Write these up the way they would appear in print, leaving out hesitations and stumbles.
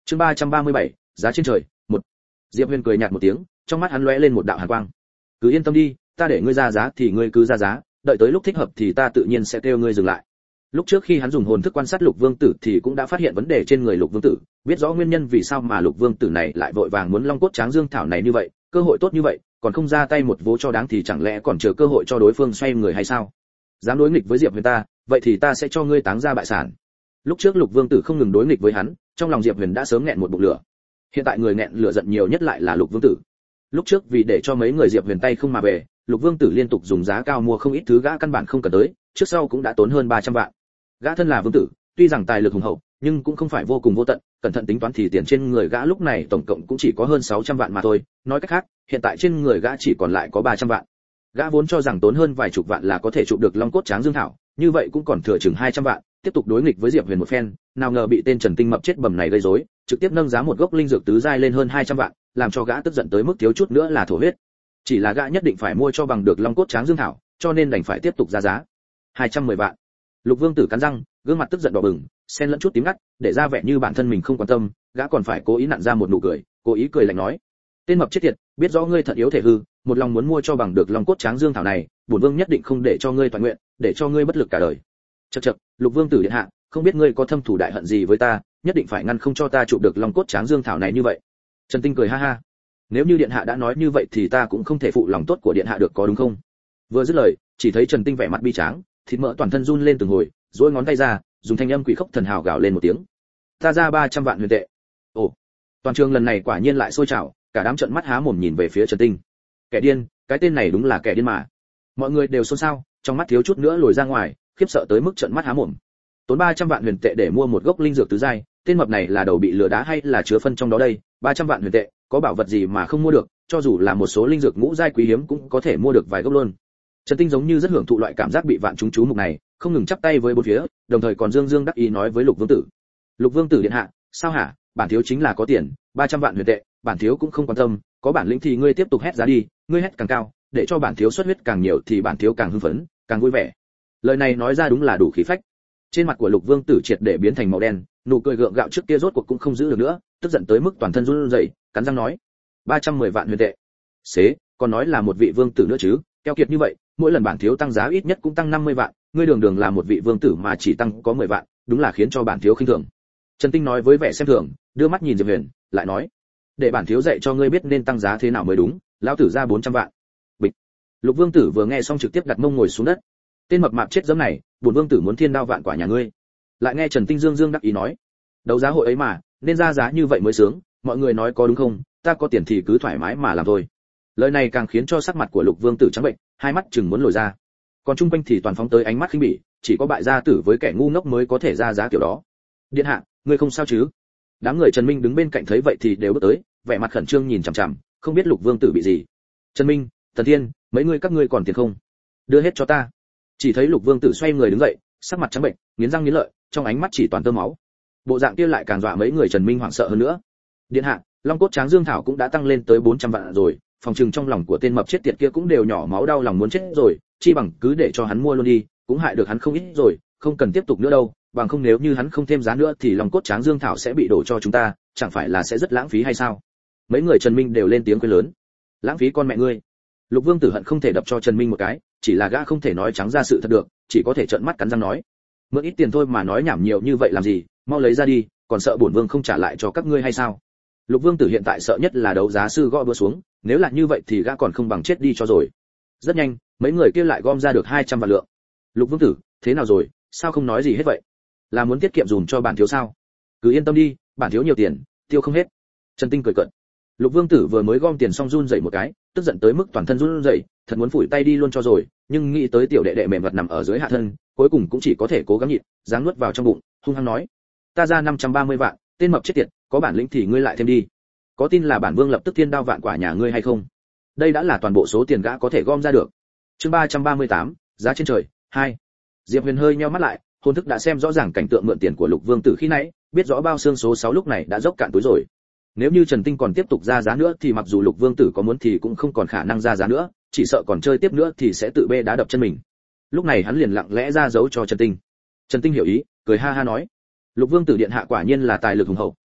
Chương 337, giá trên trời, 1. Diệp Huyền cười nhạt một tiếng, trong mắt hắn lóe lên một đạo hàn quang. Cứ yên tâm đi, ta để ngươi ra giá thì ngươi cứ ra giá, đợi tới lúc thích hợp thì ta tự nhiên sẽ kêu ngươi dừng lại. Lúc trước khi hắn dùng hồn thức quan sát Lục Vương Tử thì cũng đã phát hiện vấn đề trên người Lục Vương Tử, biết rõ nguyên nhân vì sao mà Lục Vương Tử này lại vội vàng muốn long cốt tráng dương thảo này như vậy, cơ hội tốt như vậy, còn không ra tay một vố cho đáng thì chẳng lẽ còn chờ cơ hội cho đối phương xoay người hay sao? Dám đối nghịch với Diệp Huyền ta, vậy thì ta sẽ cho ngươi táng ra bại sản. Lúc trước Lục Vương Tử không ngừng đối nghịch với hắn, trong lòng Diệp Huyền đã sớm nghẹn một bụng lửa. Hiện tại người nghẹn lửa giận nhiều nhất lại là Lục Vương Tử. Lúc trước vì để cho mấy người Diệp Huyền tay không mà về, Lục Vương Tử liên tục dùng giá cao mua không ít thứ gã căn bản không cần tới, trước sau cũng đã tốn hơn 300 vạn. Gã thân là vương tử, tuy rằng tài lực hùng hậu, nhưng cũng không phải vô cùng vô tận, cẩn thận tính toán thì tiền trên người gã lúc này tổng cộng cũng chỉ có hơn 600 vạn mà thôi, nói cách khác, hiện tại trên người gã chỉ còn lại có 300 vạn. Gã vốn cho rằng tốn hơn vài chục vạn là có thể chụp được long cốt tráng dương thảo, như vậy cũng còn thừa chừng 200 vạn, tiếp tục đối nghịch với Diệp Huyền một phen, nào ngờ bị tên Trần Tinh mập chết bầm này gây rối, trực tiếp nâng giá một gốc linh dược tứ giai lên hơn 200 vạn, làm cho gã tức giận tới mức thiếu chút nữa là thổ huyết. Chỉ là gã nhất định phải mua cho bằng được long cốt tráng dương thảo, cho nên đành phải tiếp tục ra giá. 210 vạn. Lục Vương Tử cắn răng, gương mặt tức giận đỏ bừng, xen lẫn chút tím ngắt, để ra vẻ như bản thân mình không quan tâm, gã còn phải cố ý nặn ra một nụ cười, cố ý cười lạnh nói: "Tên mập chết tiệt, biết rõ ngươi thật yếu thể hư, một lòng muốn mua cho bằng được long cốt tráng dương thảo này, bổn vương nhất định không để cho ngươi toàn nguyện, để cho ngươi bất lực cả đời." Chậc chậc, Lục Vương Tử điện hạ, không biết ngươi có thâm thù đại hận gì với ta, nhất định phải ngăn không cho ta chụp được long cốt tráng dương thảo này như vậy. Trần Tinh cười ha ha: "Nếu như điện hạ đã nói như vậy thì ta cũng không thể phụ lòng tốt của điện hạ được có đúng không?" Vừa dứt lời, chỉ thấy Trần Tinh vẻ mặt bi tráng, thịt mỡ toàn thân run lên từng hồi, duỗi ngón tay ra, dùng thanh âm quỷ khốc thần hào gào lên một tiếng: "Ta ra 300 vạn huyền tệ." Ồ, toàn trường lần này quả nhiên lại sôi trào, cả đám trợn mắt há mồm nhìn về phía Trần Tinh. Kẻ điên, cái tên này đúng là kẻ điên mà. Mọi người đều xôn xao, trong mắt thiếu chút nữa lồi ra ngoài, khiếp sợ tới mức trợn mắt há mồm. Tốn 300 vạn huyền tệ để mua một gốc linh dược tứ giai, tên mập này là đầu bị lừa đá hay là chứa phân trong đó đây? 300 vạn huyền tệ, có bảo vật gì mà không mua được, cho dù là một số linh dược ngũ giai quý hiếm cũng có thể mua được vài gốc luôn. Trần Tinh giống như rất hưởng thụ loại cảm giác bị vạn chúng chú mục này, không ngừng chắp tay với bốn phía, đồng thời còn dương dương đắc ý nói với Lục Vương Tử: "Lục Vương Tử điện hạ, sao hả? Bản thiếu chính là có tiền, 300 vạn huyền tệ, bản thiếu cũng không quan tâm, có bản lĩnh thì ngươi tiếp tục hét giá đi, ngươi hét càng cao, để cho bản thiếu xuất huyết càng nhiều thì bản thiếu càng hưng phấn, càng vui vẻ." Lời này nói ra đúng là đủ khí phách. Trên mặt của Lục Vương Tử triệt để biến thành màu đen, nụ cười gượng gạo trước kia rốt cuộc cũng không giữ được nữa, tức giận tới mức toàn thân run rẩy, cắn răng nói: 310 vạn huyền tệ. Xế, còn nói là một vị vương tử nữa chứ, keo kiệt như vậy, mỗi lần bản thiếu tăng giá ít nhất cũng tăng 50 vạn, ngươi đường đường là một vị vương tử mà chỉ tăng có 10 vạn, đúng là khiến cho bản thiếu khinh thường. Trần Tinh nói với vẻ xem thường, đưa mắt nhìn Diệp Huyền, lại nói: "Để bản thiếu dạy cho ngươi biết nên tăng giá thế nào mới đúng, lão tử ra 400 vạn." Bịch. Lục Vương Tử vừa nghe xong trực tiếp đặt mông ngồi xuống đất. Tên mập mạp chết dẫm này, bổn vương tử muốn thiên đao vạn quả nhà ngươi. Lại nghe Trần Tinh dương dương đắc ý nói: "Đấu giá hội ấy mà, nên ra giá như vậy mới sướng, mọi người nói có đúng không, ta có tiền thì cứ thoải mái mà làm thôi." Lời này càng khiến cho sắc mặt của Lục Vương Tử trắng bệnh, hai mắt chừng muốn lồi ra. Còn trung quanh thì toàn phóng tới ánh mắt khinh bỉ, chỉ có bại gia tử với kẻ ngu ngốc mới có thể ra giá kiểu đó. "Điện hạ, ngươi không sao chứ?" Đám người Trần Minh đứng bên cạnh thấy vậy thì đều bước tới, vẻ mặt khẩn trương nhìn chằm chằm, không biết Lục Vương Tử bị gì. "Trần Minh, Thần Thiên, mấy người các ngươi còn tiền không? Đưa hết cho ta." Chỉ thấy Lục Vương Tử xoay người đứng dậy, sắc mặt trắng bệnh, nghiến răng nghiến lợi, trong ánh mắt chỉ toàn tơ máu. Bộ dạng kia lại càng dọa mấy người Trần Minh hoảng sợ hơn nữa. "Điện hạ, long cốt tráng dương thảo cũng đã tăng lên tới 400 vạn rồi, phòng trừng trong lòng của tên mập chết tiệt kia cũng đều nhỏ máu đau lòng muốn chết rồi, chi bằng cứ để cho hắn mua luôn đi, cũng hại được hắn không ít rồi, không cần tiếp tục nữa đâu, bằng không nếu như hắn không thêm giá nữa thì long cốt tráng dương thảo sẽ bị đổ cho chúng ta, chẳng phải là sẽ rất lãng phí hay sao?" Mấy người Trần Minh đều lên tiếng quát lớn. "Lãng phí con mẹ ngươi!" Lục Vương Tử hận không thể đập cho Trần Minh một cái, chỉ là gã không thể nói trắng ra sự thật được, chỉ có thể trợn mắt cắn răng nói: "Mượn ít tiền thôi mà nói nhảm nhiều như vậy làm gì, mau lấy ra đi, còn sợ bổn vương không trả lại cho các ngươi hay sao?" Lục Vương Tử hiện tại sợ nhất là đấu giá sư gõ búa xuống, nếu là như vậy thì gã còn không bằng chết đi cho rồi. Rất nhanh, mấy người kia lại gom ra được 200 vạn lượng. "Lục Vương Tử, thế nào rồi, sao không nói gì hết vậy? Là muốn tiết kiệm dùm cho bản thiếu sao?" "Cứ yên tâm đi, bản thiếu nhiều tiền, tiêu không hết." Trần Tinh cười cợt. Lục Vương Tử vừa mới gom tiền xong run rẩy một cái, tức giận tới mức toàn thân run rẩy, thật muốn phủi tay đi luôn cho rồi, nhưng nghĩ tới tiểu đệ đệ mềm vật nằm ở dưới hạ thân, cuối cùng cũng chỉ có thể cố gắng nhịn, giáng nuốt vào trong bụng, hung hăng nói: "Ta ra 530 vạn, tên mập chết tiệt, có bản lĩnh thì ngươi lại thêm đi. Có tin là bản vương lập tức thiên đao vạn quả nhà ngươi hay không?" Đây đã là toàn bộ số tiền gã có thể gom ra được. Chương 338, giá trên trời 2. Diệp Huyền hơi nheo mắt lại, hồn thức đã xem rõ ràng cảnh tượng mượn tiền của Lục Vương Tử khi nãy, biết rõ bao xương số 6 lúc này đã dốc cạn túi rồi. Nếu như Trần Tinh còn tiếp tục ra giá nữa thì mặc dù Lục Vương Tử có muốn thì cũng không còn khả năng ra giá nữa, chỉ sợ còn chơi tiếp nữa thì sẽ tự bê đá đập chân mình. Lúc này hắn liền lặng lẽ ra dấu cho Trần Tinh. Trần Tinh hiểu ý, cười ha ha nói: "Lục Vương Tử điện hạ quả nhiên là tài lực hùng hậu,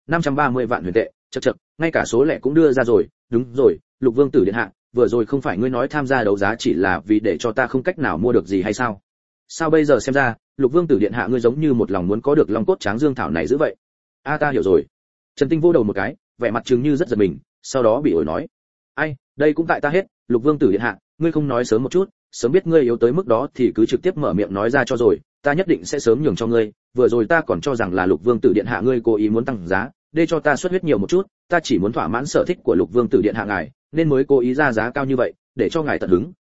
530 vạn huyền tệ, chậc, ngay cả số lẻ cũng đưa ra rồi, đúng rồi, Lục Vương tử điện hạ, vừa rồi không phải ngươi nói tham gia đấu giá chỉ là vì để cho ta không cách nào mua được gì hay sao? Sao bây giờ xem ra, Lục Vương tử điện hạ ngươi giống như một lòng muốn có được long cốt tráng dương thảo này dữ vậy. A ta hiểu rồi. Trần Tinh vô đầu một cái, vẻ mặt chừng như rất giật mình, sau đó bị ổi nói: "Ai, đây cũng tại ta hết, Lục Vương tử điện hạ, ngươi không nói sớm một chút, sớm biết ngươi yếu tới mức đó thì cứ trực tiếp mở miệng nói ra cho rồi, ta nhất định sẽ sớm nhường cho ngươi, vừa rồi ta còn cho rằng là Lục Vương tử điện hạ ngươi cố ý muốn tăng giá, để cho ta xuất huyết nhiều một chút, ta chỉ muốn thỏa mãn sở thích của Lục Vương tử điện hạ ngài, nên mới cố ý ra giá cao như vậy, để cho ngài tận hứng,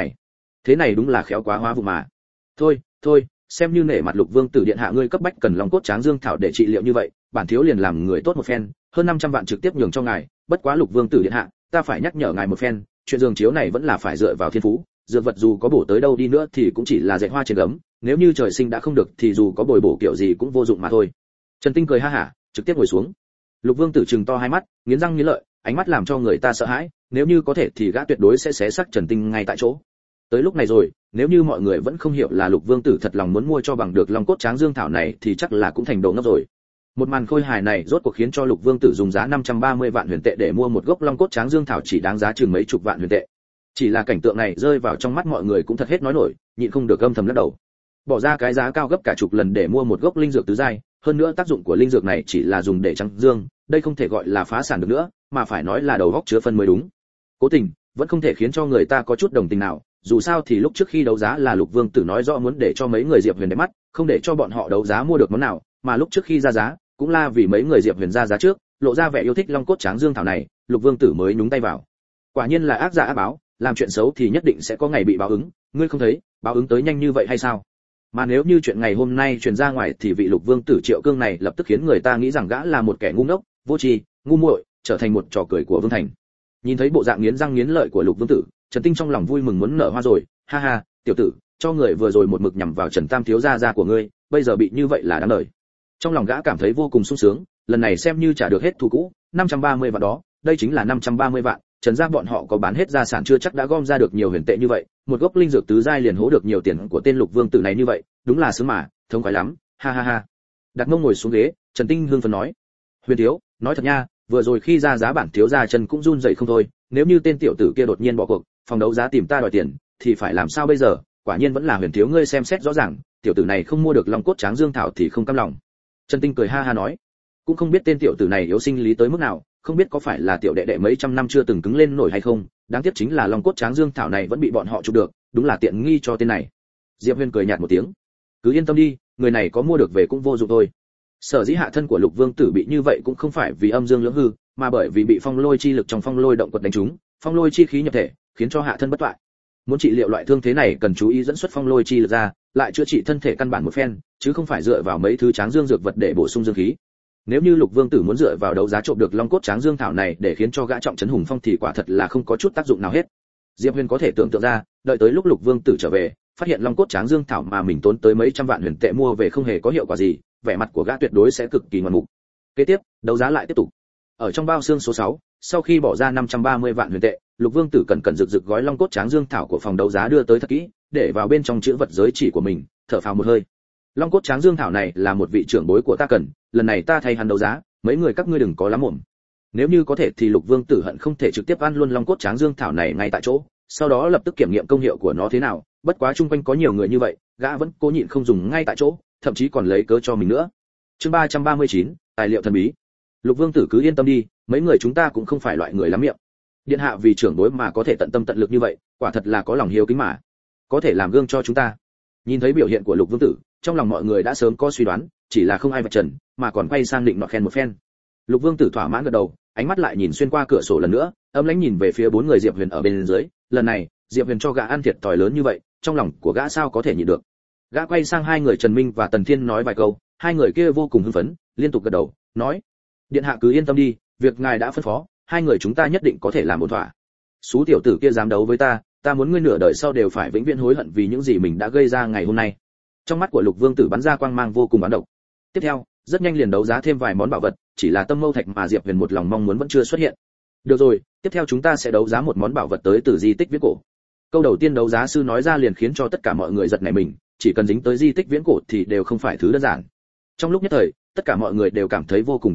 thế này đúng là khéo quá hóa vụ mà. Thôi, xem như nể mặt Lục Vương tử điện hạ ngươi cấp bách cần long cốt tráng dương thảo để trị liệu như vậy, bản thiếu liền làm người tốt một phen, hơn 500 vạn trực tiếp nhường cho ngài, bất quá Lục Vương tử điện hạ, ta phải nhắc nhở ngài một phen, chuyện giường chiếu này vẫn là phải dựa vào thiên phú, dược vật dù có bổ tới đâu đi nữa thì cũng chỉ là dệt hoa trên gấm, nếu như trời sinh đã không được thì dù có bồi bổ kiểu gì cũng vô dụng mà thôi." Trần Tinh cười ha hả, trực tiếp ngồi xuống. Lục Vương tử trừng to hai mắt, nghiến răng nghiến lợi, ánh mắt làm cho người ta sợ hãi, nếu như có thể thì gã tuyệt đối sẽ xé xác Trần Tinh ngay tại chỗ. Tới lúc này rồi, nếu như mọi người vẫn không hiểu là Lục Vương tử thật lòng muốn mua cho bằng được long cốt tráng dương thảo này thì chắc là cũng thành đồ ngốc rồi. Một màn khôi hài này rốt cuộc khiến cho Lục Vương tử dùng giá 530 vạn huyền tệ để mua một gốc long cốt tráng dương thảo chỉ đáng giá chừng mấy chục vạn huyền tệ. Chỉ là cảnh tượng này rơi vào trong mắt mọi người cũng thật hết nói nổi, nhịn không được âm thầm lắc đầu. Bỏ ra cái giá cao gấp cả chục lần để mua một gốc linh dược tứ giai, hơn nữa tác dụng của linh dược này chỉ là dùng để trắng dương, đây không thể gọi là phá sản được nữa, mà phải nói là đầu óc chứa phân mới đúng. Cố tình, vẫn không thể khiến cho người ta có chút đồng tình nào, dù sao thì lúc trước khi đấu giá là Lục Vương tử nói rõ muốn để cho mấy người Diệp Huyền đẹp mắt, không để cho bọn họ đấu giá mua được món nào, mà lúc trước khi ra giá, cũng là vì mấy người Diệp Huyền ra giá trước, lộ ra vẻ yêu thích long cốt tráng dương thảo này, Lục Vương tử mới nhúng tay vào. Quả nhiên là ác giả ác báo, làm chuyện xấu thì nhất định sẽ có ngày bị báo ứng, ngươi không thấy, báo ứng tới nhanh như vậy hay sao? Mà nếu như chuyện ngày hôm nay truyền ra ngoài thì vị Lục Vương tử Triệu Cương này lập tức khiến người ta nghĩ rằng gã là một kẻ ngu ngốc, vô tri, ngu muội, trở thành một trò cười của Vương Thành. Nhìn thấy bộ dạng nghiến răng nghiến lợi của Lục Vương tử, Trần Tinh trong lòng vui mừng muốn nở hoa rồi, ha ha, tiểu tử, cho người vừa rồi một mực nhằm vào Trần Tam thiếu gia của ngươi, bây giờ bị như vậy là đáng đời. Trong lòng gã cảm thấy vô cùng sung sướng, lần này xem như trả được hết thù cũ, 530 vạn đó, đây chính là 530 vạn, Trần gia bọn họ có bán hết gia sản chưa chắc đã gom ra được nhiều huyền tệ như vậy, một gốc linh dược tứ giai liền hố được nhiều tiền của tên Lục Vương tử này như vậy, đúng là sướng mà, thông khoái lắm, ha ha ha. Đặt mông ngồi xuống ghế, Trần Tinh hưng phấn nói: "Huyền thiếu, nói thật nha, vừa rồi khi ra giá bản thiếu gia chân cũng run rẩy không thôi, nếu như tên tiểu tử kia đột nhiên bỏ cuộc, phòng đấu giá tìm ta đòi tiền, thì phải làm sao bây giờ? Quả nhiên vẫn là Huyền thiếu ngươi xem xét rõ ràng, tiểu tử này không mua được long cốt tráng dương thảo thì không cam lòng." Trần Tinh cười ha ha nói: "Cũng không biết tên tiểu tử này yếu sinh lý tới mức nào, không biết có phải là tiểu đệ đệ mấy trăm năm chưa từng cứng lên nổi hay không, đáng tiếc chính là long cốt tráng dương thảo này vẫn bị bọn họ chụp được, đúng là tiện nghi cho tên này." Diệp Huyền cười nhạt một tiếng: "Cứ yên tâm đi, người này có mua được về cũng vô dụng thôi." Sở dĩ hạ thân của Lục Vương tử bị như vậy cũng không phải vì âm dương lưỡng hư, mà bởi vì bị phong lôi chi lực trong phong lôi động quật đánh trúng, phong lôi chi khí nhập thể, khiến cho hạ thân bất toại. Muốn trị liệu loại thương thế này cần chú ý dẫn xuất phong lôi chi lực ra, lại chữa trị thân thể căn bản một phen, chứ không phải dựa vào mấy thứ tráng dương dược vật để bổ sung dương khí. Nếu như Lục Vương tử muốn dựa vào đấu giá trộm được long cốt tráng dương thảo này để khiến cho gã trọng trấn hùng phong thì quả thật là không có chút tác dụng nào hết. Diệp Huyền có thể tưởng tượng ra, đợi tới lúc Lục Vương tử trở về, phát hiện long cốt tráng dương thảo mà mình tốn tới mấy trăm vạn huyền tệ mua về không hề có hiệu quả gì, vẻ mặt của gã tuyệt đối sẽ cực kỳ ngoạn mục. Kế tiếp, đấu giá lại tiếp tục. Ở trong bao xương số 6, sau khi bỏ ra 530 vạn huyền tệ, Lục Vương tử cẩn cẩn rực rực gói long cốt tráng dương thảo của phòng đấu giá đưa tới thật kỹ, để vào bên trong chữ vật giới chỉ của mình, thở phào một hơi. Long cốt tráng dương thảo này là một vị trưởng bối của ta cần, lần này ta thay hắn đấu giá, mấy người các ngươi đừng có lắm mồm. Nếu như có thể thì Lục Vương tử hận không thể trực tiếp ăn luôn long cốt tráng dương thảo này ngay tại chỗ, sau đó lập tức kiểm nghiệm công hiệu của nó thế nào, bất quá chung quanh có nhiều người như vậy, gã vẫn cố nhịn không dùng ngay tại chỗ, thậm chí còn lấy cớ cho mình nữa. Chương 339, tài liệu thần bí. Lục Vương tử cứ yên tâm đi, mấy người chúng ta cũng không phải loại người lắm miệng. Điện hạ vì trưởng bối mà có thể tận tâm tận lực như vậy, quả thật là có lòng hiếu kính mà, có thể làm gương cho chúng ta. Nhìn thấy biểu hiện của Lục Vương tử, trong lòng mọi người đã sớm có suy đoán, chỉ là không ai vạch trần, mà còn quay sang định nọ khen một phen. Lục Vương tử thỏa mãn gật đầu, ánh mắt lại nhìn xuyên qua cửa sổ lần nữa, âm lãnh nhìn về phía bốn người Diệp Huyền ở bên dưới, lần này, Diệp Huyền cho gã ăn thiệt thòi lớn như vậy, trong lòng của gã sao có thể nhịn được. Gã quay sang hai người Trần Minh và Tần Thiên nói vài câu, hai người kia vô cùng hưng phấn, liên tục gật đầu, nói: "Điện hạ cứ yên tâm đi, việc ngài đã phân phó, hai người chúng ta nhất định có thể làm ổn thỏa. Sú tiểu tử kia dám đấu với ta, ta muốn ngươi nửa đời sau đều phải vĩnh viễn hối hận vì những gì mình đã gây ra ngày hôm nay." Trong mắt của Lục Vương tử bắn ra quang mang vô cùng bán độc. Tiếp theo, rất nhanh liền đấu giá thêm vài món bảo vật, chỉ là tâm mâu thạch mà Diệp Huyền một lòng mong muốn vẫn chưa xuất hiện. Được rồi, tiếp theo chúng ta sẽ đấu giá một món bảo vật tới từ di tích viễn cổ. Câu đầu tiên đấu giá sư nói ra liền khiến cho tất cả mọi người giật nảy mình, chỉ cần dính tới di tích viễn cổ thì đều không phải thứ đơn giản. Trong lúc nhất thời, tất cả mọi người đều cảm thấy vô cùng tò mò,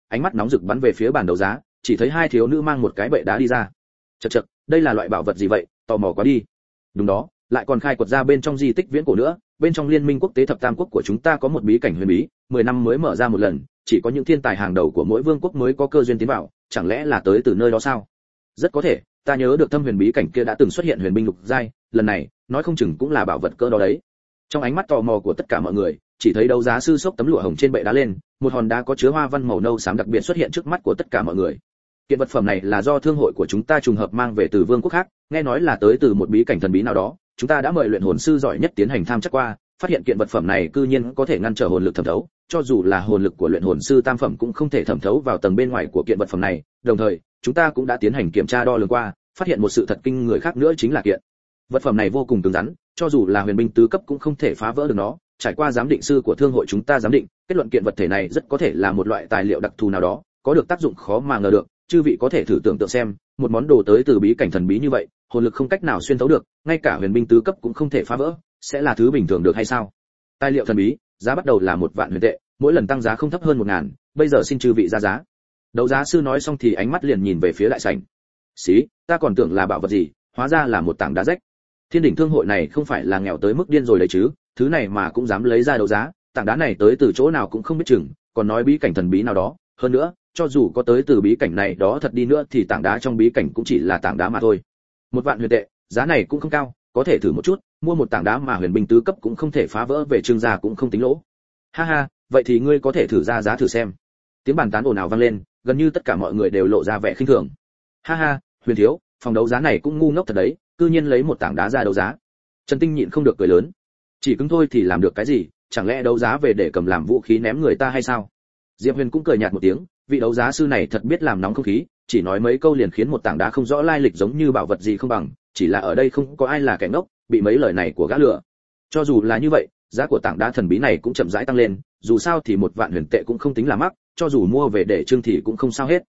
ánh mắt nóng rực bắn về phía bàn đấu giá, chỉ thấy hai thiếu nữ mang một cái bệ đá đi ra. Chậc chậc, đây là loại bảo vật gì vậy, tò mò quá đi. Đúng đó, lại còn khai quật ra bên trong di tích viễn cổ nữa, bên trong liên minh quốc tế thập tam quốc của chúng ta có một bí cảnh huyền bí, 10 năm mới mở ra một lần, chỉ có những thiên tài hàng đầu của mỗi vương quốc mới có cơ duyên tiến vào, chẳng lẽ là tới từ nơi đó sao? Rất có thể, ta nhớ được thâm huyền bí cảnh kia đã từng xuất hiện huyền binh lục giai, lần này, nói không chừng cũng là bảo vật cỡ đó đấy. Trong ánh mắt tò mò của tất cả mọi người, chỉ thấy đấu giá sư xốc tấm lụa hồng trên bệ đá lên, một hòn đá có chứa hoa văn màu nâu xám đặc biệt xuất hiện trước mắt của tất cả mọi người. Kiện vật phẩm này là do thương hội của chúng ta trùng hợp mang về từ vương quốc khác, nghe nói là tới từ một bí cảnh thần bí nào đó, chúng ta đã mời luyện hồn sư giỏi nhất tiến hành tham chắc qua, phát hiện kiện vật phẩm này cư nhiên có thể ngăn trở hồn lực thẩm thấu, cho dù là hồn lực của luyện hồn sư tam phẩm cũng không thể thẩm thấu vào tầng bên ngoài của kiện vật phẩm này, đồng thời, chúng ta cũng đã tiến hành kiểm tra đo lường qua, phát hiện một sự thật kinh người khác nữa chính là kiện vật phẩm này vô cùng cứng rắn, cho dù là huyền binh tứ cấp cũng không thể phá vỡ được nó. Trải qua giám định sư của thương hội chúng ta giám định, kết luận kiện vật thể này rất có thể là một loại tài liệu đặc thù nào đó, có được tác dụng khó mà ngờ được. Chư vị có thể thử tưởng tượng xem, một món đồ tới từ bí cảnh thần bí như vậy, hồn lực không cách nào xuyên thấu được, ngay cả huyền binh tứ cấp cũng không thể phá vỡ, sẽ là thứ bình thường được hay sao? Tài liệu thần bí, giá bắt đầu là 1 vạn huyền tệ, mỗi lần tăng giá không thấp hơn 1000, bây giờ xin chư vị ra giá. Đấu giá sư nói xong thì ánh mắt liền nhìn về phía đại sảnh. Xí, ta còn tưởng là bảo vật gì, hóa ra là một tảng đá rách. Thiên đỉnh thương hội này không phải là nghèo tới mức điên rồi đấy chứ, thứ này mà cũng dám lấy ra đấu giá, tảng đá này tới từ chỗ nào cũng không biết chừng, còn nói bí cảnh thần bí nào đó, hơn nữa, cho dù có tới từ bí cảnh này đó thật đi nữa thì tảng đá trong bí cảnh cũng chỉ là tảng đá mà thôi. 1 vạn huyền tệ, giá này cũng không cao, có thể thử một chút, mua một tảng đá mà huyền binh tứ cấp cũng không thể phá vỡ về trương gia cũng không tính lỗ. Ha ha, vậy thì ngươi có thể thử ra giá thử xem. Tiếng bàn tán ồn ào vang lên, gần như tất cả mọi người đều lộ ra vẻ khinh thường. Ha ha, Huyền thiếu, phòng đấu giá này cũng ngu ngốc thật đấy, cư nhiên lấy một tảng đá ra đấu giá. Trần Tinh nhịn không được cười lớn. Chỉ cứng thôi thì làm được cái gì, chẳng lẽ đấu giá về để cầm làm vũ khí ném người ta hay sao? Diệp Huyền cũng cười nhạt một tiếng, vị đấu giá sư này thật biết làm nóng không khí, chỉ nói mấy câu liền khiến một tảng đá không rõ lai lịch giống như bảo vật gì không bằng, chỉ là ở đây không có ai là kẻ ngốc, bị mấy lời này của gã lừa. Cho dù là như vậy, giá của tảng đá thần bí này cũng chậm rãi tăng lên, dù sao thì 1 vạn huyền tệ cũng không tính là mắc, cho dù mua về để trưng thì cũng không sao hết.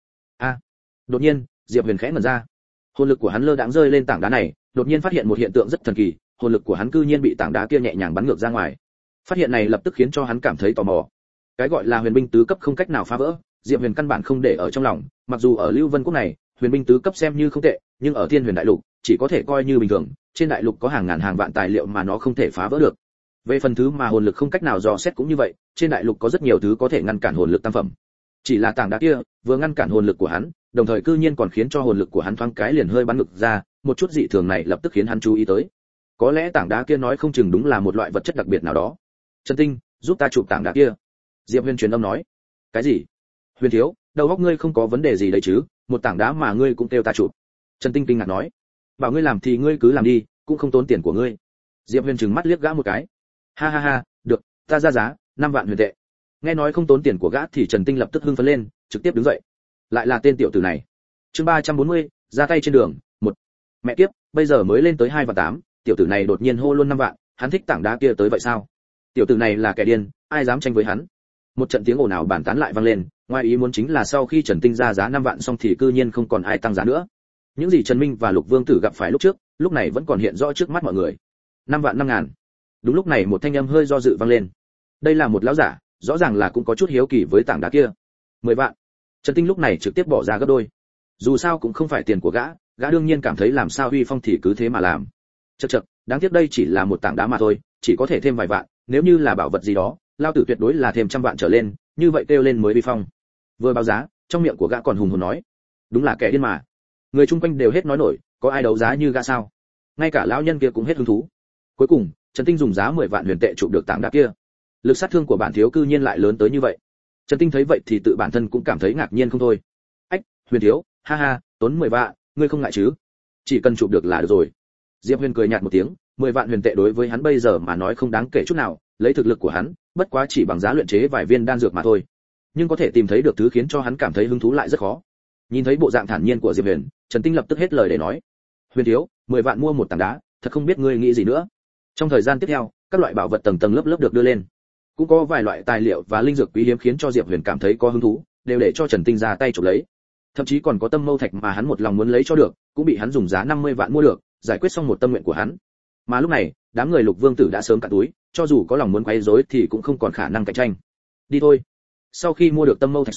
Đột nhiên, Diệp Huyền khẽ ngẩn ra. Hồn lực của hắn lơ đãng rơi lên tảng đá này, đột nhiên phát hiện một hiện tượng rất thần kỳ, hồn lực của hắn cư nhiên bị tảng đá kia nhẹ nhàng bắn ngược ra ngoài. Phát hiện này lập tức khiến cho hắn cảm thấy tò mò. Cái gọi là huyền binh tứ cấp không cách nào phá vỡ, Diệp Huyền căn bản không để ở trong lòng, mặc dù ở Lưu Vân quốc này, huyền binh tứ cấp xem như không tệ, nhưng ở Thiên Huyền đại lục, chỉ có thể coi như bình thường, trên đại lục có hàng ngàn hàng vạn tài liệu mà nó không thể phá vỡ được. Về phần thứ mà hồn lực không cách nào dò xét cũng như vậy, trên đại lục có rất nhiều thứ có thể ngăn cản hồn lực tam phẩm. Chỉ là tảng đá kia, vừa ngăn cản hồn lực của hắn, đồng thời cư nhiên còn khiến cho hồn lực của hắn thoáng cái liền hơi bắn ngược ra, một chút dị thường này lập tức khiến hắn chú ý tới. Có lẽ tảng đá kia nói không chừng đúng là một loại vật chất đặc biệt nào đó. Trần Tinh, giúp ta chụp tảng đá kia. Diệp Huyền truyền âm nói. Cái gì? Huyền thiếu, đầu óc ngươi không có vấn đề gì đấy chứ, một tảng đá mà ngươi cũng kêu ta chụp. Trần Tinh kinh ngạc nói. Bảo ngươi làm thì ngươi cứ làm đi, cũng không tốn tiền của ngươi. Diệp Huyền trừng mắt liếc gã một cái. Ha ha ha, được, ta ra giá 5 vạn huyền tệ. Nghe nói không tốn tiền của gã thì Trần Tinh lập tức hưng phấn lên, trực tiếp đứng dậy. Lại là tên tiểu tử này. Chương 340, ra tay trên đường, 1. Mẹ kiếp, bây giờ mới lên tới 2 và 8, tiểu tử này đột nhiên hô luôn 5 vạn, hắn thích tảng đá kia tới vậy sao? Tiểu tử này là kẻ điên, ai dám tranh với hắn? Một trận tiếng ồn ào bàn tán lại vang lên, ngoài ý muốn chính là sau khi Trần Tinh ra giá 5 vạn xong thì cư nhiên không còn ai tăng giá nữa. Những gì Trần Minh và Lục Vương Tử gặp phải lúc trước, lúc này vẫn còn hiện rõ trước mắt mọi người. 5 vạn 5000. Đúng lúc này một thanh âm hơi do dự vang lên. Đây là một lão giả, rõ ràng là cũng có chút hiếu kỳ với tảng đá kia. 10 vạn. Trần Tinh lúc này trực tiếp bỏ ra gấp đôi. Dù sao cũng không phải tiền của gã đương nhiên cảm thấy làm sao uy phong thì cứ thế mà làm. Chậc, đáng tiếc đây chỉ là một tảng đá mà thôi, chỉ có thể thêm vài vạn, nếu như là bảo vật gì đó, lao tử tuyệt đối là thêm 100 vạn trở lên, như vậy kêu lên mới uy phong. Vừa báo giá, trong miệng của gã còn hùng hồn nói, đúng là kẻ điên mà. Người chung quanh đều hết nói nổi, có ai đấu giá như gã sao? Ngay cả lão nhân kia cũng hết hứng thú. Cuối cùng, Trần Tinh dùng giá 10 vạn huyền tệ chụp được tảng đá kia. Lực sát thương của bản thiếu cư nhiên lại lớn tới như vậy. Trần Tinh thấy vậy thì tự bản thân cũng cảm thấy ngạc nhiên không thôi. Ách, Huyền thiếu, ha ha, tốn 10 vạn, ngươi không ngại chứ? Chỉ cần chụp được là được rồi. Diệp Huyền cười nhạt một tiếng, 10 vạn huyền tệ đối với hắn bây giờ mà nói không đáng kể chút nào, lấy thực lực của hắn, bất quá chỉ bằng giá luyện chế vài viên đan dược mà thôi. Nhưng có thể tìm thấy được thứ khiến cho hắn cảm thấy hứng thú lại rất khó. Nhìn thấy bộ dạng thản nhiên của Diệp Huyền, Trần Tinh lập tức hết lời để nói. Huyền thiếu, 10 vạn mua một tảng đá, thật không biết ngươi nghĩ gì nữa. Trong thời gian tiếp theo, các loại bảo vật tầng tầng lớp lớp được đưa lên. Cũng có vài loại tài liệu và linh dược quý hiếm khiến cho Diệp Huyền cảm thấy có hứng thú, đều để cho Trần Tinh ra tay chụp lấy. Thậm chí còn có tâm mâu thạch mà hắn một lòng muốn lấy cho được, cũng bị hắn dùng giá 50 vạn mua được, giải quyết xong một tâm nguyện của hắn. Mà lúc này, đám người Lục Vương Tử đã sớm cạn túi, cho dù có lòng muốn quấy rối thì cũng không còn khả năng cạnh tranh. Đi thôi. Sau khi mua được tâm mâu thạch xong,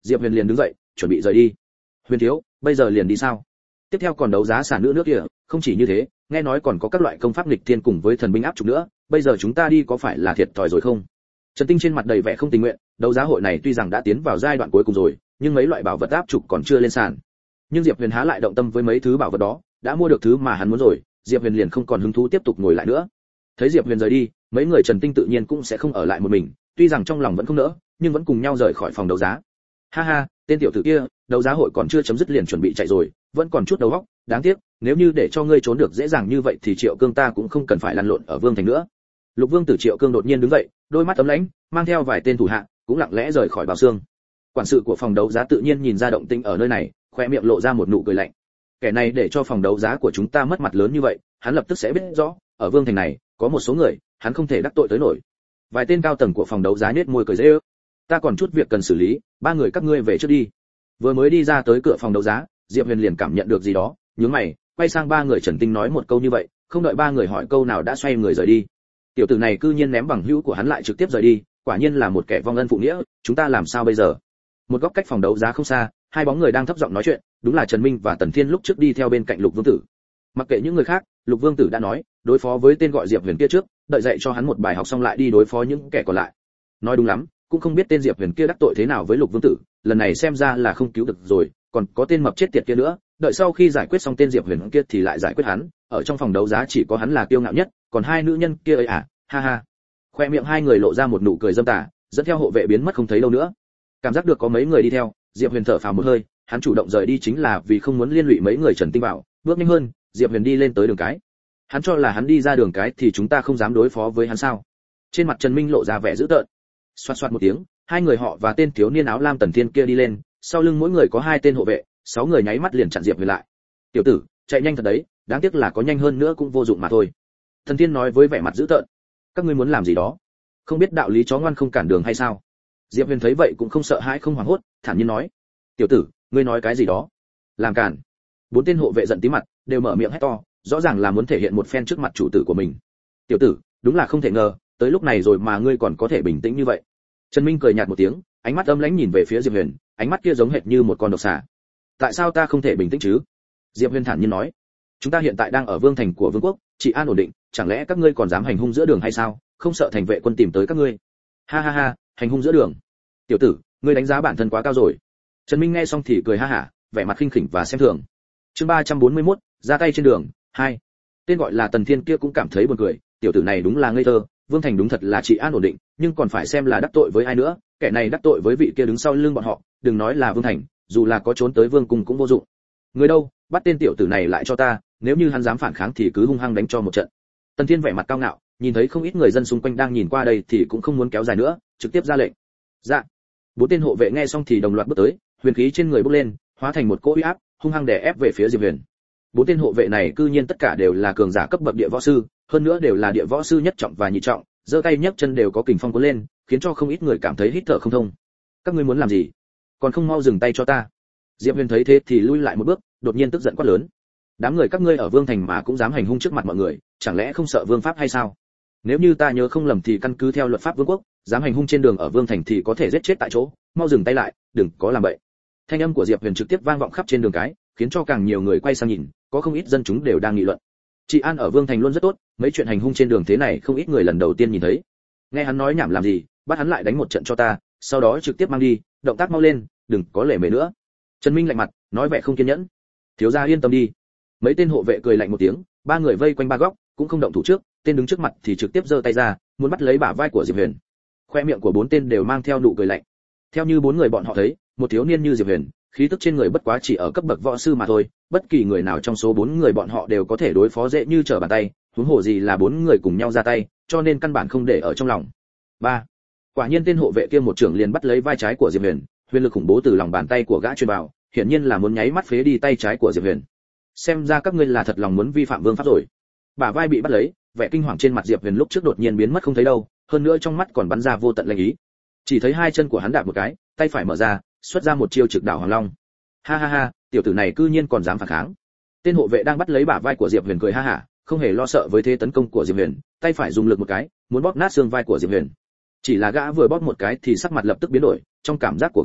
Diệp Huyền liền đứng dậy chuẩn bị rời đi. Huyền thiếu, bây giờ liền đi sao? Tiếp theo còn đấu giá sản nữa kia, không chỉ như thế, nghe nói còn có các loại công pháp nghịch thiên cùng với thần binh áp trục nữa, bây giờ chúng ta đi có phải là thiệt thòi rồi không? Trần Tinh trên mặt đầy vẻ không tình nguyện, đấu giá hội này tuy rằng đã tiến vào giai đoạn cuối cùng rồi, nhưng mấy loại bảo vật áp trục còn chưa lên sàn. Nhưng Diệp Huyền há lại động tâm với mấy thứ bảo vật đó, đã mua được thứ mà hắn muốn rồi, Diệp Huyền liền không còn hứng thú tiếp tục ngồi lại nữa. Thấy Diệp Huyền rời đi, mấy người Trần Tinh tự nhiên cũng sẽ không ở lại một mình, tuy rằng trong lòng vẫn không nỡ, nhưng vẫn cùng nhau rời khỏi phòng đấu giá. Ha ha, tên tiểu tử kia, đấu giá hội còn chưa chấm dứt liền chuẩn bị chạy rồi, vẫn còn chút đầu óc, đáng tiếc, nếu như để cho ngươi trốn được dễ dàng như vậy thì Triệu Cương ta cũng không cần phải lăn lộn ở Vương thành nữa. Lục Vương tử Triệu Cương đột nhiên đứng dậy, đôi mắt ấm lãnh, mang theo vài tên thủ hạ, cũng lặng lẽ rời khỏi Bảo Xương. Quản sự của phòng đấu giá tự nhiên nhìn ra động tĩnh ở nơi này, khoe miệng lộ ra một nụ cười lạnh. Kẻ này để cho phòng đấu giá của chúng ta mất mặt lớn như vậy, hắn lập tức sẽ biết rõ, ở Vương thành này, có một số người, hắn không thể đắc tội tới nổi. Vài tên cao tầng của phòng đấu giá nhếch môi cười rêu. Ta còn chút việc cần xử lý, ba người các ngươi về trước đi. Vừa mới đi ra tới cửa phòng đấu giá, Diệp Huyền liền cảm nhận được gì đó, nhướng mày, quay sang ba người Trần Tinh nói một câu như vậy, không đợi ba người hỏi câu nào đã xoay người rời đi. Tiểu tử này cư nhiên ném bằng hữu của hắn lại trực tiếp rời đi, quả nhiên là một kẻ vong ân phụ nghĩa, chúng ta làm sao bây giờ? Một góc cách phòng đấu giá không xa, hai bóng người đang thấp giọng nói chuyện, đúng là Trần Minh và Tần Thiên lúc trước đi theo bên cạnh Lục Vương tử. Mặc kệ những người khác, Lục Vương tử đã nói, đối phó với tên gọi Diệp Huyền kia trước, đợi dạy cho hắn một bài học xong lại đi đối phó những kẻ còn lại. Nói đúng lắm, cũng không biết tên Diệp Huyền kia đắc tội thế nào với Lục Vương tử, lần này xem ra là không cứu được rồi, còn có tên mập chết tiệt kia nữa, đợi sau khi giải quyết xong tên Diệp Huyền kia thì lại giải quyết hắn, ở trong phòng đấu giá chỉ có hắn là kiêu ngạo nhất, còn hai nữ nhân kia ấy à, ha ha. Khoe miệng hai người lộ ra một nụ cười dâm tà, dẫn theo hộ vệ biến mất không thấy đâu nữa. Cảm giác được có mấy người đi theo, Diệp Huyền thở phào một hơi, hắn chủ động rời đi chính là vì không muốn liên lụy mấy người Trần Tinh vào, bước nhanh hơn, Diệp Huyền đi lên tới đường cái. Hắn cho là hắn đi ra đường cái thì chúng ta không dám đối phó với hắn sao? Trên mặt Trần Minh lộ ra vẻ dữ tợn. Xoát xoát một tiếng, hai người họ và tên thiếu niên áo lam Tần Thiên kia đi lên, sau lưng mỗi người có hai tên hộ vệ, 6 người nháy mắt liền chặn Diệp Huyền lại. Tiểu tử, chạy nhanh thật đấy, đáng tiếc là có nhanh hơn nữa cũng vô dụng mà thôi. Tần Thiên nói với vẻ mặt dữ tợn. Các ngươi muốn làm gì đó? Không biết đạo lý chó ngoan không cản đường hay sao? Diệp Huyền thấy vậy cũng không sợ hãi không hoảng hốt, thản nhiên nói: "Tiểu tử, ngươi nói cái gì đó? Làm cản?" 4 tên hộ vệ giận tí mặt, đều mở miệng hét to, rõ ràng là muốn thể hiện một phen trước mặt chủ tử của mình. "Tiểu tử, đúng là không thể ngờ, tới lúc này rồi mà ngươi còn có thể bình tĩnh như vậy." Trần Minh cười nhạt một tiếng, ánh mắt âm lãnh nhìn về phía Diệp Huyền, ánh mắt kia giống hệt như một con độc xà. "Tại sao ta không thể bình tĩnh chứ?" Diệp Huyền thản nhiên nói: "Chúng ta hiện tại đang ở vương thành của vương quốc, trị an ổn định, chẳng lẽ các ngươi còn dám hành hung giữa đường hay sao? Không sợ thành vệ quân tìm tới các ngươi?" "Ha ha ha, hành hung giữa đường? Tiểu tử, ngươi đánh giá bản thân quá cao rồi." Trần Minh nghe xong thì cười ha hả, vẻ mặt khinh khỉnh và xem thường. Chương 341, ra tay trên đường 2. Tên gọi là Tần Thiên kia cũng cảm thấy buồn cười, tiểu tử này đúng là ngây thơ, vương thành đúng thật là trị an ổn định, nhưng còn phải xem là đắc tội với ai nữa, kẻ này đắc tội với vị kia đứng sau lưng bọn họ, đừng nói là vương thành, dù là có trốn tới vương cung cũng vô dụng. Người đâu, bắt tên tiểu tử này lại cho ta, nếu như hắn dám phản kháng thì cứ hung hăng đánh cho một trận. Tần Thiên vẻ mặt cao ngạo, nhìn thấy không ít người dân xung quanh đang nhìn qua đây thì cũng không muốn kéo dài nữa, trực tiếp ra lệnh. Dạ. 4 tên hộ vệ nghe xong thì đồng loạt bước tới, huyền khí trên người bốc lên, hóa thành một cỗ uy áp, hung hăng đè ép về phía Diệp Huyền. 4 tên hộ vệ này cư nhiên tất cả đều là cường giả cấp bậc địa võ sư, hơn nữa đều là địa võ sư nhất trọng và nhị trọng, giơ tay nhấc chân đều có kình phong cuốn lên, khiến cho không ít người cảm thấy hít thở không thông. Các ngươi muốn làm gì? Còn không mau dừng tay cho ta. Diệp Huyền thấy thế thì lui lại một bước, đột nhiên tức giận quát lớn: "Đám người các ngươi ở vương thành mà cũng dám hành hung trước mặt mọi người, chẳng lẽ không sợ vương pháp hay sao? Nếu như ta nhớ không lầm thì căn cứ theo luật pháp vương quốc, dám hành hung trên đường ở vương thành thì có thể giết chết tại chỗ, mau dừng tay lại, đừng có làm bậy." Thanh âm của Diệp Huyền trực tiếp vang vọng khắp trên đường cái, khiến cho càng nhiều người quay sang nhìn, có không ít dân chúng đều đang nghị luận. Trị an ở vương thành luôn rất tốt, mấy chuyện hành hung trên đường thế này không ít người lần đầu tiên nhìn thấy. Nghe hắn nói nhảm làm gì, bắt hắn lại đánh một trận cho ta, sau đó trực tiếp mang đi, động tác mau lên, đừng có lề mề nữa. Trần Minh lạnh mặt, nói vẻ không kiên nhẫn. Thiếu gia yên tâm đi. Mấy tên hộ vệ cười lạnh một tiếng, ba người vây quanh ba góc, cũng không động thủ trước, tên đứng trước mặt thì trực tiếp giơ tay ra, muốn bắt lấy bả vai của Diệp Huyền. Khoe miệng của 4 tên đều mang theo nụ cười lạnh. Theo như 4 người bọn họ thấy, một thiếu niên như Diệp Huyền, khí tức trên người bất quá chỉ ở cấp bậc võ sư mà thôi, bất kỳ người nào trong số 4 người bọn họ đều có thể đối phó dễ như trở bàn tay, huống hồ gì là 4 người cùng nhau ra tay, cho nên căn bản không để ở trong lòng. 3. Quả nhiên tên hộ vệ kia một trưởng liền bắt lấy vai trái của Diệp Huyền, huyền lực khủng bố từ lòng bàn tay của gã truyền vào, hiển nhiên là muốn nháy mắt phế đi tay trái của Diệp Huyền. Xem ra các ngươi là thật lòng muốn vi phạm vương pháp rồi. Bả vai bị bắt lấy, vẻ kinh hoàng trên mặt Diệp Huyền lúc trước đột nhiên biến mất không thấy đâu, hơn nữa trong mắt còn bắn ra vô tận lanh ý. Chỉ thấy hai chân của hắn đạp một cái, tay phải mở ra, xuất ra một chiêu trực đảo hoàng long. Ha ha ha, tiểu tử này cư nhiên còn dám phản kháng. Tên hộ vệ đang bắt lấy bả vai của Diệp Huyền cười ha hả, không hề lo sợ với thế tấn công của Diệp Huyền, tay phải dùng lực một cái, muốn bóp nát xương vai của Diệp Huyền. Chỉ là gã vừa bóp một cái thì sắc mặt lập tức biến đổi, trong cảm giác của gã,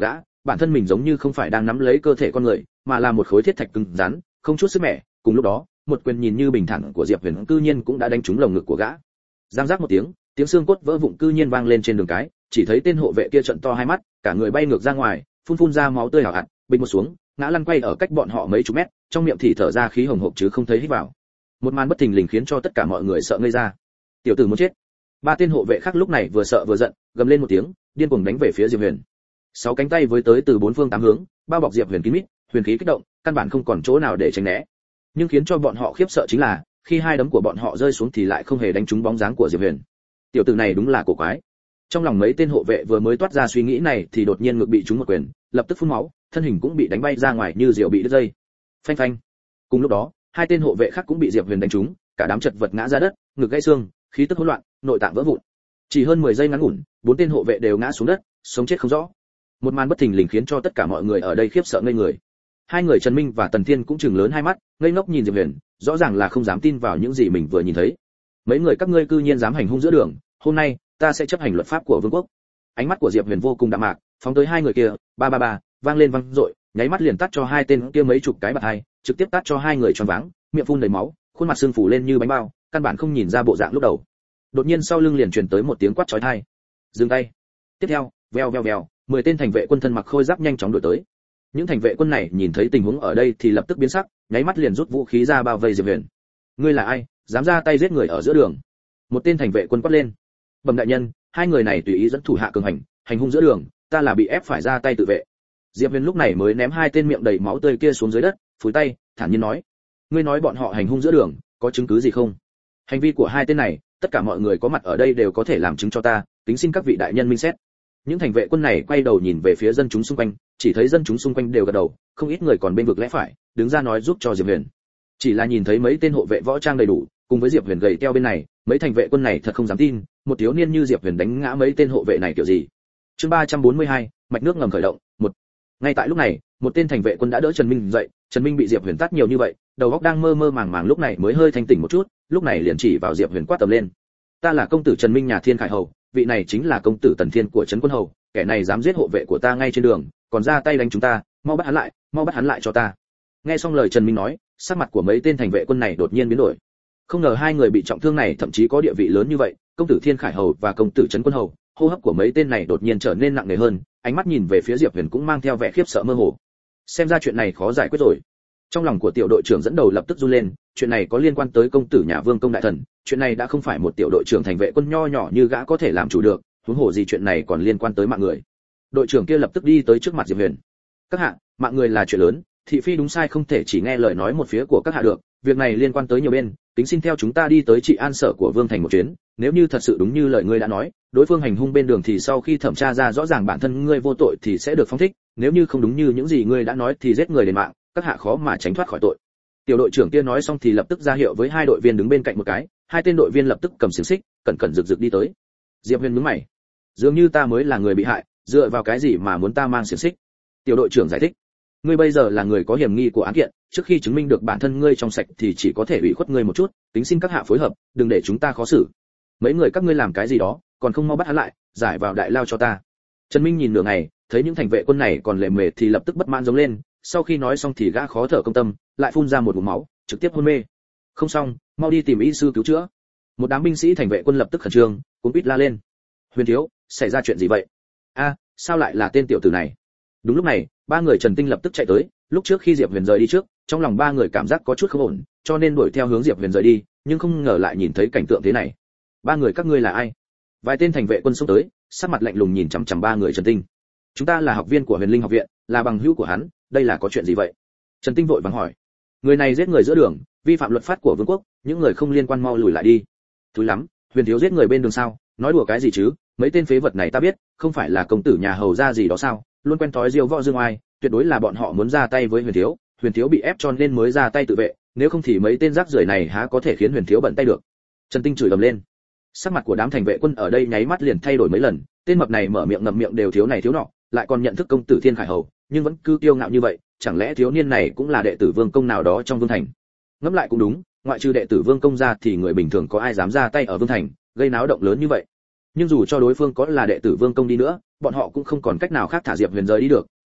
bản thân mình giống như không phải đang nắm lấy cơ thể con người, mà là một khối thiết thạch cứng rắn, không chút sức mẻ. Cùng lúc đó, một quyền nhìn như bình thản của Diệp Huyền cư nhiên cũng đã đánh trúng lồng ngực của gã. Giang giác một tiếng, tiếng xương cốt vỡ vụn cư nhiên vang lên trên đường cái, chỉ thấy tên hộ vệ kia trợn to hai mắt, cả người bay ngược ra ngoài, phun ra máu tươi hào hạt, bình một xuống, ngã lăn quay ở cách bọn họ mấy chục mét, trong miệng thì thở ra khí hồng hộc chứ không thấy hít vào. Một màn bất thình lình khiến cho tất cả mọi người sợ ngây ra. Tiểu tử muốn chết. Ba tên hộ vệ khác lúc này vừa sợ vừa giận, gầm lên một tiếng, điên cuồng đánh về phía Diệp Huyền. Sáu cánh tay với tới từ bốn phương tám hướng, bao bọc Diệp Huyền kín mít, huyền khí kích động, căn bản không còn chỗ nào để tránh né. Nhưng khiến cho bọn họ khiếp sợ chính là, khi hai đấm của bọn họ rơi xuống thì lại không hề đánh trúng bóng dáng của Diệp Huyền. Tiểu tử này đúng là cổ quái. Trong lòng mấy tên hộ vệ vừa mới toát ra suy nghĩ này thì đột nhiên ngực bị trúng một quyền, lập tức phun máu, thân hình cũng bị đánh bay ra ngoài như diều bị đứt dây. Phanh phanh. Cùng lúc đó, hai tên hộ vệ khác cũng bị Diệp Huyền đánh trúng, cả đám chật vật ngã ra đất, ngực gãy xương, khí tức hỗn loạn, nội tạng vỡ vụn. Chỉ hơn 10 giây ngắn ngủn, bốn tên hộ vệ đều ngã xuống đất, sống chết không rõ. Một màn bất thình lình khiến cho tất cả mọi người ở đây khiếp sợ ngây người. Hai người Trần Minh và Tần Thiên cũng trừng lớn hai mắt, ngây ngốc nhìn Diệp Huyền, rõ ràng là không dám tin vào những gì mình vừa nhìn thấy. Mấy người các ngươi cư nhiên dám hành hung giữa đường, hôm nay ta sẽ chấp hành luật pháp của vương quốc. Ánh mắt của Diệp Huyền vô cùng đạm mạc, phóng tới hai người kia, ba ba ba, vang lên vang dội, nháy mắt liền tát cho hai tên kia mấy chục cái bạt hai, trực tiếp tát cho hai người choáng váng, miệng phun đầy máu, khuôn mặt sưng phù lên như bánh bao, căn bản không nhìn ra bộ dạng lúc đầu. Đột nhiên sau lưng liền truyền tới một tiếng quát chói tai. Dừng tay. Tiếp theo, veo veo veo, 10 tên thành vệ quân thân mặc khôi giáp nhanh chóng đuổi tới. Những thành vệ quân này nhìn thấy tình huống ở đây thì lập tức biến sắc, nháy mắt liền rút vũ khí ra bao vây Diệp Huyền. Ngươi là ai, dám ra tay giết người ở giữa đường? Một tên thành vệ quân quát lên. Bẩm đại nhân, hai người này tùy ý dẫn thủ hạ cường hành hung giữa đường, ta là bị ép phải ra tay tự vệ. Diệp Huyền lúc này mới ném hai tên miệng đầy máu tươi kia xuống dưới đất, phủi tay, thản nhiên nói: ngươi nói bọn họ hành hung giữa đường, có chứng cứ gì không? Hành vi của hai tên này, tất cả mọi người có mặt ở đây đều có thể làm chứng cho ta, kính xin các vị đại nhân minh xét. Những thành vệ quân này quay đầu nhìn về phía dân chúng xung quanh, chỉ thấy dân chúng xung quanh đều gật đầu, không ít người còn bên vực lẽ phải, đứng ra nói giúp cho Diệp Huyền. Chỉ là nhìn thấy mấy tên hộ vệ võ trang đầy đủ, cùng với Diệp Huyền gầy teo bên này, mấy thành vệ quân này thật không dám tin, một thiếu niên như Diệp Huyền đánh ngã mấy tên hộ vệ này kiểu gì. Chương 342, mạch nước ngầm khởi động, 1. Ngay tại lúc này, một tên thành vệ quân đã đỡ Trần Minh dậy, Trần Minh bị Diệp Huyền tát nhiều như vậy, đầu óc đang mơ mơ màng màng lúc này mới hơi thanh tỉnh một chút, lúc này liền chỉ vào Diệp Huyền quát tầm lên: ta là công tử Trần Minh nhà Thiên Khải hầu, vị này chính là công tử Tần Thiên của trấn quân hầu, kẻ này dám giết hộ vệ của ta ngay trên đường, còn ra tay đánh chúng ta, mau bắt hắn lại cho ta. Nghe xong lời Trần Minh nói, sắc mặt của mấy tên thành vệ quân này đột nhiên biến đổi. Không ngờ hai người bị trọng thương này thậm chí có địa vị lớn như vậy, công tử Thiên Khải hầu và công tử trấn quân hầu. Hô hấp của mấy tên này đột nhiên trở nên nặng nề hơn, ánh mắt nhìn về phía Diệp Huyền cũng mang theo vẻ khiếp sợ mơ hồ. Xem ra chuyện này khó giải quyết rồi. Trong lòng của tiểu đội trưởng dẫn đầu lập tức run lên, chuyện này có liên quan tới công tử nhà Vương công đại thần, chuyện này đã không phải một tiểu đội trưởng thành vệ quân nho nhỏ như gã có thể làm chủ được, huống hồ gì chuyện này còn liên quan tới mạng người. Đội trưởng kia lập tức đi tới trước mặt Diệp Huyền. Các hạ, mạng người là chuyện lớn, thị phi đúng sai không thể chỉ nghe lời nói một phía của các hạ được, việc này liên quan tới nhiều bên, tính xin theo chúng ta đi tới trị an sở của Vương thành một chuyến, nếu như thật sự đúng như lời ngươi đã nói, đối phương hành hung bên đường thì sau khi thẩm tra ra rõ ràng bản thân ngươi vô tội thì sẽ được phóng thích, nếu như không đúng như những gì ngươi đã nói thì giết người đền mạng, các hạ khó mà tránh thoát khỏi tội. Tiểu đội trưởng kia nói xong thì lập tức ra hiệu với hai đội viên đứng bên cạnh một cái, hai tên đội viên lập tức cầm xiềng xích, cẩn cẩn rực rực đi tới. Diệp Huyền nhướng mày, dường như ta mới là người bị hại, dựa vào cái gì mà muốn ta mang xiềng xích? Tiểu đội trưởng giải thích, ngươi bây giờ là người có hiểm nghi của án kiện, trước khi chứng minh được bản thân ngươi trong sạch thì chỉ có thể ủy khuất ngươi một chút, tính xin các hạ phối hợp, đừng để chúng ta khó xử. Mấy người các ngươi làm cái gì đó, còn không mau bắt hắn lại, giải vào đại lao cho ta. Trần Minh nhìn nửa ngày, thấy những thành vệ quân này còn lề mề thì lập tức bất mãn giống lên, sau khi nói xong thì gã khó thở công tâm, lại phun ra một ngụm máu, trực tiếp hôn mê. Không xong, mau đi tìm y sư cứu chữa. Một đám binh sĩ thành vệ quân lập tức khẩn trương, cuống quýt la lên. Huyền thiếu, xảy ra chuyện gì vậy? A, sao lại là tên tiểu tử này? Đúng lúc này, ba người Trần Tinh lập tức chạy tới, lúc trước khi Diệp Huyền rời đi trước, trong lòng ba người cảm giác có chút không ổn, cho nên đuổi theo hướng Diệp Huyền rời đi, nhưng không ngờ lại nhìn thấy cảnh tượng thế này. Ba người các ngươi là ai? Vài tên thành vệ quân xông tới, sắc mặt lạnh lùng nhìn chằm chằm ba người Trần Tinh. Chúng ta là học viên của Huyền Linh học viện, là bằng hữu của hắn, đây là có chuyện gì vậy? Trần Tinh vội vàng hỏi. Người này giết người giữa đường, vi phạm luật pháp của vương quốc, những người không liên quan mau lùi lại đi. Thúi lắm, Huyền thiếu giết người bên đường sao? Nói đùa cái gì chứ? Mấy tên phế vật này ta biết, không phải là công tử nhà hầu gia gì đó sao? Luôn quen thói diêu võ dương oai, tuyệt đối là bọn họ muốn ra tay với Huyền thiếu. Huyền thiếu bị ép cho nên mới ra tay tự vệ, nếu không thì mấy tên rác rưởi này há có thể khiến Huyền thiếu bận tay được. Trần Tinh chửi ầm lên. Sắc mặt của đám thành vệ quân ở đây nháy mắt liền thay đổi mấy lần, tên mập này mở miệng ngậm miệng đều thiếu này thiếu nọ, lại còn nhận thức công tử Thiên Khải hầu, nhưng vẫn cứ kiêu ngạo như vậy, chẳng lẽ thiếu niên này cũng là đệ tử Vương công nào đó trong Vương thành? Ngẫm lại cũng đúng, ngoại trừ đệ tử Vương công ra thì người bình thường có ai dám ra tay ở Vương thành, gây náo động lớn như vậy. Nhưng dù cho đối phương có là đệ tử Vương công đi nữa, bọn họ cũng không còn cách nào khác thả Diệp Huyền rời đi được,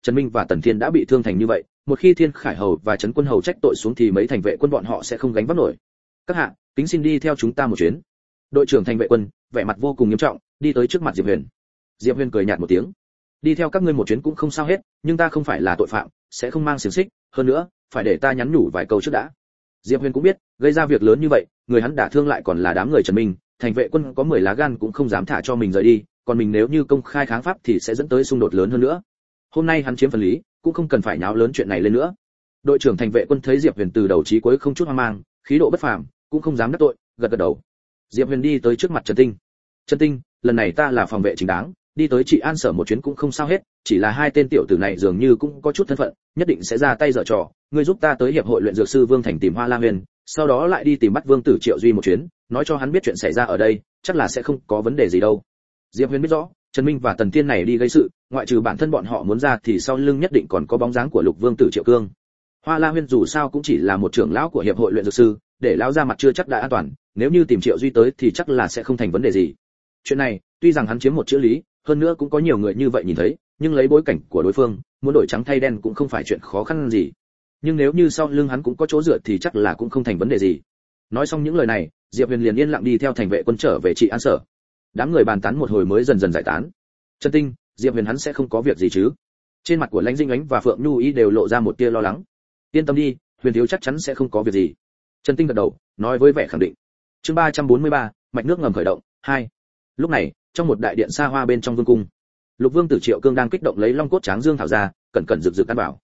Trần Minh và Tần Thiên đã bị thương thành như vậy, một khi Thiên Khải hầu và Trấn Quân hầu trách tội xuống thì mấy thành vệ quân bọn họ sẽ không gánh vác nổi. Các hạ, kính xin đi theo chúng ta một chuyến. Đội trưởng thành vệ quân vẻ mặt vô cùng nghiêm trọng, đi tới trước mặt Diệp Huyền. Diệp Huyền cười nhạt một tiếng, đi theo các ngươi một chuyến cũng không sao hết, nhưng ta không phải là tội phạm, sẽ không mang xiềng xích, hơn nữa phải để ta nhắn nhủ vài câu trước đã. Diệp Huyền cũng biết gây ra việc lớn như vậy, người hắn đả thương lại còn là đám người Trần Minh, thành vệ quân có 10 lá gan cũng không dám thả cho mình rời đi, còn mình nếu như công khai kháng pháp thì sẽ dẫn tới xung đột lớn hơn nữa. Hôm nay hắn chiếm phần lý, cũng không cần phải nháo lớn chuyện này lên nữa. Đội trưởng thành vệ quân thấy Diệp Huyền từ đầu chí cuối không chút hoang mang, khí độ bất phàm, cũng không dám đắc tội, gật gật đầu. Diệp Huyền đi tới trước mặt Trần Tinh. Trần Tinh, lần này ta là phòng vệ chính đáng, đi tới trị an sở một chuyến cũng không sao hết, chỉ là hai tên tiểu tử này dường như cũng có chút thân phận, nhất định sẽ ra tay dở trò, ngươi giúp ta tới hiệp hội luyện dược sư Vương Thành tìm Hoa La Huyền, sau đó lại đi tìm bắt Vương Tử Triệu Duy một chuyến, nói cho hắn biết chuyện xảy ra ở đây, chắc là sẽ không có vấn đề gì đâu. Diệp Huyền biết rõ, Trần Minh và Tần Thiên này đi gây sự, ngoại trừ bản thân bọn họ muốn ra thì sau lưng nhất định còn có bóng dáng của Lục Vương Tử Triệu Cương. Hoa La Huyền dù sao cũng chỉ là một trưởng lão của hiệp hội luyện dược sư, để lão ra mặt chưa chắc đã an toàn, nếu như tìm Triệu Duy tới thì chắc là sẽ không thành vấn đề gì. Chuyện này, tuy rằng hắn chiếm một chữ lý, hơn nữa cũng có nhiều người như vậy nhìn thấy, nhưng lấy bối cảnh của đối phương, muốn đổi trắng thay đen cũng không phải chuyện khó khăn gì. Nhưng nếu như sau lưng hắn cũng có chỗ dựa thì chắc là cũng không thành vấn đề gì. Nói xong những lời này, Diệp Huyền liền yên lặng đi theo thành vệ quân trở về trị an sở. Đám người bàn tán một hồi mới dần dần giải tán. Trần Tinh, Diệp Huyền hắn sẽ không có việc gì chứ? Trên mặt của Lãnh Dinh Ánh và Phượng Nhu Y đều lộ ra một tia lo lắng. Yên tâm đi, Huyền thiếu chắc chắn sẽ không có việc gì. Trần Tinh gật đầu, nói với vẻ khẳng định. Chương 343, mạch nước ngầm khởi động 2. Lúc này, trong một đại điện xa hoa bên trong vương cung, Lục Vương Tử Triệu Cương đang kích động lấy long cốt tráng dương thảo ra, cẩn cẩn rực rực ăn bảo.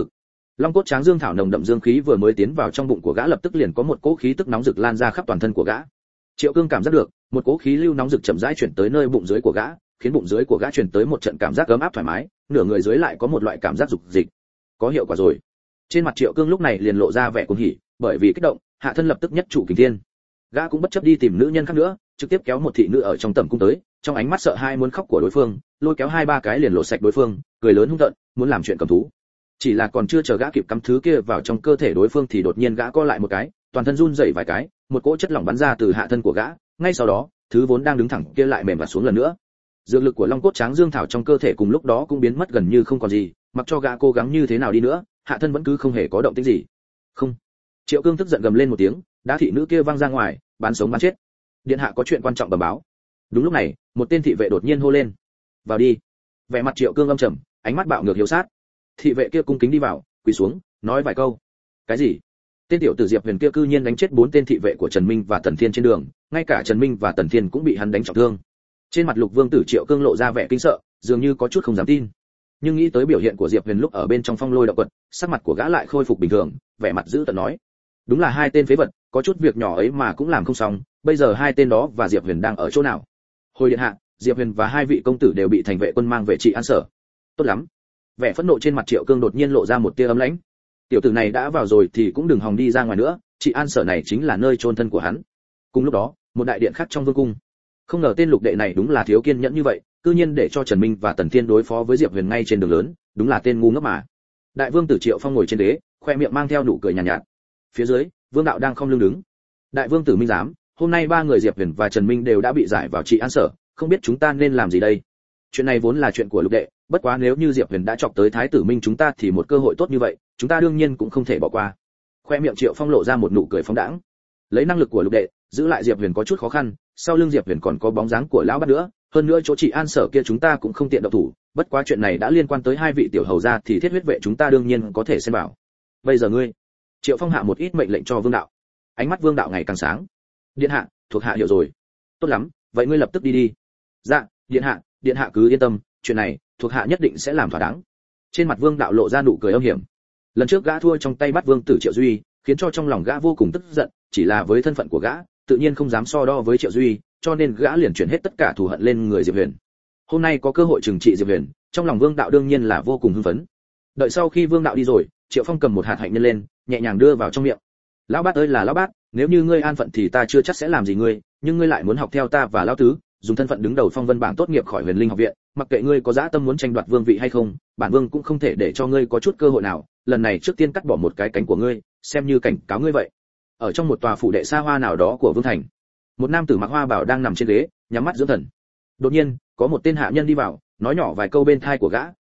Long cốt tráng dương thảo nồng đậm dương khí vừa mới tiến vào trong bụng của gã lập tức liền có một cỗ khí tức nóng rực lan ra khắp toàn thân của gã. Triệu Cương cảm giác được, một cỗ khí lưu nóng rực chậm rãi chuyển tới nơi bụng dưới của gã, khiến bụng dưới của gã truyền tới một trận cảm giác ấm áp thoải mái, nửa người dưới lại có một loại cảm giác dục dịch. Có hiệu quả rồi. Trên mặt Triệu Cương lúc này liền lộ ra vẻ cuồng hỉ, bởi vì kích động, hạ thân lập tức nhất trụ kình thiên. Gã cũng bất chấp đi tìm nữ nhân khác nữa, trực tiếp kéo một thị nữ ở trong tầm cung tới, trong ánh mắt sợ hai muốn khóc của đối phương, lôi kéo hai ba cái liền lộ sạch đối phương, cười lớn hung tợn, muốn làm chuyện cầm thú. Chỉ là còn chưa chờ gã kịp cắm thứ kia vào trong cơ thể đối phương thì đột nhiên gã co lại một cái, toàn thân run rẩy vài cái, một cỗ chất lỏng bắn ra từ hạ thân của gã, ngay sau đó, thứ vốn đang đứng thẳng kia lại mềm và xuống lần nữa. Dược lực của long cốt tráng dương thảo trong cơ thể cùng lúc đó cũng biến mất gần như không còn gì, mặc cho gã cố gắng như thế nào đi nữa, hạ thân vẫn cứ không hề có động tĩnh gì. Không. Triệu Cương tức giận gầm lên một tiếng, đá thị nữ kia văng ra ngoài, bán sống bán chết. Điện hạ có chuyện quan trọng bẩm báo. Đúng lúc này, một tên thị vệ đột nhiên hô lên. Vào đi. Vẻ mặt Triệu Cương âm trầm, ánh mắt bạo ngược hiếu sát. Thị vệ kia cung kính đi vào, quỳ xuống, nói vài câu. Cái gì? Tên tiểu tử Diệp Huyền kia cư nhiên đánh chết 4 tên thị vệ của Trần Minh và Tần Thiên trên đường, ngay cả Trần Minh và Tần Thiên cũng bị hắn đánh trọng thương. Trên mặt Lục Vương Tử Triệu Cương lộ ra vẻ kinh sợ, dường như có chút không dám tin. Nhưng nghĩ tới biểu hiện của Diệp Huyền lúc ở bên trong phong lôi động quật, sắc mặt của gã lại khôi phục bình thường, vẻ mặt dữ tợn nói: đúng là hai tên phế vật, có chút việc nhỏ ấy mà cũng làm không xong, bây giờ hai tên đó và Diệp Huyền đang ở chỗ nào? Hồi điện hạ, Diệp Huyền và hai vị công tử đều bị thành vệ quân mang về trị an sở. Tốt lắm. Vẻ phẫn nộ trên mặt Triệu Cương đột nhiên lộ ra một tia ấm lãnh. Tiểu tử này đã vào rồi thì cũng đừng hòng đi ra ngoài nữa, trị an sở này chính là nơi chôn thân của hắn. Cùng lúc đó, một đại điện khác trong vương cung. Không ngờ tên Lục đệ này đúng là thiếu kiên nhẫn như vậy, cư nhiên để cho Trần Minh và Tần Thiên đối phó với Diệp Huyền ngay trên đường lớn, đúng là tên ngu ngốc mà. Đại vương tử Triệu Phong ngồi trên ghế, khoe miệng mang theo nụ cười nhàn nhạt. Phía dưới, Vương đạo đang không lưng đứng. Đại vương tử Minh giám, hôm nay ba người Diệp Huyền và Trần Minh đều đã bị giải vào trị an sở, không biết chúng ta nên làm gì đây? Chuyện này vốn là chuyện của Lục đệ, bất quá nếu như Diệp Huyền đã chọc tới thái tử Minh chúng ta thì một cơ hội tốt như vậy, chúng ta đương nhiên cũng không thể bỏ qua. Khoe miệng Triệu Phong lộ ra một nụ cười phóng đãng. Lấy năng lực của Lục đệ, giữ lại Diệp Huyền có chút khó khăn, sau lưng Diệp Huyền còn có bóng dáng của lão bát nữa, hơn nữa chỗ trị an sở kia chúng ta cũng không tiện động thủ, bất quá chuyện này đã liên quan tới hai vị tiểu hầu gia thì thiết huyết vệ chúng ta đương nhiên có thể xen vào. Bây giờ ngươi. Triệu Phong hạ một ít mệnh lệnh cho Vương đạo. Ánh mắt Vương đạo ngày càng sáng. Điện hạ, thuộc hạ hiểu rồi. Tốt lắm, vậy ngươi lập tức đi đi. Dạ, điện hạ cứ yên tâm, chuyện này thuộc hạ nhất định sẽ làm thỏa đáng. Trên mặt Vương đạo lộ ra nụ cười âm hiểm. Lần trước gã thua trong tay bắt Vương tử Triệu Duy, khiến cho trong lòng gã vô cùng tức giận, chỉ là với thân phận của gã, tự nhiên không dám so đo với Triệu Duy, cho nên gã liền chuyển hết tất cả thù hận lên người Diệp Huyền. Hôm nay có cơ hội trừng trị Diệp Huyền, trong lòng Vương đạo đương nhiên là vô cùng hưng phấn. Đợi sau khi Vương đạo đi rồi, Triệu Phong cầm một hạt hạnh nhân lên, nhẹ nhàng đưa vào trong miệng. Lão bát ơi là lão bát, nếu như ngươi an phận thì ta chưa chắc sẽ làm gì ngươi, nhưng ngươi lại muốn học theo ta và lão tứ, dùng thân phận đứng đầu phong vân bảng tốt nghiệp khỏi Huyền Linh học viện, mặc kệ ngươi có dã tâm muốn tranh đoạt vương vị hay không, bản vương cũng không thể để cho ngươi có chút cơ hội nào, lần này trước tiên cắt bỏ một cái cánh của ngươi, xem như cảnh cáo ngươi vậy. Ở trong một tòa phủ đệ xa hoa nào đó của vương thành, một nam tử mặc hoa bào đang nằm trên ghế, nhắm mắt dưỡng thần. Đột nhiên, có một tên hạ nhân đi vào, nói nhỏ vài câu bên tai của gã,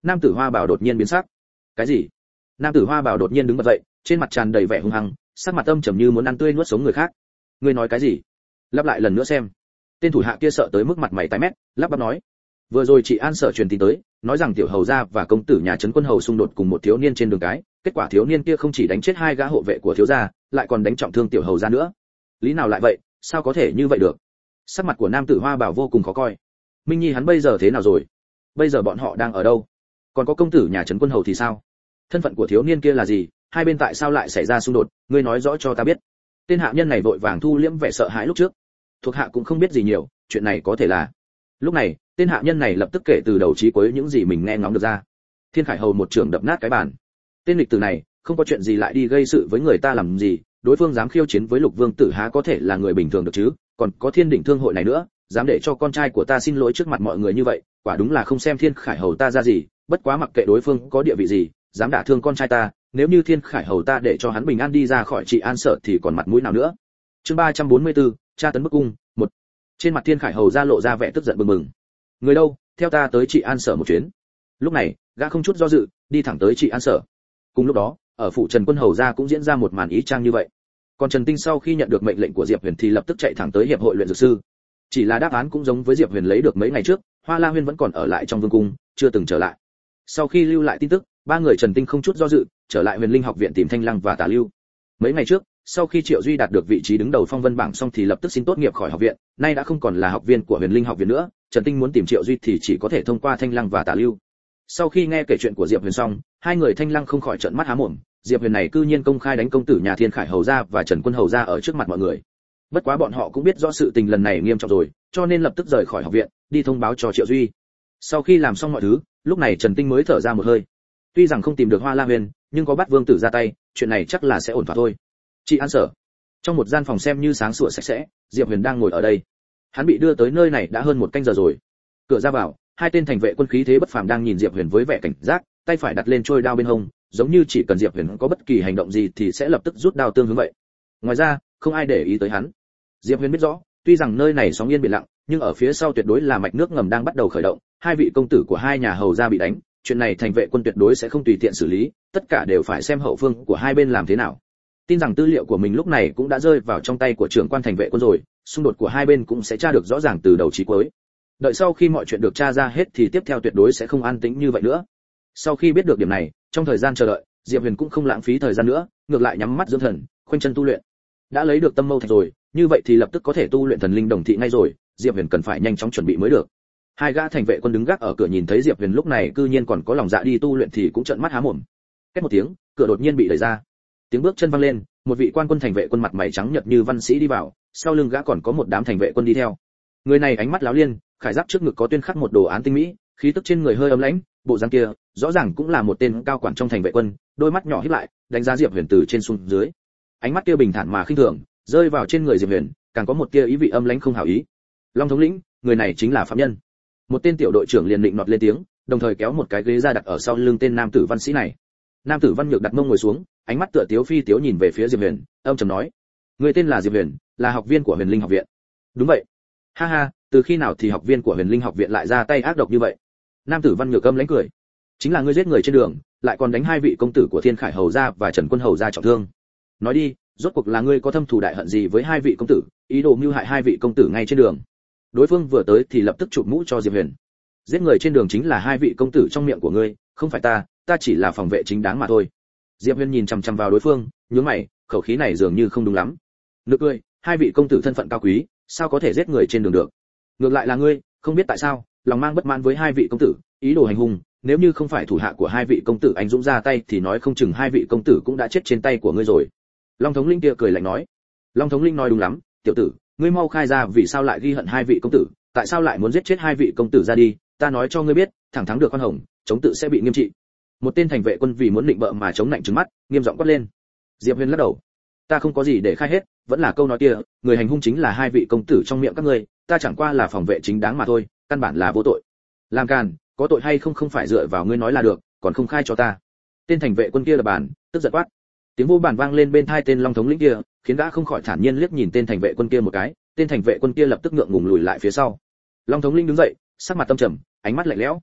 Nam tử hoa bảo đột nhiên biến sắc. Cái gì? Nam tử hoa bảo đột nhiên đứng bật dậy, trên mặt tràn đầy vẻ hung hăng, sắc mặt âm trầm như muốn ăn tươi nuốt sống người khác. Ngươi nói cái gì? Lặp lại lần nữa xem. Tên thủ hạ kia sợ tới mức mặt mày tái mét, lắp bắp nói: vừa rồi chị An Sở truyền tin tới, nói rằng tiểu hầu gia và công tử nhà trấn quân hầu xung đột cùng một thiếu niên trên đường cái, kết quả thiếu niên kia không chỉ đánh chết hai gã hộ vệ của thiếu gia, lại còn đánh trọng thương tiểu hầu gia nữa. Lý nào lại vậy, sao có thể như vậy được? Sắc mặt của nam tử hoa bảo vô cùng khó coi. Minh Nhi hắn bây giờ thế nào rồi? Bây giờ bọn họ đang ở đâu? Còn có công tử nhà trấn quân hầu thì sao? Thân phận của thiếu niên kia là gì? Hai bên tại sao lại xảy ra xung đột? Ngươi nói rõ cho ta biết. Tên hạ nhân này vội vàng thu liễm vẻ sợ hãi lúc trước. Thuộc hạ cũng không biết gì nhiều, chuyện này có thể là. Lúc này, tên hạ nhân này lập tức kể từ đầu chí cuối những gì mình nghe ngóng được ra. Thiên Khải hầu một trường đập nát cái bàn. Tên lịch tử này, không có chuyện gì lại đi gây sự với người ta làm gì, đối phương dám khiêu chiến với Lục Vương tử há có thể là người bình thường được chứ, còn có Thiên Đỉnh Thương hội này nữa, dám để cho con trai của ta xin lỗi trước mặt mọi người như vậy, quả đúng là không xem Thiên Khải hầu ta ra gì, bất quá mặc kệ đối phương có địa vị gì, dám đả thương con trai ta, nếu như Thiên Khải hầu ta để cho hắn bình an đi ra khỏi Trị An Sở thì còn mặt mũi nào nữa. Chương 344, tra tấn bức cung, 1. Trên mặt Thiên Khải hầu ra lộ ra vẻ tức giận bừng bừng. Người đâu, theo ta tới Trị An Sở một chuyến. Lúc này, gã không chút do dự, đi thẳng tới Trị An Sở. Cùng lúc đó, ở phủ Trần Quân hầu ra cũng diễn ra một màn ý chang như vậy. Còn Trần Tinh sau khi nhận được mệnh lệnh của Diệp Huyền thì lập tức chạy thẳng tới hiệp hội luyện dược sư. Chỉ là đáp án cũng giống với Diệp Huyền lấy được mấy ngày trước, Hoa La Huyên vẫn còn ở lại trong vương cung, chưa từng trở lại. Sau khi lưu lại tin tức, ba người Trần Tinh không chút do dự, trở lại Huyền Linh học viện tìm Thanh Lăng và Tả Lưu. Mấy ngày trước, sau khi Triệu Duy đạt được vị trí đứng đầu phong vân bảng xong thì lập tức xin tốt nghiệp khỏi học viện, nay đã không còn là học viên của Huyền Linh học viện nữa, Trần Tinh muốn tìm Triệu Duy thì chỉ có thể thông qua Thanh Lăng và Tả Lưu. Sau khi nghe kể chuyện của Diệp Huyền xong, hai người Thanh Lăng không khỏi trợn mắt há mồm, Diệp Huyền này cư nhiên công khai đánh công tử nhà Thiên Khải hầu gia và Trần Quân hầu gia ở trước mặt mọi người. Bất quá bọn họ cũng biết rõ sự tình lần này nghiêm trọng rồi, cho nên lập tức rời khỏi học viện, đi thông báo cho Triệu Duy. Sau khi làm xong mọi thứ, lúc này Trần Tinh mới thở ra một hơi. Tuy rằng không tìm được Hoa La Huyền, nhưng có Bát Vương tử ra tay, chuyện này chắc là sẽ ổn thỏa thôi. Trị An Sở. Trong một gian phòng xem như sáng sủa sạch sẽ, Diệp Huyền đang ngồi ở đây. Hắn bị đưa tới nơi này đã hơn một canh giờ rồi. Cửa ra vào, hai tên thành vệ quân khí thế bất phàm đang nhìn Diệp Huyền với vẻ cảnh giác, tay phải đặt lên trôi đao bên hông, giống như chỉ cần Diệp Huyền có bất kỳ hành động gì thì sẽ lập tức rút đao tương hướng vậy. Ngoài ra, không ai để ý tới hắn. Diệp Huyền biết rõ, tuy rằng nơi này sóng yên biển lặng, nhưng ở phía sau tuyệt đối là mạch nước ngầm đang bắt đầu khởi động, hai vị công tử của hai nhà hầu gia bị đánh, chuyện này thành vệ quân tuyệt đối sẽ không tùy tiện xử lý, tất cả đều phải xem hậu phương của hai bên làm thế nào. Tin rằng tư liệu của mình lúc này cũng đã rơi vào trong tay của trưởng quan thành vệ quân rồi, xung đột của hai bên cũng sẽ tra được rõ ràng từ đầu chí cuối. Đợi sau khi mọi chuyện được tra ra hết thì tiếp theo tuyệt đối sẽ không an tĩnh như vậy nữa. Sau khi biết được điểm này, trong thời gian chờ đợi, Diệp Huyền cũng không lãng phí thời gian nữa, ngược lại nhắm mắt dưỡng thần, khoanh chân tu luyện. Đã lấy được tâm mâu thạch rồi, như vậy thì lập tức có thể tu luyện thần linh đồng thị ngay rồi, Diệp Huyền cần phải nhanh chóng chuẩn bị mới được. Hai gã thành vệ quân đứng gác ở cửa nhìn thấy Diệp Huyền lúc này cư nhiên còn có lòng dạ đi tu luyện thì cũng trợn mắt há mồm. Két một tiếng, cửa đột nhiên bị đẩy ra. Tiếng bước chân vang lên, một vị quan quân thành vệ quân mặt mày trắng nhợt như văn sĩ đi vào, sau lưng gã còn có một đám thành vệ quân đi theo. Người này ánh mắt láo liên, khải giáp trước ngực có tuyên khắc một đồ án tinh mỹ, khí tức trên người hơi ấm lãnh, bộ dáng kia rõ ràng cũng là một tên cao quản trong thành vệ quân, đôi mắt nhỏ híp lại, đánh giá Diệp Huyền từ trên xuống dưới. Ánh mắt kia bình thản mà khinh thường, rơi vào trên người Diệp Huyền, càng có một tia ý vị âm lãnh không hảo ý. Long thống lĩnh, người này chính là phạm nhân. Một tên tiểu đội trưởng liền định nọt lên tiếng, đồng thời kéo một cái ghế ra đặt ở sau lưng tên nam tử văn sĩ này. Nam tử văn nhược đặt mông ngồi xuống, ánh mắt tựa tiếu phi tiếu nhìn về phía Diệp Huyền, âm trầm nói: người tên là Diệp Huyền, là học viên của Huyền Linh học viện. Đúng vậy. Ha ha, từ khi nào thì học viên của Huyền Linh học viện lại ra tay ác độc như vậy? Nam tử văn nhược âm lãnh cười: chính là ngươi giết người trên đường, lại còn đánh hai vị công tử của Thiên Khải hầu gia và Trần Quân hầu gia trọng thương. Nói đi, rốt cuộc là ngươi có thâm thù đại hận gì với hai vị công tử, ý đồ mưu hại hai vị công tử ngay trên đường? Đối phương vừa tới thì lập tức chụp mũ cho Diệp Huyền: giết người trên đường chính là hai vị công tử trong miệng của ngươi, không phải ta chỉ là phòng vệ chính đáng mà thôi. Diệp Huyền nhìn chằm chằm vào đối phương, nhướng mày, khẩu khí này dường như không đúng lắm. Nực cười, hai vị công tử thân phận cao quý, sao có thể giết người trên đường được? Ngược lại là ngươi, không biết tại sao, lòng mang bất mãn với hai vị công tử, ý đồ hành hung, nếu như không phải thủ hạ của hai vị công tử anh dũng ra tay thì nói không chừng hai vị công tử cũng đã chết trên tay của ngươi rồi. Long thống linh kia cười lạnh nói: Long thống linh nói đúng lắm, tiểu tử, ngươi mau khai ra vì sao lại ghi hận hai vị công tử, tại sao lại muốn giết chết hai vị công tử ra đi, ta nói cho ngươi biết, thẳng thắng được khoan hồng, chống tự sẽ bị nghiêm trị. Một tên thành vệ quân vì muốn định bợ mà chống nạnh trừng mắt, nghiêm giọng quát lên. Diệp Huyền lắc đầu: ta không có gì để khai hết, vẫn là câu nói kia, người hành hung chính là hai vị công tử trong miệng các ngươi, ta chẳng qua là phòng vệ chính đáng mà thôi, căn bản là vô tội. Làm càn, có tội hay không không phải dựa vào ngươi nói là được, còn không khai cho ta. Tên thành vệ quân kia là bàn, tức giận quát. Tiếng vô bàn vang lên bên tai tên long thống lĩnh kia, khiến gã không khỏi thản nhiên liếc nhìn tên thành vệ quân kia một cái, tên thành vệ quân kia lập tức ngượng ngùng lùi lại phía sau. Long thống lĩnh đứng dậy, sắc mặt tâm trầm, ánh mắt lạnh lẽo.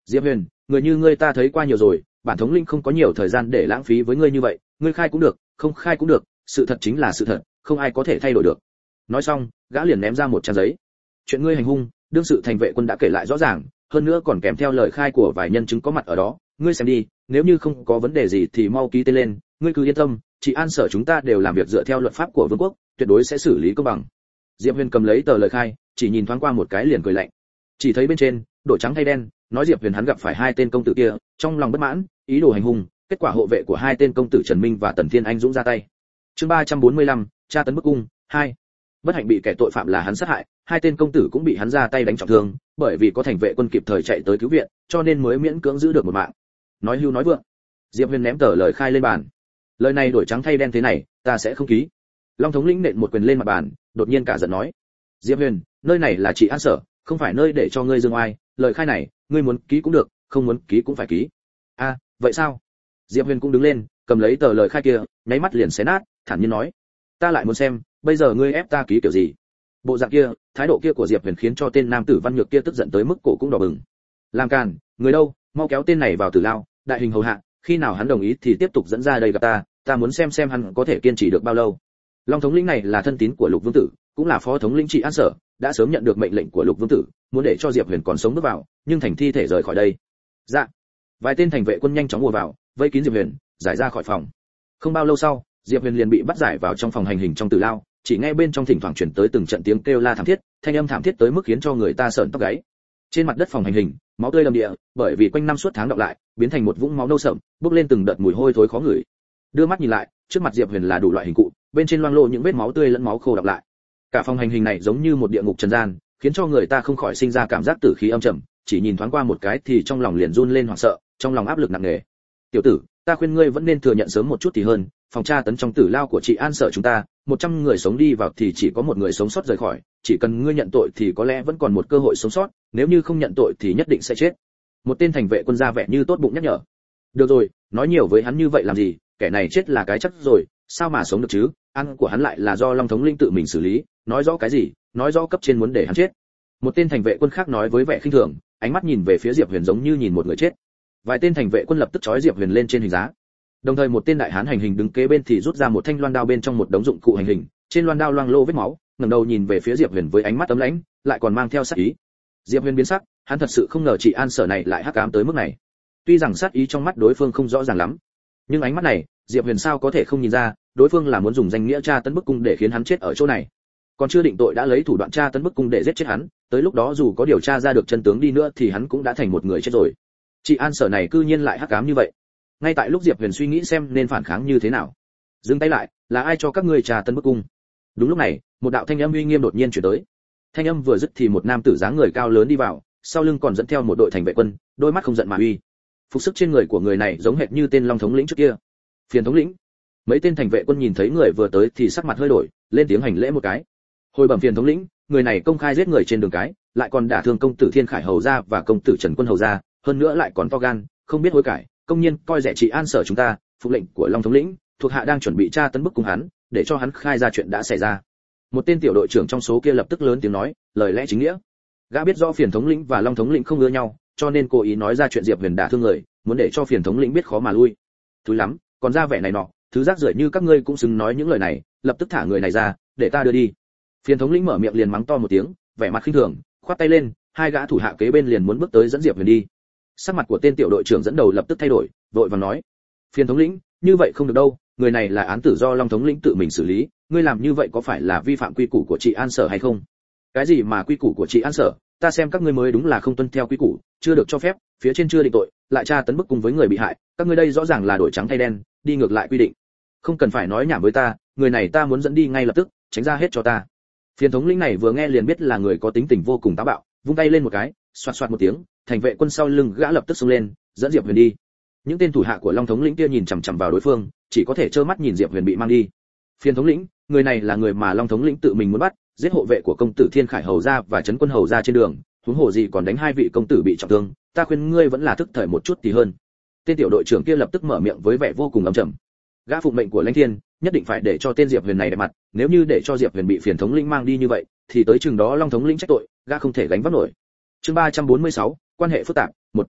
Diệp Huyền, người như ngươi ta thấy qua nhiều rồi, bản thống lĩnh không có nhiều thời gian để lãng phí với ngươi như vậy, ngươi khai cũng được, không khai cũng được, sự thật chính là sự thật, không ai có thể thay đổi được. Nói xong, gã liền ném ra một trang giấy. Chuyện ngươi hành hung, đương sự thành vệ quân đã kể lại rõ ràng, hơn nữa còn kèm theo lời khai của vài nhân chứng có mặt ở đó, ngươi xem đi, nếu như không có vấn đề gì thì mau ký tên lên, ngươi cứ yên tâm, chị An Sở chúng ta đều làm việc dựa theo luật pháp của vương quốc, tuyệt đối sẽ xử lý công bằng. Diệp Huyền cầm lấy tờ lời khai, chỉ nhìn thoáng qua một cái liền cười lạnh. Chỉ thấy bên trên, đổi trắng thay đen, nói Diệp Huyền hắn gặp phải hai tên công tử kia, trong lòng bất mãn, ý đồ hành hung, kết quả hộ vệ của hai tên công tử Trần Minh và Tần Thiên Anh dũng ra tay. Chương 345, tra tấn bức cung 2. Bất hạnh bị kẻ tội phạm là hắn sát hại, hai tên công tử cũng bị hắn ra tay đánh trọng thương, bởi vì có thành vệ quân kịp thời chạy tới cứu viện, cho nên mới miễn cưỡng giữ được một mạng. Nói hưu nói vượng. Diệp Huyền ném tờ lời khai lên bàn. Lời này đổi trắng thay đen thế này, ta sẽ không ký. Long thống lĩnh nện một quyền lên mặt bàn, đột nhiên cả giận nói: Diệp Huyền, nơi này là chị An Sở, không phải nơi để cho ngươi dương oai, lời khai này, ngươi muốn ký cũng được, không muốn ký cũng phải ký. A, vậy sao? Diệp Huyền cũng đứng lên, cầm lấy tờ lời khai kia, nháy mắt liền xé nát, thản nhiên nói: ta lại muốn xem, bây giờ ngươi ép ta ký kiểu gì? Bộ dạng kia, thái độ kia của Diệp Huyền khiến cho tên nam tử văn nhược kia tức giận tới mức cổ cũng đỏ bừng. Làm càn, người đâu, mau kéo tên này vào tử lao, đại hình hầu hạ, khi nào hắn đồng ý thì tiếp tục dẫn ra đây gặp ta muốn xem hắn có thể kiên trì được bao lâu. Long thống lĩnh này là thân tín của Lục Vương tử, cũng là phó thống lĩnh trị An Sở, đã sớm nhận được mệnh lệnh của Lục Vương tử, muốn để cho Diệp Huyền còn sống bước vào, nhưng thành thi thể rời khỏi đây. Dạ. Vài tên thành vệ quân nhanh chóng ùa vào, vây kín Diệp Huyền, giải ra khỏi phòng. Không bao lâu sau, Diệp Huyền liền bị bắt giải vào trong phòng hành hình trong tử lao, chỉ nghe bên trong thỉnh thoảng truyền tới từng trận tiếng kêu la thảm thiết, thanh âm thảm thiết tới mức khiến cho người ta sởn tóc gáy. Trên mặt đất phòng hành hình, máu tươi đầm địa, bởi vì quanh năm suốt tháng đọng lại, biến thành một vũng máu nâu sậm, bốc lên từng đợt mùi hôi thối khó ngửi. Đưa mắt nhìn lại, trước mặt Diệp Huyền là đủ loại hình cụ, bên trên loang lổ những vết máu tươi lẫn máu khô đọng lại. Cả phòng hành hình này giống như một địa ngục trần gian, khiến cho người ta không khỏi sinh ra cảm giác tử khí âm trầm, chỉ nhìn thoáng qua một cái thì trong lòng liền run lên hoảng sợ, trong lòng áp lực nặng nề. Tiểu tử, ta khuyên ngươi vẫn nên thừa nhận sớm một chút thì hơn, phòng tra tấn trong tử lao của chị An Sở chúng ta, 100 người sống đi vào thì chỉ có một người sống sót rời khỏi, chỉ cần ngươi nhận tội thì có lẽ vẫn còn một cơ hội sống sót, nếu như không nhận tội thì nhất định sẽ chết. Một tên thành vệ quân ra vẻ như tốt bụng nhắc nhở. Được rồi, nói nhiều với hắn như vậy làm gì, kẻ này chết là cái chắc rồi, sao mà sống được chứ, ăn của hắn lại là do Long thống lĩnh tự mình xử lý, nói rõ cái gì, nói rõ cấp trên muốn để hắn chết. Một tên thành vệ quân khác nói với vẻ khinh thường, ánh mắt nhìn về phía Diệp Huyền giống như nhìn một người chết. Vài tên thành vệ quân lập tức trói Diệp Huyền lên trên hình giá. Đồng thời một tên đại hán hành hình đứng kế bên thì rút ra một thanh loan đao bên trong một đống dụng cụ hành hình, trên loan đao loang lô vết máu, ngẩng đầu nhìn về phía Diệp Huyền với ánh mắt ấm lãnh, lại còn mang theo sát ý. Diệp Huyền biến sắc, hắn thật sự không ngờ chị An Sở này lại hắc ám tới mức này. Tuy rằng sát ý trong mắt đối phương không rõ ràng lắm, nhưng ánh mắt này, Diệp Huyền sao có thể không nhìn ra, đối phương là muốn dùng danh nghĩa tra tấn bức cung để khiến hắn chết ở chỗ này. Còn chưa định tội đã lấy thủ đoạn tra tấn bức cung để giết chết hắn, tới lúc đó dù có điều tra ra được chân tướng đi nữa thì hắn cũng đã thành một người chết rồi. Chị An Sở này cư nhiên lại hắc ám như vậy. Ngay tại lúc Diệp Huyền suy nghĩ xem nên phản kháng như thế nào, dừng tay lại, là ai cho các ngươi tra tấn bức cung? Đúng lúc này, một đạo thanh âm uy nghiêm đột nhiên truyền tới. Thanh âm vừa dứt thì một nam tử dáng người cao lớn đi vào, sau lưng còn dẫn theo một đội thành vệ quân, đôi mắt không giận mà uy. Phục sức trên người của người này giống hệt như tên Long thống lĩnh trước kia. Phiền thống lĩnh. Mấy tên thành vệ quân nhìn thấy người vừa tới thì sắc mặt hơi đổi, lên tiếng hành lễ một cái. Hồi bẩm phiền thống lĩnh, người này công khai giết người trên đường cái, lại còn đả thương công tử Thiên Khải hầu gia và công tử Trần Quân hầu gia, hơn nữa lại còn to gan, không biết hối cải, công nhiên coi rẻ chị An Sở chúng ta, phục lệnh của Long thống lĩnh, thuộc hạ đang chuẩn bị tra tấn bức cung hắn, để cho hắn khai ra chuyện đã xảy ra. Một tên tiểu đội trưởng trong số kia lập tức lớn tiếng nói, lời lẽ chính nghĩa. Gã biết rõ phiền thống lĩnh và Long thống lĩnh không ưa nhau, cho nên cố ý nói ra chuyện Diệp Huyền đả thương người, muốn để cho phiền thống lĩnh biết khó mà lui. Thứ lắm, còn ra vẻ này nọ, thứ rác rưởi như các ngươi cũng xứng nói những lời này, lập tức thả người này ra, để ta đưa đi. Phiền thống lĩnh mở miệng liền mắng to một tiếng, vẻ mặt khinh thường, khoát tay lên, hai gã thủ hạ kế bên liền muốn bước tới dẫn Diệp Huyền đi. Sắc mặt của tên tiểu đội trưởng dẫn đầu lập tức thay đổi, vội vàng nói: phiền thống lĩnh, như vậy không được đâu, người này là án tử do Long thống lĩnh tự mình xử lý, ngươi làm như vậy có phải là vi phạm quy củ của chị An Sở hay không? Cái gì mà quy củ của chị An Sở, ta xem các ngươi mới đúng là không tuân theo quy củ, chưa được cho phép, phía trên chưa định tội, lại tra tấn bức cùng với người bị hại, các ngươi đây rõ ràng là đổi trắng thay đen, đi ngược lại quy định. Không cần phải nói nhảm với ta, người này ta muốn dẫn đi ngay lập tức, tránh ra hết cho ta. Phiền thống lĩnh này vừa nghe liền biết là người có tính tình vô cùng táo bạo, vung tay lên một cái, xoạt xoạt một tiếng, thành vệ quân sau lưng gã lập tức xông lên, dẫn Diệp Huyền đi. Những tên thủ hạ của Long thống lĩnh kia nhìn chằm chằm vào đối phương, chỉ có thể trơ mắt nhìn Diệp Huyền bị mang đi. Phiền thống lĩnh, người này là người mà Long thống lĩnh tự mình muốn bắt, giết hộ vệ của công tử Thiên Khải hầu gia và Trấn Quân hầu gia trên đường, huống hồ gì còn đánh hai vị công tử bị trọng thương, ta khuyên ngươi vẫn là thức thời một chút thì hơn. Tên tiểu đội trưởng kia lập tức mở miệng với vẻ vô cùng ấm trầm. Gã phụng mệnh của Lãnh Thiên, nhất định phải để cho tên Diệp Huyền này đẹp mặt, nếu như để cho Diệp Huyền bị phiền thống lĩnh mang đi như vậy, thì tới chừng đó Long thống lĩnh trách tội, gã không thể gánh vác nổi. Chương 346, quan hệ phức tạp, 1.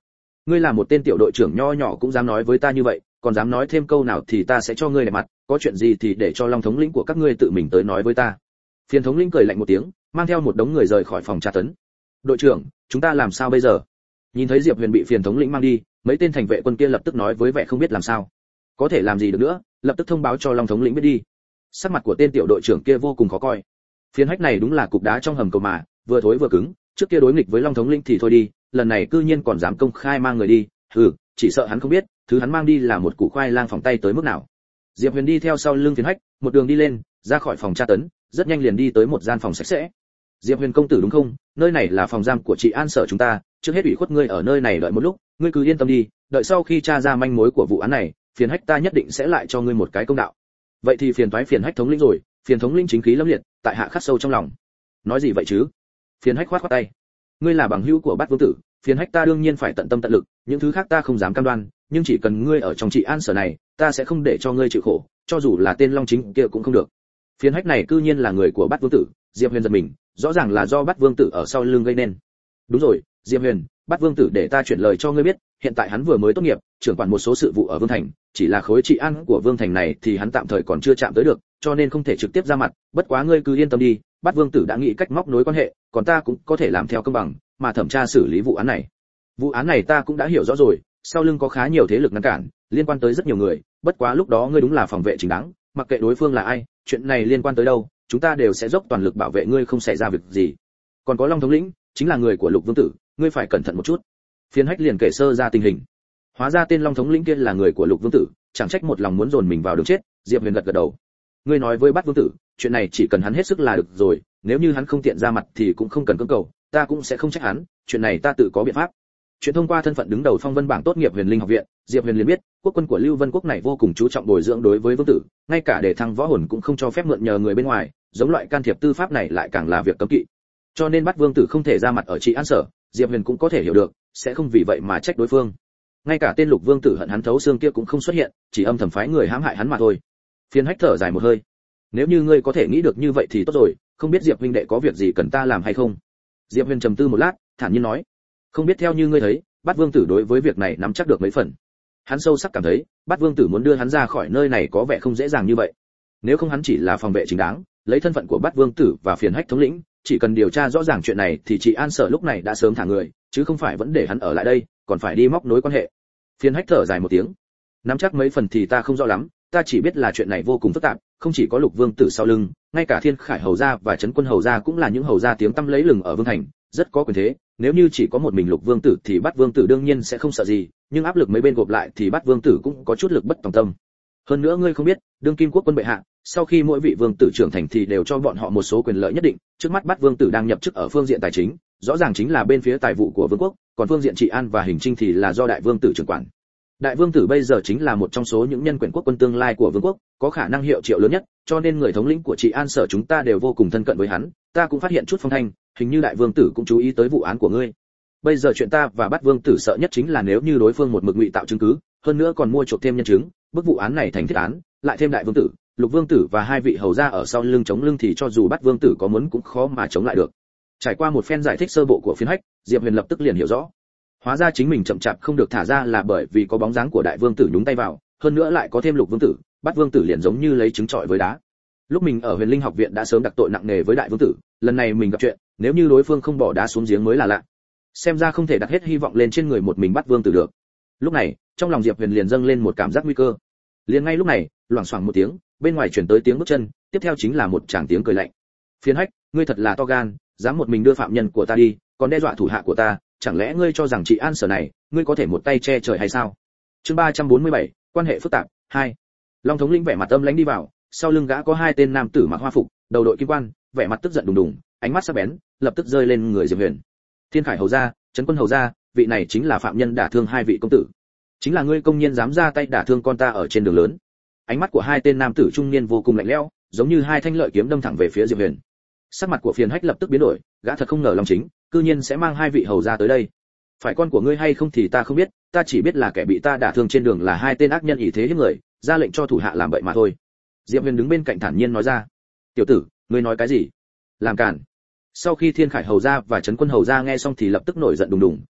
Ngươi là một tên tiểu đội trưởng nho nhỏ cũng dám nói với ta như vậy, còn dám nói thêm câu nào thì ta sẽ cho ngươi để mặt, có chuyện gì thì để cho Long thống lĩnh của các ngươi tự mình tới nói với ta. Phiền thống lĩnh cười lạnh một tiếng, mang theo một đống người rời khỏi phòng tra tấn. Đội trưởng, chúng ta làm sao bây giờ? Nhìn thấy Diệp Huyền bị phiền thống lĩnh mang đi, mấy tên thành vệ quân kia lập tức nói với vẻ không biết làm sao. Có thể làm gì được nữa, lập tức thông báo cho Long thống lĩnh biết đi. Sắc mặt của tên tiểu đội trưởng kia vô cùng khó coi. Phiền hách này đúng là cục đá trong hầm cầu mà, vừa thối vừa cứng, trước kia đối nghịch với Long thống lĩnh thì thôi đi, lần này cư nhiên còn dám công khai mang người đi, chỉ sợ hắn không biết, thứ hắn mang đi là một củ khoai lang phòng tay tới mức nào. Diệp Huyền đi theo sau lưng Phiền hách, một đường đi lên, ra khỏi phòng tra tấn, rất nhanh liền đi tới một gian phòng sạch sẽ. Diệp Huyền công tử đúng không? Nơi này là phòng giam của chị An sở chúng ta, trước hết ủy khuất ngươi ở nơi này đợi một lúc, ngươi cứ yên tâm đi, đợi sau khi tra ra manh mối của vụ án này, Phiền hách ta nhất định sẽ lại cho ngươi một cái công đạo. Vậy thì phiền toái Phiền hách thống lĩnh rồi, Phiền thống lĩnh chính khí lâm liệt, tại hạ khắc sâu trong lòng. Nói gì vậy chứ? Phiền hách khoát khoát tay. Ngươi là bằng hữu của Bát Vương tử, Phiền hách ta đương nhiên phải tận tâm tận lực, những thứ khác ta không dám cam đoan, nhưng chỉ cần ngươi ở trong trị an sở này, ta sẽ không để cho ngươi chịu khổ, cho dù là tên Long chính kia cũng không được. Phiền hách này cư nhiên là người của Bát Vương tử, Diệp Huyền giật mình, rõ ràng là do Bát Vương tử ở sau lưng gây nên. Đúng rồi, Diệp Huyền, Bát Vương tử để ta chuyển lời cho ngươi biết, hiện tại hắn vừa mới tốt nghiệp, trưởng quản một số sự vụ ở Vương thành, chỉ là khối trị an của Vương thành này thì hắn tạm thời còn chưa chạm tới được, cho nên không thể trực tiếp ra mặt, bất quá ngươi cứ yên tâm đi, Bát Vương tử đã nghĩ cách móc nối quan hệ, còn ta cũng có thể làm theo công bằng, mà thẩm tra xử lý vụ án này. Vụ án này ta cũng đã hiểu rõ rồi, sau lưng có khá nhiều thế lực ngăn cản, liên quan tới rất nhiều người, bất quá lúc đó ngươi đúng là phòng vệ chính đáng, mặc kệ đối phương là ai, chuyện này liên quan tới đâu, chúng ta đều sẽ dốc toàn lực bảo vệ ngươi không xảy ra việc gì. Còn có Long thống lĩnh, chính là người của Lục Vương tử, ngươi phải cẩn thận một chút. Phiền hách liền kể sơ ra tình hình. Hóa ra tên Long thống lĩnh kia là người của Lục Vương tử, chẳng trách một lòng muốn dồn mình vào đường chết. Diệp Huyền gật gật đầu. Ngươi nói với Bát Vương tử, chuyện này chỉ cần hắn hết sức là được rồi, nếu như hắn không tiện ra mặt thì cũng không cần cưỡng cầu, ta cũng sẽ không trách hắn, chuyện này ta tự có biện pháp. Chuyện thông qua thân phận đứng đầu phong vân bảng tốt nghiệp Huyền Linh học viện, Diệp Huyền liền biết, quốc quân của Lưu Vân quốc này vô cùng chú trọng bồi dưỡng đối với vương tử, ngay cả để thăng võ hồn cũng không cho phép mượn nhờ người bên ngoài, giống loại can thiệp tư pháp này lại càng là việc cấm kỵ. Cho nên Bát Vương tử không thể ra mặt ở trị an sở, Diệp Huyền cũng có thể hiểu được, sẽ không vì vậy mà trách đối phương. Ngay cả tên Lục Vương tử hận hắn thấu xương kia cũng không xuất hiện, chỉ âm thầm phái người hãm hại hắn mà thôi. Phiền hách thở dài một hơi. Nếu như ngươi có thể nghĩ được như vậy thì tốt rồi, không biết Diệp huynh đệ có việc gì cần ta làm hay không? Diệp Huyền trầm tư một lát, thản nhiên nói, không biết theo như ngươi thấy, Bát Vương tử đối với việc này nắm chắc được mấy phần. Hắn sâu sắc cảm thấy, Bát Vương tử muốn đưa hắn ra khỏi nơi này có vẻ không dễ dàng như vậy. Nếu không hắn chỉ là phòng vệ chính đáng, lấy thân phận của Bát Vương tử và Phiền hách thống lĩnh, chỉ cần điều tra rõ ràng chuyện này thì chị An sở lúc này đã sớm thả người, chứ không phải vẫn để hắn ở lại đây, còn phải đi móc nối quan hệ. Phiền hách thở dài một tiếng, nắm chắc mấy phần thì ta không rõ lắm, ta chỉ biết là chuyện này vô cùng phức tạp, không chỉ có Lục Vương tử sau lưng, ngay cả Thiên Khải hầu gia và Trấn Quân hầu gia cũng là những hầu gia tiếng tăm lẫy lừng ở Vương thành, rất có quyền thế. Nếu như chỉ có một mình Lục Vương tử thì Bát Vương tử đương nhiên sẽ không sợ gì, nhưng áp lực mấy bên gộp lại thì Bát Vương tử cũng có chút lực bất tòng tâm. Hơn nữa ngươi không biết, đương kim quốc quân bệ hạ, sau khi mỗi vị vương tử trưởng thành thì đều cho bọn họ một số quyền lợi nhất định, trước mắt Bát Vương tử đang nhập chức ở phương diện tài chính, rõ ràng chính là bên phía tài vụ của vương quốc, còn phương diện trị an và hành chinh thì là do đại vương tử trưởng quản. Đại vương tử bây giờ chính là một trong số những nhân quyền quốc quân tương lai của vương quốc, có khả năng hiệu triệu lớn nhất, cho nên người thống lĩnh của trị an sở chúng ta đều vô cùng thân cận với hắn, ta cũng phát hiện chút phong thanh, hình như đại vương tử cũng chú ý tới vụ án của ngươi. Bây giờ chuyện ta và Bát Vương tử sợ nhất chính là nếu như đối phương một mực ngụy tạo chứng cứ, hơn nữa còn mua chuộc thêm nhân chứng, bức vụ án này thành thiết án, lại thêm đại vương tử, Lục Vương tử và hai vị hầu gia ở sau lưng chống lưng thì cho dù Bát Vương tử có muốn cũng khó mà chống lại được. Trải qua một phen giải thích sơ bộ của Phiền hách, Diệp Huyền lập tức liền hiểu rõ. Hóa ra chính mình chậm chạp không được thả ra là bởi vì có bóng dáng của đại vương tử nhúng tay vào, hơn nữa lại có thêm Lục Vương tử, Bát Vương tử liền giống như lấy trứng trọi với đá. Lúc mình ở Huyền Linh học viện đã sớm đặc tội nặng nề với đại vương tử, lần này mình gặp chuyện, nếu như đối phương không bỏ đá xuống giếng mới là lạ. Xem ra không thể đặt hết hy vọng lên trên người một mình Bát Vương tử được. Lúc này, trong lòng Diệp Huyền liền dâng lên một cảm giác nguy cơ. Liền ngay lúc này, loảng xoảng một tiếng, bên ngoài truyền tới tiếng bước chân, tiếp theo chính là một tràng tiếng cười lạnh. Phiền hách, ngươi thật là to gan, dám một mình đưa phạm nhân của ta đi, còn đe dọa thủ hạ của ta, chẳng lẽ ngươi cho rằng trị an sở này, ngươi có thể một tay che trời hay sao? Chương 347, quan hệ phức tạp 2. Long thống lĩnh vẻ mặt âm lãnh đi vào, sau lưng gã có hai tên nam tử mặc hoa phục, đầu đội kim quan, vẻ mặt tức giận đùng đùng, ánh mắt sắc bén, lập tức rơi lên người Diệp Huyền. Thiên Khải hầu gia, Trấn Quân hầu gia, vị này chính là phạm nhân đả thương hai vị công tử. Chính là ngươi công nhiên dám ra tay đả thương con ta ở trên đường lớn. Ánh mắt của hai tên nam tử trung niên vô cùng lạnh lẽo, giống như hai thanh lợi kiếm đâm thẳng về phía Diệp Huyền. Sắc mặt của Phiền hách lập tức biến đổi, gã thật không ngờ Long chính, cư nhiên sẽ mang hai vị hầu gia tới đây. Phải con của ngươi hay không thì ta không biết, ta chỉ biết là kẻ bị ta đả thương trên đường là hai tên ác nhân ỷ thế hiếp người, ra lệnh cho thủ hạ làm vậy mà thôi. Diệp Huyền đứng bên cạnh thản nhiên nói ra. Tiểu tử, ngươi nói cái gì? Làm cản. Sau khi Thiên Khải hầu gia và Trấn Quân hầu gia nghe xong thì lập tức nổi giận đùng đùng,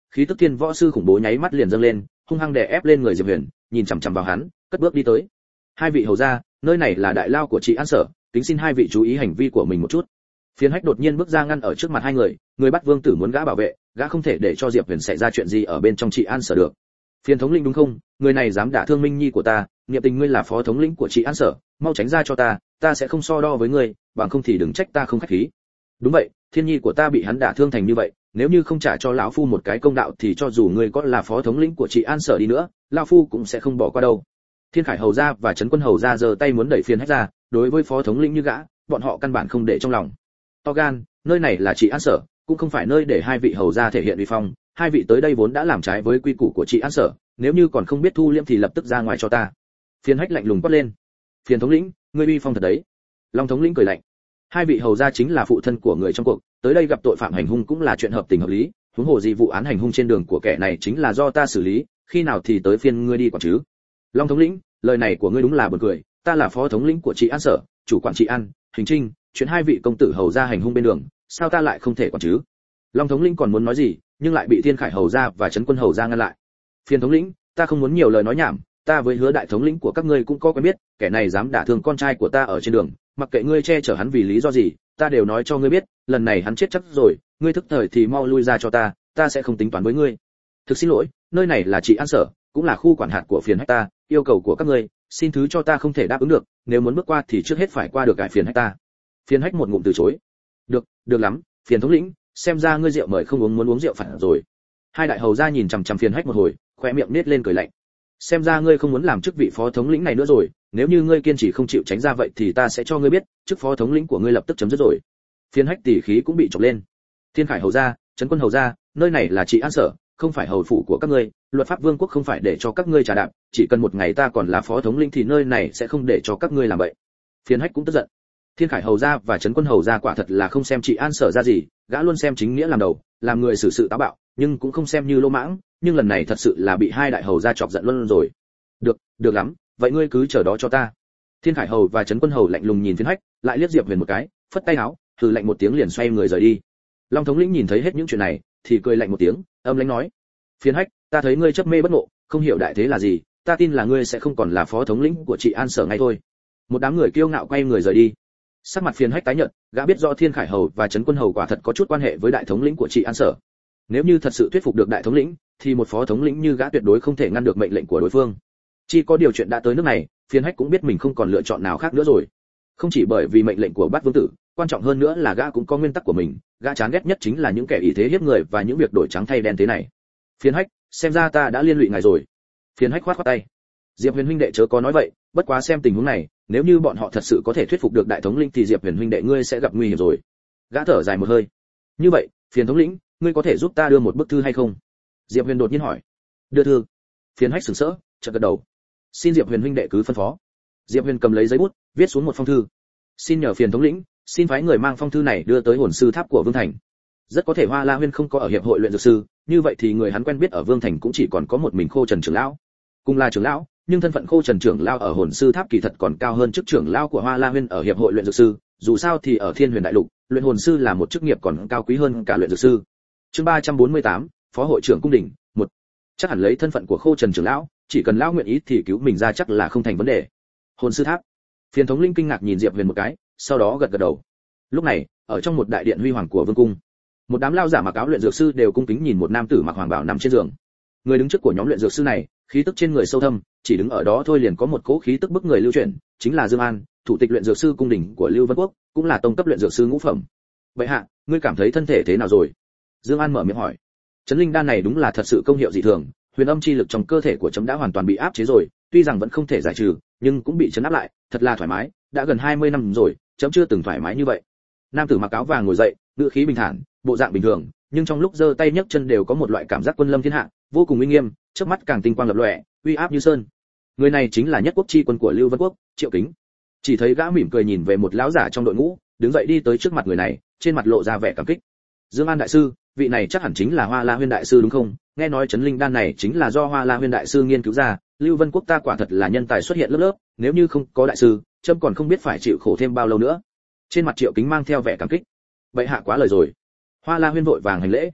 khí tức thiên võ sư khủng bố nháy mắt liền dâng lên, hung hăng đè ép lên người Diệp Huyền, nhìn chằm chằm vào hắn, cất bước đi tới. Hai vị hầu gia, nơi này là đại lao của chị An Sở, kính xin hai vị chú ý hành vi của mình một chút. Phiến Hách đột nhiên bước ra ngăn ở trước mặt hai người, người bắt vương tử muốn gã bảo vệ, gã không thể để cho Diệp Huyền xảy ra chuyện gì ở bên trong chị An Sở được. Phiến thống lĩnh đúng không? Người này dám đả thương Minh Nhi của ta, Niệm Tình ngươi là phó thống lĩnh của chị An Sở, mau tránh ra cho ta sẽ không so đo với ngươi, bằng không thì đừng trách ta không khách khí. Đúng vậy, Thiên Nhi của ta bị hắn đả thương thành như vậy, nếu như không trả cho lão phu một cái công đạo thì cho dù ngươi có là phó thống lĩnh của chị An Sở đi nữa, lão phu cũng sẽ không bỏ qua đâu. Thiên Khải hầu gia và Trấn Quân hầu gia giơ tay muốn đẩy Phiến Hách ra, đối với phó thống lĩnh như gã, bọn họ căn bản không để trong lòng. To gan, nơi này là chị An Sở, cũng không phải nơi để hai vị hầu gia thể hiện uy phong, hai vị tới đây vốn đã làm trái với quy củ của chị An Sở, nếu như còn không biết thu liễm thì lập tức ra ngoài cho ta. Phiến Hách lạnh lùng quát lên. Phiến thống lĩnh, ngươi uy phong thật đấy. Long thống lĩnh cười lạnh. Hai vị hầu gia chính là phụ thân của người trong cuộc, tới đây gặp tội phạm hành hung cũng là chuyện hợp tình hợp lý, huống hồ gì vụ án hành hung trên đường của kẻ này chính là do ta xử lý, khi nào thì tới phiên ngươi đi quản chứ. Long thống lĩnh, lời này của ngươi đúng là buồn cười, ta là phó thống lĩnh của chị An Sở, chủ quản chị An, Hình Trinh, chuyện hai vị công tử hầu gia hành hung bên đường, sao ta lại không thể quản chứ? Long thống lĩnh còn muốn nói gì, nhưng lại bị Thiên Khải hầu gia và Trấn Quân hầu gia ngăn lại. Phiên thống lĩnh, ta không muốn nhiều lời nói nhảm, ta với Hứa đại thống lĩnh của các ngươi cũng có quen biết, kẻ này dám đả thương con trai của ta ở trên đường, mặc kệ ngươi che chở hắn vì lý do gì, ta đều nói cho ngươi biết, lần này hắn chết chắc rồi, ngươi thức thời thì mau lui ra cho ta sẽ không tính toán với ngươi. Thực xin lỗi, nơi này là chị An Sở, cũng là khu quản hạt của Phiền Hách ta, yêu cầu của các ngươi, xin thứ cho ta không thể đáp ứng được, nếu muốn bước qua thì trước hết phải qua được cái Phiền Hách ta. Phiền Hách một ngụm từ chối. Được lắm, Phiền thống lĩnh, xem ra ngươi rượu mời không uống muốn uống rượu phản rồi. Hai đại hầu gia nhìn chằm chằm Phiền Hách một hồi, khóe miệng nết lên cười lạnh. Xem ra ngươi không muốn làm chức vị phó thống lĩnh này nữa rồi, nếu như ngươi kiên trì không chịu tránh ra vậy thì ta sẽ cho ngươi biết, chức phó thống lĩnh của ngươi lập tức chấm dứt rồi. Phiền Hách tỉ khí cũng bị chọc lên. Thiên Khải hầu gia, Trấn Quân hầu gia, nơi này là chị An Sở, không phải hầu phủ của các ngươi, luật pháp vương quốc không phải để cho các ngươi trà đạp, chỉ cần một ngày ta còn là phó thống lĩnh thì nơi này sẽ không để cho các ngươi làm vậy. Phiền Hách cũng tức giận. Thiên Khải hầu gia và Trấn Quân hầu gia quả thật là không xem chị An Sở ra gì, gã luôn xem chính nghĩa làm đầu, làm người xử sự táo bạo, nhưng cũng không xem như lỗ mãng, nhưng lần này thật sự là bị hai đại hầu gia chọc giận luôn rồi. Được lắm, vậy ngươi cứ chờ đó cho ta. Thiên Khải hầu và Trấn Quân hầu lạnh lùng nhìn Phiến Hách, lại liếc Diệp Huyền một cái, phất tay áo, hừ lạnh một tiếng liền xoay người rời đi. Long thống lĩnh nhìn thấy hết những chuyện này, thì cười lạnh một tiếng, âm lãnh nói: Phiến Hách, ta thấy ngươi chấp mê bất ngộ, không hiểu đại thế là gì, ta tin là ngươi sẽ không còn là phó thống lĩnh của chị An Sở ngay thôi. Một đám người kiêu ngạo quay người rời đi. Sắc mặt Phiến Hách tái nhợt, gã biết rõ Thiên Khải hầu và Trấn Quân hầu quả thật có chút quan hệ với đại thống lĩnh của chị An Sở. Nếu như thật sự thuyết phục được đại thống lĩnh, thì một phó thống lĩnh như gã tuyệt đối không thể ngăn được mệnh lệnh của đối phương. Chỉ có điều chuyện đã tới nước này, Phiến Hách cũng biết mình không còn lựa chọn nào khác nữa rồi. Không chỉ bởi vì mệnh lệnh của Bát Vương tử, quan trọng hơn nữa là gã cũng có nguyên tắc của mình, gã chán ghét nhất chính là những kẻ ý thế hiếp người và những việc đổi trắng thay đen thế này. Phiến Hách, xem ra ta đã liên lụy ngài rồi. Phiến Hách khoát khoát tay. Diệp Huyền huynh đệ chớ có nói vậy, bất quá xem tình huống này, nếu như bọn họ thật sự có thể thuyết phục được đại thống lĩnh thì Diệp Huyền huynh đệ ngươi sẽ gặp nguy hiểm rồi. Gã thở dài một hơi. Như vậy, Phiến thống lĩnh, ngươi có thể giúp ta đưa một bức thư hay không? Diệp Huyền đột nhiên hỏi. Đưa thư? Phiến Hách sửng sỡ, chợt gật đầu. Xin Diệp Huyền huynh đệ cứ phân phó. Diệp Huyền cầm lấy giấy bút, viết xuống một phong thư. Xin nhờ Phiền thống lĩnh, xin phái người mang phong thư này đưa tới hồn sư tháp của Vương Thành. Rất có thể Hoa La Huyên không có ở hiệp hội luyện dược sư, như vậy thì người hắn quen biết ở Vương Thành cũng chỉ còn có một mình Khô Trần trưởng lão. Cùng là trưởng lão, nhưng thân phận Khô Trần trưởng lão ở hồn sư tháp kỳ thật còn cao hơn chức trưởng lão của Hoa La Huyên ở hiệp hội luyện dược sư, dù sao thì ở Thiên Huyền đại lục, luyện hồn sư là một chức nghiệp còn cao quý hơn cả luyện dược sư. Chương 348, Phó hội trưởng cung đình, 1. Chắc hẳn lấy thân phận của Khô Trần trưởng lão, chỉ cần lão nguyện ý thì cứu mình ra chắc là không thành vấn đề. Hồn sư tháp. Phiền thống linh kinh ngạc nhìn Diệp Huyền một cái, sau đó gật gật đầu. Lúc này, ở trong một đại điện huy hoàng của vương cung, một đám lao giả mặc áo luyện dược sư đều cung kính nhìn một nam tử mặc hoàng bào nằm trên giường. Người đứng trước của nhóm luyện dược sư này, khí tức trên người sâu thâm, chỉ đứng ở đó thôi liền có một cỗ khí tức bức người lưu chuyển, chính là Dương An, thủ tịch luyện dược sư cung đình của Lưu Vân Quốc, cũng là tông cấp luyện dược sư ngũ phẩm. Vậy hạ, ngươi cảm thấy thân thể thế nào rồi? Dương An mở miệng hỏi. Chấn linh đan này đúng là thật sự công hiệu dị thường, huyền âm chi lực trong cơ thể của chấm đã hoàn toàn bị áp chế rồi, tuy rằng vẫn không thể giải trừ, nhưng cũng bị chấn áp lại, thật là thoải mái, đã gần 20 năm rồi, chấm chưa từng thoải mái như vậy. Nam tử mặc áo vàng ngồi dậy, ngữ khí bình thản, bộ dạng bình thường, nhưng trong lúc giơ tay nhấc chân đều có một loại cảm giác quân lâm thiên hạ, vô cùng uy nghiêm, trước mắt càng tinh quang lập lòe, uy áp như sơn. Người này chính là nhất quốc chi quân của Lưu Vân Quốc, Triệu Kính. Chỉ thấy gã mỉm cười nhìn về một lão giả trong đội ngũ, đứng dậy đi tới trước mặt người này, trên mặt lộ ra vẻ cảm kích. Dương An đại sư, vị này chắc hẳn chính là Hoa La Huyên đại sư đúng không? Nghe nói chấn linh đan này chính là do Hoa La Huyên đại sư nghiên cứu ra, Lưu Vân Quốc ta quả thật là nhân tài xuất hiện lớp lớp, nếu như không có đại sư, trẫm còn không biết phải chịu khổ thêm bao lâu nữa. Trên mặt Triệu Kính mang theo vẻ cảm kích. Vậy hạ quá lời rồi. Hoa La Huyên vội vàng hành lễ.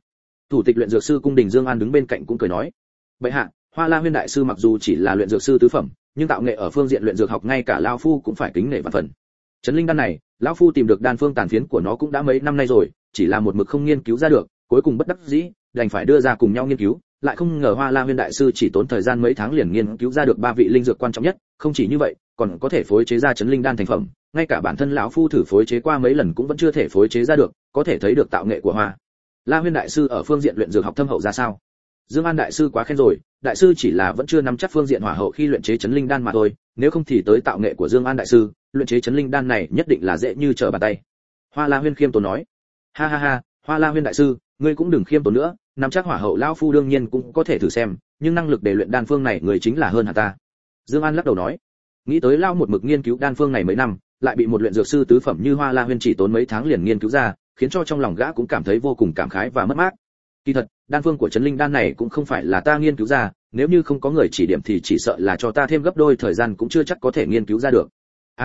Thủ tịch luyện dược sư cung đình Dương An đứng bên cạnh cũng cười nói, bệ hạ, Hoa La Huyên đại sư mặc dù chỉ là luyện dược sư tứ phẩm, nhưng tạo nghệ ở phương diện luyện dược học ngay cả lão phu cũng phải kính nể vạn phần. Chấn linh đan này, lão phu tìm được đan phương tàn phiến của nó cũng đã mấy năm nay rồi, chỉ là một mực không nghiên cứu ra được, cuối cùng bất đắc dĩ, đành phải đưa ra cùng nhau nghiên cứu, lại không ngờ Hoa La Huyên đại sư chỉ tốn thời gian mấy tháng liền nghiên cứu ra được 3 vị linh dược quan trọng nhất, không chỉ như vậy, còn có thể phối chế ra chấn linh đan thành phẩm, ngay cả bản thân lão phu thử phối chế qua mấy lần cũng vẫn chưa thể phối chế ra được, có thể thấy được tạo nghệ của Hoa La Huyên đại sư ở phương diện luyện dược học thâm hậu ra sao. Dương An đại sư quá khen rồi, đại sư chỉ là vẫn chưa nắm chắc phương diện hỏa hậu khi luyện chế chấn linh đan mà thôi, nếu không thì tới tạo nghệ của Dương An đại sư, luyện chế chấn linh đan này nhất định là dễ như trở bàn tay. Hoa La Huyên khiêm tốn nói. Ha ha ha, Hoa La Huyên đại sư, ngươi cũng đừng khiêm tốn nữa, nắm chắc hỏa hậu lão phu đương nhiên cũng có thể thử xem, nhưng năng lực để luyện đan phương này người chính là hơn hẳn ta. Dương An lắc đầu nói, nghĩ tới lão một mực nghiên cứu đan phương này mấy năm, lại bị một luyện dược sư tứ phẩm như Hoa La Huyên chỉ tốn mấy tháng liền nghiên cứu ra, khiến cho trong lòng gã cũng cảm thấy vô cùng cảm khái và mất mát. Kỳ thật, đan phương của chấn linh đan này cũng không phải là ta nghiên cứu ra, nếu như không có người chỉ điểm thì chỉ sợ là cho ta thêm gấp đôi thời gian cũng chưa chắc có thể nghiên cứu ra được.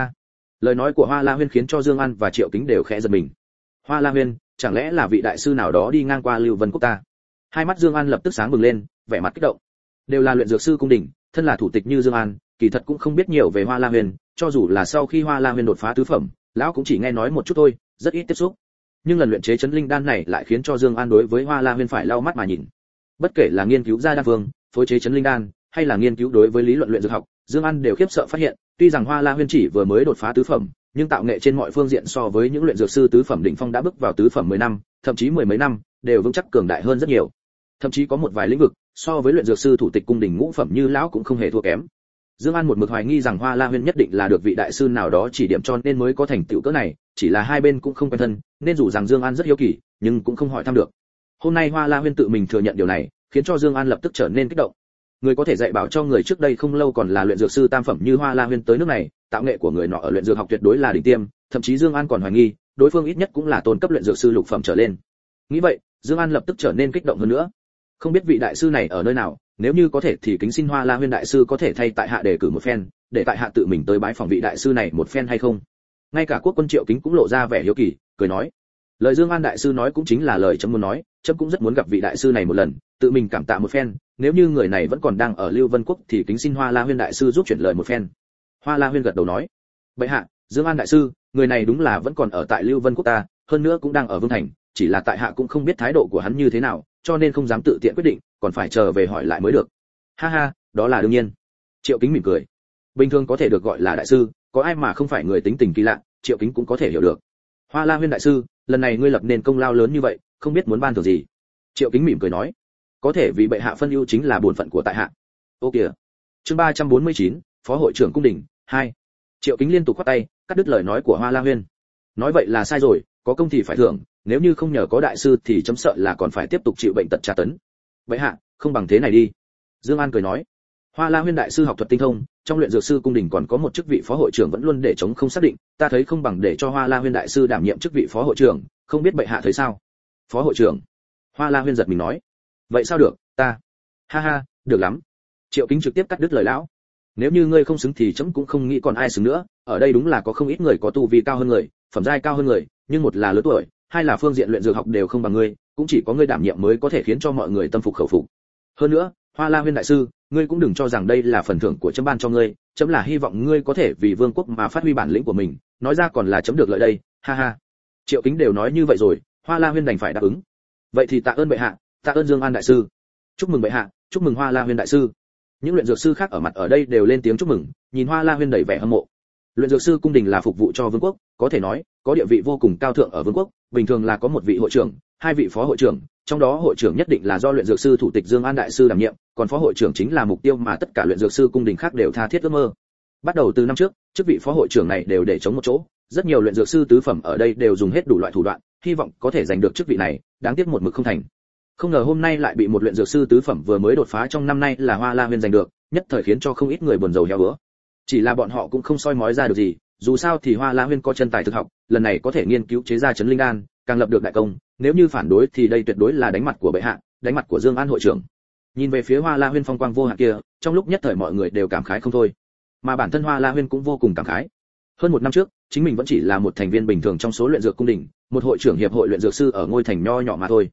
Lời nói của Hoa La Huyên khiến cho Dương An và Triệu Kính đều khẽ giật mình. Hoa La Huyên, chẳng lẽ là vị đại sư nào đó đi ngang qua Lưu Vân Quốc ta? Hai mắt Dương An lập tức sáng bừng lên, vẻ mặt kích động. Đều là luyện dược sư cung đình, thân là thủ tịch như Dương An, kỳ thật cũng không biết nhiều về Hoa La Huyên, cho dù là sau khi Hoa La Huyên đột phá tứ phẩm, lão cũng chỉ nghe nói một chút thôi, rất ít tiếp xúc. Nhưng lần luyện chế chấn linh đan này lại khiến cho Dương An đối với Hoa La Huyên phải lau mắt mà nhìn. Bất kể là nghiên cứu ra đan phương, phối chế chấn linh đan, hay là nghiên cứu đối với lý luận luyện dược học, Dương An đều khiếp sợ phát hiện, tuy rằng Hoa La Huyên chỉ vừa mới đột phá tứ phẩm, nhưng tạo nghệ trên mọi phương diện so với những luyện dược sư tứ phẩm đỉnh phong đã bước vào tứ phẩm 10 năm, thậm chí mười mấy năm, đều vững chắc cường đại hơn rất nhiều. Thậm chí có một vài lĩnh vực, so với luyện dược sư thủ tịch cung đình ngũ phẩm như lão cũng không hề thua kém. Dương An một mực hoài nghi rằng Hoa La Huyên nhất định là được vị đại sư nào đó chỉ điểm cho nên mới có thành tựu cỡ này, chỉ là hai bên cũng không quen thân, nên dù rằng Dương An rất hiếu kỳ, nhưng cũng không hỏi thăm được. Hôm nay Hoa La Huyên tự mình thừa nhận điều này, khiến cho Dương An lập tức trở nên kích động. Người có thể dạy bảo cho người trước đây không lâu còn là luyện dược sư tam phẩm như Hoa La Huyên tới nước này, tạo nghệ của người nọ ở luyện dược học tuyệt đối là đỉnh tiêm, thậm chí Dương An còn hoài nghi, đối phương ít nhất cũng là tôn cấp luyện dược sư lục phẩm trở lên. Nghĩ vậy, Dương An lập tức trở nên kích động hơn nữa. Không biết vị đại sư này ở nơi nào, nếu như có thể thì kính xin Hoa La Huyên đại sư có thể thay tại hạ đề cử một phen, để tại hạ tự mình tới bái phỏng vị đại sư này một phen hay không? Ngay cả Quốc quân Triệu Kính cũng lộ ra vẻ hiếu kỳ, cười nói: lời Dương An đại sư nói cũng chính là lời chấm muốn nói, chấm cũng rất muốn gặp vị đại sư này một lần, tự mình cảm tạ một phen, nếu như người này vẫn còn đang ở Lưu Vân Quốc thì kính xin Hoa La Huyên đại sư giúp chuyển lời một phen. Hoa La Huyên gật đầu nói: bệ hạ, Dương An đại sư, người này đúng là vẫn còn ở tại Lưu Vân Quốc ta, hơn nữa cũng đang ở Vương Thành, chỉ là tại hạ cũng không biết thái độ của hắn như thế nào, cho nên không dám tự tiện quyết định, còn phải chờ về hỏi lại mới được. Ha ha, đó là đương nhiên. Triệu Kính mỉm cười. Bình thường có thể được gọi là đại sư, có ai mà không phải người tính tình kỳ lạ, Triệu Kính cũng có thể hiểu được. Hoa La Huyên đại sư, lần này ngươi lập nên công lao lớn như vậy, không biết muốn ban thưởng gì? Triệu Kính mỉm cười nói: có thể vì bệ hạ phân ưu chính là bổn phận của tại hạ. Ô kìa. Chương 349, Phó hội trưởng cung đình 2. Triệu Kính liên tục khoát tay, cắt đứt lời nói của Hoa La Huyên. Nói vậy là sai rồi, có công thì phải thưởng, nếu như không nhờ có đại sư thì chấm sợ là còn phải tiếp tục chịu bệnh tật tra tấn. Bệ hạ, không bằng thế này đi. Dương An cười nói: Hoa La Huyên đại sư học thuật tinh thông, trong luyện dược sư cung đình còn có một chức vị phó hội trưởng vẫn luôn để chống không xác định, ta thấy không bằng để cho Hoa La Huyên đại sư đảm nhiệm chức vị phó hội trưởng, không biết bệ hạ thấy sao? Phó hội trưởng? Hoa La Huyên giật mình nói: vậy sao được, ta. Ha ha, được lắm. Triệu Kính trực tiếp cắt đứt lời lão: nếu như ngươi không xứng thì chấm cũng không nghĩ còn ai xứng nữa, ở đây đúng là có không ít người có tu vi cao hơn người, phẩm giai cao hơn người, nhưng một là lớn tuổi, hai là phương diện luyện dược học đều không bằng ngươi, cũng chỉ có ngươi đảm nhiệm mới có thể khiến cho mọi người tâm phục khẩu phục. Hơn nữa, Hoa La Huyên đại sư, ngươi cũng đừng cho rằng đây là phần thưởng của chấm ban cho ngươi, chấm là hy vọng ngươi có thể vì vương quốc mà phát huy bản lĩnh của mình, nói ra còn là chấm được lợi đây. Ha ha. Triệu Kính đều nói như vậy rồi, Hoa La Huyên đành phải đáp ứng. Vậy thì tạ ơn bệ hạ, tạ ơn Dương An đại sư. Chúc mừng bệ hạ, chúc mừng Hoa La Huyên đại sư. Những luyện dược sư khác ở mặt ở đây đều lên tiếng chúc mừng, nhìn Hoa La Huyên đầy vẻ hâm mộ. Luyện dược sư cung đình là phục vụ cho vương quốc, có thể nói có địa vị vô cùng cao thượng ở vương quốc, bình thường là có một vị hội trưởng, hai vị phó hội trưởng, trong đó hội trưởng nhất định là do luyện dược sư thủ tịch Dương An đại sư đảm nhiệm, còn phó hội trưởng chính là mục tiêu mà tất cả luyện dược sư cung đình khác đều tha thiết ước mơ. Bắt đầu từ năm trước, chức vị phó hội trưởng này đều để chống một chỗ, rất nhiều luyện dược sư tứ phẩm ở đây đều dùng hết đủ loại thủ đoạn, hy vọng có thể giành được chức vị này, đáng tiếc một mực không thành. Không ngờ hôm nay lại bị một luyện dược sư tứ phẩm vừa mới đột phá trong năm nay là Hoa La Huyên giành được, nhất thời khiến cho không ít người buồn rầu heo bữa. Chỉ là bọn họ cũng không soi mói ra được gì, dù sao thì Hoa La Huyên có chân tài thực học, lần này có thể nghiên cứu chế ra chấn linh đan, càng lập được đại công, nếu như phản đối thì đây tuyệt đối là đánh mặt của bệ hạ, đánh mặt của Dương An hội trưởng. Nhìn về phía Hoa La Huyên phong quang vô hạn kia, trong lúc nhất thời mọi người đều cảm khái không thôi. Mà bản thân Hoa La Huyên cũng vô cùng cảm khái. Hơn một năm trước, chính mình vẫn chỉ là một thành viên bình thường trong số luyện dược cung đình, một hội trưởng hiệp hội luyện dược sư ở ngôi thành nho nhỏ mà thôi.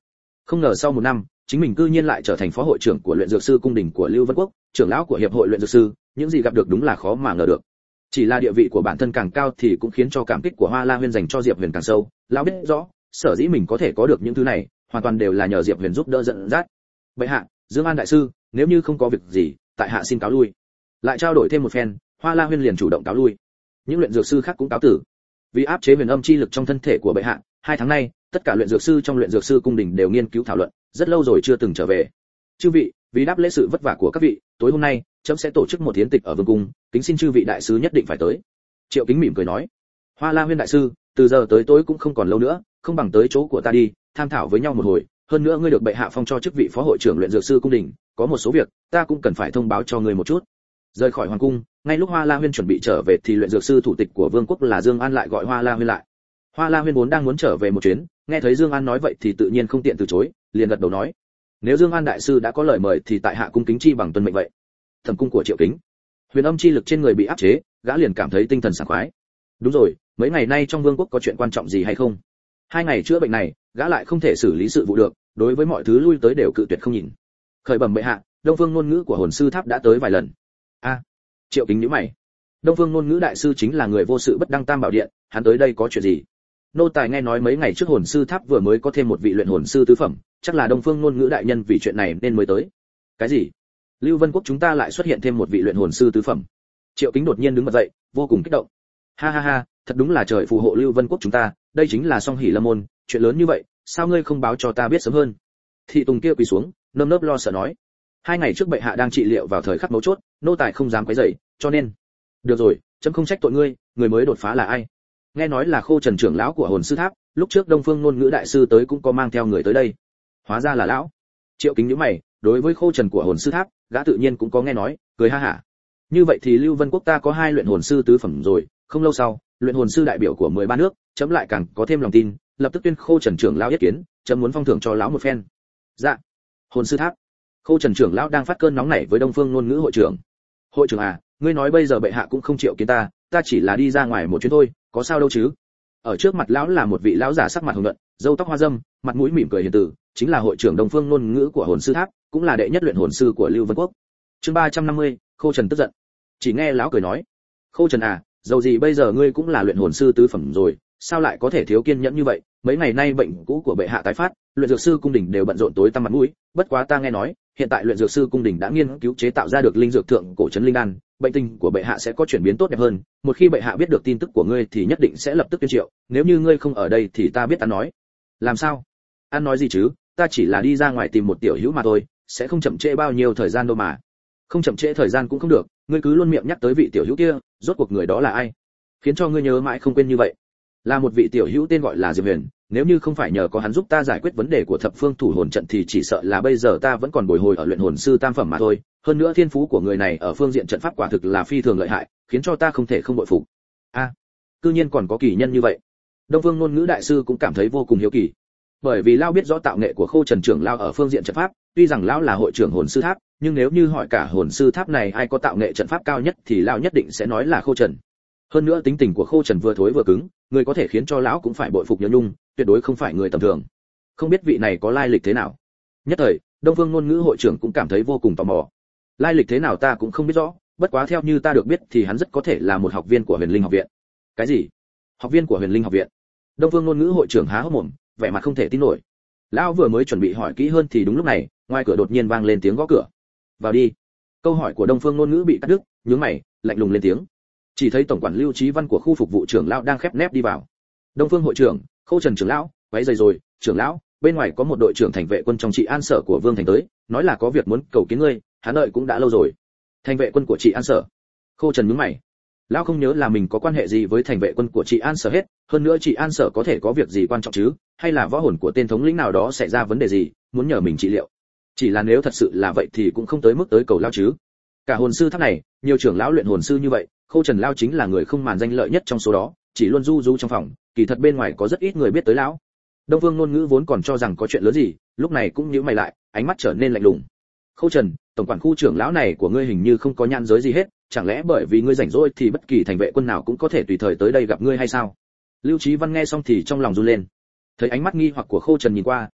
Không ngờ sau một năm, chính mình cư nhiên lại trở thành phó hội trưởng của luyện dược sư cung đình của Lưu Vân Quốc, trưởng lão của hiệp hội luyện dược sư, những gì gặp được đúng là khó mà ngờ được. Chỉ là địa vị của bản thân càng cao thì cũng khiến cho cảm kích của Hoa La Huyên dành cho Diệp Huyền càng sâu, lão biết rõ, sở dĩ mình có thể có được những thứ này, hoàn toàn đều là nhờ Diệp Huyền giúp đỡ dẫn dắt. Bệ hạ, Dương An đại sư, nếu như không có việc gì, tại hạ xin cáo lui. Lại trao đổi thêm một phen, Hoa La Huyên liền chủ động cáo lui. Những luyện dược sư khác cũng cáo tử. Vì áp chế huyền âm chi lực trong thân thể của bệ hạ, 2 tháng nay, tất cả luyện dược sư trong luyện dược sư cung đình đều nghiên cứu thảo luận, rất lâu rồi chưa từng trở về. Chư vị, vì đáp lễ sự vất vả của các vị, tối hôm nay, trẫm sẽ tổ chức một yến tịch ở vương cung, kính xin chư vị đại sứ nhất định phải tới. Triệu Kính mỉm cười nói, Hoa La Huyên đại sư, từ giờ tới tối cũng không còn lâu nữa, không bằng tới chỗ của ta đi, tham thảo với nhau một hồi. Hơn nữa ngươi được bệ hạ phong cho chức vị phó hội trưởng luyện dược sư cung đình, có một số việc ta cũng cần phải thông báo cho ngươi một chút. Rời khỏi hoàng cung, ngay lúc Hoa La Huyên chuẩn bị trở về thì luyện dược sư thủ tịch của vương quốc là Dương An lại gọi Hoa La Huyên lại. Hoa La Huyên vốn đang muốn trở về một chuyến, nghe thấy Dương An nói vậy thì tự nhiên không tiện từ chối, liền gật đầu nói, nếu Dương An đại sư đã có lời mời thì tại hạ cung kính chi bằng tuân mệnh vậy. Thẩm cung của Triệu Kính, huyền âm chi lực trên người bị áp chế, gã liền cảm thấy tinh thần sảng khoái. Đúng rồi, mấy ngày nay trong vương quốc có chuyện quan trọng gì hay không? 2 ngày chữa bệnh này, gã lại không thể xử lý sự vụ được, đối với mọi thứ lui tới đều cự tuyệt không nhìn. Khởi bẩm bệ hạ, Đông Phương ngôn ngữ của hồn sư tháp đã tới vài lần. A, Triệu Kính nhíu mày. Đông Phương ngôn ngữ đại sư chính là người vô sự bất đăng tam bảo điện, hắn tới đây có chuyện gì? Nô tài nghe nói mấy ngày trước hồn sư tháp vừa mới có thêm một vị luyện hồn sư tứ phẩm, chắc là Đông Phương ngôn ngữ đại nhân vì chuyện này nên mới tới. Cái gì? Lưu Vân Quốc chúng ta lại xuất hiện thêm một vị luyện hồn sư tứ phẩm? Triệu Kính đột nhiên đứng bật dậy, vô cùng kích động. Ha ha ha, thật đúng là trời phù hộ Lưu Vân Quốc chúng ta, đây chính là song hỷ lâm môn, chuyện lớn như vậy, sao ngươi không báo cho ta biết sớm hơn? Thị Tùng kia quỳ xuống, nơm nớp lo sợ nói. 2 ngày trước bệ hạ đang trị liệu vào thời khắc mấu chốt, nô tài không dám quấy rầy, cho nên. Được rồi, chấm không trách tội ngươi, người mới đột phá là ai? Nghe nói là Khô Trần trưởng lão của hồn sư tháp, lúc trước Đông Phương ngôn ngữ đại sư tới cũng có mang theo người tới đây. Hóa ra là lão. Triệu Kính nhíu mày, đối với Khô Trần của hồn sư tháp, gã tự nhiên cũng có nghe nói, cười ha hả. Như vậy thì Lưu Vân Quốc ta có 2 luyện hồn sư tứ phẩm rồi, không lâu sau, luyện hồn sư đại biểu của 13 nước, chấm lại càng có thêm lòng tin, lập tức tuyên Khô Trần trưởng lão yết kiến, chấm muốn phong thưởng cho lão một phen. Dạ. Hồn sư tháp. Khô Trần trưởng lão đang phát cơn nóng nảy với Đông Phương ngôn ngữ hội trưởng. Hội trưởng à, ngươi nói bây giờ bệ hạ cũng không chịu kiến ta, ta chỉ là đi ra ngoài một chuyến thôi, có sao đâu chứ? Ở trước mặt lão là một vị lão giả sắc mặt hồng nhuận, râu tóc hoa râm, mặt mũi mỉm cười hiền từ, chính là hội trưởng Đông Phương ngôn ngữ của hồn sư tháp, cũng là đệ nhất luyện hồn sư của Lưu Vân Quốc. Chương 350, Khô Trần tức giận. Chỉ nghe lão cười nói, Khô Trần à, dầu gì bây giờ ngươi cũng là luyện hồn sư tứ phẩm rồi, sao lại có thể thiếu kiên nhẫn như vậy? Mấy ngày nay bệnh cũ của bệ hạ tái phát, luyện dược sư cung đình đều bận rộn tối tăm mặt mũi, bất quá ta nghe nói, hiện tại luyện dược sư cung đình đã nghiên cứu chế tạo ra được linh dược thượng cổ trấn linh đan, bệnh tình của bệ hạ sẽ có chuyển biến tốt đẹp hơn. Một khi bệ hạ biết được tin tức của ngươi thì nhất định sẽ lập tức tuyên triệu, nếu như ngươi không ở đây thì ta biết ăn nói. Làm sao? Ăn nói gì chứ, ta chỉ là đi ra ngoài tìm một tiểu hữu mà thôi, sẽ không chậm trễ bao nhiêu thời gian đâu mà. Không chậm trễ thời gian cũng không được, ngươi cứ luôn miệng nhắc tới vị tiểu hữu kia, rốt cuộc người đó là ai? Khiến cho ngươi nhớ mãi không quên như vậy. Là một vị tiểu hữu tên gọi là Diệp Huyền, nếu như không phải nhờ có hắn giúp ta giải quyết vấn đề của thập phương thủ hồn trận thì chỉ sợ là bây giờ ta vẫn còn bồi hồi ở luyện hồn sư tam phẩm mà thôi. Hơn nữa thiên phú của người này ở phương diện trận pháp quả thực là phi thường lợi hại, khiến cho ta không thể không bội phục. A, cư nhiên còn có kỳ nhân như vậy. Đông Phương ngôn ngữ đại sư cũng cảm thấy vô cùng hiếu kỳ, bởi vì lão biết rõ tạo nghệ của Khô Trần trưởng lão ở phương diện trận pháp, tuy rằng lão là hội trưởng hồn sư tháp, nhưng nếu như hỏi cả hồn sư tháp này ai có tạo nghệ trận pháp cao nhất thì lão nhất định sẽ nói là Khô Trần. Hơn nữa tính tình của Khô Trần vừa thối vừa cứng, người có thể khiến cho lão cũng phải bội phục nhớ nhung, tuyệt đối không phải người tầm thường. Không biết vị này có lai lịch thế nào. Nhất thời, Đông Phương ngôn ngữ hội trưởng cũng cảm thấy vô cùng tò mò. Lai lịch thế nào ta cũng không biết rõ, bất quá theo như ta được biết thì hắn rất có thể là một học viên của Huyền Linh học viện. Cái gì? Học viên của Huyền Linh học viện? Đông Phương ngôn ngữ hội trưởng há hốc mồm, vẻ mặt không thể tin nổi. Lão vừa mới chuẩn bị hỏi kỹ hơn thì đúng lúc này, ngoài cửa đột nhiên vang lên tiếng gõ cửa. Vào đi. Câu hỏi của Đông Phương ngôn ngữ bị cắt đứt, nhướng mày, lạnh lùng lên tiếng. Chỉ thấy tổng quản Lưu Chí Văn của khu phục vụ trưởng lão đang khép nép đi vào. Đông Phương hội trưởng, Khô Trần trưởng lão, váy dày rồi, trưởng lão, bên ngoài có một đội trưởng thành vệ quân trong trị an sở của Vương thành tới, nói là có việc muốn cầu kiến ngươi, hắn đợi cũng đã lâu rồi. Thành vệ quân của trị an sở? Khô Trần nhướng mày. Lão không nhớ là mình có quan hệ gì với thành vệ quân của trị an sở hết, hơn nữa trị an sở có thể có việc gì quan trọng chứ, hay là võ hồn của tên thống lĩnh nào đó xảy ra vấn đề gì, muốn nhờ mình trị liệu. Chỉ là nếu thật sự là vậy thì cũng không tới mức tới cầu lão chứ. Cả hồn sư tháp này, nhiều trưởng lão luyện hồn sư như vậy, Khô Trần lão chính là người không màn danh lợi nhất trong số đó, chỉ luôn du du trong phòng, kỳ thật bên ngoài có rất ít người biết tới lão. Đông Phương ngôn ngữ vốn còn cho rằng có chuyện lớn gì, lúc này cũng nhíu mày lại, ánh mắt trở nên lạnh lùng. Khô Trần, tổng quản khu trưởng lão này của ngươi hình như không có nhãn giới gì hết, chẳng lẽ bởi vì ngươi rảnh rỗi thì bất kỳ thành vệ quân nào cũng có thể tùy thời tới đây gặp ngươi hay sao? Lưu Chí Văn nghe xong thì trong lòng run lên. Thấy ánh mắt nghi hoặc của Khô Trần nhìn qua,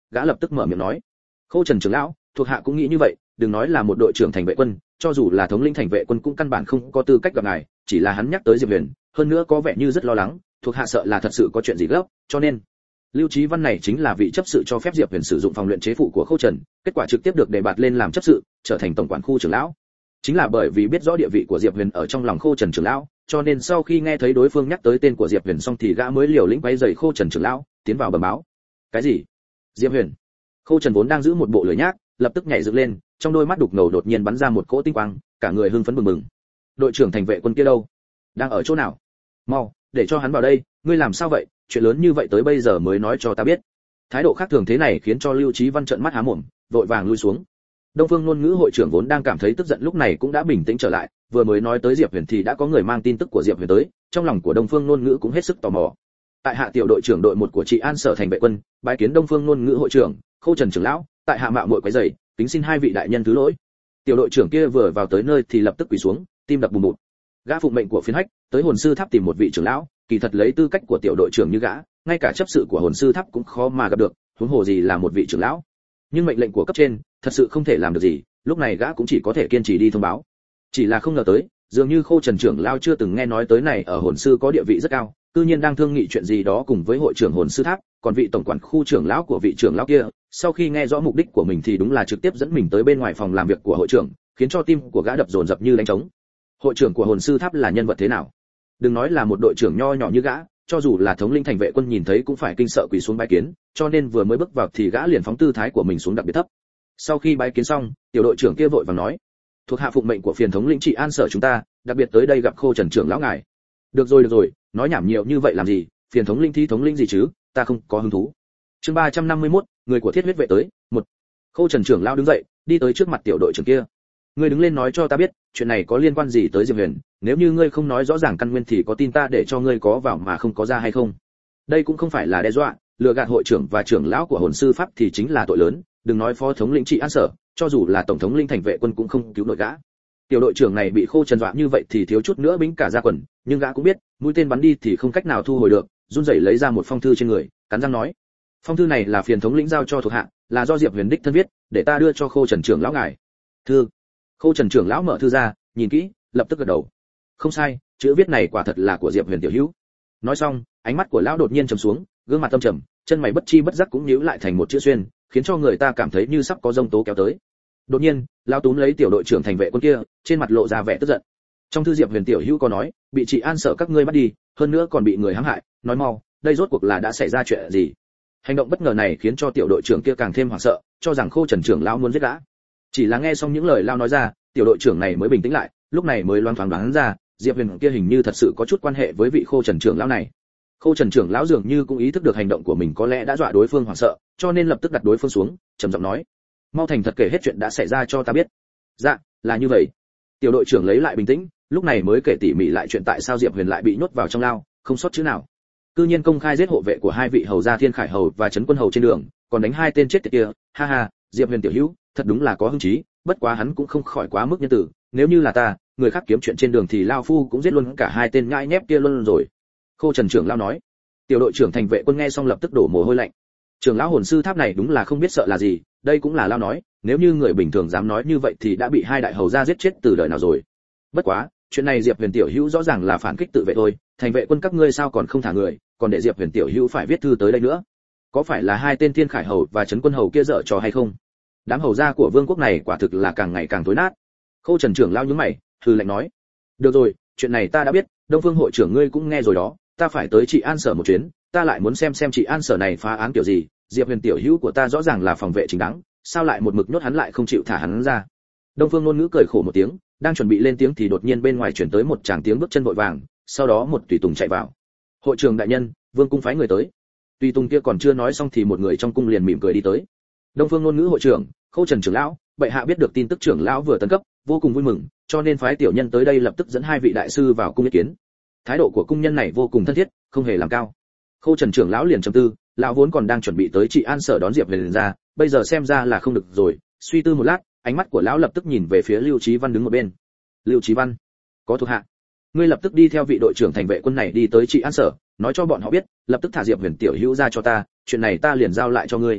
gã lập tức mở miệng nói: Khâu Trần trưởng lão, thuộc hạ cũng nghĩ như vậy, đừng nói là một đội trưởng thành vệ quân, cho dù là thống lĩnh thành vệ quân cũng căn bản không có tư cách gặp ngài, chỉ là hắn nhắc tới Diệp Huyền, hơn nữa có vẻ như rất lo lắng, thuộc hạ sợ là thật sự có chuyện gì gấp, cho nên Lưu Chí Văn này chính là vị chấp sự cho phép Diệp Huyền sử dụng phòng luyện chế phụ của Khâu Trần, kết quả trực tiếp được đề bạt lên làm chấp sự, trở thành tổng quản khu trưởng lão. Chính là bởi vì biết rõ địa vị của Diệp Huyền ở trong lòng Khâu Trần trưởng lão, cho nên sau khi nghe thấy đối phương nhắc tới tên của Diệp Huyền xong thì gã mới liều lĩnh quấy rầy Khâu Trần trưởng lão, tiến vào bẩm báo. Cái gì? Diệp Huyền? Khâu Trần vốn đang giữ một bộ lưỡi nhác, lập tức nhảy dựng lên, trong đôi mắt đục ngầu đột nhiên bắn ra một cỗ tinh quang, cả người hưng phấn bừng bừng. Đội trưởng thành vệ quân kia đâu? Đang ở chỗ nào? Mau, để cho hắn vào đây, ngươi làm sao vậy? Chuyện lớn như vậy tới bây giờ mới nói cho ta biết. Thái độ khác thường thế này khiến cho Lưu Chí Văn trợn mắt há mồm, vội vàng lui xuống. Đông Phương Ngôn Ngữ hội trưởng vốn đang cảm thấy tức giận lúc này cũng đã bình tĩnh trở lại, vừa mới nói tới Diệp Huyền thì đã có người mang tin tức của Diệp Huyền tới, trong lòng của Đông Phương Ngôn Ngữ cũng hết sức tò mò. Tại hạ tiểu đội trưởng đội 1 của Trị An Sở thành vệ quân, bái kiến Đông Phương Ngôn Ngữ hội trưởng, Khâu Trần trưởng lão, tại hạ mạo muội quấy rầy, kính xin hai vị đại nhân thứ lỗi. Tiểu đội trưởng kia vừa vào tới nơi thì lập tức quỳ xuống, tim đập bùm bụm. Gã phụng mệnh của phiến hách, tới hồn sư tháp tìm một vị trưởng lão, kỳ thật lấy tư cách của tiểu đội trưởng như gã, ngay cả chấp sự của hồn sư tháp cũng khó mà gặp được, huống hồ gì là một vị trưởng lão. Nhưng mệnh lệnh của cấp trên, thật sự không thể làm được gì, lúc này gã cũng chỉ có thể kiên trì đi thông báo. Chỉ là không ngờ tới, dường như Khâu Trần trưởng lão chưa từng nghe nói tới này ở hồn sư có địa vị rất cao, cư nhiên đang thương nghị chuyện gì đó cùng với hội trưởng hồn sư tháp, còn vị tổng quản khu trưởng lão của vị trưởng lão kia, sau khi nghe rõ mục đích của mình thì đúng là trực tiếp dẫn mình tới bên ngoài phòng làm việc của hội trưởng, khiến cho tim của gã đập dồn dập như đánh trống. Hội trưởng của hồn sư tháp là nhân vật thế nào? Đừng nói là một đội trưởng nho nhỏ như gã, cho dù là thống lĩnh thành vệ quân nhìn thấy cũng phải kinh sợ quỳ xuống bái kiến, cho nên vừa mới bước vào thì gã liền phóng tư thái của mình xuống đặc biệt thấp. Sau khi bái kiến xong, tiểu đội trưởng kia vội vàng nói: thuộc hạ phụng mệnh của phiền thống lĩnh Trị An Sở chúng ta, đặc biệt tới đây gặp Khâu Trần trưởng lão ngài. Được rồi, nói nhảm nhiều như vậy làm gì, phiền thống lĩnh thi thống lĩnh gì chứ, ta không có hứng thú. Chương 351, người của Thiết Huyết vệ tới, 1. Khâu Trần trưởng lão đứng dậy, đi tới trước mặt tiểu đội trưởng kia. Ngươi đứng lên nói cho ta biết, chuyện này có liên quan gì tới Diệp Huyền, nếu như ngươi không nói rõ ràng căn nguyên thì có tin ta để cho ngươi có vào mà không có ra hay không? Đây cũng không phải là đe dọa, lừa gạt hội trưởng và trưởng lão của hồn sư pháp thì chính là tội lớn, đừng nói phó thống lĩnh Trị An Sở, cho dù là tổng thống lĩnh thành vệ quân cũng không cứu nổi gã. Tiểu đội trưởng này bị Khâu Trần dọa như vậy thì thiếu chút nữa bính cả ra quần, nhưng gã cũng biết, mũi tên bắn đi thì không cách nào thu hồi được, run rẩy lấy ra một phong thư trên người, cắn răng nói: phong thư này là phiền thống lĩnh giao cho thuộc hạ, là do Diệp Huyền đích thân viết, để ta đưa cho Khâu Trần trưởng lão ngài. Thư. Khâu Trần trưởng lão mở thư ra, nhìn kỹ, lập tức gật đầu. Không sai, chữ viết này quả thật là của Diệp Huyền tiểu hữu. Nói xong, ánh mắt của lão đột nhiên trầm xuống, gương mặt âm trầm, chân mày bất chi bất giác cũng nhíu lại thành một chữ xuyên, khiến cho người ta cảm thấy như sắp có giông tố kéo tới. Đột nhiên, lão túm lấy tiểu đội trưởng thành vệ quân kia, trên mặt lộ ra vẻ tức giận. Trong thư Diệp Huyền tiểu hữu có nói, bị Trị An Sở các ngươi bắt đi, hơn nữa còn bị người hãm hại, nói mau, đây rốt cuộc là đã xảy ra chuyện gì? Hành động bất ngờ này khiến cho tiểu đội trưởng kia càng thêm hoảng sợ, cho rằng Khâu Trần trưởng lão muốn giết gã. Chỉ là nghe xong những lời lão nói ra, tiểu đội trưởng này mới bình tĩnh lại, lúc này mới loáng thoáng đoán ra, Diệp Huyền kia hình như thật sự có chút quan hệ với vị Khâu Trần trưởng lão này. Khâu Trần trưởng lão dường như cũng ý thức được hành động của mình có lẽ đã dọa đối phương hoảng sợ, cho nên lập tức đặt đối phương xuống, trầm giọng nói: mau thành thật kể hết chuyện đã xảy ra cho ta biết. Dạ, là như vậy. Tiểu đội trưởng lấy lại bình tĩnh, lúc này mới kể tỉ mỉ lại chuyện tại sao Diệp Huyền lại bị nhốt vào trong lao, không sót chữ nào. Cư nhiên công khai giết hộ vệ của hai vị hầu gia Thiên Khải hầu và Trấn Quân hầu trên đường, còn đánh hai tên chết tiệt kia, ha ha, Diệp Huyền tiểu hữu, thật đúng là có hứng chí, bất quá hắn cũng không khỏi quá mức nhân tử, nếu như là ta, người khác kiếm chuyện trên đường thì lao phu cũng giết luôn cả hai tên nhãi nhép kia luôn rồi. Khâu Trần trưởng lão nói. Tiểu đội trưởng thành vệ quân nghe xong lập tức đổ mồ hôi lạnh. Trưởng lão hồn sư tháp này đúng là không biết sợ là gì, đây cũng là lao nói, nếu như người bình thường dám nói như vậy thì đã bị hai đại hầu gia giết chết từ đời nào rồi. Bất quá, chuyện này Diệp Huyền tiểu hữu rõ ràng là phản kích tự vệ thôi, thành vệ quân các ngươi sao còn không thả người, còn để Diệp Huyền tiểu hữu phải viết thư tới đây nữa. Có phải là hai tên Thiên Khải hầu và Trấn Quân hầu kia dở trò hay không? Đám hầu gia của vương quốc này quả thực là càng ngày càng tối nát. Khâu Trần trưởng lão nhướng mày, hừ lạnh nói: được rồi, chuyện này ta đã biết, Đông Phương hội trưởng ngươi cũng nghe rồi đó, ta phải tới Trị An Sở một chuyến, ta lại muốn xem Trị An Sở này phá án kiểu gì, Diệp Huyền tiểu hữu của ta rõ ràng là phòng vệ chính đáng, sao lại một mực nhốt hắn lại không chịu thả hắn ra. Đông Phương Ngôn Ngữ cười khổ một tiếng, đang chuẩn bị lên tiếng thì đột nhiên bên ngoài truyền tới một tràng tiếng bước chân vội vàng, sau đó một tùy tùng chạy vào. Hội trưởng đại nhân, vương cung phái người tới. Tùy tùng kia còn chưa nói xong thì một người trong cung liền mỉm cười đi tới. Đông Phương Ngôn Ngữ hội trưởng, Khâu Trần trưởng lão, bệ hạ biết được tin tức trưởng lão vừa tấn cấp, vô cùng vui mừng, cho nên phái tiểu nhân tới đây lập tức dẫn hai vị đại sư vào cung ý kiến. Thái độ của cung nhân này vô cùng thân thiết, không hề làm cao. Khâu Trần trưởng lão liền trầm tư, lão vốn còn đang chuẩn bị tới Trị An Sở đón Diệp Huyền ra, bây giờ xem ra là không được rồi, suy tư một lát, ánh mắt của lão lập tức nhìn về phía Lưu Chí Văn đứng một bên. Lưu Chí Văn, có thuộc hạ, ngươi lập tức đi theo vị đội trưởng thành vệ quân này đi tới Trị An Sở, nói cho bọn họ biết, lập tức thả Diệp Huyền tiểu hữu ra cho ta, chuyện này ta liền giao lại cho ngươi.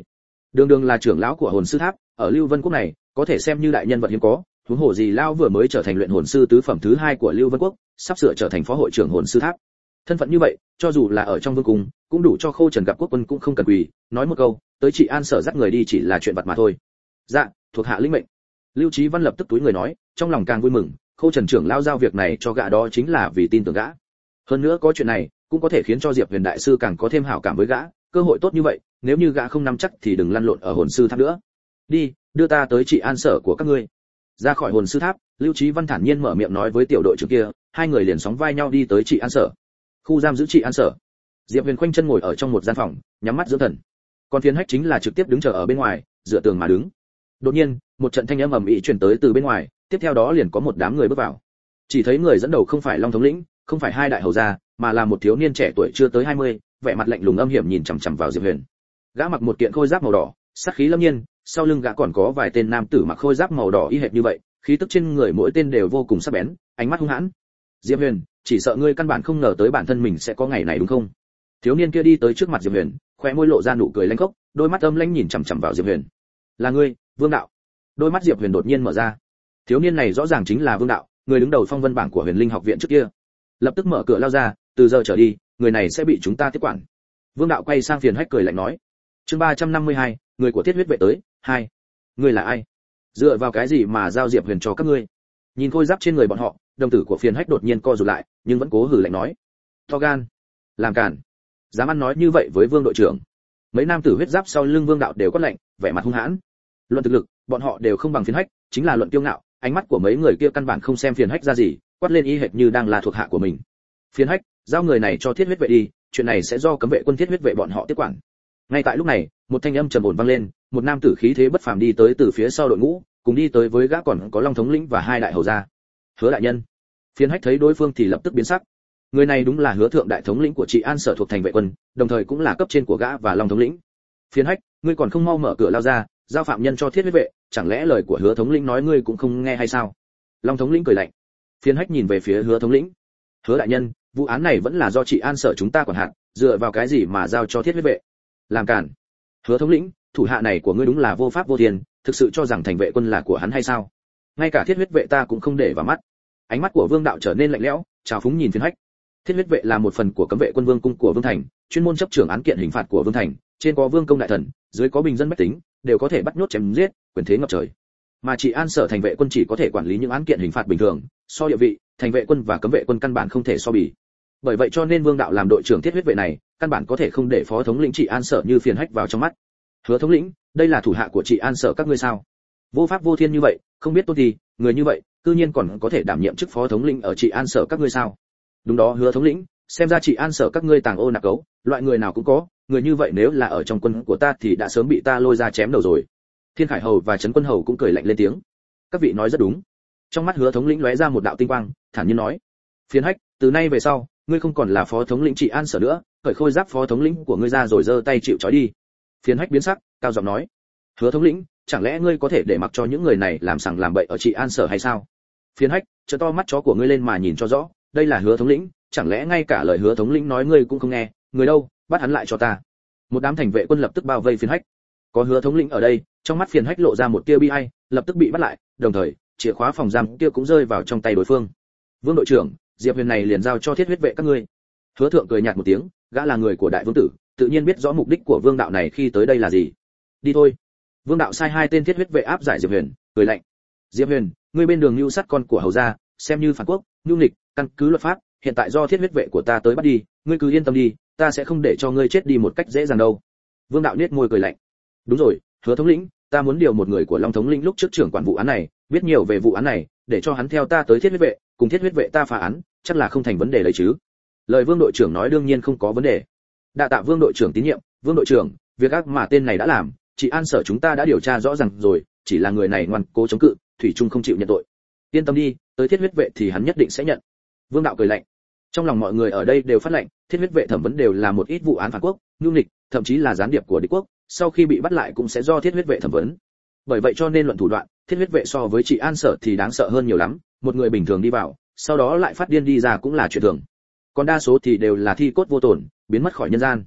đường đường là trưởng lão của hồn sư tháp, ở Lưu Vân quốc này có thể xem như đại nhân vật hiếm có, huống hồ gì lão vừa mới trở thành luyện hồn sư tứ phẩm thứ 2 của Lưu Vân quốc, sắp sửa trở thành phó hội trưởng hồn sư tháp. Thân phận như vậy, cho dù là ở trong vương cung, cũng đủ cho Khâu Trần gặp quốc quân cũng không cần quỳ, nói một câu, tới Trị An Sở dắt người đi chỉ là chuyện vặt mà thôi. Dạ, thuộc hạ lĩnh mệnh. Lưu Chí Văn lập tức túi người nói, trong lòng càng vui mừng, Khâu Trần trưởng lao giao việc này cho gã đó chính là vì tin tưởng gã. Hơn nữa có chuyện này, cũng có thể khiến cho Diệp Huyền đại sư càng có thêm hảo cảm với gã, cơ hội tốt như vậy, nếu như gã không nắm chắc thì đừng lăn lộn ở hồn sư tháp nữa. Đi, đưa ta tới Trị An Sở của các ngươi. Ra khỏi hồn sư tháp, Lưu Chí Văn thản nhiên mở miệng nói với tiểu đội trưởng kia, hai người liền sóng vai nhau đi tới Trị An Sở. Khu giam giữ Trị An Sở. Diệp Huyền khoanh chân ngồi ở trong một gian phòng, nhắm mắt dưỡng thần. Còn Phiến Hách chính là trực tiếp đứng chờ ở bên ngoài, dựa tường mà đứng. Đột nhiên, một trận thanh âm ầm ĩ truyền tới từ bên ngoài, tiếp theo đó liền có một đám người bước vào. Chỉ thấy người dẫn đầu không phải Long thống lĩnh, không phải hai đại hầu gia, mà là một thiếu niên trẻ tuổi chưa tới 20, vẻ mặt lạnh lùng âm hiểm nhìn chằm chằm vào Diệp Huyền. Gã mặc một kiện khôi giáp màu đỏ, sát khí lâm nhiên, sau lưng gã còn có vài tên nam tử mặc khôi giáp màu đỏ y hệt như vậy, khí tức trên người mỗi tên đều vô cùng sắc bén, ánh mắt hung hãn. Diệp Huyền, chỉ sợ ngươi căn bản không ngờ tới bản thân mình sẽ có ngày này đúng không? Thiếu niên kia đi tới trước mặt Diệp Huyền, khóe môi lộ ra nụ cười lanh khốc, đôi mắt âm lãnh nhìn chằm chằm vào Diệp Huyền. Là ngươi, Vương đạo? Đôi mắt Diệp Huyền đột nhiên mở ra. Thiếu niên này rõ ràng chính là Vương đạo, người đứng đầu phong vân bảng của Huyền Linh học viện trước kia. Lập tức mở cửa lao ra, từ giờ trở đi, người này sẽ bị chúng ta tiếp quản. Vương đạo quay sang Phiền Hách cười lạnh nói. Chương 352, người của Thiết huyết vệ tới, 2. Ngươi là ai? Dựa vào cái gì mà giao Diệp Huyền cho các ngươi? Nhìn khôi giáp trên người bọn họ, đồng tử của Phiền Hách đột nhiên co rụt lại, nhưng vẫn cố hừ lạnh nói. To gan, làm cản, dám ăn nói như vậy với Vương đội trưởng. Mấy nam tử huyết giáp sau lưng Vương đạo đều quát lạnh, vẻ mặt hung hãn. Luận thực lực, bọn họ đều không bằng Phiền Hách, chính là luận kiêu ngạo, ánh mắt của mấy người kia căn bản không xem Phiền Hách ra gì, quát lên y hệt như đang là thuộc hạ của mình. Phiền Hách, giao người này cho Thiết huyết vệ đi, chuyện này sẽ do cấm vệ quân Thiết huyết vệ bọn họ tiếp quản. Ngay tại lúc này, một thanh âm trầm ổn vang lên, một nam tử khí thế bất phàm đi tới từ phía sau đội ngũ, cùng đi tới với gã còn có Long thống lĩnh và hai đại hầu gia. Hứa đại nhân. Phiền Hách thấy đối phương thì lập tức biến sắc. Người này đúng là Hứa thượng đại thống lĩnh của Trị An Sở thuộc thành vệ quân, đồng thời cũng là cấp trên của gã và Long thống lĩnh. Phiền Hách, ngươi còn không mau mở cửa lao ra, giao phạm nhân cho Thiết huyết vệ, chẳng lẽ lời của Hứa thống lĩnh nói ngươi cũng không nghe hay sao? Long thống lĩnh cười lạnh. Phiền Hách nhìn về phía Hứa thống lĩnh. Hứa đại nhân, vụ án này vẫn là do Trị An Sở chúng ta quản hạt, dựa vào cái gì mà giao cho Thiết huyết vệ? Làm cản. Hứa thống lĩnh, thủ hạ này của ngươi đúng là vô pháp vô thiên, thực sự cho rằng thành vệ quân là của hắn hay sao? Ngay cả Thiết huyết vệ ta cũng không để vào mắt. Ánh mắt của Vương đạo trở nên lạnh lẽo, trào phúng nhìn Phiền Hách. Thiết huyết vệ là một phần của cấm vệ quân Vương cung của Vương thành, chuyên môn chấp trưởng án kiện hình phạt của Vương thành, trên có Vương công đại thần, dưới có bình dân bách tính, đều có thể bắt nhốt chém giết, quyền thế ngập trời. Mà Trị An Sở thành vệ quân chỉ có thể quản lý những án kiện hình phạt bình thường, so địa vị, thành vệ quân và cấm vệ quân căn bản không thể so bì. Bởi vậy cho nên Vương đạo làm đội trưởng Thiết huyết vệ này, căn bản có thể không để phó thống lĩnh Trị An Sở như Phiền Hách vào trong mắt. Hứa thống lĩnh, đây là thủ hạ của Trị An Sở các ngươi sao? Vô pháp vô thiên như vậy, không biết tôn thì, người như vậy, cư nhiên còn có thể đảm nhiệm chức phó thống lĩnh ở Trị An Sở các ngươi sao? Đúng đó Hứa thống lĩnh, xem ra Trị An Sở các ngươi tàng ô nạc cấu, loại người nào cũng có, người như vậy nếu là ở trong quân của ta thì đã sớm bị ta lôi ra chém đầu rồi. Thiên Khải hầu và Trấn Quân hầu cũng cười lạnh lên tiếng. Các vị nói rất đúng. Trong mắt Hứa thống lĩnh lóe ra một đạo tinh quang, thản nhiên nói: Phiền Hách, từ nay về sau, ngươi không còn là phó thống lĩnh Trị An Sở nữa, cởi khôi giáp phó thống lĩnh của ngươi ra rồi giơ tay chịu trói đi. Phiền Hách biến sắc, cao giọng nói: Hứa thống lĩnh, chẳng lẽ ngươi có thể để mặc cho những người này làm sằng làm bậy ở Trị An Sở hay sao? Phiền Hách, trợn to mắt chó của ngươi lên mà nhìn cho rõ, đây là Hứa thống lĩnh, chẳng lẽ ngay cả lời Hứa thống lĩnh nói ngươi cũng không nghe? Người đâu, bắt hắn lại cho ta. Một đám thành vệ quân lập tức bao vây Phiền Hách. Có Hứa thống lĩnh ở đây, trong mắt Phiền Hách lộ ra một tia bi ai, lập tức bị bắt lại, đồng thời, chìa khóa phòng giam kia cũng rơi vào trong tay đối phương. Vương đội trưởng, Diệp Huyền này liền giao cho Thiết huyết vệ các ngươi. Hứa thượng cười nhạt một tiếng, gã là người của đại vương tử, tự nhiên biết rõ mục đích của Vương đạo này khi tới đây là gì. Đi thôi. Vương đạo sai hai tên Thiết huyết vệ áp giải Diệp Huyền, cười lạnh. Diệp Huyền, ngươi bên đường nưu sát con của hầu gia, xem như phản quốc, nhu nghịch, căn cứ luật pháp, hiện tại do Thiết huyết vệ của ta tới bắt đi, ngươi cứ yên tâm đi, ta sẽ không để cho ngươi chết đi một cách dễ dàng đâu. Vương đạo nhếch môi cười lạnh. Đúng rồi, Hứa thống lĩnh, ta muốn điều một người của Long thống lĩnh lúc trước trưởng quản vụ án này, biết nhiều về vụ án này, để cho hắn theo ta tới Thiết huyết vệ, cùng Thiết huyết vệ ta phá án, chắc là không thành vấn đề đấy chứ. Lời Vương đội trưởng nói đương nhiên không có vấn đề. Đa tạ Vương đội trưởng tín nhiệm. Vương đội trưởng, việc ác mà tên này đã làm, Trị An Sở chúng ta đã điều tra rõ ràng rồi, chỉ là người này ngoan cố chống cự, thủy chung không chịu nhận tội. Yên tâm đi, tới Thiết huyết vệ thì hắn nhất định sẽ nhận. Vương đạo cười lạnh. Trong lòng mọi người ở đây đều phát lệnh, Thiết huyết vệ thẩm vấn đều là một ít vụ án phản quốc, nhu nghịch, thậm chí là gián điệp của địch quốc, sau khi bị bắt lại cũng sẽ do Thiết huyết vệ thẩm vấn. Bởi vậy cho nên luận thủ đoạn, Thiết huyết vệ so với Trị An Sở thì đáng sợ hơn nhiều lắm, một người bình thường đi vào, sau đó lại phát điên đi ra cũng là chuyện thường. Còn đa số thì đều là thi cốt vô tổn, biến mất khỏi nhân gian.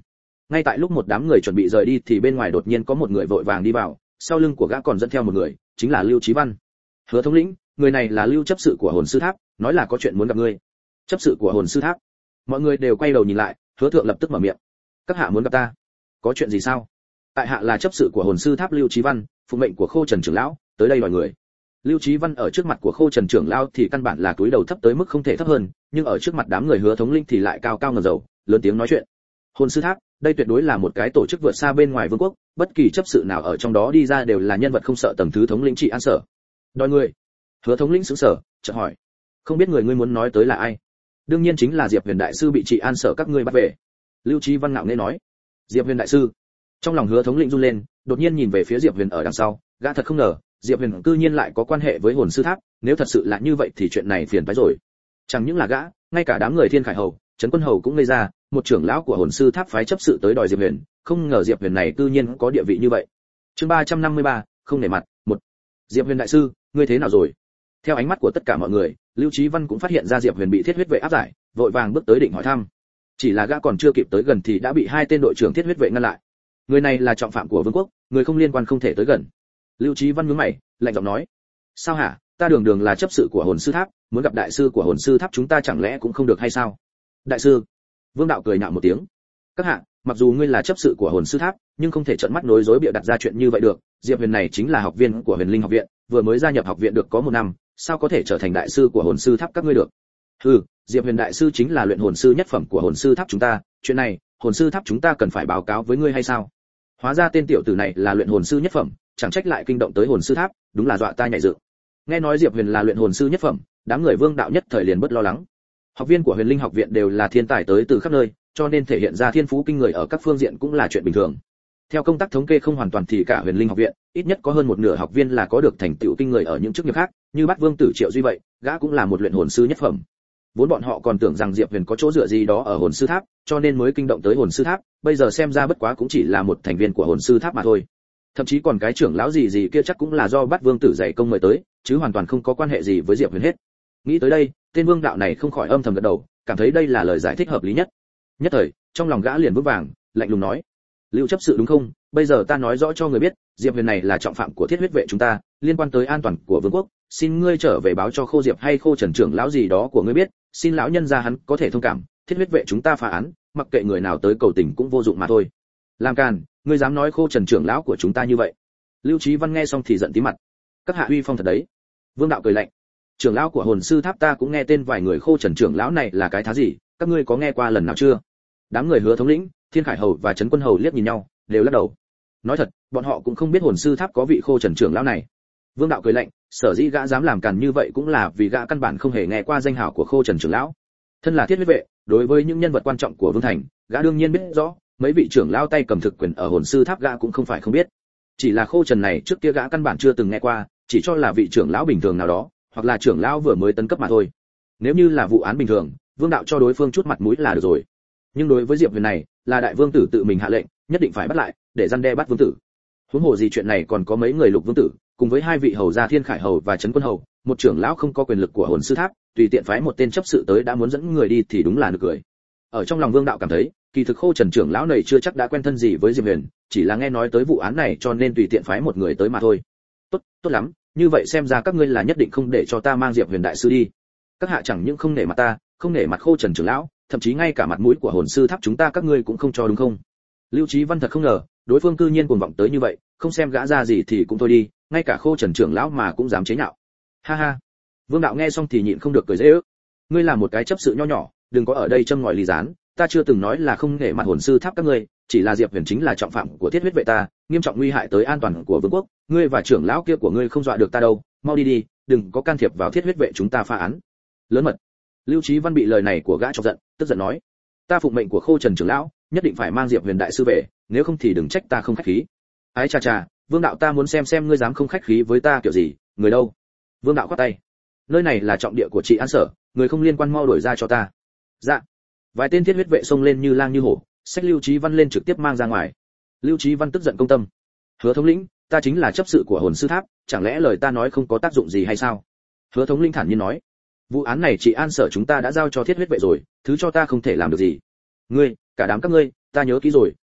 Ngay tại lúc một đám người chuẩn bị rời đi thì bên ngoài đột nhiên có một người vội vàng đi vào, sau lưng của gã còn dẫn theo một người, chính là Lưu Chí Văn. Hứa thống lĩnh, người này là Lưu chấp sự của Hồn Sư Tháp, nói là có chuyện muốn gặp ngươi. Chấp sự của Hồn Sư Tháp? Mọi người đều quay đầu nhìn lại, Hứa thượng lập tức mở miệng. Các hạ muốn gặp ta? Có chuyện gì sao? Tại hạ là chấp sự của Hồn Sư Tháp Lưu Chí Văn, phụng mệnh của Khô Trần trưởng lão, tới đây đòi người. Lưu Chí Văn ở trước mặt của Khô Trần trưởng lão thì căn bản là túi đầu thấp tới mức không thể thấp hơn, nhưng ở trước mặt đám người Hứa thống lĩnh thì lại cao cao ngẩng đầu, lớn tiếng nói chuyện. Hồn Sư Tháp, đây tuyệt đối là một cái tổ chức vượt xa bên ngoài vương quốc, bất kỳ chấp sự nào ở trong đó đi ra đều là nhân vật không sợ tầng thứ thống lĩnh trị an sở. Đòi người? Hứa thống lĩnh sững sờ, chợt hỏi, không biết người ngươi muốn nói tới là ai? Đương nhiên chính là Diệp Huyền đại sư bị trị an sở các ngươi bắt về. Lưu Chí Văn ngạo nghễ nói. Diệp Huyền đại sư? Trong lòng Hứa thống lĩnh run lên, đột nhiên nhìn về phía Diệp Huyền ở đằng sau, gã thật không ngờ, Diệp Huyền cư nhiên lại có quan hệ với Hồn Sư Tháp, nếu thật sự là như vậy thì chuyện này phiền toái rồi. Chẳng những là gã, ngay cả đám người Thiên Khải Hầu, Trấn Quân Hầu cũng ngây ra, một trưởng lão của Hồn Sư Tháp phái chấp sự tới đòi Diệp Huyền, không ngờ Diệp Huyền này cư nhiên có địa vị như vậy. Chương 353, không nể mặt, 1. Diệp Huyền đại sư, ngươi thế nào rồi? Theo ánh mắt của tất cả mọi người, Lưu Chí Văn cũng phát hiện ra Diệp Huyền bị Thiết Huyết vệ áp giải, vội vàng bước tới định hỏi thăm. Chỉ là gã còn chưa kịp tới gần thì đã bị hai tên đội trưởng Thiết Huyết vệ ngăn lại. Người này là trọng phạm của vương quốc, người không liên quan không thể tới gần. Lưu Chí Văn nhướng mày, lạnh giọng nói: sao hả? Ta đường đường là chấp sự của Hồn Sư Tháp, muốn gặp đại sư của Hồn Sư Tháp chúng ta chẳng lẽ cũng không được hay sao? Đại sư? Vương đạo cười nhạo một tiếng. Các hạ, mặc dù ngươi là chấp sự của Hồn Sư Tháp, nhưng không thể trợn mắt nói dối bịa đặt ra chuyện như vậy được. Diệp Huyền này chính là học viên của Huyền Linh học viện, vừa mới gia nhập học viện được có 1 năm, sao có thể trở thành đại sư của Hồn Sư Tháp các ngươi được? Hừ, Diệp Huyền đại sư chính là luyện hồn sư nhất phẩm của Hồn Sư Tháp chúng ta, chuyện này, Hồn Sư Tháp chúng ta cần phải báo cáo với ngươi hay sao? Hóa ra tên tiểu tử này là luyện hồn sư nhất phẩm, chẳng trách lại kinh động tới Hồn Sư Tháp, đúng là dọa ta nhảy dựng. Nghe nói Diệp Huyền là luyện hồn sư nhất phẩm, đám người Vương đạo nhất thời liền bất lo lắng. Học viên của Huyền Linh học viện đều là thiên tài tới từ khắp nơi, cho nên thể hiện ra thiên phú kinh người ở các phương diện cũng là chuyện bình thường. Theo công tác thống kê không hoàn toàn thì cả Huyền Linh học viện, ít nhất có hơn một nửa học viên là có được thành tựu kinh người ở những chức nghiệp khác, như Bát Vương tử Triệu Duy vậy, gã cũng là một luyện hồn sư nhất phẩm. Vốn bọn họ còn tưởng rằng Diệp Huyền có chỗ dựa gì đó ở Hồn Sư Tháp, cho nên mới kinh động tới Hồn Sư Tháp, bây giờ xem ra bất quá cũng chỉ là một thành viên của Hồn Sư Tháp mà thôi. Thậm chí còn cái trưởng lão gì kia chắc cũng là do Bát Vương tử dạy công mời tới, chứ hoàn toàn không có quan hệ gì với Diệp Huyền hết. Nghĩ tới đây, tên Vương đạo này không khỏi âm thầm gật đầu, cảm thấy đây là lời giải thích hợp lý nhất. Nhất thời, trong lòng gã liền vững vàng, lạnh lùng nói: Lưu chấp sự đúng không? Bây giờ ta nói rõ cho người biết, Diệp Huyền này là trọng phạm của Thiết Huyết vệ chúng ta, liên quan tới an toàn của vương quốc, xin ngươi trở về báo cho Khô Diệp hay Khô Trần trưởng lão gì đó của ngươi biết, xin lão nhân gia hắn có thể thông cảm, Thiết Huyết vệ chúng ta phá án, mặc kệ người nào tới cầu tình cũng vô dụng mà thôi. Làm càn, ngươi dám nói Khô Trần trưởng lão của chúng ta như vậy? Lưu Chí Văn nghe xong thì giận tím mặt. Các hạ uy phong thật đấy. Vương đạo cười lạnh. Trưởng lão của Hồn Sư Tháp ta cũng nghe tên vài người Khô Trần trưởng lão này là cái thá gì, các ngươi có nghe qua lần nào chưa? Đám người Hứa thống lĩnh, Thiên Khải hầu và Trấn Quân hầu liếc nhìn nhau, đều lắc đầu. Nói thật, bọn họ cũng không biết Hồn Sư Tháp có vị Khô Trần trưởng lão này. Vương đạo cười lạnh, sở dĩ gã dám làm càn như vậy cũng là vì gã căn bản không hề nghe qua danh hào của Khô Trần trưởng lão. Thân là Thiết Huyết vệ, đối với những nhân vật quan trọng của Vương thành, gã đương nhiên biết rõ, mấy vị trưởng lão tay cầm thực quyền ở Hồn Sư Tháp gã cũng không phải không biết. Chỉ là Khô Trần này trước kia gã căn bản chưa từng nghe qua, chỉ cho là vị trưởng lão bình thường nào đó, hoặc là trưởng lão vừa mới tấn cấp mà thôi. Nếu như là vụ án bình thường, Vương đạo cho đối phương chút mặt mũi là được rồi. Nhưng đối với Diệp Huyền này, là đại vương tử tự mình hạ lệnh, nhất định phải bắt lại, để răn đe bắt vương tử. Huống hồ gì chuyện này còn có mấy người Lục vương tử, cùng với hai vị hầu gia Thiên Khải hầu và Trấn Quân hầu, một trưởng lão không có quyền lực của Hồn Sư Tháp, tùy tiện phái một tên chấp sự tới đã muốn dẫn người đi thì đúng là nực cười. Ở trong lòng Vương đạo cảm thấy, kỳ thực Khô Trần trưởng lão này chưa chắc đã quen thân gì với Diệp Huyền, chỉ là nghe nói tới vụ án này cho nên tùy tiện phái một người tới mà thôi. Tốt lắm, như vậy xem ra các ngươi là nhất định không để cho ta mang Diệp Huyền đại sư đi. Các hạ chẳng những không nể mặt ta, không nể mặt Khô Trần trưởng lão, thậm chí ngay cả mặt mũi của Hồn Sư Tháp chúng ta các ngươi cũng không cho đúng không? Lưu Chí Văn thật không ngờ, đối phương cư nhiên cuồng vọng tới như vậy, không xem gã ra gì thì cũng thôi đi, ngay cả Khô Trần trưởng lão mà cũng dám chế nhạo. Ha ha. Vương đạo nghe xong thì nhịn không được cười dễ ước. Ngươi là một cái chấp sự nho nhỏ, đừng có ở đây châm ngòi ly gián, ta chưa từng nói là không nể mặt Hồn Sư Tháp các ngươi, chỉ là Diệp Huyền chính là trọng phạm của Thiết Huyết vệ ta, nghiêm trọng nguy hại tới an toàn của vương quốc, ngươi và trưởng lão kia của ngươi không dọa được ta đâu, mau đi đi, đừng có can thiệp vào Thiết Huyết vệ chúng ta phá án. Lớn mật. Lưu Chí Văn bị lời này của gã chọc giận, tức giận nói: Ta phụng mệnh của Khô Trần trưởng lão, nhất định phải mang Diệp Huyền đại sư về, nếu không thì đừng trách ta không khách khí. Ái chà chà, Vương đạo ta muốn xem ngươi dám không khách khí với ta kiểu gì, người đâu? Vương đạo quát tay. Nơi này là trọng địa của chị An Sở, người không liên quan mau đuổi ra cho ta. Dạ. Vài tên Thiết Huyết vệ xông lên như lang như hổ, xách Lưu Chí Văn lên trực tiếp mang ra ngoài. Lưu Chí Văn tức giận công tâm. Hứa thống lĩnh, ta chính là chấp sự của Hồn Sư Tháp, chẳng lẽ lời ta nói không có tác dụng gì hay sao? Hứa thống lĩnh thản nhiên nói. Vụ án này chị An Sở chúng ta đã giao cho Thiết Huyết vệ rồi, thứ cho ta không thể làm được gì. Ngươi, cả đám các ngươi, ta nhớ kỹ rồi,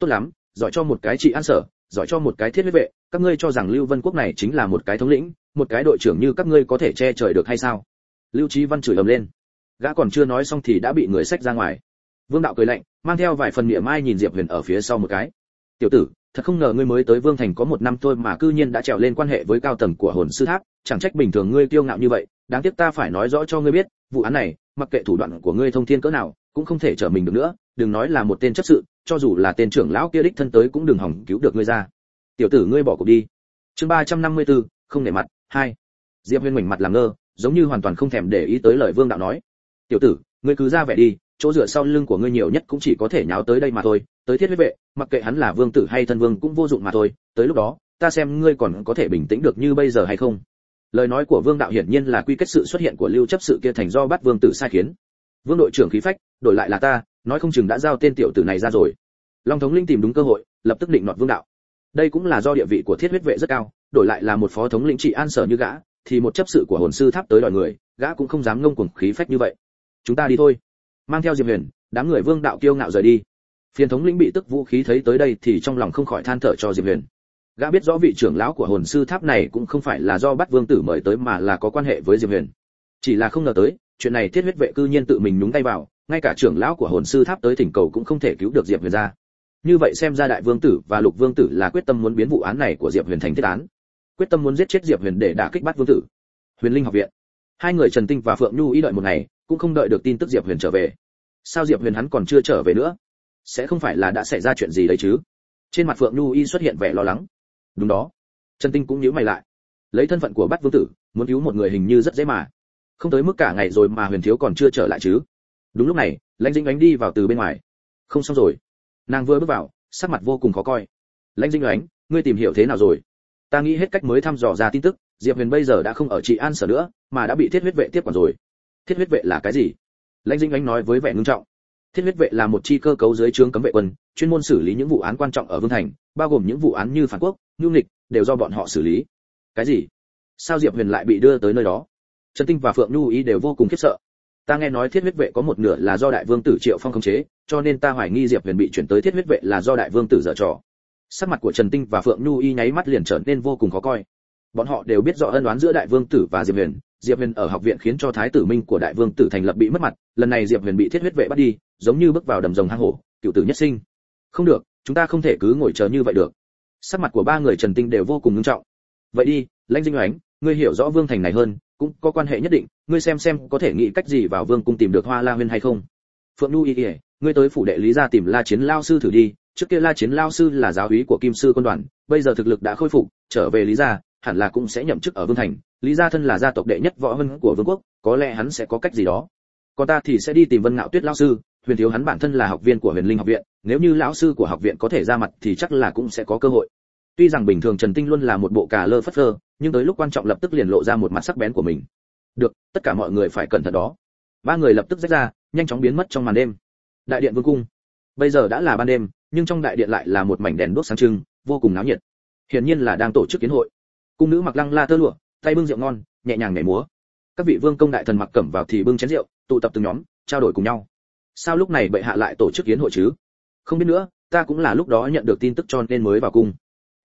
tốt lắm, giỏi cho một cái trị an sở, giỏi cho một cái thiết huyết vệ, các ngươi cho rằng Lưu Vân Quốc này chính là một cái thống lĩnh, một cái đội trưởng như các ngươi có thể che trời được hay sao? Lưu Chí Văn chửi ầm lên. Gã còn chưa nói xong thì đã bị người xách ra ngoài. Vương đạo cười lạnh, mang theo vài phần mỉa mai nhìn Diệp Huyền ở phía sau một cái. Tiểu tử, thật không ngờ ngươi mới tới Vương Thành có 1 năm thôi mà cư nhiên đã trèo lên quan hệ với cao tầng của Hồn Sư Tháp, chẳng trách bình thường ngươi kiêu ngạo như vậy, đáng tiếc ta phải nói rõ cho ngươi biết, vụ án này, mặc kệ thủ đoạn của ngươi thông thiên cỡ nào, cũng không thể trở mình được nữa, đừng nói là một tên chấp sự, cho dù là tên trưởng lão kia đích thân tới cũng đừng hòng cứu được ngươi ra. Tiểu tử ngươi bỏ cuộc đi. Chương 354, không để mặt, 2. Diệp Huyền ngoảnh mặt làm ngơ, giống như hoàn toàn không thèm để ý tới lời Vương đạo nói. Tiểu tử, ngươi cứ ra vẻ đi, chỗ dựa sau lưng của ngươi nhiều nhất cũng chỉ có thể nháo tới đây mà thôi, tới thiết huyết vệ, mặc kệ hắn là vương tử hay thân vương cũng vô dụng mà thôi, tới lúc đó, ta xem ngươi còn có thể bình tĩnh được như bây giờ hay không. Lời nói của Vương đạo hiển nhiên là quy kết sự xuất hiện của Lưu chấp sự kia thành do bắt vương tử sai khiến. Vương đội trưởng khí phách, đổi lại là ta, nói không chừng đã giao tên tiểu tử này ra rồi. Long thống lĩnh tìm đúng cơ hội, lập tức định nọt Vương đạo. Đây cũng là do địa vị của thiết huyết vệ rất cao, đổi lại là một phó thống lĩnh trị an sở như gã, thì một chấp sự của Hồn Sư Tháp tới đòi người, gã cũng không dám ngông cuồng khí phách như vậy. Chúng ta đi thôi. Mang theo Diệp Huyền, đám người Vương đạo kiêu ngạo rời đi. Phiền thống lĩnh bị tức vũ khí thấy tới đây thì trong lòng không khỏi than thở cho Diệp Huyền. Gã biết rõ vị trưởng lão của Hồn Sư Tháp này cũng không phải là do bắt vương tử mời tới mà là có quan hệ với Diệp Huyền. Chỉ là không ngờ tới, chuyện này thiết huyết vệ cư nhiên tự mình nhúng tay vào, ngay cả trưởng lão của Hồn Sư Tháp tới thỉnh cầu cũng không thể cứu được Diệp Huyền ra. Như vậy xem ra đại vương tử và lục vương tử là quyết tâm muốn biến vụ án này của Diệp Huyền thành thiết án, quyết tâm muốn giết chết Diệp Huyền để đả kích bắt vương tử. Huyền Linh học viện, hai người Trần Tinh và Phượng Nhu ý đợi một ngày, cũng không đợi được tin tức Diệp Huyền trở về. Sao Diệp Huyền hắn còn chưa trở về nữa? Sẽ không phải là đã xảy ra chuyện gì đấy chứ? Trên mặt Phượng Nhu y xuất hiện vẻ lo lắng. Đúng đó. Trần Tinh cũng nhíu mày lại. Lấy thân phận của bắt vương tử, muốn cứu một người hình như rất dễ mà. Không tới mức cả ngày rồi mà Huyền thiếu còn chưa trở lại chứ? Đúng lúc này, Lãnh Dĩnh Ánh đi vào từ bên ngoài. Không xong rồi. Nàng vừa bước vào, sắc mặt vô cùng khó coi. Lãnh Dĩnh Ánh, ngươi tìm hiểu thế nào rồi? Ta nghĩ hết cách mới thăm dò ra tin tức, Diệp Huyền bây giờ đã không ở trị an sở nữa, mà đã bị thiết huyết vệ tiếp quản rồi. Thiết huyết vệ là cái gì? Lãnh Dĩnh Ánh nói với vẻ ngưng trọng. Thiết huyết vệ là một chi cơ cấu dưới trướng cấm vệ quân, chuyên môn xử lý những vụ án quan trọng ở Vương Thành, bao gồm những vụ án như phản quốc, nhu nghịch, đều do bọn họ xử lý. Cái gì? Sao Diệp Huyền lại bị đưa tới nơi đó? Trần Tinh và Phượng Nhu ý đều vô cùng khiếp sợ. Ta nghe nói thiết huyết vệ có một nửa là do đại vương tử Triệu Phong khống chế, cho nên ta hoài nghi Diệp Huyền bị chuyển tới thiết huyết vệ là do đại vương tử giở trò. Sắc mặt của Trần Tinh và Phượng Nhu y nháy mắt liền trở nên vô cùng khó coi. Bọn họ đều biết rõ ân oán giữa đại vương tử và Diệp Huyền. Diệp Huyền ở học viện khiến cho thái tử minh của đại vương tử thành lập bị mất mặt, lần này Diệp Huyền bị thiết huyết vệ bắt đi, giống như bước vào đầm rồng hang hổ, cựu tử nhất sinh. Không được, chúng ta không thể cứ ngồi chờ như vậy được. Sắc mặt của ba người Trần Tinh đều vô cùng nghiêm trọng. Vậy đi, Lãnh Dĩnh Ánh, ngươi hiểu rõ Vương Thành này hơn, cũng có quan hệ nhất định, ngươi xem có thể nghĩ cách gì vào Vương cung tìm được Hoa La Huyên hay không. Phượng Nhu y, ngươi tới phủ đệ Lý gia tìm La Chiến lão sư thử đi, trước kia La Chiến lão sư là giáo úy của Kim sư quân đoàn, bây giờ thực lực đã khôi phục, trở về Lý gia, hẳn là cũng sẽ nhậm chức ở Vương Thành. Lý gia thân là gia tộc đệ nhất võ hân của vương quốc, có lẽ hắn sẽ có cách gì đó. Còn ta thì sẽ đi tìm Vân Ngạo Tuyết lão sư, Huyền thiếu hắn bản thân là học viên của Huyền Linh học viện, nếu như lão sư của học viện có thể ra mặt thì chắc là cũng sẽ có cơ hội. Tuy rằng bình thường Trần Tinh luôn là một bộ cà lơ phất phơ, nhưng tới lúc quan trọng lập tức liền lộ ra một mặt sắc bén của mình. Được, tất cả mọi người phải cẩn thận đó. Ba người lập tức rách ra, nhanh chóng biến mất trong màn đêm. Đại điện vương cung. Bây giờ đã là ban đêm, nhưng trong đại điện lại là một mảnh đèn đuốc sáng trưng, vô cùng náo nhiệt. Hiển nhiên là đang tổ chức yến hội. Cung nữ mặc lăng la tơ lụa, tay bưng rượu ngon, nhẹ nhàng nhảy múa. Các vị vương công đại thần mặc cẩm vào thì bưng chén rượu, tụ tập từng nhóm, trao đổi cùng nhau. Sao lúc này bệ hạ lại tổ chức yến hội chứ? Không biết nữa, ta cũng là lúc đó nhận được tin tức cho nên mới vào cung.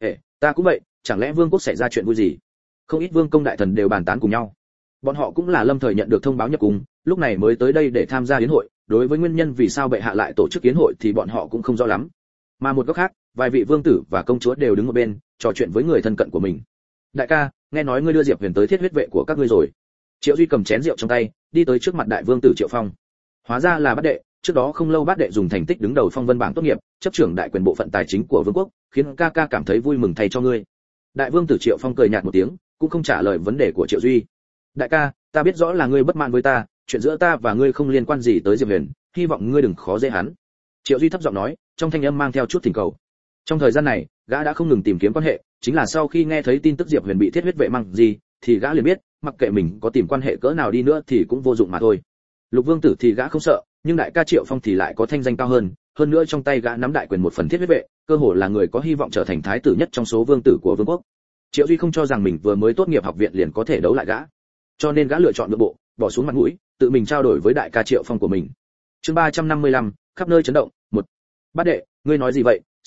Ta cũng vậy, chẳng lẽ vương quốc xảy ra chuyện vui gì? Không ít vương công đại thần đều bàn tán cùng nhau. Bọn họ cũng là lâm thời nhận được thông báo nhập cung, lúc này mới tới đây để tham gia yến hội, đối với nguyên nhân vì sao bệ hạ lại tổ chức yến hội thì bọn họ cũng không rõ lắm. Mà một góc khác, vài vị vương tử và công chúa đều đứng ở bên, trò chuyện với người thân cận của mình. Đại ca, nghe nói ngươi đưa Diệp Huyền tới thiết huyết vệ của các ngươi rồi. Triệu Duy cầm chén rượu trong tay, đi tới trước mặt đại vương tử Triệu Phong. Hóa ra là Bát đệ, trước đó không lâu Bát đệ dùng thành tích đứng đầu phong vân bảng tốt nghiệp, chấp trưởng đại quyền bộ phận tài chính của vương quốc, khiến ca ca cảm thấy vui mừng thay cho ngươi. Đại vương tử Triệu Phong cười nhạt một tiếng, cũng không trả lời vấn đề của Triệu Duy. Đại ca, ta biết rõ là ngươi bất mãn với ta, chuyện giữa ta và ngươi không liên quan gì tới Diệp Huyền, hy vọng ngươi đừng khó dễ hắn. Triệu Duy thấp giọng nói, trong thanh âm mang theo chút thỉnh cầu. Trong thời gian này, gã đã không ngừng tìm kiếm quan hệ, chính là sau khi nghe thấy tin tức Diệp Huyền bị thiết huyết vệ mang gì, thì gã liền biết, mặc kệ mình có tìm quan hệ cỡ nào đi nữa thì cũng vô dụng mà thôi. Lục vương tử thì gã không sợ, nhưng đại ca Triệu Phong thì lại có thanh danh cao hơn nữa trong tay gã nắm đại quyền một phần thiết huyết vệ, cơ hồ là người có hy vọng trở thành thái tử nhất trong số vương tử của vương quốc. Triệu Duy không cho rằng mình vừa mới tốt nghiệp học viện liền có thể đấu lại gã, cho nên gã lựa chọn nhượng bộ, bỏ xuống mặt mũi, tự mình trao đổi với đại ca Triệu Phong của mình. Chương 355, khắp nơi chấn động. 1. Bát đệ, ngươi nói gì vậy?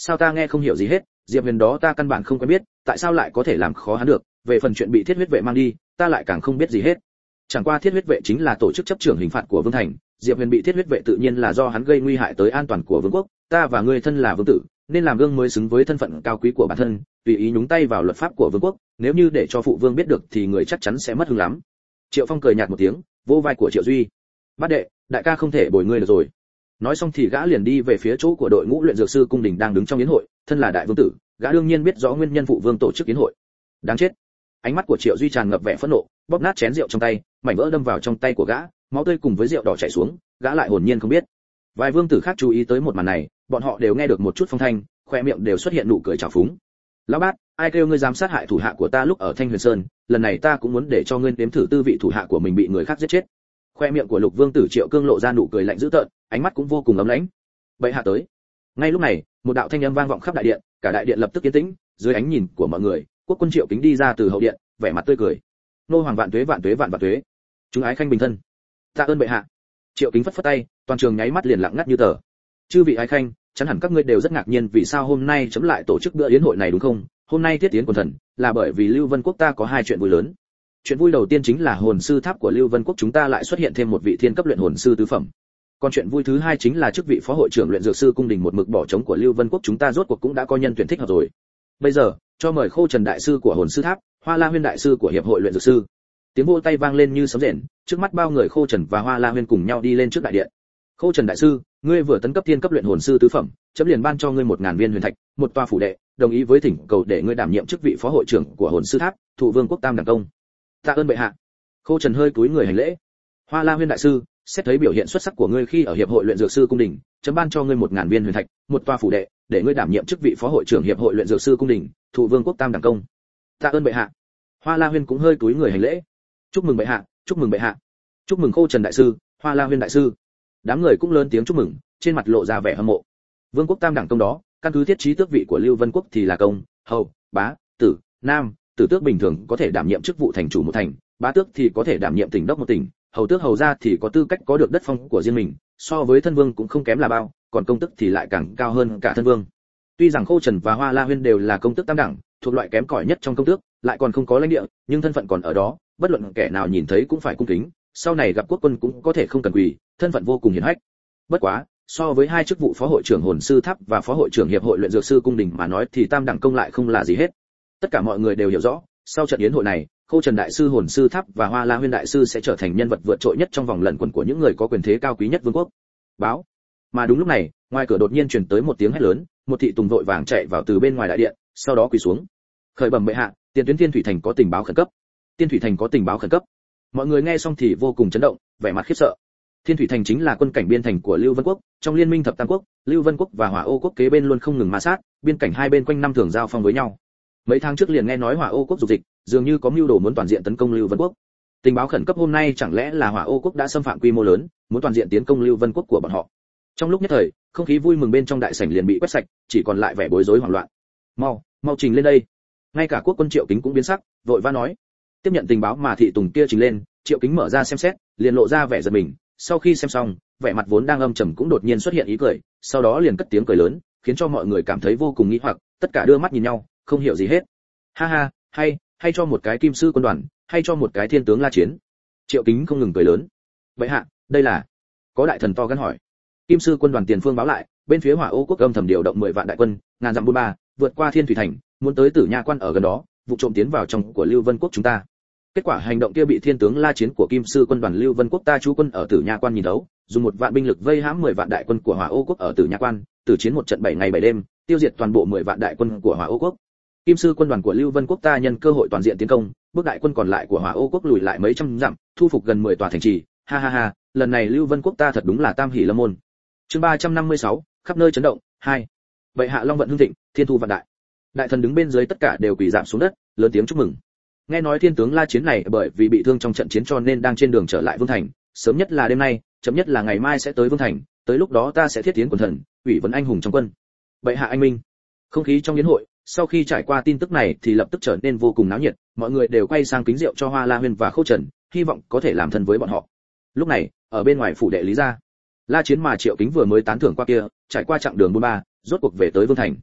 Sao ta nghe không hiểu gì hết, Diệp Huyền đó ta căn bản không quen biết, tại sao lại có thể làm khó hắn được, về phần chuyện bị thiết huyết vệ mang đi, ta lại càng không biết gì hết. Chẳng qua thiết huyết vệ chính là tổ chức chấp trưởng hình phạt của vương thành, Diệp Huyền bị thiết huyết vệ tự nhiên là do hắn gây nguy hại tới an toàn của vương quốc, ta và ngươi thân là vương tử, nên làm gương mới xứng với thân phận cao quý của bản thân, tùy ý nhúng tay vào luật pháp của vương quốc, nếu như để cho phụ vương biết được thì người chắc chắn sẽ mất hứng lắm. Triệu Phong cười nhạt một tiếng, vỗ vai của Triệu Duy. Bát đệ, đại ca không thể bồi ngươi được rồi. Nói xong thì gã liền đi về phía chỗ của đội ngũ luyện dược sư cung đình đang đứng trong yến hội, thân là đại vương tử, gã đương nhiên biết rõ nguyên nhân phụ vương tổ chức yến hội. Đáng chết. Ánh mắt của Triệu Duy tràn ngập vẻ phẫn nộ, bóp nát chén rượu trong tay, mảnh vỡ đâm vào trong tay của gã, máu tươi cùng với rượu đỏ chảy xuống, gã lại hồn nhiên không biết. Vài vương tử khác chú ý tới một màn này, bọn họ đều nghe được một chút phong thanh, khoe miệng đều xuất hiện nụ cười trào phúng. Lão bát, ai kêu ngươi dám sát hại thủ hạ của ta lúc ở Thanh Huyền Sơn, lần này ta cũng muốn để cho ngươi nếm thử tư vị thủ hạ của mình bị người khác giết chết. Khoe miệng của Lục Vương tử Triệu Cương lộ ra nụ cười lạnh dữ tợn, ánh mắt cũng vô cùng ấm lãnh. Bệ hạ tới. Ngay lúc này, một đạo thanh âm vang vọng khắp đại điện, cả đại điện lập tức yên tĩnh, dưới ánh nhìn của mọi người, quốc quân Triệu Kính đi ra từ hậu điện, vẻ mặt tươi cười. Nô hoàng vạn tuế vạn tuế vạn vạn tuế. Chúng ái khanh bình thân. Tạ ơn bệ hạ. Triệu Kính phất phất tay, toàn trường nháy mắt liền lặng ngắt như tờ. Chư vị ái khanh, chắn hẳn các ngươi đều rất ngạc nhiên vì sao hôm nay chấm lại tổ chức bữa yến hội này đúng không? Hôm nay tiết tiến quần thần, là bởi vì Lưu Vân quốc ta có hai chuyện vui lớn. Chuyện vui đầu tiên chính là hồn sư tháp của Lưu Vân quốc chúng ta lại xuất hiện thêm một vị thiên cấp luyện hồn sư tứ phẩm. Còn chuyện vui thứ hai chính là chức vị phó hội trưởng luyện dược sư cung đình một mực bỏ trống của Lưu Vân quốc chúng ta rốt cuộc cũng đã có nhân tuyển thích hợp rồi. Bây giờ, cho mời Khô Trần đại sư của hồn sư tháp, Hoa La Huyên đại sư của hiệp hội luyện dược sư. Tiếng vỗ tay vang lên như sấm rền, trước mắt bao người Khô Trần và Hoa La Huyên cùng nhau đi lên trước đại điện. Khô Trần đại sư, ngươi vừa tấn cấp thiên cấp luyện hồn sư tứ phẩm, chấm liền ban cho ngươi 1000 viên huyền thạch, một tòa phủ đệ, đồng ý với thỉnh cầu để ngươi đảm nhiệm chức vị phó hội trưởng của hồn sư tháp, thụ vương quốc tam đẳng công. Tạ ơn bệ hạ. Khô Trần hơi cúi người hành lễ. Hoa La Huyên đại sư, xét thấy biểu hiện xuất sắc của ngươi khi ở hiệp hội luyện dược sư cung đình, chấm ban cho ngươi 1000 viên huyền thạch, một tòa phủ đệ, để ngươi đảm nhiệm chức vị phó hội trưởng hiệp hội luyện dược sư cung đình, thụ vương quốc tam đẳng công. Tạ ơn bệ hạ. Hoa La Huyên cũng hơi cúi người hành lễ. Chúc mừng bệ hạ, chúc mừng bệ hạ. Chúc mừng Khô Trần đại sư, Hoa La Huyên đại sư. Đám người cũng lớn tiếng chúc mừng, trên mặt lộ ra vẻ hâm mộ. Vương quốc tam đẳng công đó, căn cứ thiết trí tước vị của Lưu Vân quốc thì là công, hầu, bá, tử, nam, tử tước bình thường có thể đảm nhiệm chức vụ thành chủ một thành, bá tước thì có thể đảm nhiệm tỉnh đốc một tỉnh, hầu tước hầu gia thì có tư cách có được đất phong của riêng mình, so với thân vương cũng không kém là bao, còn công tước thì lại càng cao hơn cả thân vương. Tuy rằng Khô Trần và Hoa La Huyên đều là công tước tam đẳng, thuộc loại kém cỏi nhất trong công tước, lại còn không có lãnh địa, nhưng thân phận còn ở đó, bất luận kẻ nào nhìn thấy cũng phải cung kính, sau này gặp quốc quân cũng có thể không cần quỳ, thân phận vô cùng hiển hách. Bất quá, so với hai chức vụ phó hội trưởng hồn sư tháp và phó hội trưởng hiệp hội luyện dược sư cung đình mà nói thì tam đẳng công lại không là gì hết. Tất cả mọi người đều hiểu rõ, sau trận yến hội này, Khô Trần đại sư hồn sư tháp và Hoa La Huyên đại sư sẽ trở thành nhân vật vượt trội nhất trong vòng lần quần của những người có quyền thế cao quý nhất vương quốc. Báo. Mà đúng lúc này, ngoài cửa đột nhiên truyền tới một tiếng hét lớn, một thị tùng vội vàng chạy vào từ bên ngoài đại điện, sau đó quỳ xuống. Khởi bẩm bệ hạ, tiền tuyến Thiên Thủy thành có tình báo khẩn cấp. Thiên Thủy thành có tình báo khẩn cấp. Mọi người nghe xong thì vô cùng chấn động, vẻ mặt khiếp sợ. Thiên Thủy thành chính là quân cảnh biên thành của Lưu Vân quốc, trong liên minh thập tam quốc, Lưu Vân quốc và Hỏa Ô quốc kế bên luôn không ngừng ma sát, biên cảnh hai bên quanh năm thường giao phong với nhau. Mấy tháng trước liền nghe nói Hỏa Ô quốc dục dịch, dường như có mưu đồ muốn toàn diện tấn công Lưu Vân quốc. Tình báo khẩn cấp hôm nay chẳng lẽ là Hỏa Ô quốc đã xâm phạm quy mô lớn, muốn toàn diện tiến công Lưu Vân quốc của bọn họ. Trong lúc nhất thời, không khí vui mừng bên trong đại sảnh liền bị quét sạch, chỉ còn lại vẻ bối rối hoảng loạn. Mau, mau trình lên đây. Ngay cả quốc quân Triệu Kính cũng biến sắc, vội vã nói. Tiếp nhận tình báo mà thị tùng kia trình lên, Triệu Kính mở ra xem xét, liền lộ ra vẻ giật mình, sau khi xem xong, vẻ mặt vốn đang âm trầm cũng đột nhiên xuất hiện ý cười, sau đó liền cất tiếng cười lớn, khiến cho mọi người cảm thấy vô cùng nghi hoặc, tất cả đưa mắt nhìn nhau, không hiểu gì hết. Ha ha, hay cho một cái kim sư quân đoàn, hay cho một cái thiên tướng la chiến. Triệu Kính không ngừng cười lớn. Vậy hạ, đây là? Có đại thần to gan hỏi. Kim sư quân đoàn tiền phương báo lại, bên phía Hỏa Ô quốc âm thầm điều động 10 vạn đại quân, ngàn dặm buôn ba, vượt qua Thiên Thủy thành, muốn tới Tử Nha quan ở gần đó, vụ trộm tiến vào trong của Lưu Vân quốc chúng ta. Kết quả hành động kia bị thiên tướng la chiến của Kim sư quân đoàn Lưu Vân quốc ta trú quân ở Tử Nha quan nhìn thấu, dùng 1 vạn binh lực vây hãm 10 vạn đại quân của Hỏa Ô quốc ở Tử Nha quan, tử chiến một trận 7 ngày 7 đêm, tiêu diệt toàn bộ 10 vạn đại quân của Hỏa Ô quốc. Kim sư quân đoàn của Lưu Vân quốc ta nhân cơ hội toàn diện tiến công, bước đại quân còn lại của Hỏa Ô quốc lùi lại mấy trăm dặm, thu phục gần 10 tòa thành trì. Ha ha ha, lần này Lưu Vân quốc ta thật đúng là tam hỷ lâm môn. Chương 356, khắp nơi chấn động 2. Vậy hạ long vận hưng thịnh, thiên thu vạn đại. Đại thần đứng bên dưới tất cả đều quỳ rạp xuống đất, lớn tiếng chúc mừng. Nghe nói thiên tướng la chiến này bởi vì bị thương trong trận chiến cho nên đang trên đường trở lại vương thành, sớm nhất là đêm nay, chậm nhất là ngày mai sẽ tới vương thành, tới lúc đó ta sẽ thiết tiến quần thần, ủy vấn anh hùng trong quân. Vậy hạ anh minh. Không khí trong yến hội, sau khi trải qua tin tức này thì lập tức trở nên vô cùng náo nhiệt, mọi người đều quay sang kính rượu cho Hoa La Huyên và Khâu Trần, hy vọng có thể làm thân với bọn họ. Lúc này, ở bên ngoài phủ đệ Lý gia, La Chiến mà Triệu Kính vừa mới tán thưởng qua kia, trải qua chặng đường buôn ba, rốt cuộc về tới vương thành.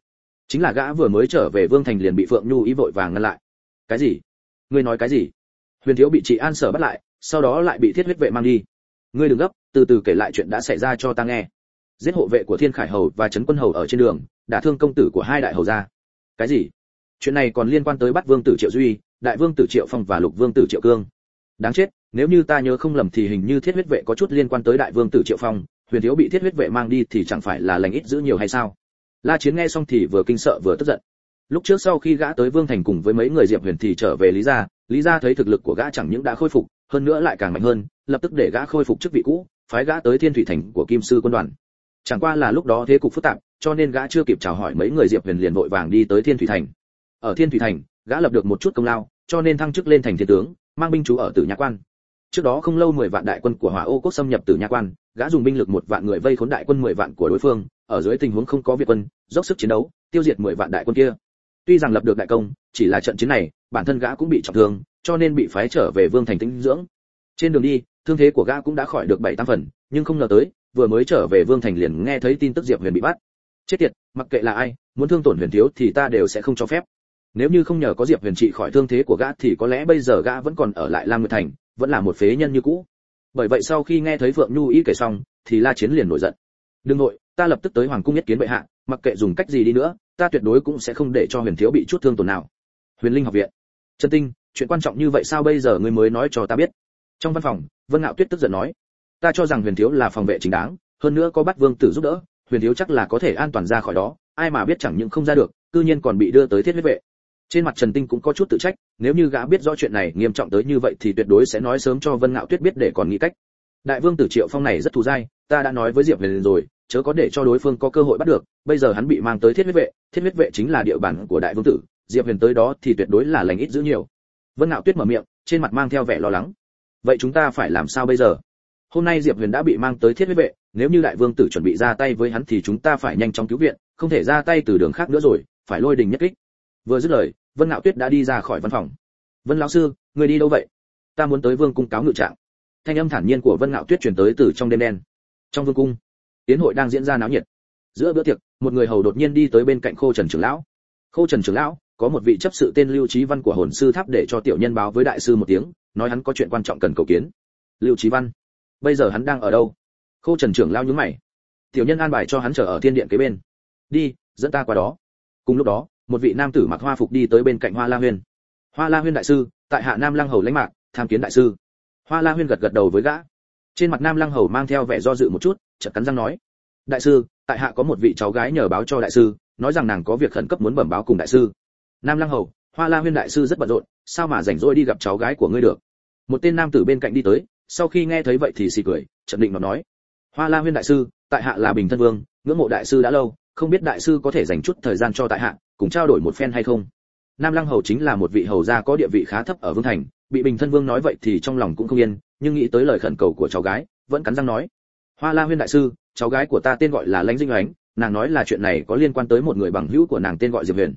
Chính là gã vừa mới trở về Vương Thành liền bị Phượng Nhu ý vội vàng ngăn lại. Cái gì? Ngươi nói cái gì? Huyền thiếu bị Trị An Sở bắt lại, sau đó lại bị Thiết huyết vệ mang đi. Ngươi đừng gấp, từ từ kể lại chuyện đã xảy ra cho ta nghe. Giết hộ vệ của Thiên Khải hầu và Trấn Quân hầu ở trên đường, đả thương công tử của hai đại hầu gia. Cái gì? Chuyện này còn liên quan tới Bát vương tử Triệu Duy, Đại vương tử Triệu Phong và Lục vương tử Triệu Cương. Đáng chết, nếu như ta nhớ không lầm thì hình như Thiết huyết vệ có chút liên quan tới Đại vương tử Triệu Phong, Huyền thiếu bị Thiết huyết vệ mang đi thì chẳng phải là lành ít giữ nhiều hay sao? La Chiến nghe xong thì vừa kinh sợ vừa tức giận. Lúc trước sau khi gã tới Vương Thành cùng với mấy người Diệp Huyền thì trở về Lý gia thấy thực lực của gã chẳng những đã khôi phục, hơn nữa lại càng mạnh hơn, lập tức để gã khôi phục chức vị cũ, phái gã tới Thiên Thủy Thành của Kim Sư quân đoàn. Chẳng qua là lúc đó thế cục phức tạp, cho nên gã chưa kịp chào hỏi mấy người Diệp Huyền liền vội vàng đi tới Thiên Thủy Thành. Ở Thiên Thủy Thành, gã lập được một chút công lao, cho nên thăng chức lên thành thiên tướng, mang binh trú ở Tử Nha Quan. Trước đó không lâu 10 vạn đại quân của Hỏa Ô Quốc xâm nhập Tử Nha Quan, gã dùng binh lực 1 vạn người vây khốn đại quân 10 vạn của đối phương, ở dưới tình huống không có Việt quân, dốc sức chiến đấu, tiêu diệt 10 vạn đại quân kia. Tuy rằng lập được đại công, chỉ là trận chiến này, bản thân gã cũng bị trọng thương, cho nên bị phái trở về Vương Thành tĩnh dưỡng. Trên đường đi, thương thế của gã cũng đã khỏi được 7-8 phần, nhưng không ngờ tới, vừa mới trở về Vương Thành liền nghe thấy tin tức Diệp Huyền bị bắt. Chết tiệt, mặc kệ là ai, muốn thương tổn Huyền thiếu thì ta đều sẽ không cho phép. Nếu như không nhờ có Diệp Huyền trị khỏi thương thế của gã thì có lẽ bây giờ gã vẫn còn ở lại Lam Nguyệt Thành, vẫn là một phế nhân như cũ. Bởi vậy sau khi nghe thấy Phượng Nhu ý kể xong, thì La Chiến liền nổi giận. Đừng nội, ta lập tức tới hoàng cung nhất kiến bệ hạ, mặc kệ dùng cách gì đi nữa, ta tuyệt đối cũng sẽ không để cho Huyền thiếu bị chút thương tổn nào. Huyền Linh học viện. Chân Tinh, chuyện quan trọng như vậy sao bây giờ ngươi mới nói cho ta biết? Trong văn phòng, Vân Ngạo Tuyết tức giận nói, ta cho rằng Huyền thiếu là phòng vệ chính đáng, hơn nữa có Bát vương tử giúp đỡ, Huyền thiếu chắc là có thể an toàn ra khỏi đó, ai mà biết chẳng những không ra được, cư nhiên còn bị đưa tới Thiết huyết vệ. Trên mặt Trần Tinh cũng có chút tự trách, nếu như gã biết rõ chuyện này nghiêm trọng tới như vậy thì tuyệt đối sẽ nói sớm cho Vân Ngạo Tuyết biết để còn nghĩ cách. Đại vương tử Triệu Phong này rất thù dai, ta đã nói với Diệp Huyền rồi, chớ có để cho đối phương có cơ hội bắt được, bây giờ hắn bị mang tới Thiết huyết vệ chính là địa bàn của đại vương tử, Diệp Huyền tới đó thì tuyệt đối là lành ít giữ nhiều. Vân Ngạo Tuyết mở miệng, trên mặt mang theo vẻ lo lắng. Vậy chúng ta phải làm sao bây giờ? Hôm nay Diệp Huyền đã bị mang tới Thiết huyết vệ, nếu như đại vương tử chuẩn bị ra tay với hắn thì chúng ta phải nhanh chóng cứu viện, không thể ra tay từ đường khác nữa rồi, phải lôi đình nhất kích. Vừa dứt lời, Vân Ngạo Tuyết đã đi ra khỏi văn phòng. Vân lão sư, người đi đâu vậy? Ta muốn tới vương cung cáo ngự trạng. Thanh âm thản nhiên của Vân Ngạo Tuyết truyền tới từ trong đêm đen. Trong vương cung, yến hội đang diễn ra náo nhiệt. Giữa bữa tiệc, một người hầu đột nhiên đi tới bên cạnh Khô Trần trưởng lão. Khô Trần trưởng lão, có một vị chấp sự tên Lưu Chí Văn của Hồn sư tháp để cho tiểu nhân báo với đại sư một tiếng, nói hắn có chuyện quan trọng cần cầu kiến. Lưu Chí Văn, bây giờ hắn đang ở đâu? Khô Trần trưởng lão nhướng mày. Tiểu nhân an bài cho hắn chờ ở thiên điện kế bên. Đi, dẫn ta qua đó. Cùng lúc đó, một vị nam tử mặc hoa phục đi tới bên cạnh Hoa La Huyên. Hoa La Huyên đại sư, tại hạ Nam Lăng hầu lãnh mạc, tham kiến đại sư. Hoa La Huyên gật gật đầu với gã. Trên mặt Nam Lăng hầu mang theo vẻ do dự một chút, chợt cắn răng nói: đại sư, tại hạ có một vị cháu gái nhờ báo cho đại sư, nói rằng nàng có việc khẩn cấp muốn bẩm báo cùng đại sư. Nam Lăng hầu, Hoa La Huyên đại sư rất bận rộn, sao mà rảnh rỗi đi gặp cháu gái của ngươi được? Một tên nam tử bên cạnh đi tới, sau khi nghe thấy vậy thì xì cười, chợt định nói: Hoa La Huyên đại sư, tại hạ là Bình Thân Vương, ngưỡng mộ đại sư đã lâu, không biết đại sư có thể dành chút thời gian cho tại hạ, cùng trao đổi một phen hay không? Nam Lăng hầu chính là một vị hầu gia có địa vị khá thấp ở Vương Thành, bị Bình Thân Vương nói vậy thì trong lòng cũng không yên, nhưng nghĩ tới lời khẩn cầu của cháu gái, vẫn cắn răng nói: Hoa La Huyên đại sư, cháu gái của ta tên gọi là Lãnh Dinh Oánh, nàng nói là chuyện này có liên quan tới một người bằng hữu của nàng tên gọi Diệp Huyền.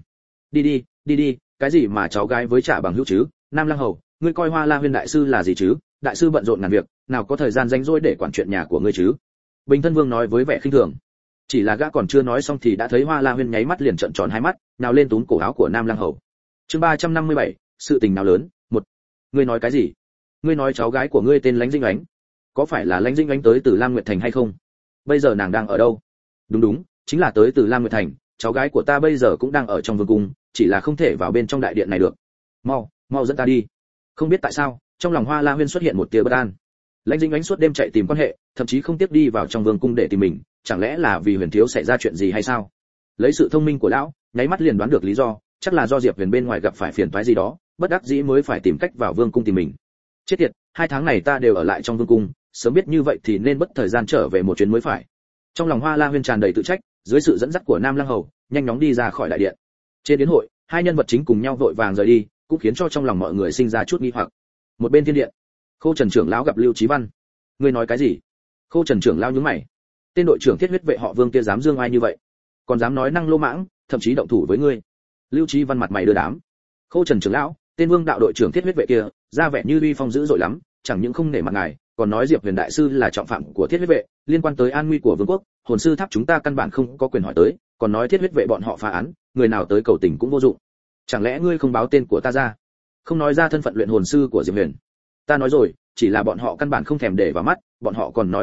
Đi, cái gì mà cháu gái với trả bằng hữu chứ? Nam Lăng hầu, ngươi coi Hoa La Huyên đại sư là gì chứ? Đại sư bận rộn ngàn việc, nào có thời gian rảnh rỗi để quản chuyện nhà của ngươi chứ? Bình Thân Vương nói với vẻ khinh thường. Chỉ là gã còn chưa nói xong thì đã thấy Hoa La Huyên nháy mắt liền trợn tròn hai mắt, nào lên túm cổ áo của Nam Lăng hầu. Chương 357, sự tình nào lớn, 1. Ngươi nói cái gì? Ngươi nói cháu gái của ngươi tên Lãnh Dinh Oánh? Có phải là Lãnh Dinh Oánh tới từ Lam Nguyệt Thành hay không? Bây giờ nàng đang ở đâu? Đúng, chính là tới từ Lam Nguyệt Thành, cháu gái của ta bây giờ cũng đang ở trong vương cung, chỉ là không thể vào bên trong đại điện này được. Mau dẫn ta đi. Không biết tại sao, trong lòng Hoa La Huyên xuất hiện một tia bất an. Lãnh Dinh Oánh suốt đêm chạy tìm quan hệ, thậm chí không tiếc đi vào trong vương cung để tìm mình, chẳng lẽ là vì Huyền thiếu xảy ra chuyện gì hay sao? Lấy sự thông minh của lão, nháy mắt liền đoán được lý do, chắc là do Diệp Huyền bên ngoài gặp phải phiền toái gì đó, bất đắc dĩ mới phải tìm cách vào vương cung tìm mình. Chết tiệt, 2 tháng này ta đều ở lại trong vương cung, sớm biết như vậy thì nên bất thời gian trở về một chuyến mới phải. Trong lòng Hoa La Huyên tràn đầy tự trách, dưới sự dẫn dắt của Nam Lăng hầu, nhanh chóng đi ra khỏi đại điện. Trên yến hội, hai nhân vật chính cùng nhau vội vàng rời đi, cũng khiến cho trong lòng mọi người sinh ra chút nghi hoặc. Một bên thiên điện, Khô Trần trưởng lão gặp Lưu Chí Văn. Ngươi nói cái gì? Khô Trần trưởng lão nhướng mày. Tên đội trưởng Thiết huyết vệ họ Vương kia dám dương ai như vậy, còn dám nói năng lô mãng, thậm chí động thủ với ngươi. Lưu Chí Văn mặt mày đưa đám. Khô Trần trưởng lão, tên Vương đạo đội trưởng Thiết huyết vệ kia, ra vẻ như uy phong dữ dội lắm, chẳng những không nể mặt ngài, còn nói Diệp Huyền đại sư là trọng phạm của Thiết huyết vệ, liên quan tới an nguy của vương quốc, hồn sư tháp chúng ta căn bản không có quyền hỏi tới, còn nói thiết huyết vệ bọn họ phá án, người nào tới cầu tình cũng vô dụng. Chẳng lẽ ngươi không báo tên của ta ra, không nói ra thân phận luyện hồn sư của Diệp Huyền? Ta nói rồi, chỉ là bọn họ căn bản không thèm để vào mắt, bọn họ còn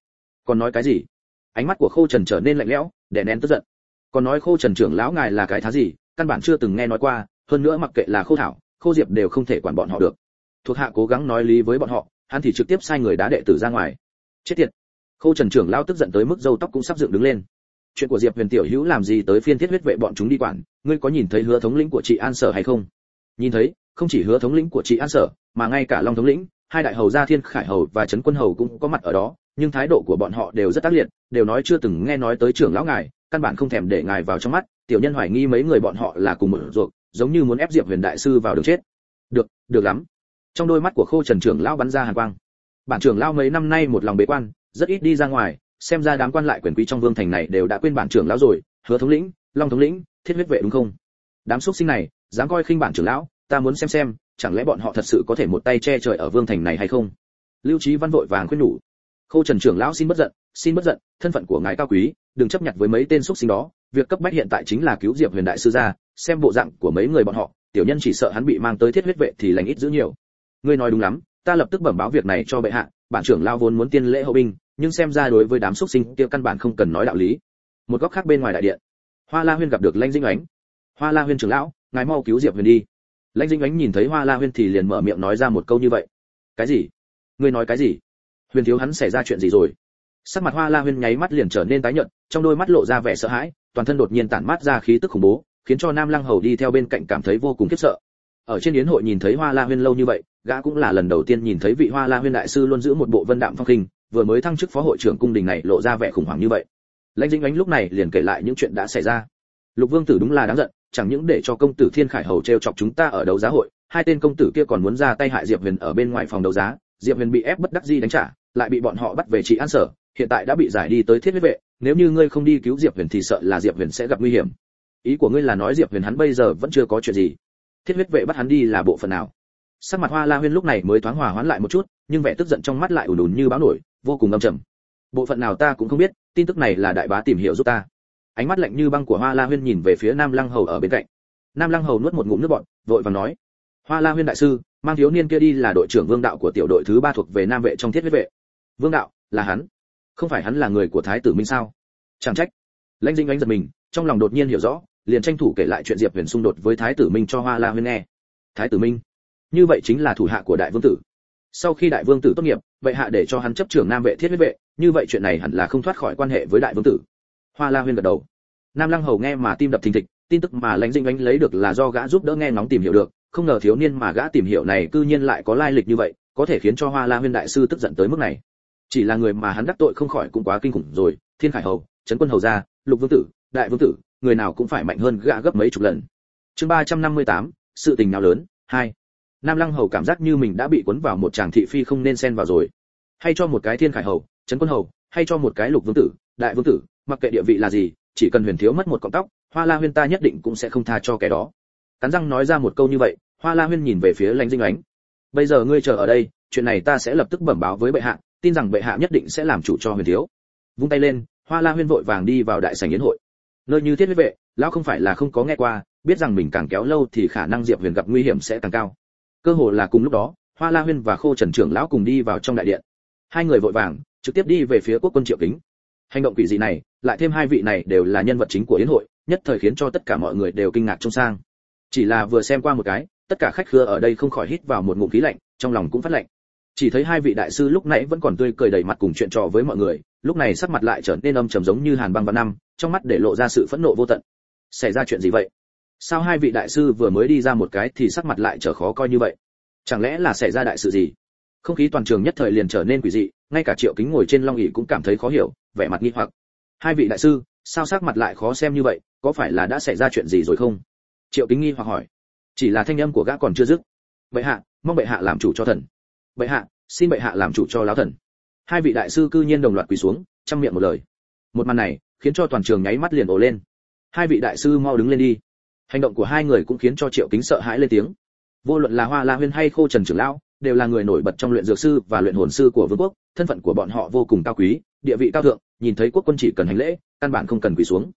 nói cái gì? Ánh mắt của Khâu Trần trở nên lạnh lẽo, đè nén tức giận. Còn nói Khâu Trần trưởng lão ngài là cái thá gì, căn bản chưa từng nghe nói qua, hơn nữa mặc kệ là Khâu Thảo, Khâu Diệp đều không thể quản bọn họ được. Thuộc hạ cố gắng nói lý với bọn họ, hắn thì trực tiếp sai người đá đệ tử ra ngoài. Chết tiệt. Khâu Trần trưởng lão tức giận tới mức râu tóc cũng sắp dựng đứng lên. Chuyện của Diệp Huyền tiểu hữu làm gì tới phiên thiết huyết vệ bọn chúng đi quản, ngươi có nhìn thấy Hứa thống lĩnh của chị An Sở hay không? Nhìn thấy, không chỉ Hứa thống lĩnh của chị An Sở, mà ngay cả Long thống lĩnh, hai đại hầu gia Thiên Khải hầu và Trấn Quân hầu cũng có mặt ở đó, nhưng thái độ của bọn họ đều rất ác liệt, đều nói chưa từng nghe nói tới trưởng lão ngài, căn bản không thèm để ngài vào trong mắt, tiểu nhân hoài nghi mấy người bọn họ là cùng một ruột, giống như muốn ép Diệp Huyền đại sư vào đường chết. Được lắm. Trong đôi mắt của Khâu Trần trưởng lão bắn ra hàn quang. Bản trưởng lão mấy năm nay một lòng bế quan, rất ít đi ra ngoài, xem ra đám quan lại quyền quý trong vương thành này đều đã quên bản trưởng lão rồi. Hứa thống lĩnh, Long thống lĩnh, thiết huyết vệ đúng không? Đám xuất sinh này dám coi khinh bản trưởng lão, ta muốn xem chẳng lẽ bọn họ thật sự có thể một tay che trời ở vương thành này hay không? Lưu Chí Văn vội vàng khuyên nhủ. Khâu Trần trưởng lão xin bất giận, thân phận của ngài cao quý, đừng chấp nhặt với mấy tên xuất sinh đó, việc cấp bách hiện tại chính là cứu Diệp Huyền đại sư ra, xem bộ dạng của mấy người bọn họ, tiểu nhân chỉ sợ hắn bị mang tới thiết huyết vệ thì lành ít dữ nhiều. Ngươi nói đúng lắm, ta lập tức bẩm báo việc này cho bệ hạ, bản trưởng lão vốn muốn tiên lễ hậu binh, nhưng xem ra đối với đám xuất sinh kia căn bản không cần nói đạo lý. Một góc khác bên ngoài đại điện, Hoa La Huyên gặp được Lãnh Dĩnh Ánh. Hoa La Huyên trưởng lão, ngài mau cứu Diệp Huyền đi. Lãnh Dĩnh Ánh nhìn thấy Hoa La Huyên thì liền mở miệng nói ra một câu như vậy. Cái gì? Ngươi nói cái gì? Huyền thiếu hắn xảy ra chuyện gì rồi? Sắc mặt Hoa La Huyên nháy mắt liền trở nên tái nhợt, trong đôi mắt lộ ra vẻ sợ hãi, toàn thân đột nhiên tản mát ra khí tức khủng bố, khiến cho Nam Lăng hầu đi theo bên cạnh cảm thấy vô cùng khiếp sợ. Ở trên yến hội nhìn thấy Hoa La Huyên lâu như vậy, gã cũng là lần đầu tiên nhìn thấy vị Hoa La Huyên đại sư luôn giữ một bộ vân đạm phong khinh, vừa mới thăng chức phó hội trưởng cung đình này lộ ra vẻ khủng hoảng như vậy. Lãnh Dĩnh Ánh lúc này liền kể lại những chuyện đã xảy ra. Lục Vương tử đúng là đáng giận, chẳng những để cho công tử Thiên Khải hầu trêu chọc chúng ta ở đấu giá hội, hai tên công tử kia còn muốn ra tay hại Diệp Huyền ở bên ngoài phòng đấu giá, Diệp Huyền bị ép bất đắc dĩ đánh trả, lại bị bọn họ bắt về trị an sở, hiện tại đã bị giải đi tới thiết huyết vệ, nếu như ngươi không đi cứu Diệp Huyền thì sợ là Diệp Huyền sẽ gặp nguy hiểm. Ý của ngươi là nói Diệp Huyền hắn bây giờ vẫn chưa có chuyện gì? Thiết huyết vệ bắt hắn đi là bộ phận nào? Sắc mặt Hoa La Huyên lúc này mới thoáng hòa hoãn lại một chút, nhưng vẻ tức giận trong mắt lại ùn ùn như bão nổi, vô cùng âm trầm. Bộ phận nào ta cũng không biết, tin tức này là đại bá tìm hiểu giúp ta. Ánh mắt lạnh như băng của Hoa La Huyên nhìn về phía Nam Lăng hầu ở bên cạnh. Nam Lăng hầu nuốt một ngụm nước bọt, vội vàng nói: Hoa La Huyên đại sư, mang thiếu niên kia đi là đội trưởng Vương Đạo của tiểu đội thứ 3 thuộc về Nam vệ trong thiết huyết vệ. Vương Đạo, là hắn? Không phải hắn là người của Thái tử Minh sao? Chẳng trách. Lãnh Dĩnh Ánh giật mình, trong lòng đột nhiên hiểu rõ, liền tranh thủ kể lại chuyện Diệp Huyền xung đột với Thái tử Minh cho Hoa La Huyên nghe. Thái tử Minh? Như vậy chính là thủ hạ của đại vương tử. Sau khi đại vương tử tốt nghiệp, vậy hạ để cho hắn chấp trưởng Nam vệ thiết huyết vệ, như vậy chuyện này hẳn là không thoát khỏi quan hệ với đại vương tử. Hoa La Huyên gật đầu. Nam Lăng hầu nghe mà tim đập thình thịch, tin tức mà Lãnh Dĩnh Ánh lấy được là do gã giúp đỡ nghe ngóng tìm hiểu được, không ngờ thiếu niên mà gã tìm hiểu này cư nhiên lại có lai lịch như vậy, có thể khiến cho Hoa La Huyên đại sư tức giận tới mức này. Chỉ là người mà hắn đắc tội không khỏi cũng quá kinh khủng rồi, Thiên Khải hầu, Trấn Quân hầu gia, Lục vương tử, đại vương tử, người nào cũng phải mạnh hơn gã gấp mấy chục lần. Chương 358, sự tình nào lớn 2. Nam Lăng hầu cảm giác như mình đã bị cuốn vào một tràng thị phi không nên xen vào rồi. Hay cho một cái Thiên Khải hầu, Trấn Quân hầu, hay cho một cái Lục vương tử, đại vương tử, mặc kệ địa vị là gì, chỉ cần Huyền thiếu mất một cọng tóc, Hoa La Huyên ta nhất định cũng sẽ không tha cho kẻ đó. Cắn răng nói ra một câu như vậy, Hoa La Huyên nhìn về phía Lãnh Dĩnh Ánh. Bây giờ ngươi chờ ở đây, chuyện này ta sẽ lập tức bẩm báo với bệ hạ, tin rằng bệ hạ nhất định sẽ làm chủ cho Huyền thiếu. Vung tay lên, Hoa La Huyên vội vàng đi vào đại sảnh yến hội. Nơi như thiết huyết vệ, lão không phải là không có nghe qua, biết rằng mình càng kéo lâu thì khả năng Diệp Huyền gặp nguy hiểm sẽ càng cao. Cơ hồ là cùng lúc đó, Hoa La Huyên và Khâu Trần trưởng lão cùng đi vào trong đại điện. Hai người vội vàng trực tiếp đi về phía quốc quân Triệu Kính. Hành động quỷ dị này, lại thêm hai vị này đều là nhân vật chính của yến hội, nhất thời khiến cho tất cả mọi người đều kinh ngạc trông sang. Chỉ là vừa xem qua một cái, tất cả khách khứa ở đây không khỏi hít vào một ngụm khí lạnh, trong lòng cũng phát lạnh. Chỉ thấy hai vị đại sư lúc nãy vẫn còn tươi cười đầy mặt cùng chuyện trò với mọi người, lúc này sắc mặt lại trở nên âm trầm giống như hàn băng vạn năm, trong mắt để lộ ra sự phẫn nộ vô tận. Xảy ra chuyện gì vậy? Sao hai vị đại sư vừa mới đi ra một cái thì sắc mặt lại trở khó coi như vậy? Chẳng lẽ là xảy ra đại sự gì? Không khí toàn trường nhất thời liền trở nên quỷ dị, ngay cả Triệu Kính ngồi trên long ỷ cũng cảm thấy khó hiểu, vẻ mặt nghi hoặc. Hai vị đại sư, sao sắc mặt lại khó xem như vậy, có phải là đã xảy ra chuyện gì rồi không? Triệu Kính nghi hoặc hỏi. Chỉ là thanh âm của gã còn chưa dứt. Bệ hạ, mong bệ hạ làm chủ cho thần. Bệ hạ, xin bệ hạ làm chủ cho lão thần. Hai vị đại sư cư nhiên đồng loạt quỳ xuống, trăm miệng một lời. Một màn này khiến cho toàn trường nháy mắt liền ồ lên. Hai vị đại sư mau đứng lên đi. Hành động của hai người cũng khiến cho Triệu Kính sợ hãi lên tiếng. Vô luận là Hoa La Huyên hay Khâu Trần trưởng lão, đều là người nổi bật trong luyện dược sư và luyện hồn sư của vương quốc, thân phận của bọn họ vô cùng cao quý, địa vị cao thượng, nhìn thấy quốc quân chỉ cần hành lễ, căn bản không cần quỳ xuống.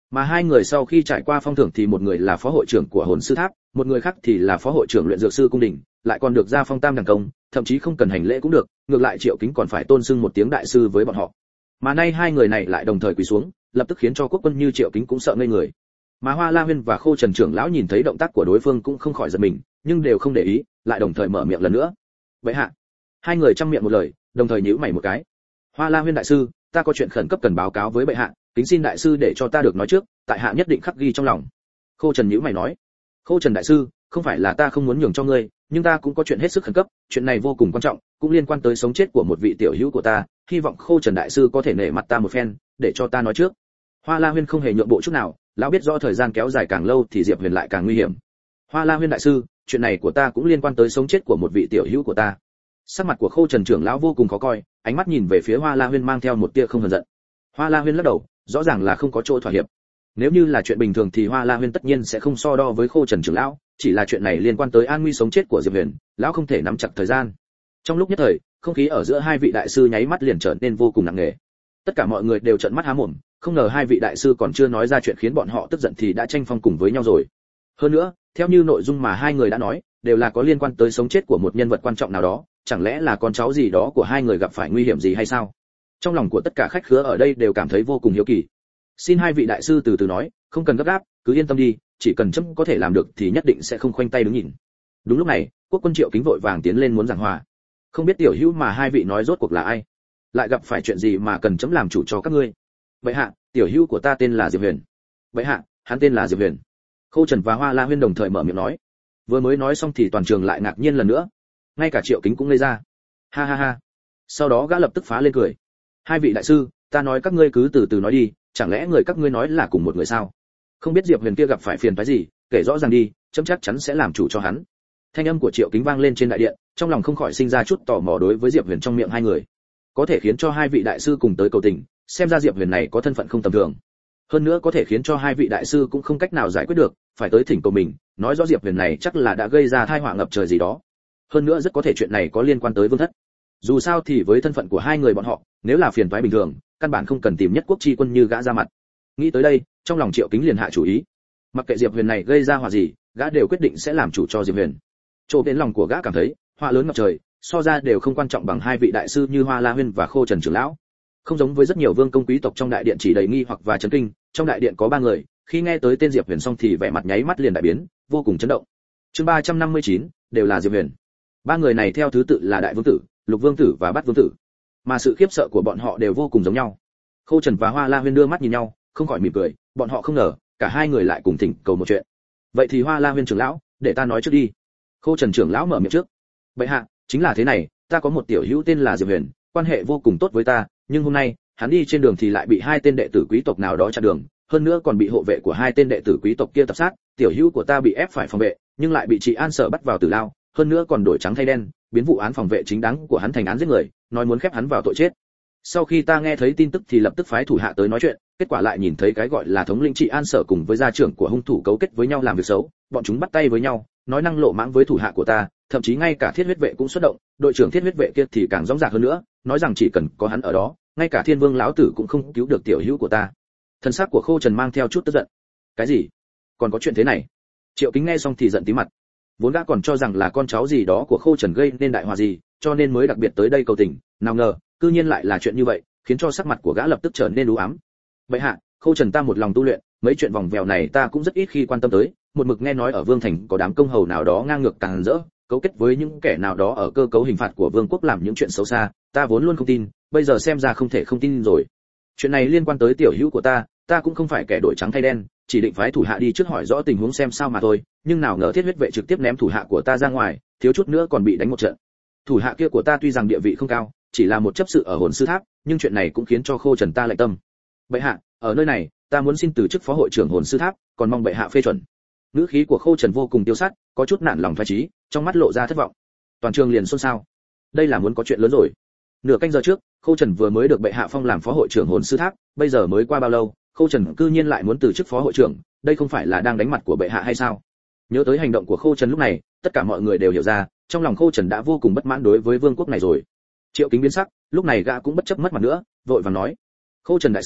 Mà hai người sau khi trải qua phong thưởng thì một người là phó hội trưởng của hồn sư tháp, một người khác thì là phó hội trưởng luyện dược sư cung đình, lại còn được gia phong tam đẳng công, thậm chí không cần hành lễ cũng được, ngược lại Triệu Kính còn phải tôn xưng một tiếng đại sư với bọn họ. Mà nay hai người này lại đồng thời quỳ xuống, lập tức khiến cho quốc quân như Triệu Kính cũng sợ ngây người. Mà Hoa La Huyên và Khô Trần trưởng lão nhìn thấy động tác của đối phương cũng không khỏi giật mình, nhưng đều không để ý, lại đồng thời mở miệng lần nữa. Vậy hạ. Hai người trăm miệng một lời, đồng thời nhíu mày một cái. Hoa La Huyên đại sư, ta có chuyện khẩn cấp cần báo cáo với bệ hạ, kính xin đại sư để cho ta được nói trước, tại hạ nhất định khắc ghi trong lòng. Khô Trần nhíu mày nói. Khô Trần đại sư, không phải là ta không muốn nhường cho ngươi, nhưng ta cũng có chuyện hết sức khẩn cấp, chuyện này vô cùng quan trọng, cũng liên quan tới sống chết của một vị tiểu hữu của ta, hy vọng Khô Trần đại sư có thể nể mặt ta một phen, để cho ta nói trước. Hoa La Huyên không hề nhượng bộ chút nào, lão biết rõ thời gian kéo dài càng lâu thì Diệp Huyền lại càng nguy hiểm. Hoa La Huyên đại sư, chuyện này của ta cũng liên quan tới sống chết của một vị tiểu hữu của ta. Sắc mặt của Khô Trần trưởng lão vô cùng khó coi, ánh mắt nhìn về phía Hoa La Huyên mang theo một tia không hờn giận. Hoa La Huyên lắc đầu, rõ ràng là không có chỗ thỏa hiệp. Nếu như là chuyện bình thường thì Hoa La Huyên tất nhiên sẽ không so đo với Khô Trần trưởng lão, chỉ là chuyện này liên quan tới an nguy sống chết của Diệp Huyền, lão không thể nắm chặt thời gian. Trong lúc nhất thời, không khí ở giữa hai vị đại sư nháy mắt liền trở nên vô cùng nặng nề. Tất cả mọi người đều trợn mắt há mồm, không ngờ hai vị đại sư còn chưa nói ra chuyện khiến bọn họ tức giận thì đã tranh phong cùng với nhau rồi. Hơn nữa, theo như nội dung mà hai người đã nói, đều là có liên quan tới sống chết của một nhân vật quan trọng nào đó, chẳng lẽ là con cháu gì đó của hai người gặp phải nguy hiểm gì hay sao? Trong lòng của tất cả khách khứa ở đây đều cảm thấy vô cùng hiếu kỳ. Xin hai vị đại sư từ từ nói, không cần gấp gáp, cứ yên tâm đi, chỉ cần chấm có thể làm được thì nhất định sẽ không khoanh tay đứng nhìn. Đúng lúc này, quốc quân Triệu Kính vội vàng tiến lên muốn giảng hòa. Không biết tiểu hữu mà hai vị nói rốt cuộc là ai, lại gặp phải chuyện gì mà cần chấm làm chủ cho các ngươi? Vậy hạ, tiểu hữu của ta tên là Diệp Huyền. Vậy hạ, hắn tên là Diệp Huyền. Khô Trần và Hoa La Huyên đồng thời mở miệng nói. Vừa mới nói xong thì toàn trường lại ngạc nhiên lần nữa, ngay cả Triệu Kính cũng ngây ra. Ha ha ha. Sau đó gã lập tức phá lên cười. Hai vị đại sư, ta nói các ngươi cứ từ từ nói đi, chẳng lẽ người các ngươi nói là cùng một người sao? Không biết Diệp Huyền kia gặp phải phiền phức gì, kể rõ ràng đi, chấm chắc chắn sẽ làm chủ cho hắn. Thanh âm của Triệu Kính vang lên trên đại điện, trong lòng không khỏi sinh ra chút tò mò đối với Diệp Huyền trong miệng hai người. Có thể khiến cho hai vị đại sư cùng tới cầu tình, xem ra Diệp Huyền này có thân phận không tầm thường. Hơn nữa có thể khiến cho hai vị đại sư cũng không cách nào giải quyết được, phải tới thỉnh cầu mình, nói rõ Diệp Huyền này chắc là đã gây ra tai họa ngập trời gì đó. Hơn nữa rất có thể chuyện này có liên quan tới Vương Thất. Dù sao thì với thân phận của hai người bọn họ, nếu là phiền toái bình thường, căn bản không cần tìm Nhất Quốc chi quân như gã ra mặt. Nghĩ tới đây, trong lòng Triệu Kính liền hạ chủ ý. Mặc kệ Diệp Huyền này gây ra họa gì, gã đều quyết định sẽ làm chủ cho Diệp Huyền. Chỗ đến lòng của gã cảm thấy, họa lớn ngập trời, so ra đều không quan trọng bằng hai vị đại sư như Hoa La Huyên và Khô Trần trưởng lão. Không giống với rất nhiều vương công quý tộc trong đại điện chỉ đầy nghi hoặc và chấn kinh, trong đại điện có ba người, khi nghe tới tên Diệp Huyền xong thì vẻ mặt nháy mắt liền đại biến, vô cùng chấn động. Chương 359, đều là Diệp Huyền. Ba người này theo thứ tự là Đại Vương tử, Lục Vương tử và Bát Vương tử. Mà sự khiếp sợ của bọn họ đều vô cùng giống nhau. Khô Trần và Hoa La Huyên đưa mắt nhìn nhau, không khỏi mỉm cười, bọn họ không ngờ, cả hai người lại cùng thỉnh cầu một chuyện. Vậy thì Hoa La Huyên trưởng lão, để ta nói trước đi. Khô Trần trưởng lão mở miệng trước. Bệ hạ, chính là thế này, ta có một tiểu hữu tên là Diệp Huyền, quan hệ vô cùng tốt với ta, nhưng hôm nay, hắn đi trên đường thì lại bị hai tên đệ tử quý tộc nào đó chặn đường, hơn nữa còn bị hộ vệ của hai tên đệ tử quý tộc kia tập sát, tiểu hữu của ta bị ép phải phòng vệ, nhưng lại bị Trị An Sở bắt vào tử lao, hơn nữa còn đổi trắng thay đen, biến vụ án phòng vệ chính đáng của hắn thành án giết người, nói muốn khép hắn vào tội chết. Sau khi ta nghe thấy tin tức thì lập tức phái thủ hạ tới nói chuyện, kết quả lại nhìn thấy cái gọi là thống lĩnh Trị An Sở cùng với gia trưởng của hung thủ cấu kết với nhau làm việc xấu, bọn chúng bắt tay với nhau, nói năng lộ mãng với thủ hạ của ta, thậm chí ngay cả Thiết Huyết vệ cũng xuất động, đội trưởng Thiết Huyết vệ kia thì càng rõ ràng hơn nữa, nói rằng chỉ cần có hắn ở đó, ngay cả Thiên Vương lão tử cũng không cứu được tiểu hữu của ta. Thân xác của Khô Trần mang theo chút tức giận. Cái gì? Còn có chuyện thế này? Triệu Kính nghe xong thì giận tím mặt. Vốn gã còn cho rằng là con cháu gì đó của Khô Trần gây nên đại họa gì, cho nên mới đặc biệt tới đây cầu tình, nào ngờ, cư nhiên lại là chuyện như vậy, khiến cho sắc mặt của gã lập tức trở nên u ám. Vậy hạ, Khô Trần ta một lòng tu luyện, mấy chuyện vòng vèo này ta cũng rất ít khi quan tâm tới, một mực nghe nói ở Vương Thành có đám công hầu nào đó ngang ngược càng rỡ, cấu kết với những kẻ nào đó ở cơ cấu hình phạt của vương quốc làm những chuyện xấu xa, ta vốn luôn không tin, bây giờ xem ra không thể không tin rồi. Chuyện này liên quan tới tiểu hữu của ta cũng không phải kẻ đổi trắng thay đen, chỉ định phái thủ hạ đi trước hỏi rõ tình huống xem sao mà thôi, nhưng nào ngờ Thiết Huyết vệ trực tiếp ném thủ hạ của ta ra ngoài, thiếu chút nữa còn bị đánh một trận. Thủ hạ kia của ta tuy rằng địa vị không cao, chỉ là một chấp sự ở hồn sư tháp, nhưng chuyện này cũng khiến cho Khô Trần ta lạnh tâm. Bệ hạ, ở nơi này, ta muốn xin từ chức phó hội trưởng hồn sư tháp, còn mong bệ hạ phê chuẩn. Ngữ khí của Khô Trần vô cùng tiêu sát, có chút nản lòng thoái chí, trong mắt lộ ra thất vọng. Toàn trường liền xôn xao. Đây là muốn có chuyện lớn rồi. Nửa canh giờ trước, Khô Trần vừa mới được bệ hạ phong làm phó hội trưởng hồn sư tháp, bây giờ mới qua bao lâu, Khô Trần cư nhiên lại muốn từ chức phó hội trưởng, đây không phải là đang đánh mặt của bệ hạ hay sao? Nhớ tới hành động của Khô Trần lúc này, tất cả mọi người đều hiểu ra, trong lòng Khô Trần đã vô cùng bất mãn đối với vương quốc này rồi. Triệu Kính biến sắc, lúc này gã cũng bất chấp mất mặt nữa, vội vàng nói: "Khô Trần đại sư,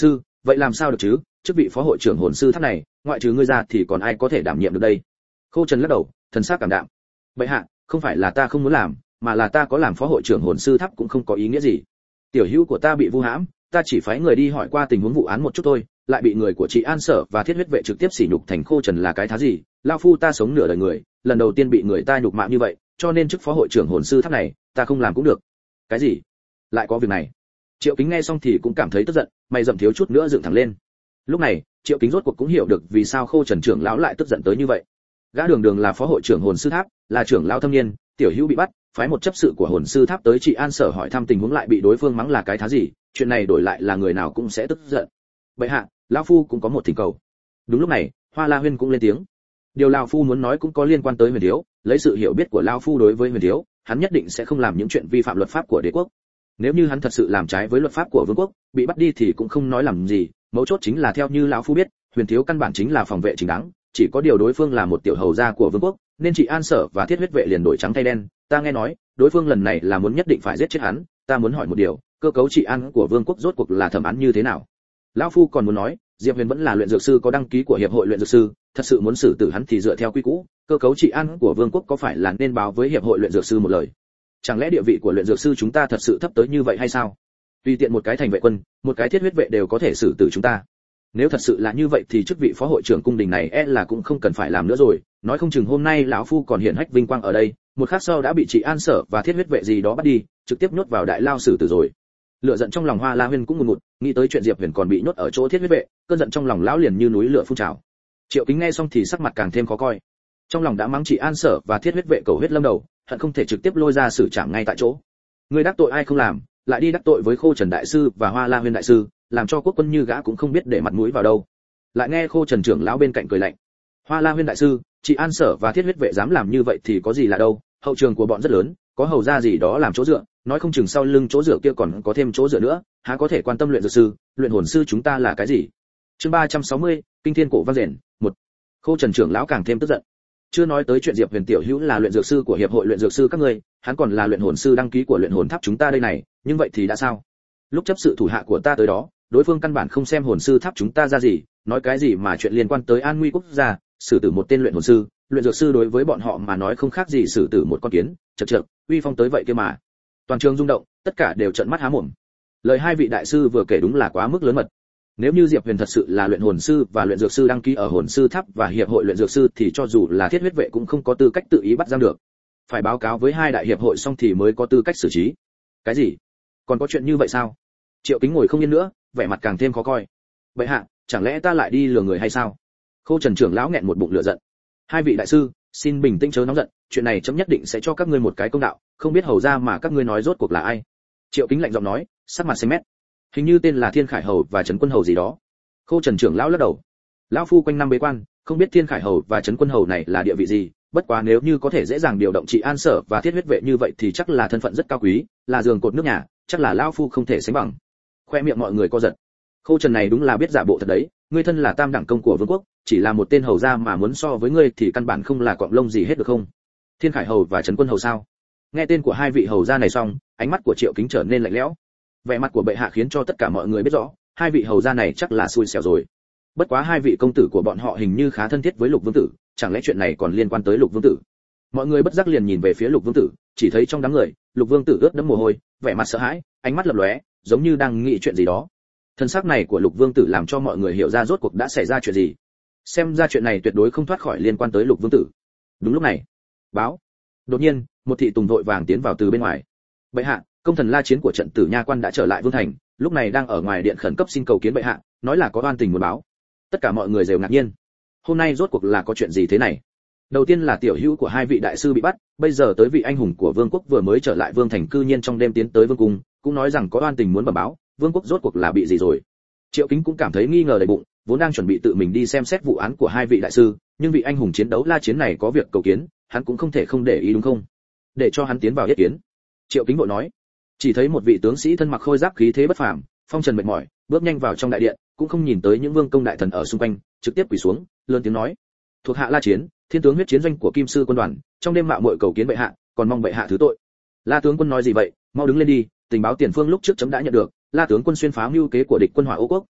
vậy làm sao được chứ, chức vị phó hội trưởng hồn sư tháp này ngoại trừ ngươi ra thì còn ai có thể đảm nhiệm được đây? Khô Trần lắc đầu, thần sắc cảm đạm. Bệ hạ, không phải là ta không muốn làm, mà là ta có làm phó hội trưởng hồn sư tháp cũng không có ý nghĩa gì. Tiểu hữu của ta bị vu hãm, ta chỉ phái người đi hỏi qua tình huống vụ án một chút thôi, lại bị người của chị An Sở và Thiết Huyết Vệ trực tiếp sỉ nhục thành Khô Trần là cái thá gì? Lão phu ta sống nửa đời người, lần đầu tiên bị người ta nhục mạ như vậy, cho nên chức phó hội trưởng hồn sư tháp này, ta không làm cũng được. Cái gì? Lại có việc này? Triệu Kính nghe xong thì cũng cảm thấy tức giận, mày rậm thiếu chút nữa dựng thẳng lên. Lúc này, Triệu Kính rốt cuộc cũng hiểu được vì sao Khô Trần trưởng lão lại tức giận tới như vậy. Gã đường đường là phó hội trưởng hồn sư tháp, là trưởng lão thâm niên, tiểu hữu bị bắt, phái một chấp sự của hồn sư tháp tới chị An Sở hỏi thăm tình huống lại bị đối phương mắng là cái thá gì, chuyện này đổi lại là người nào cũng sẽ tức giận. Bệ hạ, lão phu cũng có một thỉnh cầu. Đúng lúc này, Hoa La Huyên cũng lên tiếng. Điều lão phu muốn nói cũng có liên quan tới Huyền Thiếu, lấy sự hiểu biết của lão phu đối với Huyền Thiếu, hắn nhất định sẽ không làm những chuyện vi phạm luật pháp của đế quốc. Nếu như hắn thật sự làm trái với luật pháp của vương quốc, bị bắt đi thì cũng không nói làm gì, mấu chốt chính là theo như lão phu biết, Huyền Thiếu căn bản chính là phòng vệ chính đáng, chỉ có điều đối phương là một tiểu hầu gia của vương quốc, nên chị An Sở và Thiết Huyết Vệ liền đổi trắng thay đen. Ta nghe nói, đối phương lần này là muốn nhất định phải giết chết hắn, ta muốn hỏi một điều, cơ cấu trị an của vương quốc rốt cuộc là thẩm án như thế nào? Lão phu còn muốn nói, Diệp Huyền vẫn là luyện dược sư có đăng ký của hiệp hội luyện dược sư, thật sự muốn xử tử hắn thì dựa theo quy cũ, cơ cấu trị an của vương quốc có phải là nên báo với hiệp hội luyện dược sư một lời? Chẳng lẽ địa vị của luyện dược sư chúng ta thật sự thấp tới như vậy hay sao? Tùy tiện một cái thành vệ quân, một cái thiết huyết vệ đều có thể xử tử chúng ta. Nếu thật sự là như vậy thì chức vị phó hội trưởng cung đình này là cũng không cần phải làm nữa rồi, nói không chừng hôm nay lão phu còn hiển hách vinh quang ở đây, một khắc sau đã bị chị An Sở và Thiết Huyết Vệ gì đó bắt đi, trực tiếp nhốt vào đại lao xử tử rồi. Lửa giận trong lòng Hoa La Huyên cũng ngùn ngụt, nghĩ tới chuyện Diệp Huyền còn bị nhốt ở chỗ Thiết Huyết Vệ, cơn giận trong lòng lão liền như núi lửa phun trào. Triệu Kính nghe xong thì sắc mặt càng thêm khó coi. Trong lòng đã mắng chị An Sở và Thiết Huyết Vệ cầu huyết lâm đầu, hận không thể trực tiếp lôi ra xử trảm ngay tại chỗ. Người đắc tội ai không làm, lại đi đắc tội với Khô Trần đại sư và Hoa La Huyên đại sư, làm cho quốc quân như gã cũng không biết để mặt mũi vào đâu. Lại nghe Khô Trần trưởng lão bên cạnh cười lạnh. Hoa La Huyên đại sư, chị An Sở và Thiết Huyết Vệ dám làm như vậy thì có gì là đâu, hậu trường của bọn rất lớn, có hầu gia gì đó làm chỗ dựa, nói không chừng sau lưng chỗ dựa kia còn có thêm chỗ dựa nữa, há có thể quan tâm luyện dược sư, luyện hồn sư chúng ta là cái gì? Chương 360, Kinh Thiên Cổ Văn Rèn, 1. Khô Trần trưởng lão càng thêm tức giận. Chưa nói tới chuyện Diệp Huyền tiểu hữu là luyện dược sư của hiệp hội luyện dược sư các ngươi, hắn còn là luyện hồn sư đăng ký của luyện hồn tháp chúng ta đây này, nhưng vậy thì đã sao? Lúc chấp sự thủ hạ của ta tới đó, đối phương căn bản không xem hồn sư tháp chúng ta ra gì, nói cái gì mà chuyện liên quan tới an nguy quốc gia, xử tử một tên luyện hồn sư, luyện dược sư đối với bọn họ mà nói không khác gì xử tử một con kiến, chậc chậc, uy phong tới vậy kia mà. Toàn trường rung động, tất cả đều trợn mắt há mồm. Lời hai vị đại sư vừa kể đúng là quá mức lớn mật. Nếu như Diệp Huyền thật sự là luyện hồn sư và luyện dược sư đăng ký ở hồn sư tháp và hiệp hội luyện dược sư thì cho dù là Thiết Huyết Vệ cũng không có tư cách tự ý bắt giam được. Phải báo cáo với hai đại hiệp hội xong thì mới có tư cách xử trí. Cái gì? Còn có chuyện như vậy sao? Triệu Kính ngồi không yên nữa, vẻ mặt càng thêm khó coi. Vậy hạ, chẳng lẽ ta lại đi lừa người hay sao? Khô Trần trưởng lão nghẹn một bụng lửa giận. Hai vị đại sư, xin bình tĩnh chớ nóng giận, chuyện này chấm nhất định sẽ cho các ngươi một cái công đạo, không biết hầu gia mà các ngươi nói rốt cuộc là ai? Triệu Kính lạnh giọng nói, sắc mặt xanh mét. Hình như tên là Thiên Khải hầu và Trấn Quân hầu gì đó. Khô Trần trưởng lão lắc đầu. Lão phu quanh năm bế quan, không biết Thiên Khải hầu và Trấn Quân hầu này là địa vị gì, bất quá nếu như có thể dễ dàng điều động chị An Sở và Thiết Huyết Vệ như vậy thì chắc là thân phận rất cao quý, là giường cột nước nhà, chắc là lão phu không thể sánh bằng. Khoe miệng mọi người co giật. Khô Trần này đúng là biết giả bộ thật đấy, ngươi thân là tam đẳng công của vương quốc, chỉ là một tên hầu gia mà muốn so với ngươi thì căn bản không là cọng lông gì hết được không? Thiên Khải hầu và Trấn Quân hầu sao? Nghe tên của hai vị hầu gia này xong, ánh mắt của Triệu Kính trở nên lạnh lẽo. Vẻ mặt của bệ hạ khiến cho tất cả mọi người biết rõ, hai vị hầu gia này chắc là xui xẻo rồi. Bất quá hai vị công tử của bọn họ hình như khá thân thiết với Lục Vương tử, chẳng lẽ chuyện này còn liên quan tới Lục Vương tử? Mọi người bất giác liền nhìn về phía Lục Vương tử, chỉ thấy trong đám người, Lục Vương tử ướt đẫm mồ hôi, vẻ mặt sợ hãi, ánh mắt lập lóe, giống như đang nghĩ chuyện gì đó. Thân xác này của Lục Vương tử làm cho mọi người hiểu ra rốt cuộc đã xảy ra chuyện gì. Xem ra chuyện này tuyệt đối không thoát khỏi liên quan tới Lục Vương tử. Đúng lúc này, báo. Đột nhiên, một thị tùng vội vàng tiến vào từ bên ngoài. Bệ hạ, công thần La Chiến của trận Tử Nha quan đã trở lại Vương thành, lúc này đang ở ngoài điện khẩn cấp xin cầu kiến bệ hạ, nói là có oan tình muốn báo. Tất cả mọi người đều ngạc nhiên. Hôm nay rốt cuộc là có chuyện gì thế này? Đầu tiên là tiểu hữu của hai vị đại sư bị bắt, bây giờ tới vị anh hùng của vương quốc vừa mới trở lại Vương thành cư nhiên trong đêm tiến tới vương cung, cũng nói rằng có oan tình muốn bẩm báo, vương quốc rốt cuộc là bị gì rồi? Triệu Kính cũng cảm thấy nghi ngờ đầy bụng, vốn đang chuẩn bị tự mình đi xem xét vụ án của hai vị đại sư, nhưng vị anh hùng chiến đấu La Chiến này có việc cầu kiến, hắn cũng không thể không để ý đúng không? Để cho hắn tiến vào yết kiến. Triệu Kính vội nói. Chỉ thấy một vị tướng sĩ thân mặc khôi giáp khí thế bất phàm, phong trần mệt mỏi, bước nhanh vào trong đại điện, cũng không nhìn tới những vương công đại thần ở xung quanh, trực tiếp quỳ xuống, lớn tiếng nói: "Thuộc hạ La Chiến, thiên tướng huyết chiến doanh của Kim Sư quân đoàn, trong đêm mạo muội cầu kiến bệ hạ, còn mong bệ hạ thứ tội." La tướng quân nói gì vậy, mau đứng lên đi, tình báo tiền phương lúc trước chấm đã nhận được, La tướng quân xuyên phá mưu kế của địch quân Hỏa Ô quốc,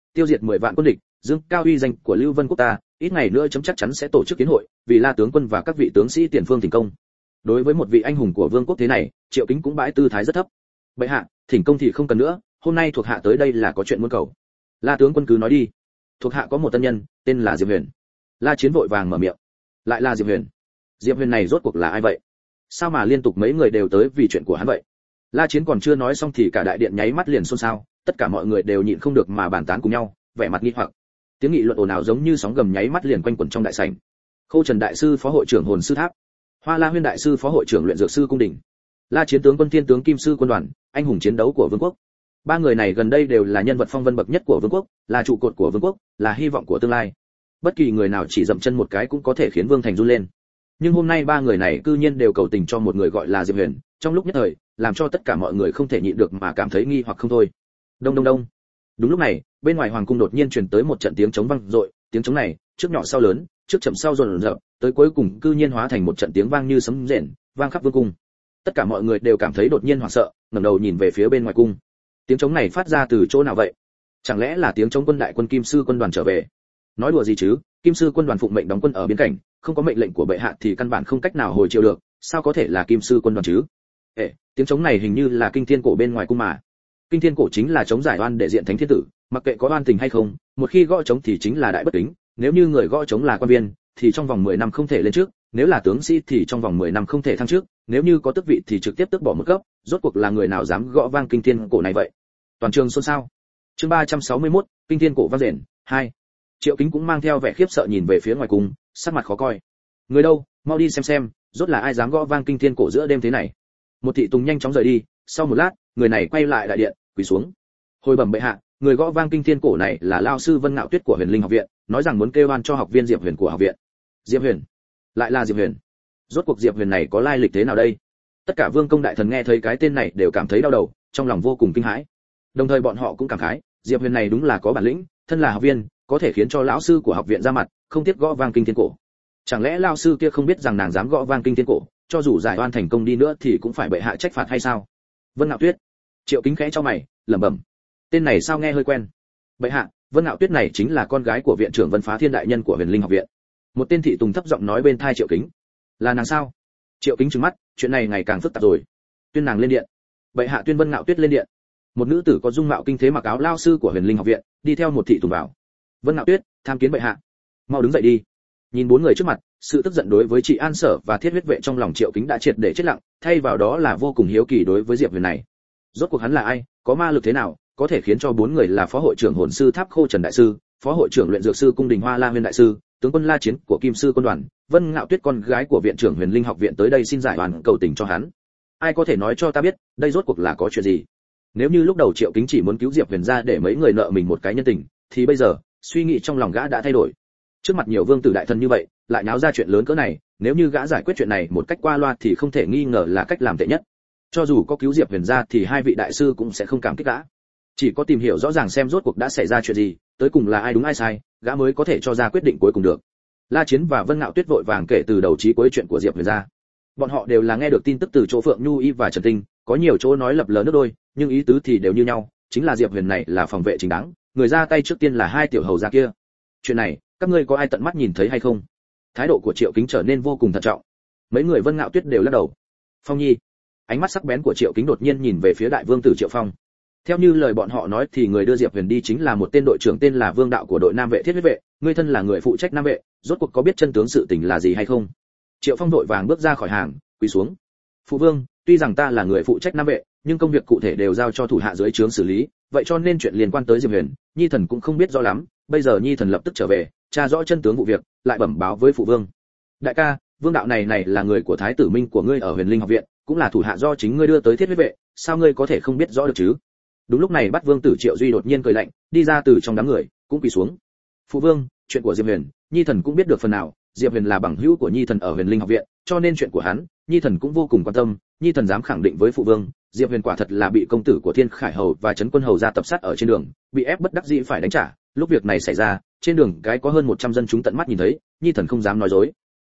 tiêu diệt 10 vạn quân địch, dương cao uy danh của Lưu Vân quốc ta, ít ngày nữa chấm chắc chắn sẽ tổ chức kiến hội, vì La tướng quân và các vị tướng sĩ tiền phương thỉnh công. Đối với một vị anh hùng của vương quốc thế này, Triệu Kính cũng bãi tư thái rất thấp. Bệ hạ, thỉnh công thì không cần nữa, hôm nay thuộc hạ tới đây là có chuyện muốn cầu. La tướng quân cứ nói đi. Thuộc hạ có một tân nhân, tên là Diệp Huyền. La Chiến vội vàng mở miệng. Lại là Diệp Huyền. Diệp Huyền này rốt cuộc là ai vậy? Sao mà liên tục mấy người đều tới vì chuyện của hắn vậy? La Chiến còn chưa nói xong thì cả đại điện nháy mắt liền xôn xao, tất cả mọi người đều nhịn không được mà bàn tán cùng nhau, vẻ mặt nghi hoặc. Tiếng nghị luận ồn ào giống như sóng gầm nháy mắt liền quanh quẩn trong đại sảnh. Khâu Trần đại sư phó hội trưởng Hồn sư tháp, Hoa La Huyên đại sư phó hội trưởng Luyện dược sư cung đình, La Chiến tướng quân Thiên tướng Kim sư quân đoàn, anh hùng chiến đấu của vương quốc. Ba người này gần đây đều là nhân vật phong vân bậc nhất của vương quốc, là trụ cột của vương quốc, là hy vọng của tương lai. Bất kỳ người nào chỉ dậm chân một cái cũng có thể khiến vương thành run lên. Nhưng hôm nay ba người này cư nhiên đều cầu tình cho một người gọi là Diệp Huyền, trong lúc nhất thời, làm cho tất cả mọi người không thể nhịn được mà cảm thấy nghi hoặc không thôi. Đông đông đông. Đúng lúc này, bên ngoài hoàng cung đột nhiên truyền tới một trận tiếng trống vang dội, tiếng trống này, trước nhỏ sau lớn, trước chậm sau dồn dập, tới cuối cùng cư nhiên hóa thành một trận tiếng vang như sấm rền, vang khắp vương cung. Tất cả mọi người đều cảm thấy đột nhiên hoảng sợ, ngẩng đầu nhìn về phía bên ngoài cung. Tiếng trống này phát ra từ chỗ nào vậy? Chẳng lẽ là tiếng trống quân đại quân Kim sư quân đoàn trở về? Nói đùa gì chứ, Kim sư quân đoàn phụng mệnh đóng quân ở biên cảnh, không có mệnh lệnh của bệ hạ thì căn bản không cách nào hồi chiều được, sao có thể là Kim sư quân đoàn chứ? Tiếng trống này hình như là kinh thiên cổ bên ngoài cung mà. Kinh thiên cổ chính là trống giải oan để diện thánh thiên tử, mặc kệ có oan tình hay không, một khi gõ trống thì chính là đại bất kính, nếu như người gõ trống là quan viên thì trong vòng 10 năm không thể lên trước, nếu là tướng sĩ thì trong vòng 10 năm không thể thăng trước, nếu như có tước vị thì trực tiếp tước bỏ một cấp, rốt cuộc là người nào dám gõ vang kinh thiên cổ này vậy? Toàn trường xôn xao. Chương 361, kinh thiên cổ vang rền 2. Triệu Kính cũng mang theo vẻ khiếp sợ nhìn về phía ngoài cung, sắc mặt khó coi. Người đâu, mau đi xem, rốt là ai dám gõ vang kinh thiên cổ giữa đêm thế này. Một thị tùng nhanh chóng rời đi, sau một lát, người này quay lại đại điện, quỳ xuống. Hồi bẩm bệ hạ, người gõ vang kinh thiên cổ này là lao sư Vân Ngạo Tuyết của Huyền Linh học viện, nói rằng muốn kêu oan cho học viên Diệp Huyền của học viện. Diệp Huyền? Lại là Diệp Huyền? Rốt cuộc Diệp Huyền này có lai lịch thế nào đây? Tất cả vương công đại thần nghe thấy cái tên này đều cảm thấy đau đầu, trong lòng vô cùng kinh hãi. Đồng thời bọn họ cũng cảm khái, Diệp Huyền này đúng là có bản lĩnh, thân là học viên, có thể khiến cho lão sư của học viện ra mặt, không tiếc gõ vang kinh thiên cổ. Chẳng lẽ lão sư kia không biết rằng nàng dám gõ vang kinh thiên cổ, cho dù giải oan thành công đi nữa thì cũng phải bệ hạ trách phạt hay sao? Vân Ngạo Tuyết. Triệu Kính khẽ cho mày, lẩm bẩm. Tên này sao nghe hơi quen? Bệ hạ, Vân Ngạo Tuyết này chính là con gái của viện trưởng Vân Phá Thiên đại nhân của Huyền Linh học viện. Một tên thị tùng thấp giọng nói bên tai Triệu Kính. Là nàng sao? Triệu Kính trừng mắt, chuyện này ngày càng phức tạp rồi. Tuyên nàng lên điện. Bệ hạ tuyên Vân Ngạo Tuyết lên điện. Một nữ tử có dung mạo kinh thế mặc áo lao sư của Huyền Linh học viện, đi theo một thị tùng vào. Vân Ngạo Tuyết, tham kiến bệ hạ. Mau đứng dậy đi. Nhìn bốn người trước mặt, sự tức giận đối với chị An Sở và Thiết huyết vệ trong lòng Triệu Kính đã triệt để chết lặng, thay vào đó là vô cùng hiếu kỳ đối với Diệp Huyền này. Rốt cuộc hắn là ai, có ma lực thế nào, có thể khiến cho bốn người là phó hội trưởng Hồn sư tháp Khâu Trần đại sư, phó hội trưởng Luyện dược sư cung đình Hoa La Huyên đại sư, tướng quân La Chiến của Kim sư quân đoàn, Vân Ngạo Tuyết con gái của viện trưởng Huyền Linh học viện tới đây xin giải oan cầu tình cho hắn. Ai có thể nói cho ta biết, đây rốt cuộc là có chuyện gì? Nếu như lúc đầu Triệu Kính chỉ muốn cứu Diệp Huyền ra để mấy người nợ mình một cái nhân tình, thì bây giờ, suy nghĩ trong lòng gã đã thay đổi. Trước mặt nhiều vương tử đại thần như vậy, lại náo ra chuyện lớn cỡ này, nếu như gã giải quyết chuyện này một cách qua loa thì không thể nghi ngờ là cách làm tệ nhất. Cho dù có cứu Diệp Huyền ra thì hai vị đại sư cũng sẽ không cảm kích gã. Chỉ có tìm hiểu rõ ràng xem rốt cuộc đã xảy ra chuyện gì, tới cùng là ai đúng ai sai, gã mới có thể cho ra quyết định cuối cùng được. La Chiến và Vân Ngạo Tuyết vội vàng kể từ đầu chí cuối chuyện của Diệp Huyền ra. Bọn họ đều là nghe được tin tức từ chỗ Phượng Nhu Y và Trần Tinh, có nhiều chỗ nói lập lờ nước đôi, nhưng ý tứ thì đều như nhau, chính là Diệp Huyền này là phòng vệ chính đáng, người ra tay trước tiên là hai tiểu hầu gia kia. Chuyện này, các ngươi có ai tận mắt nhìn thấy hay không? Thái độ của Triệu Kính trở nên vô cùng thận trọng. Mấy người Vân Ngạo Tuyết đều lắc đầu. Phong Nhi. Ánh mắt sắc bén của Triệu Kính đột nhiên nhìn về phía đại vương tử Triệu Phong. Theo như lời bọn họ nói thì người đưa Diệp Huyền đi chính là một tên đội trưởng tên là Vương Đạo của đội Nam vệ Thiết huyết vệ, ngươi thân là người phụ trách Nam vệ, rốt cuộc có biết chân tướng sự tình là gì hay không? Triệu Phong vội vàng bước ra khỏi hàng, quỳ xuống. Phụ vương, tuy rằng ta là người phụ trách Nam vệ, nhưng công việc cụ thể đều giao cho thủ hạ dưới trướng xử lý, vậy cho nên chuyện liên quan tới Diệp Huyền, Nhi thần cũng không biết rõ lắm, bây giờ Nhi thần lập tức trở về, tra rõ chân tướng vụ việc, lại bẩm báo với phụ vương. Đại ca, Vương Đạo này là người của Thái tử Minh của ngươi ở Huyền Linh học viện, cũng là thủ hạ do chính ngươi đưa tới Thiết huyết vệ, sao ngươi có thể không biết rõ được chứ? Đúng lúc này Bắt Vương tử Triệu Duy đột nhiên cười lạnh, đi ra từ trong đám người, cũng quỳ xuống. Phụ vương, chuyện của Diệp Huyền, Nhi thần cũng biết được phần nào, Diệp Huyền là bằng hữu của Nhi thần ở Huyền Linh học viện, cho nên chuyện của hắn, Nhi thần cũng vô cùng quan tâm, Nhi thần dám khẳng định với phụ vương, Diệp Huyền quả thật là bị công tử của Thiên Khải hầu và Trấn Quân hầu ra tập sát ở trên đường, bị ép bất đắc dĩ phải đánh trả, lúc việc này xảy ra, trên đường cái có hơn 100 dân chúng tận mắt nhìn thấy, Nhi thần không dám nói dối.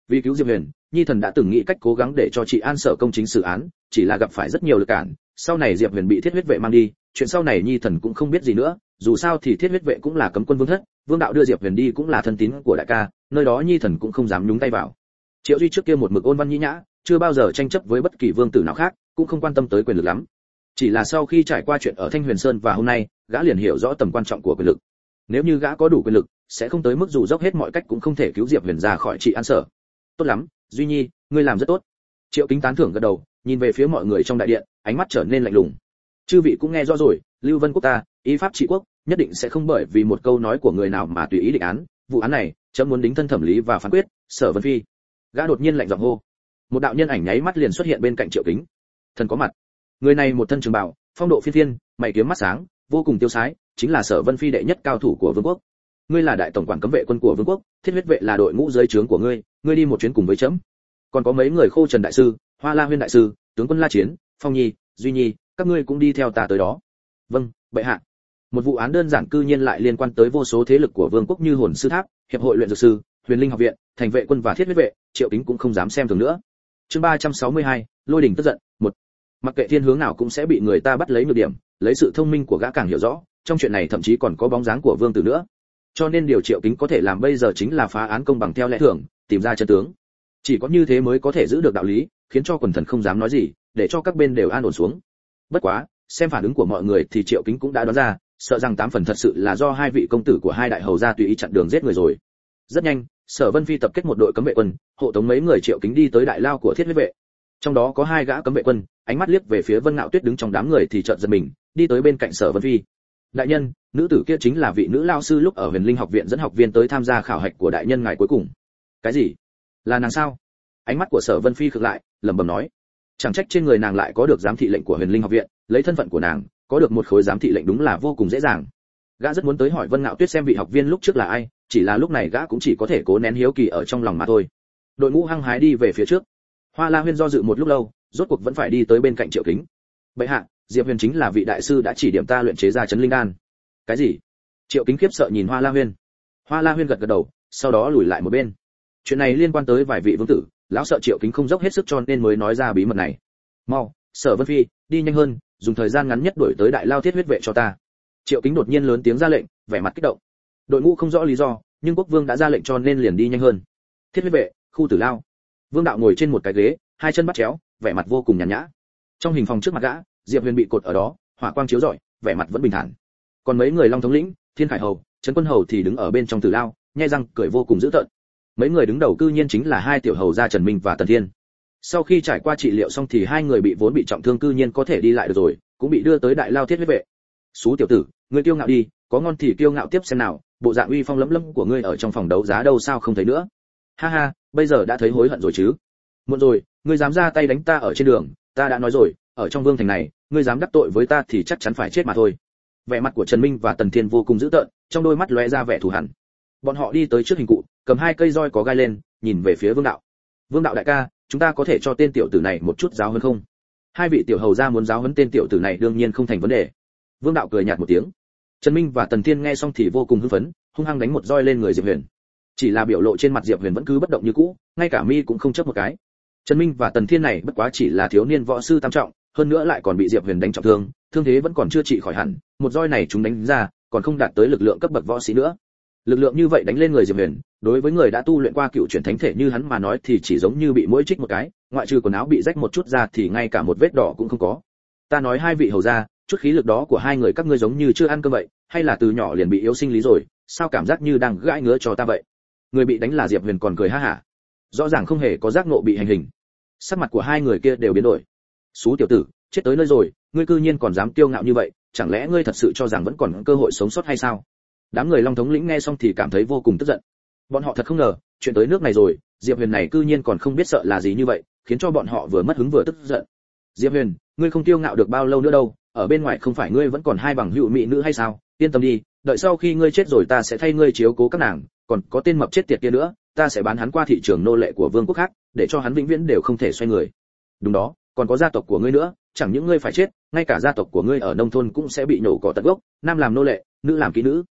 Vì cứu Diệp Huyền, Nhi thần đã từng nghĩ cách cố gắng để cho trị an sở công chính xử án, chỉ là gặp phải rất nhiều lực cản, sau này Diệp Huyền bị Thiết huyết vệ mang đi, chuyện sau này Nhi thần cũng không biết gì nữa, dù sao thì Thiết huyết vệ cũng là cấm quân vương thất, Vương đạo đưa Diệp Huyền đi cũng là thân tín của đại ca, nơi đó Nhi thần cũng không dám nhúng tay vào. Triệu Duy trước kia một mực ôn văn nhĩ nhã, chưa bao giờ tranh chấp với bất kỳ vương tử nào khác, cũng không quan tâm tới quyền lực lắm. Chỉ là sau khi trải qua chuyện ở Thanh Huyền Sơn và hôm nay, gã liền hiểu rõ tầm quan trọng của quyền lực. Nếu như gã có đủ quyền lực, sẽ không tới mức dù dốc hết mọi cách cũng không thể cứu Diệp Huyền ra khỏi trị an sở. Tốt lắm, Duy Nhi, ngươi làm rất tốt. Triệu Kính tán thưởng gật đầu, nhìn về phía mọi người trong đại điện, ánh mắt trở nên lạnh lùng. Chư vị cũng nghe rõ rồi, Lưu Vân quốc ta, ý pháp trị quốc, nhất định sẽ không bởi vì một câu nói của người nào mà tùy ý định án, vụ án này, chấm muốn đính thân thẩm lý và phán quyết. Sở Vân Phi. Gã đột nhiên lạnh giọng hô. Một đạo nhân ảnh nháy mắt liền xuất hiện bên cạnh Triệu Kính. Thần có mặt. Người này một thân trường bào, phong độ phiên phiên, mày kiếm mắt sáng, vô cùng tiêu sái, chính là Sở Vân Phi đệ nhất cao thủ của vương quốc. Ngươi là đại tổng quản cấm vệ quân của vương quốc, Thiết huyết vệ là đội ngũ dưới trướng của ngươi, ngươi đi một chuyến cùng với chấm. Còn có mấy người Khô Trần đại sư, Hoa La Huyên đại sư, tướng quân La Chiến, Phong Nhi, Duy Nhi, các ngươi cũng đi theo ta tới đó. Vâng, bệ hạ. Một vụ án đơn giản cư nhiên lại liên quan tới vô số thế lực của vương quốc như Hồn Sư Tháp, Hiệp hội luyện dược sư, Huyền Linh học viện, Thành vệ quân và Thiết huyết vệ, Triệu Kính cũng không dám xem thường nữa. Chương 362, Lôi đỉnh tức giận, 1. Mặc kệ thiên hướng nào cũng sẽ bị người ta bắt lấy nhược điểm, lấy sự thông minh của gã càng hiểu rõ, trong chuyện này thậm chí còn có bóng dáng của vương tử nữa. Cho nên điều Triệu Kính có thể làm bây giờ chính là phá án công bằng theo lẽ thường, tìm ra chân tướng. Chỉ có như thế mới có thể giữ được đạo lý, khiến cho quần thần không dám nói gì, để cho các bên đều an ổn xuống. Bất quá, xem phản ứng của mọi người thì Triệu Kính cũng đã đoán ra, sợ rằng 8 phần thật sự là do hai vị công tử của hai đại hầu gia tùy ý chặn đường giết người rồi. Rất nhanh, Sở Vân Phi tập kết một đội cấm vệ quân, hộ tống mấy người Triệu Kính đi tới đại lao của Thiết huyết vệ. Trong đó có 2 gã cấm vệ quân, ánh mắt liếc về phía Vân Ngạo Tuyết đứng trong đám người thì chợt giật mình, đi tới bên cạnh Sở Vân Phi. Đại nhân, nữ tử kia chính là vị nữ lao sư lúc ở Huyền Linh học viện dẫn học viên tới tham gia khảo hạch của đại nhân ngài cuối cùng. Cái gì? Là nàng sao? Ánh mắt của Sở Vân Phi khựng lại, lẩm bẩm nói, chẳng trách trên người nàng lại có được giám thị lệnh của Huyền Linh học viện, lấy thân phận của nàng, có được một khối giám thị lệnh đúng là vô cùng dễ dàng. Gã rất muốn tới hỏi Vân Ngạo Tuyết xem vị học viên lúc trước là ai, chỉ là lúc này gã cũng chỉ có thể cố nén hiếu kỳ ở trong lòng mà thôi. Đội ngũ hăng hái đi về phía trước. Hoa La Huyên do dự một lúc lâu, rốt cuộc vẫn phải đi tới bên cạnh Triệu Kính. Bệ hạ, Diệp Huyền chính là vị đại sư đã chỉ điểm ta luyện chế ra chấn linh đan. Cái gì? Triệu Kính khiếp sợ nhìn Hoa La Huyên. Hoa La Huyên gật gật đầu, sau đó lùi lại một bên. Chuyện này liên quan tới vài vị vương tử, lão sợ Triệu Kính không dốc hết sức cho nên mới nói ra bí mật này. Mau, Sở Vân Phi, đi nhanh hơn, dùng thời gian ngắn nhất đuổi tới đại lao Thiết huyết vệ cho ta. Triệu Kính đột nhiên lớn tiếng ra lệnh, vẻ mặt kích động. Đội ngũ không rõ lý do, nhưng quốc vương đã ra lệnh cho nên liền đi nhanh hơn. Thiết huyết vệ, khu tử lao. Vương đạo ngồi trên một cái ghế, hai chân bắt chéo, vẻ mặt vô cùng nhàn nhã. Trong hình phòng trước mặt gã, Diệp Huyền bị cột ở đó, hỏa quang chiếu rọi, vẻ mặt vẫn bình thản. Còn mấy người Long thống lĩnh, Thiên Khải hầu, Trấn Quân hầu thì đứng ở bên trong tử lao, nhe răng cười vô cùng dữ tợn. Mấy người đứng đầu cư nhiên chính là hai tiểu hầu gia Trần Minh và Tần Thiên. Sau khi trải qua trị liệu xong thì hai người bị vốn bị trọng thương cư nhiên có thể đi lại được rồi, cũng bị đưa tới đại lao Thiết huyết vệ. Sú tiểu tử, ngươi kiêu ngạo đi, có ngon thì kiêu ngạo tiếp xem nào, bộ dạng uy phong lẫm lẫm của ngươi ở trong phòng đấu giá đâu sao không thấy nữa. Ha ha, bây giờ đã thấy hối hận rồi chứ? Muộn rồi, ngươi dám ra tay đánh ta ở trên đường, ta đã nói rồi, ở trong vương thành này, ngươi dám đắc tội với ta thì chắc chắn phải chết mà thôi. Vẻ mặt của Trần Minh và Tần Thiên vô cùng dữ tợn, trong đôi mắt lóe ra vẻ thù hằn. Bọn họ đi tới trước hình cụ, cầm hai cây roi có gai lên, nhìn về phía Vương đạo. Vương đạo đại ca, chúng ta có thể cho tên tiểu tử này một chút giáo huấn không? Hai vị tiểu hầu gia muốn giáo huấn tên tiểu tử này đương nhiên không thành vấn đề. Vương đạo cười nhạt một tiếng. Trần Minh và Tần Thiên nghe xong thì vô cùng hưng phấn, hung hăng đánh một roi lên người Diệp Huyền. Chỉ là biểu lộ trên mặt Diệp Huyền vẫn cứ bất động như cũ, ngay cả mi cũng không chớp một cái. Trần Minh và Tần Thiên này bất quá chỉ là thiếu niên võ sư tam trọng, hơn nữa lại còn bị Diệp Huyền đánh trọng thương, thương thế vẫn còn chưa trị khỏi hẳn, một roi này chúng đánh ra, còn không đạt tới lực lượng cấp bậc võ sĩ nữa. Lực lượng như vậy đánh lên người Diệp Huyền, đối với người đã tu luyện qua cựu chuyển thánh thể như hắn mà nói thì chỉ giống như bị mũi trích một cái, ngoại trừ quần áo bị rách một chút ra thì ngay cả một vết đỏ cũng không có. Ta nói hai vị hầu gia, chút khí lực đó của hai người các ngươi giống như chưa ăn cơm vậy, hay là từ nhỏ liền bị yếu sinh lý rồi, sao cảm giác như đang gãi ngứa cho ta vậy? Người bị đánh là Diệp Huyền còn cười ha hả, rõ ràng không hề có giác ngộ bị hành hình. Sắc mặt của hai người kia đều biến đổi. Sú tiểu tử, chết tới nơi rồi, ngươi cư nhiên còn dám kiêu ngạo như vậy, chẳng lẽ ngươi thật sự cho rằng vẫn còn cơ hội sống sót hay sao? Đám người Long thống lĩnh nghe xong thì cảm thấy vô cùng tức giận. Bọn họ thật không ngờ, chuyện tới nước này rồi, Diệp Huyền này cư nhiên còn không biết sợ là gì như vậy, khiến cho bọn họ vừa mất hứng vừa tức giận. Diệp Huyền, ngươi không kiêu ngạo được bao lâu nữa đâu, ở bên ngoài không phải ngươi vẫn còn hai bằng hữu mỹ nữ hay sao? Yên tâm đi, đợi sau khi ngươi chết rồi ta sẽ thay ngươi chiếu cố các nàng, còn có tên mập chết tiệt kia nữa, ta sẽ bán hắn qua thị trường nô lệ của vương quốc khác, để cho hắn vĩnh viễn đều không thể xoay người. Đúng đó, còn có gia tộc của ngươi nữa, chẳng những ngươi phải chết, ngay cả gia tộc của ngươi ở nông thôn cũng sẽ bị nhổ cỏ tận gốc, nam làm nô lệ, nữ làm kỹ nữ.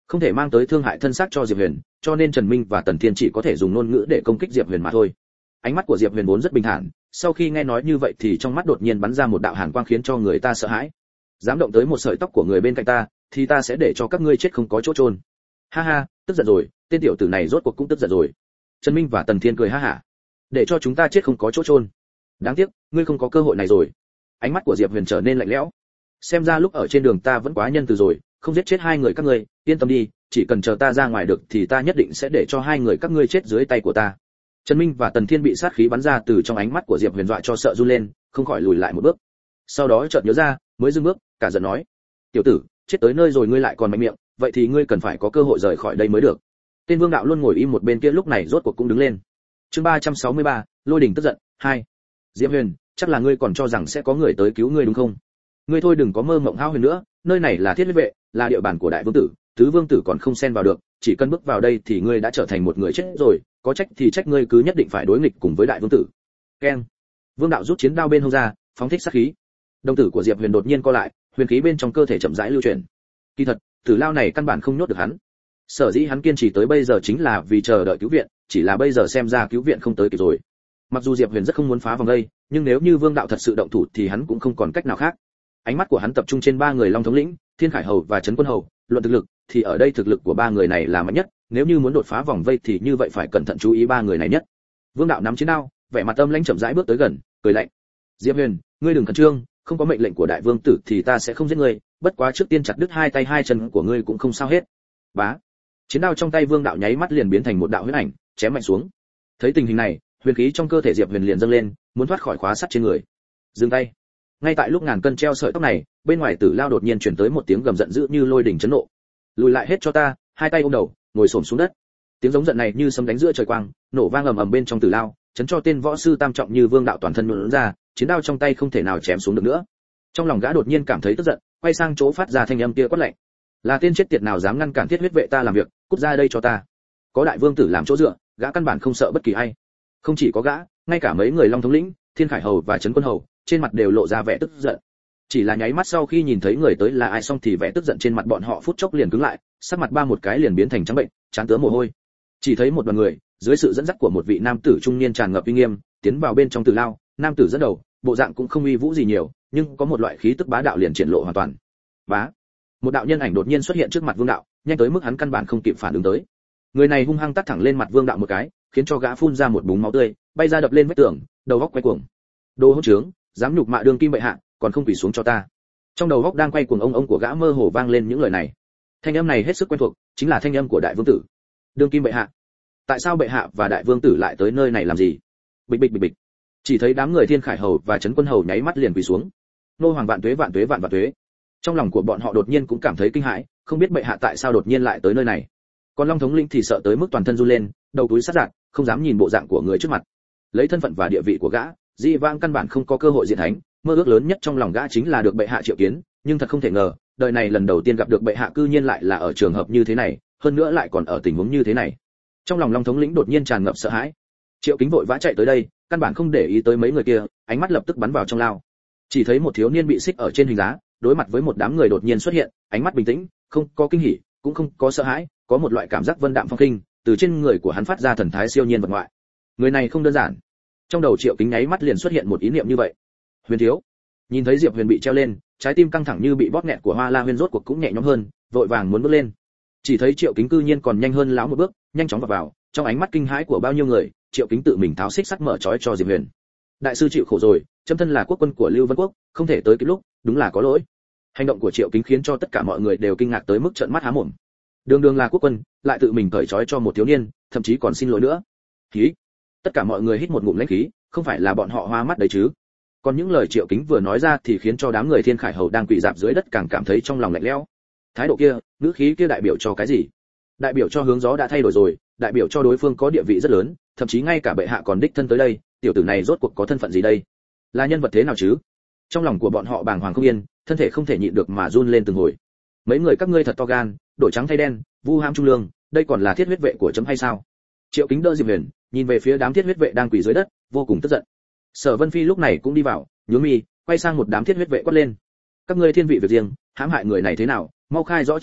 không thể mang tới thương hại thân xác cho Diệp Huyền, cho nên Trần Minh và Tần Thiên chỉ có thể dùng ngôn ngữ để công kích Diệp Huyền mà thôi. Ánh mắt của Diệp Huyền vốn rất bình thản, sau khi nghe nói như vậy thì trong mắt đột nhiên bắn ra một đạo hàn quang khiến cho người ta sợ hãi. Dám động tới một sợi tóc của người bên cạnh ta, thì ta sẽ để cho các ngươi chết không có chỗ chôn. Ha ha, tức giận rồi, tên tiểu tử này rốt cuộc cũng tức giận rồi. Trần Minh và Tần Thiên cười ha hả. Để cho chúng ta chết không có chỗ chôn. Đáng tiếc, ngươi không có cơ hội này rồi. Ánh mắt của Diệp Huyền trở nên lạnh lẽo. Xem ra lúc ở trên đường ta vẫn quá nhân từ rồi, không giết chết hai người các ngươi, yên tâm đi, chỉ cần chờ ta ra ngoài được thì ta nhất định sẽ để cho hai người các ngươi chết dưới tay của ta. Trần Minh và Tần Thiên bị sát khí bắn ra từ trong ánh mắt của Diệp Huyền dọa cho sợ run lên, không khỏi lùi lại một bước. Sau đó chợt nhớ ra, mới dừng bước, cả giận nói: "Tiểu tử, chết tới nơi rồi ngươi lại còn mạnh miệng, vậy thì ngươi cần phải có cơ hội rời khỏi đây mới được." Tên Vương đạo luôn ngồi im một bên kia lúc này rốt cuộc cũng đứng lên. Chương 363, Lôi đỉnh tức giận 2. Diệp Huyền, chắc là ngươi còn cho rằng sẽ có người tới cứu ngươi đúng không? Ngươi thôi đừng có mơ mộng hao huyền nữa, nơi này là Thiết huyết vệ, là địa bàn của đại vương tử, tứ vương tử còn không xen vào được, chỉ cần bước vào đây thì ngươi đã trở thành một người chết rồi, có trách thì trách ngươi cứ nhất định phải đối nghịch cùng với đại vương tử. Keng. Vương đạo rút chiến đao bên hông ra, phóng thích sát khí. Đồng tử của Diệp Huyền đột nhiên co lại, huyền khí bên trong cơ thể chậm rãi lưu chuyển. Kỳ thật, tử lao này căn bản không nhốt được hắn. Sở dĩ hắn kiên trì tới bây giờ chính là vì chờ đợi cứu viện, chỉ là bây giờ xem ra cứu viện không tới kịp rồi. Mặc dù Diệp Huyền rất không muốn phá vòng đây, nhưng nếu như Vương đạo thật sự động thủ thì hắn cũng không còn cách nào khác. Ánh mắt của hắn tập trung trên ba người Long thống lĩnh, Thiên Khải hầu và Trấn Quân hầu, luận thực lực thì ở đây thực lực của ba người này là mạnh nhất, nếu như muốn đột phá vòng vây thì như vậy phải cẩn thận chú ý ba người này nhất. Vương đạo nắm chiến đao, vẻ mặt âm lãnh chậm rãi bước tới gần, cười lạnh: "Diệp Huyền, ngươi đừng khẩn trương, không có mệnh lệnh của đại vương tử thì ta sẽ không giết ngươi, bất quá trước tiên chặt đứt hai tay hai chân của ngươi cũng không sao hết." Bá. Chiến đao trong tay Vương đạo nháy mắt liền biến thành một đạo huyết ảnh, chém mạnh xuống. Thấy tình hình này, huyền khí trong cơ thể Diệp Huyền liền dâng lên, muốn thoát khỏi khóa sắt trên người. Dừng tay. Ngay tại lúc ngàn cân treo sợi tóc này, bên ngoài Tử Lao đột nhiên truyền tới một tiếng gầm giận dữ như lôi đình chấn nộ. "Lùi lại hết cho ta!" Hai tay ôm đầu, ngồi xổm xuống đất. Tiếng giống giận này như sấm đánh giữa trời quang, nổ vang ầm ầm bên trong Tử Lao, chấn cho tên võ sư tam trọng như Vương đạo toàn thân nhũn ra, chiến đao trong tay không thể nào chém xuống được nữa. Trong lòng gã đột nhiên cảm thấy tức giận, quay sang chỗ phát ra thanh âm kia quát lạnh: "Là tên chết tiệt nào dám ngăn cản Thiết huyết vệ ta làm việc, cút ra đây cho ta!" Có đại vương tử làm chỗ dựa, gã căn bản không sợ bất kỳ ai. Không chỉ có gã, ngay cả mấy người Long thống lĩnh, Thiên Khải hầu và Trấn Quân hầu, trên mặt đều lộ ra vẻ tức giận. Chỉ là nháy mắt sau khi nhìn thấy người tới là ai xong thì vẻ tức giận trên mặt bọn họ phút chốc liền cứng lại, sắc mặt ba một cái liền biến thành trắng bệnh, chán tứa mồ hôi. Chỉ thấy một đoàn người, dưới sự dẫn dắt của một vị nam tử trung niên tràn ngập uy nghiêm, tiến vào bên trong Tử Lao, nam tử dẫn đầu, bộ dạng cũng không uy vũ gì nhiều, nhưng có một loại khí tức bá đạo liền triển lộ hoàn toàn. Bá. Một đạo nhân ảnh đột nhiên xuất hiện trước mặt Vương đạo, nhanh tới mức hắn căn bản không kịp phản ứng tới. Người này hung hăng tát thẳng lên mặt Vương đạo một cái, khiến cho gã phun ra một búng máu tươi, bay ra đập lên vách tường, đầu góc quay cuồng. "Đồ hỗn trướng, dám nhục mạ đương kim bệ hạ, còn không quỳ xuống cho ta!" Trong đầu góc đang quay cuồng ông của gã mơ hồ vang lên những lời này. Thanh âm này hết sức quen thuộc, chính là thanh âm của đại vương tử. "Đương kim bệ hạ? Tại sao bệ hạ và đại vương tử lại tới nơi này làm gì?" Bịch bịch bịch bịch. Chỉ thấy đám người Thiên Khải hầu và Trấn Quân hầu nháy mắt liền quỳ xuống. "Nô hoàng vạn tuế vạn tuế vạn vạn tuế!" Trong lòng của bọn họ đột nhiên cũng cảm thấy kinh hãi, không biết bệ hạ tại sao đột nhiên lại tới nơi này. Còn Long thống lĩnh thì sợ tới mức toàn thân run lên, đầu túi sát dạn, không dám nhìn bộ dạng của người trước mặt. Lấy thân phận và địa vị của gã, Di Vãng căn bản không có cơ hội diện thánh, mơ ước lớn nhất trong lòng gã chính là được bệ hạ triệu kiến, nhưng thật không thể ngờ, đời này lần đầu tiên gặp được bệ hạ cư nhiên lại là ở trường hợp như thế này, hơn nữa lại còn ở tình huống như thế này. Trong lòng Long thống lĩnh đột nhiên tràn ngập sợ hãi. Triệu Kính vội vã chạy tới đây, căn bản không để ý tới mấy người kia, ánh mắt lập tức bắn vào trong lao. Chỉ thấy một thiếu niên bị xích ở trên hình giá, đối mặt với một đám người đột nhiên xuất hiện, ánh mắt bình tĩnh, không có kinh hỉ, cũng không có sợ hãi, có một loại cảm giác vân đạm phong khinh, từ trên người của hắn phát ra thần thái siêu nhiên vật ngoại. Người này không đơn giản. Trong đầu Triệu Kính nháy mắt liền xuất hiện một ý niệm như vậy. Huyền thiếu. Nhìn thấy Diệp Huyền bị treo lên, trái tim căng thẳng như bị bóp nghẹt của Hoa La Huyên rốt cuộc cũng nhẹ nhõm hơn, vội vàng muốn bước lên. Chỉ thấy Triệu Kính cư nhiên còn nhanh hơn lão một bước, nhanh chóng vào, trong ánh mắt kinh hãi của bao nhiêu người, Triệu Kính tự mình tháo xích sắt mở trói cho Diệp Huyền. "Đại sư chịu khổ rồi, chấm thân là quốc quân của Lưu Vân Quốc, không thể tới kịp lúc, đúng là có lỗi." Hành động của Triệu Kính khiến cho tất cả mọi người đều kinh ngạc tới mức trợn mắt há mồm. Đường đường là quốc quân, lại tự mình cởi trói cho một thiếu niên, thậm chí còn xin lỗi nữa. Khí. Tất cả mọi người hít một ngụm lãnh khí, không phải là bọn họ hoa mắt đấy chứ? Còn những lời Triệu Kính vừa nói ra thì khiến cho đám người Thiên Khải hầu đang quỳ rạp dưới đất càng cảm thấy trong lòng lạnh lẽo. Thái độ kia, ngữ khí kia đại biểu cho cái gì? Đại biểu cho hướng gió đã thay đổi rồi, đại biểu cho đối phương có địa vị rất lớn, thậm chí ngay cả bệ hạ còn đích thân tới đây, tiểu tử này rốt cuộc có thân phận gì đây? Là nhân vật thế nào chứ? Trong lòng của bọn họ bàng hoàng không yên, thân thể không thể nhịn được mà run lên từng hồi. Mấy người các ngươi thật to gan, đổi trắng thay đen, vu ham trung lương, đây còn là thiết huyết vệ của chấm hay sao? Triệu Kính đỡ Diệp Huyền, nhìn về phía đám thiết huyết vệ đang quỳ dưới đất, vô cùng tức giận. Sở Vân Phi lúc này cũng đi vào, nhướng mi, quay sang một đám thiết huyết vệ quát lên: "Các ngươi thiên vị việc riêng, hãm hại người này thế nào, mau khai rõ chi tiết,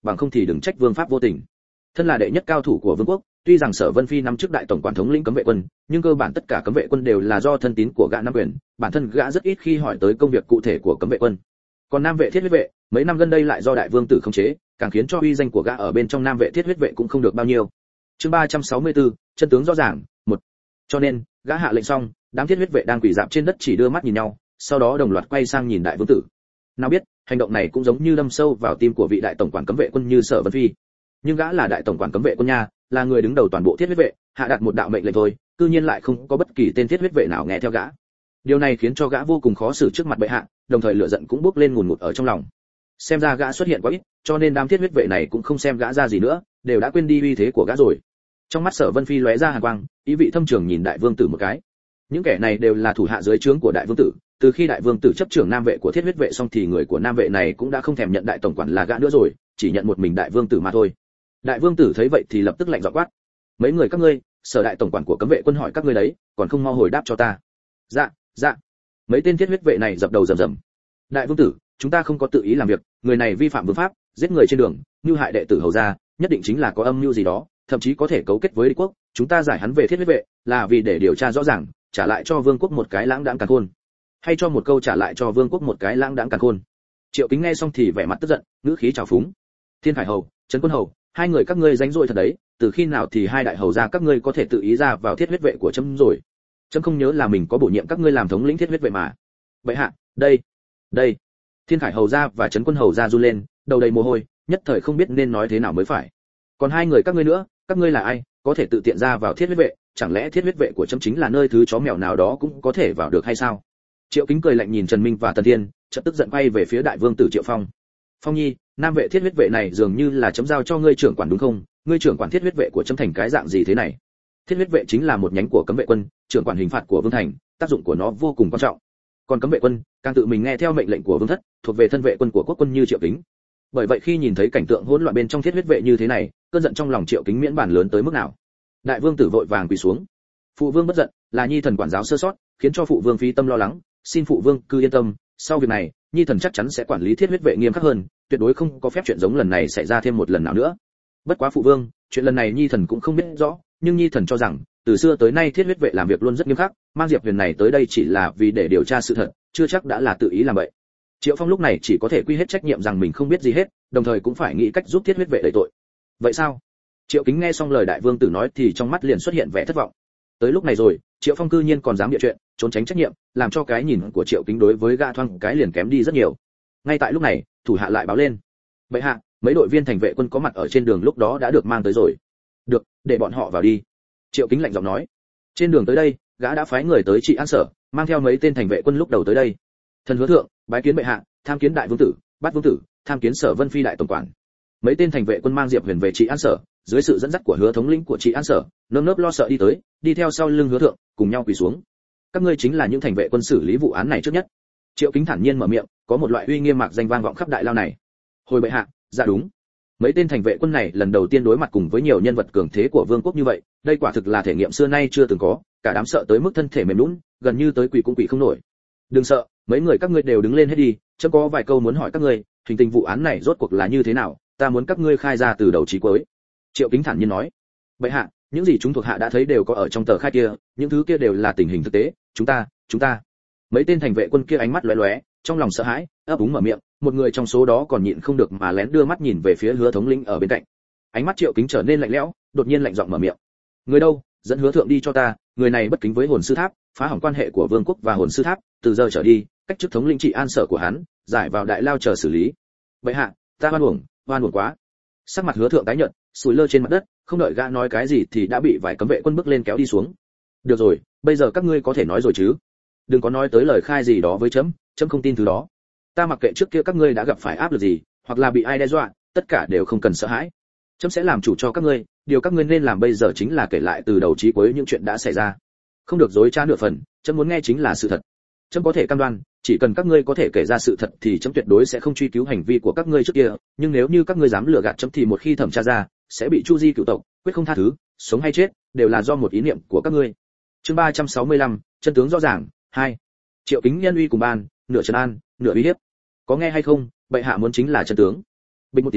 bằng không thì đừng trách vương pháp vô tình. Thân là đệ nhất cao thủ của vương quốc, tuy rằng Sở Vân Phi nắm chức đại tổng quản thống lĩnh cấm vệ quân, nhưng cơ bản tất cả cấm vệ quân đều là do thân tín của gã nắm quyền, bản thân gã rất ít khi hỏi tới công việc cụ thể của cấm vệ quân. Còn Nam vệ Thiết huyết vệ, mấy năm gần đây lại do đại vương tử khống chế, càng khiến cho uy danh của gã ở bên trong Nam vệ Thiết huyết vệ cũng không được bao nhiêu. Chương 364, chân tướng rõ ràng, 1. Cho nên, gã hạ lệnh xong, đám Thiết huyết vệ đang quỳ rạp trên đất chỉ đưa mắt nhìn nhau, sau đó đồng loạt quay sang nhìn đại vương tử. Nào biết, hành động này cũng giống như đâm sâu vào tim của vị đại tổng quản cấm vệ quân như Sở Vân Phi. Nhưng gã là đại tổng quản cấm vệ quân nha, là người đứng đầu toàn bộ Thiết huyết vệ, hạ đạt một đạo mệnh lệnh thôi, cư nhiên lại không có bất kỳ tên Thiết huyết vệ nào nghe theo gã. Điều này khiến cho gã vô cùng khó xử trước mặt bệ hạ, đồng thời lửa giận cũng bốc lên ngùn ngụt ở trong lòng. Xem ra gã xuất hiện quá ít, cho nên đám Thiết huyết vệ này cũng không xem gã ra gì nữa, đều đã quên đi uy thế của gã rồi. Trong mắt Sở Vân Phi lóe ra hàn quang, ý vị thâm trường nhìn đại vương tử một cái. Những kẻ này đều là thủ hạ dưới trướng của đại vương tử, từ khi đại vương tử chấp trưởng nam vệ của Thiết huyết vệ xong thì người của nam vệ này cũng đã không thèm nhận đại tổng quản là gã nữa rồi, chỉ nhận một mình đại vương tử mà thôi. Đại vương tử thấy vậy thì lập tức lạnh giọng quát: mấy người các ngươi, Sở đại tổng quản của cấm vệ quân hỏi các ngươi đấy, còn không mau hồi đáp cho ta. Dạ, dạ. Mấy tên Thiết huyết vệ này dập đầu rầm rầm. Đại vương tử, chúng ta không có tự ý làm việc, người này vi phạm vương pháp, giết người trên đường, mưu hại đệ tử hầu gia, nhất định chính là có âm mưu gì đó, thậm chí có thể cấu kết với địch quốc, chúng ta giải hắn về Thiết huyết vệ là vì để điều tra rõ ràng, trả lại cho vương quốc một cái lãng đãng càn khôn. Hay cho một câu trả lại cho vương quốc một cái lãng đãng càn khôn. Triệu Kính nghe xong thì vẻ mặt tức giận, ngữ khí trào phúng. Thiên Khải hầu, Trấn Quân hầu, hai người các ngươi rảnh rỗi thật đấy, từ khi nào thì hai đại hầu gia các ngươi có thể tự ý ra vào Thiết huyết vệ của trẫm rồi? Trẫm không nhớ là mình có bổ nhiệm các ngươi làm thống lĩnh Thiết huyết vệ mà. Vậy hạ, đây. Thiên Khải hầu gia và Trấn Quân hầu gia run lên, đầu đầy mồ hôi, nhất thời không biết nên nói thế nào mới phải. Còn hai người các ngươi nữa, các ngươi là ai, có thể tự tiện ra vào Thiết huyết vệ, chẳng lẽ Thiết huyết vệ của trẫm chính là nơi thứ chó mèo nào đó cũng có thể vào được hay sao? Triệu Kính cười lạnh nhìn Trần Minh và Tần Thiên, chợt tức giận quay về phía đại vương tử Triệu Phong. Phong Nhi, nam vệ Thiết huyết vệ này dường như là chấm giao cho ngươi trưởng quản đúng không? Ngươi trưởng quản Thiết huyết vệ của chấm thành cái dạng gì thế này? Thiết huyết vệ chính là một nhánh của cấm vệ quân, trưởng quản hình phạt của vương thành, tác dụng của nó vô cùng quan trọng. Còn cấm vệ quân, càng tự mình nghe theo mệnh lệnh của vương thất, thuộc về thân vệ quân của quốc quân như Triệu Kính. Bởi vậy khi nhìn thấy cảnh tượng hỗn loạn bên trong Thiết huyết vệ như thế này, cơn giận trong lòng Triệu Kính miễn bàn lớn tới mức nào. Đại vương tử vội vàng quỳ xuống. Phụ vương bất giận, là nhi thần quản giáo sơ sót, khiến cho phụ vương phí tâm lo lắng, xin phụ vương cứ yên tâm, sau việc này, nhi thần chắc chắn sẽ quản lý Thiết huyết vệ nghiêm khắc hơn, tuyệt đối không có phép chuyện giống lần này xảy ra thêm một lần nào nữa. Bất quá phụ vương, chuyện lần này nhi thần cũng không biết rõ, nhưng nhi thần cho rằng, từ xưa tới nay Thiết huyết vệ làm việc luôn rất nghiêm khắc, mang Diệp Huyền này tới đây chỉ là vì để điều tra sự thật, chưa chắc đã là tự ý làm vậy. Triệu Phong lúc này chỉ có thể quy hết trách nhiệm rằng mình không biết gì hết, đồng thời cũng phải nghĩ cách giúp Thiết huyết vệ đẩy tội. Vậy sao? Triệu Kính nghe xong lời đại vương tử nói thì trong mắt liền xuất hiện vẻ thất vọng. Tới lúc này rồi, Triệu Phong cư nhiên còn dám bịa chuyện, trốn tránh trách nhiệm, làm cho cái nhìn của Triệu Kính đối với gã thoáng cái liền kém đi rất nhiều. Ngay tại lúc này, thủ hạ lại báo lên: bệ hạ, mấy đội viên thành vệ quân có mặt ở trên đường lúc đó đã được mang tới rồi. Được, để bọn họ vào đi. Triệu Kính lạnh giọng nói. Trên đường tới đây, gã đã phái người tới trị an sở, mang theo mấy tên thành vệ quân lúc đầu tới đây. Thần hứa thượng, bái kiến bệ hạ, tham kiến đại vương tử, bát vương tử, tham kiến Sở Vân Phi đại tổng quản. Mấy tên thành vệ quân mang Diệp Huyền về trị an sở, dưới sự dẫn dắt của Hứa thống lĩnh của trị an sở, nơm nớp lo sợ đi tới, đi theo sau lưng Hứa thượng, cùng nhau quỳ xuống. Các ngươi chính là những thành vệ quân xử lý vụ án này trước nhất. Triệu Kính thản nhiên mở miệng, có một loại uy nghiêm mạc danh vang vọng khắp đại lao này. Hồi bệ hạ, dạ đúng. Mấy tên thành vệ quân này lần đầu tiên đối mặt cùng với nhiều nhân vật cường thế của vương quốc như vậy, đây quả thực là thể nghiệm xưa nay chưa từng có, cả đám sợ tới mức thân thể mềm nhũn, gần như tới quỳ cũng quỳ không nổi. Đừng sợ, mấy người các ngươi đều đứng lên hết đi, chấm có vài câu muốn hỏi các ngươi, hình tình vụ án này rốt cuộc là như thế nào, ta muốn các ngươi khai ra từ đầu chí cuối. Triệu Kính thản nhiên nói. Bệ hạ, những gì chúng thuộc hạ đã thấy đều có ở trong tờ khai kia, những thứ kia đều là tình hình thực tế, chúng ta. Mấy tên thành vệ quân kia ánh mắt lóe lóe, trong lòng sợ hãi, ấp úng mở miệng, một người trong số đó còn nhịn không được mà lén đưa mắt nhìn về phía Hứa thống lĩnh ở bên cạnh. Ánh mắt Triệu Kính trở nên lạnh lẽo, đột nhiên lạnh giọng mở miệng. Người đâu, dẫn Hứa thượng đi cho ta, người này bất kính với hồn sư tháp, phá hỏng quan hệ của vương quốc và hồn sư tháp, từ giờ trở đi, cách chức thống lĩnh trị an sở của hắn, giải vào đại lao chờ xử lý. Bệ hạ, ta oan uổng quá. Sắc mặt Hứa thượng tái nhợt, sùi lơ trên mặt đất, không đợi gã nói cái gì thì đã bị vài cấm vệ quân bước lên kéo đi xuống. Được rồi, bây giờ các ngươi có thể nói rồi chứ? Đừng có nói tới lời khai gì đó với chấm không tin thứ đó. Ta mặc kệ trước kia các ngươi đã gặp phải áp lực gì, hoặc là bị ai đe dọa, tất cả đều không cần sợ hãi. Chấm sẽ làm chủ cho các ngươi, điều các ngươi nên làm bây giờ chính là kể lại từ đầu chí cuối những chuyện đã xảy ra. Không được dối trá nửa phần, chấm muốn nghe chính là sự thật. Chấm có thể cam đoan, chỉ cần các ngươi có thể kể ra sự thật thì chấm tuyệt đối sẽ không truy cứu hành vi của các ngươi trước kia, nhưng nếu như các ngươi dám lừa gạt chấm thì một khi thẩm tra ra, sẽ bị chu di cửu tộc, quyết không tha thứ, sống hay chết đều là do một ý niệm của các ngươi. Chương 365, chân tướng rõ ràng 2. Triệu Kính nhân uy cùng ban, nửa trấn an, nửa uy hiếp. Có nghe hay không, bệ hạ muốn chính là chân tướng. Bình một tiếng,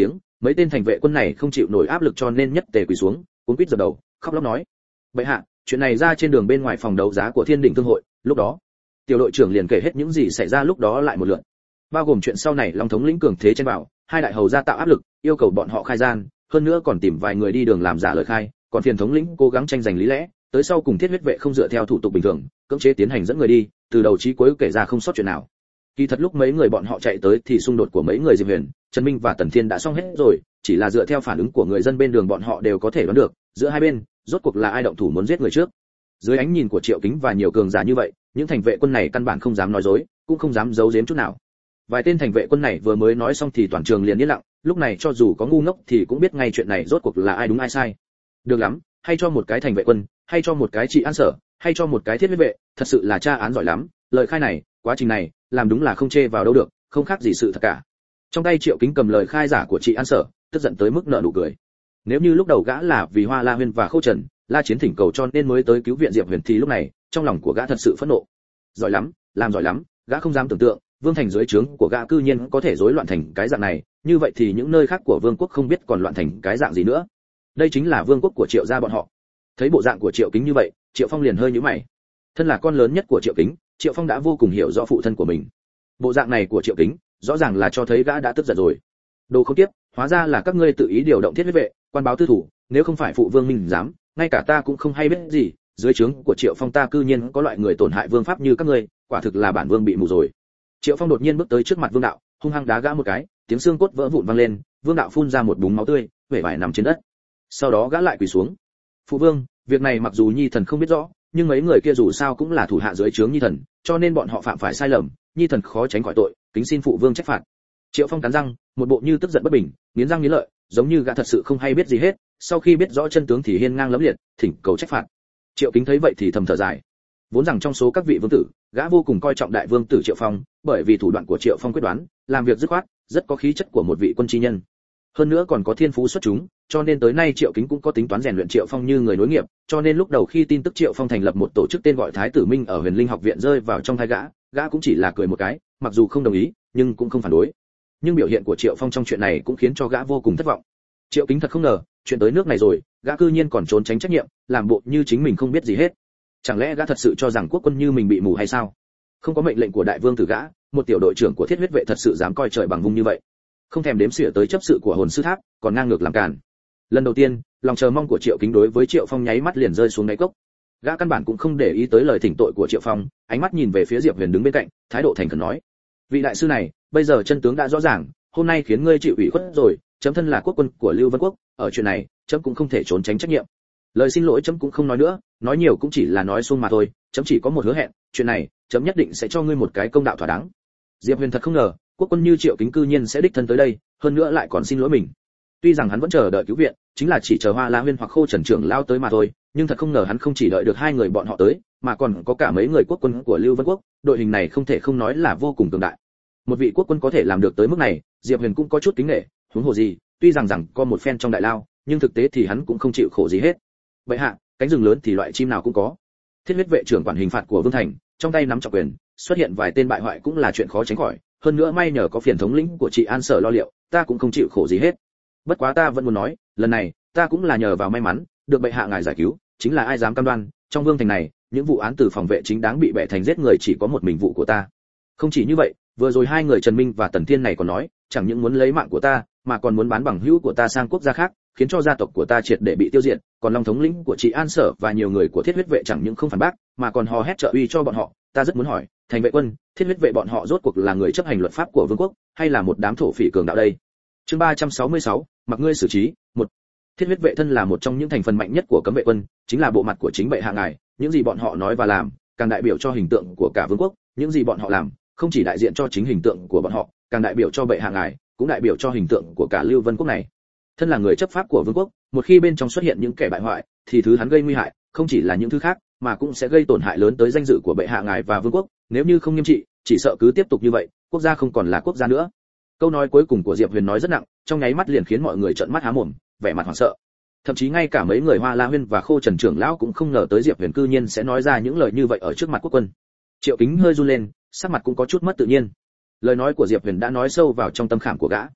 Mấy tên thành vệ quân này không chịu nổi áp lực cho nên nhất tề quỳ xuống, cuống quýt dập đầu, khóc lóc nói: "Bệ hạ, chuyện này ra trên đường bên ngoài phòng đấu giá của Thiên Đình Thương hội, lúc đó." Tiểu đội trưởng liền kể hết những gì xảy ra lúc đó lại một lượt, bao gồm chuyện sau này Long thống lĩnh cường thế chen vào, hai đại hầu gia tạo áp lực, yêu cầu bọn họ khai gian, hơn nữa còn tìm vài người đi đường làm giả lời khai, còn phiền thống lĩnh cố gắng tranh giành lý lẽ, tới sau cùng Thiết huyết vệ không dựa theo thủ tục bình thường, cưỡng chế tiến hành dẫn người đi, từ đầu chí cuối kể ra không sót chuyện nào. Kỳ thật lúc mấy người bọn họ chạy tới thì xung đột của mấy người Diệp Huyền, Trần Minh và Tần Thiên đã xong hết rồi, chỉ là dựa theo phản ứng của người dân bên đường bọn họ đều có thể đoán được, giữa hai bên, rốt cuộc là ai động thủ muốn giết người trước. Dưới ánh nhìn của Triệu Kính và nhiều cường giả như vậy, những thành vệ quân này căn bản không dám nói dối, cũng không dám giấu giếm chút nào. Vài tên thành vệ quân này vừa mới nói xong thì toàn trường liền yên lặng, lúc này cho dù có ngu ngốc thì cũng biết ngay chuyện này rốt cuộc là ai đúng ai sai. Được lắm, hay cho một cái thành vệ quân, hay cho một cái trị an sở, hay cho một cái thiết huyết vệ, thật sự là tra án giỏi lắm, lời khai này, quá trình này, làm đúng là không chê vào đâu được, không khác gì sự thật cả. Trong tay Triệu Kính cầm lời khai giả của trị an sở, tức giận tới mức nở nụ cười. Nếu như lúc đầu gã là vì Hoa La Huyên và Khâu Trần, La Chiến thỉnh cầu cho nên mới tới cứu viện Diệp Huyền thì lúc này, trong lòng của gã thật sự phẫn nộ. Giỏi lắm, làm giỏi lắm, gã không dám tưởng tượng, vương thành dưới trướng của gã cư nhiên có thể rối loạn thành cái dạng này, như vậy thì những nơi khác của vương quốc không biết còn loạn thành cái dạng gì nữa. Đây chính là vương quốc của Triệu gia bọn họ. Thấy bộ dạng của Triệu Kính như vậy, Triệu Phong liền hơi nhíu mày. Thân là con lớn nhất của Triệu Kính, Triệu Phong đã vô cùng hiểu rõ phụ thân của mình. Bộ dạng này của Triệu Kính, rõ ràng là cho thấy gã đã tức giận rồi. Đồ không tiếp, hóa ra là các ngươi tự ý điều động thiết huyết vệ, quan báo tư thủ, nếu không phải phụ vương minh dám, ngay cả ta cũng không hay biết gì, dưới trướng của Triệu Phong ta cư nhiên có loại người tổn hại vương pháp như các ngươi, quả thực là bản vương bị mù rồi. Triệu Phong đột nhiên bước tới trước mặt Vương Đạo, hung hăng đá gã một cái, tiếng xương cốt vỡ vụn vang lên, Vương Đạo phun ra một búng máu tươi, vẻ vải nằm trên đất. Sau đó gã lại quỳ xuống. Phụ vương, việc này mặc dù Nhi thần không biết rõ, nhưng mấy người kia dù sao cũng là thủ hạ dưới trướng Nhi thần, cho nên bọn họ phạm phải sai lầm, Nhi thần khó tránh khỏi tội, kính xin phụ vương trách phạt. Triệu Phong cắn răng, một bộ như tức giận bất bình, nghiến răng nghiến lợi, giống như gã thật sự không hay biết gì hết, sau khi biết rõ chân tướng thì hiên ngang lẫm liệt, thỉnh cầu trách phạt. Triệu Kính thấy vậy thì thầm thở dài. Vốn rằng trong số các vị vương tử, gã vô cùng coi trọng đại vương tử Triệu Phong, bởi vì thủ đoạn của Triệu Phong quyết đoán, làm việc dứt khoát, rất có khí chất của một vị quân chi nhân. Hơn nữa còn có thiên phú xuất chúng, cho nên tới nay Triệu Kính cũng có tính toán rèn luyện Triệu Phong như người nối nghiệp, cho nên lúc đầu khi tin tức Triệu Phong thành lập một tổ chức tên gọi Thái Tử Minh ở Huyền Linh học viện rơi vào trong tai gã cũng chỉ là cười một cái, mặc dù không đồng ý, nhưng cũng không phản đối. Nhưng biểu hiện của Triệu Phong trong chuyện này cũng khiến cho gã vô cùng thất vọng. Triệu Kính thật không ngờ, chuyện tới nước này rồi, gã cư nhiên còn trốn tránh trách nhiệm, làm bộ như chính mình không biết gì hết. Chẳng lẽ gã thật sự cho rằng quốc quân như mình bị mù hay sao? Không có mệnh lệnh của đại vương tử gã, một tiểu đội trưởng của thiết huyết vệ thật sự dám coi trời bằng vung như vậy, không thèm đếm xỉa tới chấp sự của hồn sư tháp, còn ngang ngược làm càn. Lần đầu tiên, lòng chờ mong của Triệu Kính đối với Triệu Phong nháy mắt liền rơi xuống đáy cốc. Gã căn bản cũng không để ý tới lời thỉnh tội của Triệu Phong, ánh mắt nhìn về phía Diệp Huyền đứng bên cạnh, thái độ thành khẩn nói: vị đại sư này, bây giờ chân tướng đã rõ ràng, hôm nay khiến ngươi chịu ủy khuất rồi, chấm thân là quốc quân của Lưu Vân Quốc, ở chuyện này, chấm cũng không thể trốn tránh trách nhiệm. Lời xin lỗi chấm cũng không nói nữa, nói nhiều cũng chỉ là nói xuông mà thôi, chấm chỉ có một hứa hẹn, chuyện này, chấm nhất định sẽ cho ngươi một cái công đạo thỏa đáng. Diệp Huyền thật không ngờ, quốc quân như Triệu Kính cư nhiên sẽ đích thân tới đây, hơn nữa lại còn xin lỗi mình. Tuy rằng hắn vẫn chờ đợi cứu viện, chính là chỉ chờ Hoa La Huyên hoặc Khô Trần trưởng lao tới mà thôi, nhưng thật không ngờ hắn không chỉ đợi được hai người bọn họ tới, mà còn có cả mấy người quốc quân của Lưu Vân Quốc, đội hình này không thể không nói là vô cùng cường đại. Một vị quốc quân có thể làm được tới mức này, Diệp Huyền cũng có chút kính nể, huống hồ gì, tuy rằng có một phen trong đại lao, nhưng thực tế thì hắn cũng không chịu khổ gì hết. Vậy hạ, cánh rừng lớn thì loại chim nào cũng có. Thiết huyết vệ trưởng quản hình phạt của Vương Thành, trong tay nắm trọng quyền, xuất hiện vài tên bại hoại cũng là chuyện khó tránh khỏi, hơn nữa may nhờ có phiền thống lĩnh của chị An Sở lo liệu, ta cũng không chịu khổ gì hết. Bất quá ta vẫn muốn nói, lần này, ta cũng là nhờ vào may mắn, được bệ hạ ngài giải cứu, chính là ai dám cam đoan, trong Vương Thành này, những vụ án từ phòng vệ chính đáng bị bẻ thành giết người chỉ có một mình vụ của ta. Không chỉ như vậy, vừa rồi hai người Trần Minh và Tần Thiên này còn nói, chẳng những muốn lấy mạng của ta, mà còn muốn bán bằng hữu của ta sang quốc gia khác, khiến cho gia tộc của ta triệt để bị tiêu diệt, còn Long thống lĩnh của chị An Sở và nhiều người của Thiết huyết vệ chẳng những không phản bác, mà còn hò hét trợ uy cho bọn họ, ta rất muốn hỏi, thành vệ quân, Thiết huyết vệ bọn họ rốt cuộc là người chấp hành luật pháp của vương quốc, hay là một đám thổ phỉ cường đạo đây? Chương 366, mặc ngươi xử trí, 1. Thiết huyết vệ thân là một trong những thành phần mạnh nhất của cấm vệ quân, chính là bộ mặt của chính bệ hạ ngài, những gì bọn họ nói và làm, càng đại biểu cho hình tượng của cả vương quốc, những gì bọn họ làm, không chỉ đại diện cho chính hình tượng của bọn họ, càng đại biểu cho bệ hạ ngài, cũng đại biểu cho hình tượng của cả Lưu Vân Quốc này. Thân là người chấp pháp của vương quốc, một khi bên trong xuất hiện những kẻ bại hoại, thì thứ hắn gây nguy hại, không chỉ là những thứ khác, mà cũng sẽ gây tổn hại lớn tới danh dự của bệ hạ ngài và vương quốc, nếu như không nghiêm trị, chỉ sợ cứ tiếp tục như vậy, quốc gia không còn là quốc gia nữa. Câu nói cuối cùng của Diệp Huyền nói rất nặng, trong nháy mắt liền khiến mọi người trợn mắt há mồm, vẻ mặt hoảng sợ. Thậm chí ngay cả mấy người Hoa La Huyên và Khô Trần trưởng lão cũng không ngờ tới Diệp Huyền cư nhiên sẽ nói ra những lời như vậy ở trước mặt quốc quân. Triệu Kính hơi run lên, sắc mặt cũng có chút mất tự nhiên. Lời nói của Diệp Huyền đã nói sâu vào trong tâm khảm của gã.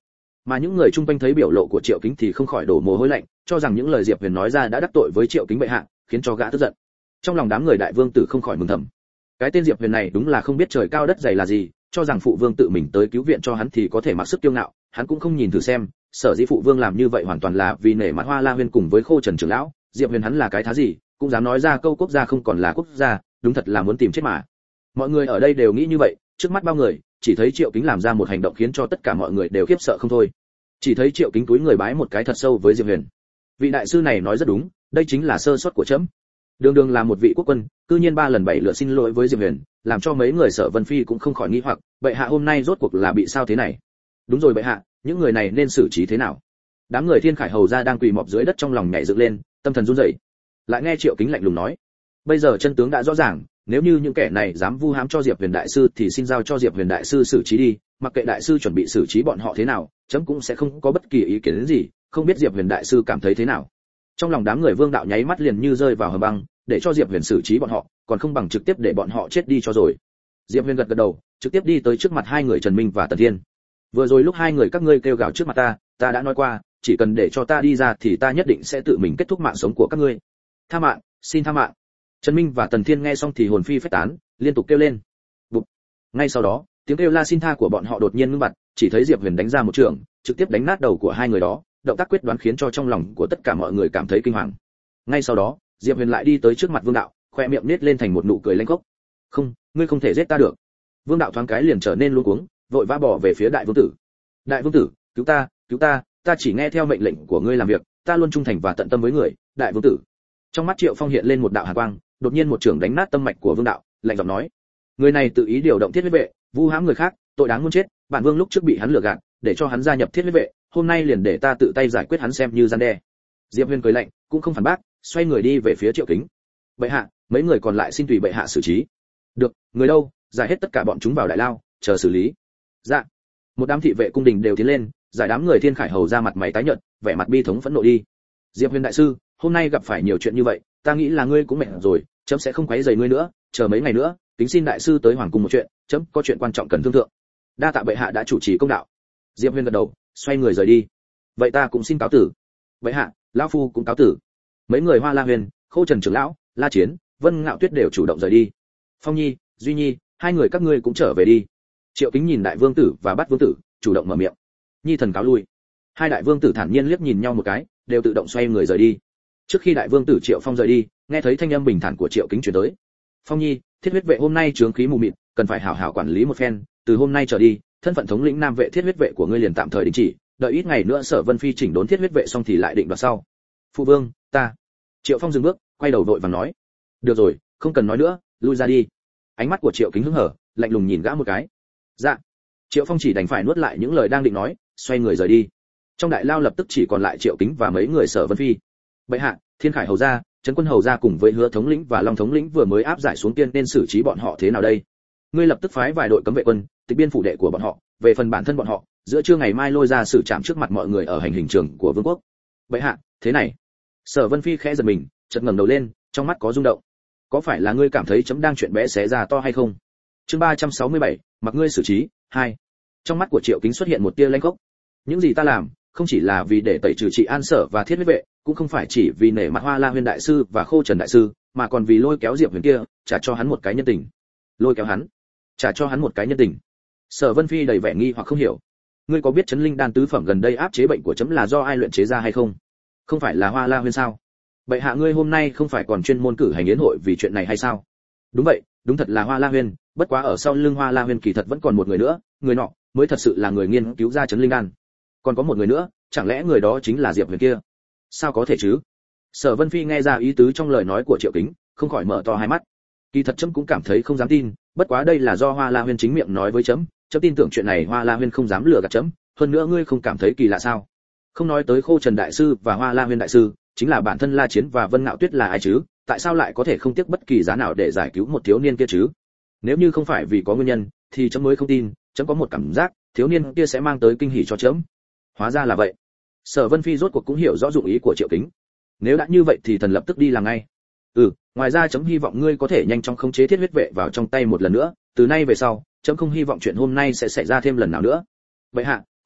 Mà những người chung quanh thấy biểu lộ của Triệu Kính thì không khỏi đổ mồ hôi lạnh, cho rằng những lời Diệp Huyền nói ra đã đắc tội với Triệu Kính bệ hạ, khiến cho gã tức giận. Trong lòng đám người đại vương tử không khỏi mừng thầm. Cái tên Diệp Huyền này đúng là không biết trời cao đất dày là gì, cho rằng phụ vương tự mình tới cứu viện cho hắn thì có thể mặc sức kiêu ngạo, hắn cũng không nhìn thử xem, sở dĩ phụ vương làm như vậy hoàn toàn là vì nể mặt Hoa La Huyên cùng với Khô Trần trưởng lão, Diệp Huyền hắn là cái thá gì, cũng dám nói ra câu quốc gia không còn là quốc gia, đúng thật là muốn tìm chết mà. Mọi người ở đây đều nghĩ như vậy, trước mắt bao người, chỉ thấy Triệu Kính làm ra một hành động khiến cho tất cả mọi người đều khiếp sợ không thôi. Chỉ thấy Triệu Kính túi người bái một cái thật sâu với Diệp Huyền. Vị đại sư này nói rất đúng, đây chính là sơ suất của trẫm. Đường Đường là một vị quốc quân, cư nhiên 3 lần 7 lượt xin lỗi với Diệp Huyền, làm cho mấy người Sở Vân Phi cũng không khỏi nghi hoặc, bệ hạ hôm nay rốt cuộc là bị sao thế này? Đúng rồi bệ hạ, những người này nên xử trí thế nào? Đám người Thiên Khải hầu ra đang quỳ mọp dưới đất trong lòng nhảy dựng lên, tâm thần run rẩy. Lại nghe Triệu Kính lạnh lùng nói, bây giờ chân tướng đã rõ ràng, nếu như những kẻ này dám vu hãm cho Diệp Huyền đại sư thì xin giao cho Diệp Huyền đại sư xử trí đi, mặc kệ đại sư chuẩn bị xử trí bọn họ thế nào, chấm cũng sẽ không có bất kỳ ý kiến gì, không biết Diệp Huyền đại sư cảm thấy thế nào. Trong lòng đám người Vương đạo nháy mắt liền như rơi vào hầm băng, để cho Diệp Huyền xử trí bọn họ, còn không bằng trực tiếp để bọn họ chết đi cho rồi. Diệp Huyền gật gật đầu, trực tiếp đi tới trước mặt hai người Trần Minh và Tần Thiên. Vừa rồi lúc hai người các ngươi kêu gào trước mặt ta đã nói qua, chỉ cần để cho ta đi ra thì ta nhất định sẽ tự mình kết thúc mạng sống của các ngươi. Tha mạng, xin tha mạng. Trần Minh và Tần Thiên nghe xong thì hồn phi phách tán, liên tục kêu lên. Bụp. Ngay sau đó, tiếng kêu la xin tha của bọn họ đột nhiên ngưng bặt, chỉ thấy Diệp Huyền đánh ra một trường, trực tiếp đánh nát đầu của hai người đó, động tác quyết đoán khiến cho trong lòng của tất cả mọi người cảm thấy kinh hoàng. Ngay sau đó, Diệp Huyền lại đi tới trước mặt Vương đạo, khoe miệng nết lên thành một nụ cười lanh khốc. "Không, ngươi không thể giết ta được." Vương đạo thoáng cái liền trở nên luống cuống, vội vã bỏ về phía đại vương tử. "Đại vương tử, cứu ta, ta chỉ nghe theo mệnh lệnh của ngươi làm việc, ta luôn trung thành và tận tâm với người, đại vương tử." Trong mắt Triệu Phong hiện lên một đạo hàn quang, đột nhiên một chưởng đánh nát tâm mạch của Vương đạo, lạnh giọng nói: "Người này tự ý điều động thiết huyết vệ, vu hãm người khác, tội đáng muôn chết, bản vương lúc trước bị hắn lừa gạt, để cho hắn gia nhập thiết huyết vệ, hôm nay liền để ta tự tay giải quyết hắn xem như gian đe." Diệp Huyền cười lạnh, cũng không phản bác, xoay người đi về phía Triệu Kính. "Bệ hạ, mấy người còn lại xin tùy bệ hạ xử trí." "Được, người đâu, giải hết tất cả bọn chúng vào đại lao, chờ xử lý." "Dạ." Một đám thị vệ cung đình đều tiến lên, giải đám người Thiên Khải hầu ra mặt mày tái nhợt, vẻ mặt bi thống phẫn nộ đi. "Diệp Huyền đại sư, hôm nay gặp phải nhiều chuyện như vậy, ta nghĩ là ngươi cũng mệt rồi, chấm sẽ không quấy rầy ngươi nữa, chờ mấy ngày nữa, kính xin đại sư tới hoàng cung một chuyện, chấm có chuyện quan trọng cần thương lượng." "Đa tạ bệ hạ đã chủ trì công đạo." Diệp Huyền gật đầu, xoay người rời đi. "Vậy ta cũng xin cáo tử." "Bệ hạ, lão phu cũng cáo tử." Mấy người Hoa La Huyền, Khâu Trần trưởng lão, La Chiến, Vân Ngạo Tuyết đều chủ động rời đi. "Phong Nhi, Duy Nhi, hai người các ngươi cũng trở về đi." Triệu Kính nhìn đại vương tử và Bát vương tử, chủ động mở miệng. "Nhi thần cáo lui." Hai đại vương tử thản nhiên liếc nhìn nhau một cái, đều tự động xoay người rời đi. Trước khi đại vương tử Triệu Phong rời đi, nghe thấy thanh âm bình thản của Triệu Kính truyền tới. "Phong Nhi, thiết huyết vệ hôm nay chướng khí mù mịt, cần phải hảo hảo quản lý một phen, từ hôm nay trở đi, thân phận thống lĩnh Nam vệ thiết huyết vệ của ngươi liền tạm thời đình chỉ, đợi ít ngày nữa Sở Vân Phi chỉnh đốn thiết huyết vệ xong thì lại định đoạt sau." "Phụ vương, ta." Triệu Phong dừng bước, quay đầu vội vàng nói: "Được rồi, không cần nói nữa, lui ra đi." Ánh mắt của Triệu Kính hứng hở, lạnh lùng nhìn gã một cái. "Dạ." Triệu Phong chỉ đành phải nuốt lại những lời đang định nói, xoay người rời đi. Trong đại lao lập tức chỉ còn lại Triệu Kính và mấy người Sở Vân Phi. "Bệ hạ, Thiên Khải hầu gia, Trấn Quân hầu gia cùng với Hứa thống lĩnh và Long thống lĩnh vừa mới áp giải xuống tiên nên xử trí bọn họ thế nào đây? Ngươi lập tức phái vài đội cấm vệ quân, tịch biên phủ đệ của bọn họ, về phần bản thân bọn họ, giữa trưa ngày mai lôi ra xử trảm trước mặt mọi người ở hành hình trường của vương quốc." "Bệ hạ, thế này." Sở Vân Phi khẽ giật mình, chợt ngẩng đầu lên, trong mắt có rung động. "Có phải là ngươi cảm thấy chấm đang chuyện bé xé ra to hay không?" Chương 367, mặc ngươi xử trí 2. Trong mắt của Triệu Kính xuất hiện một tia lanh khốc. "Những gì ta làm, không chỉ là vì để tẩy trừ Trị An Sở và thiết huyết vệ, cũng không phải chỉ vì nể mặt Hoa La Huyền đại sư và Khô Trần đại sư, mà còn vì lôi kéo Diệp Huyền kia, trả cho hắn một cái nhân tình." "Lôi kéo hắn, trả cho hắn một cái nhân tình?" Sở Vân Phi đầy vẻ nghi hoặc không hiểu. "Ngươi có biết Chấn Linh đan tứ phẩm gần đây áp chế bệnh của chấm là do ai luyện chế ra hay không? Không phải là Hoa La Huyền sao? Bệ hạ ngươi hôm nay không phải còn chuyên môn cử hành yến hội vì chuyện này hay sao?" "Đúng vậy, đúng thật là Hoa La Huyền, bất quá ở sau lưng Hoa La Huyền kỳ thật vẫn còn một người nữa, người nọ mới thật sự là người nghiên cứu ra Chấn Linh đan. Còn có một người nữa, chẳng lẽ người đó chính là Diệp Huyền kia?" "Sao có thể chứ?" Sở Vân Phi nghe ra ý tứ trong lời nói của Triệu Kính, không khỏi mở to hai mắt. Kỳ thật chấm cũng cảm thấy không dám tin, bất quá đây là do Hoa La Huyền chính miệng nói với chấm tin tưởng chuyện này Hoa La Huyền không dám lừa gạt chấm, hơn nữa ngươi không cảm thấy kỳ lạ sao? Không nói tới Khô Trần đại sư và Hoa La Huyền đại sư, chính là bản thân La Chiến và Vân Ngạo Tuyết là ai chứ, tại sao lại có thể không tiếc bất kỳ giá nào để giải cứu một thiếu niên kia chứ? Nếu như không phải vì có nguyên nhân, thì chấm mới không tin, chấm có một cảm giác, thiếu niên kia sẽ mang tới kinh hỉ cho chấm. Hóa ra là vậy. Sở Vân Phi rốt cuộc cũng hiểu rõ dụng ý của Triệu Kính. Nếu đã như vậy thì thần lập tức đi làm ngay. Ngoài ra chấm hy vọng ngươi có thể nhanh chóng khống chế thiết huyết vệ vào trong tay một lần nữa, từ nay về sau, chấm không hy vọng chuyện hôm nay sẽ xảy ra thêm lần nào nữa." "Vậy hạ,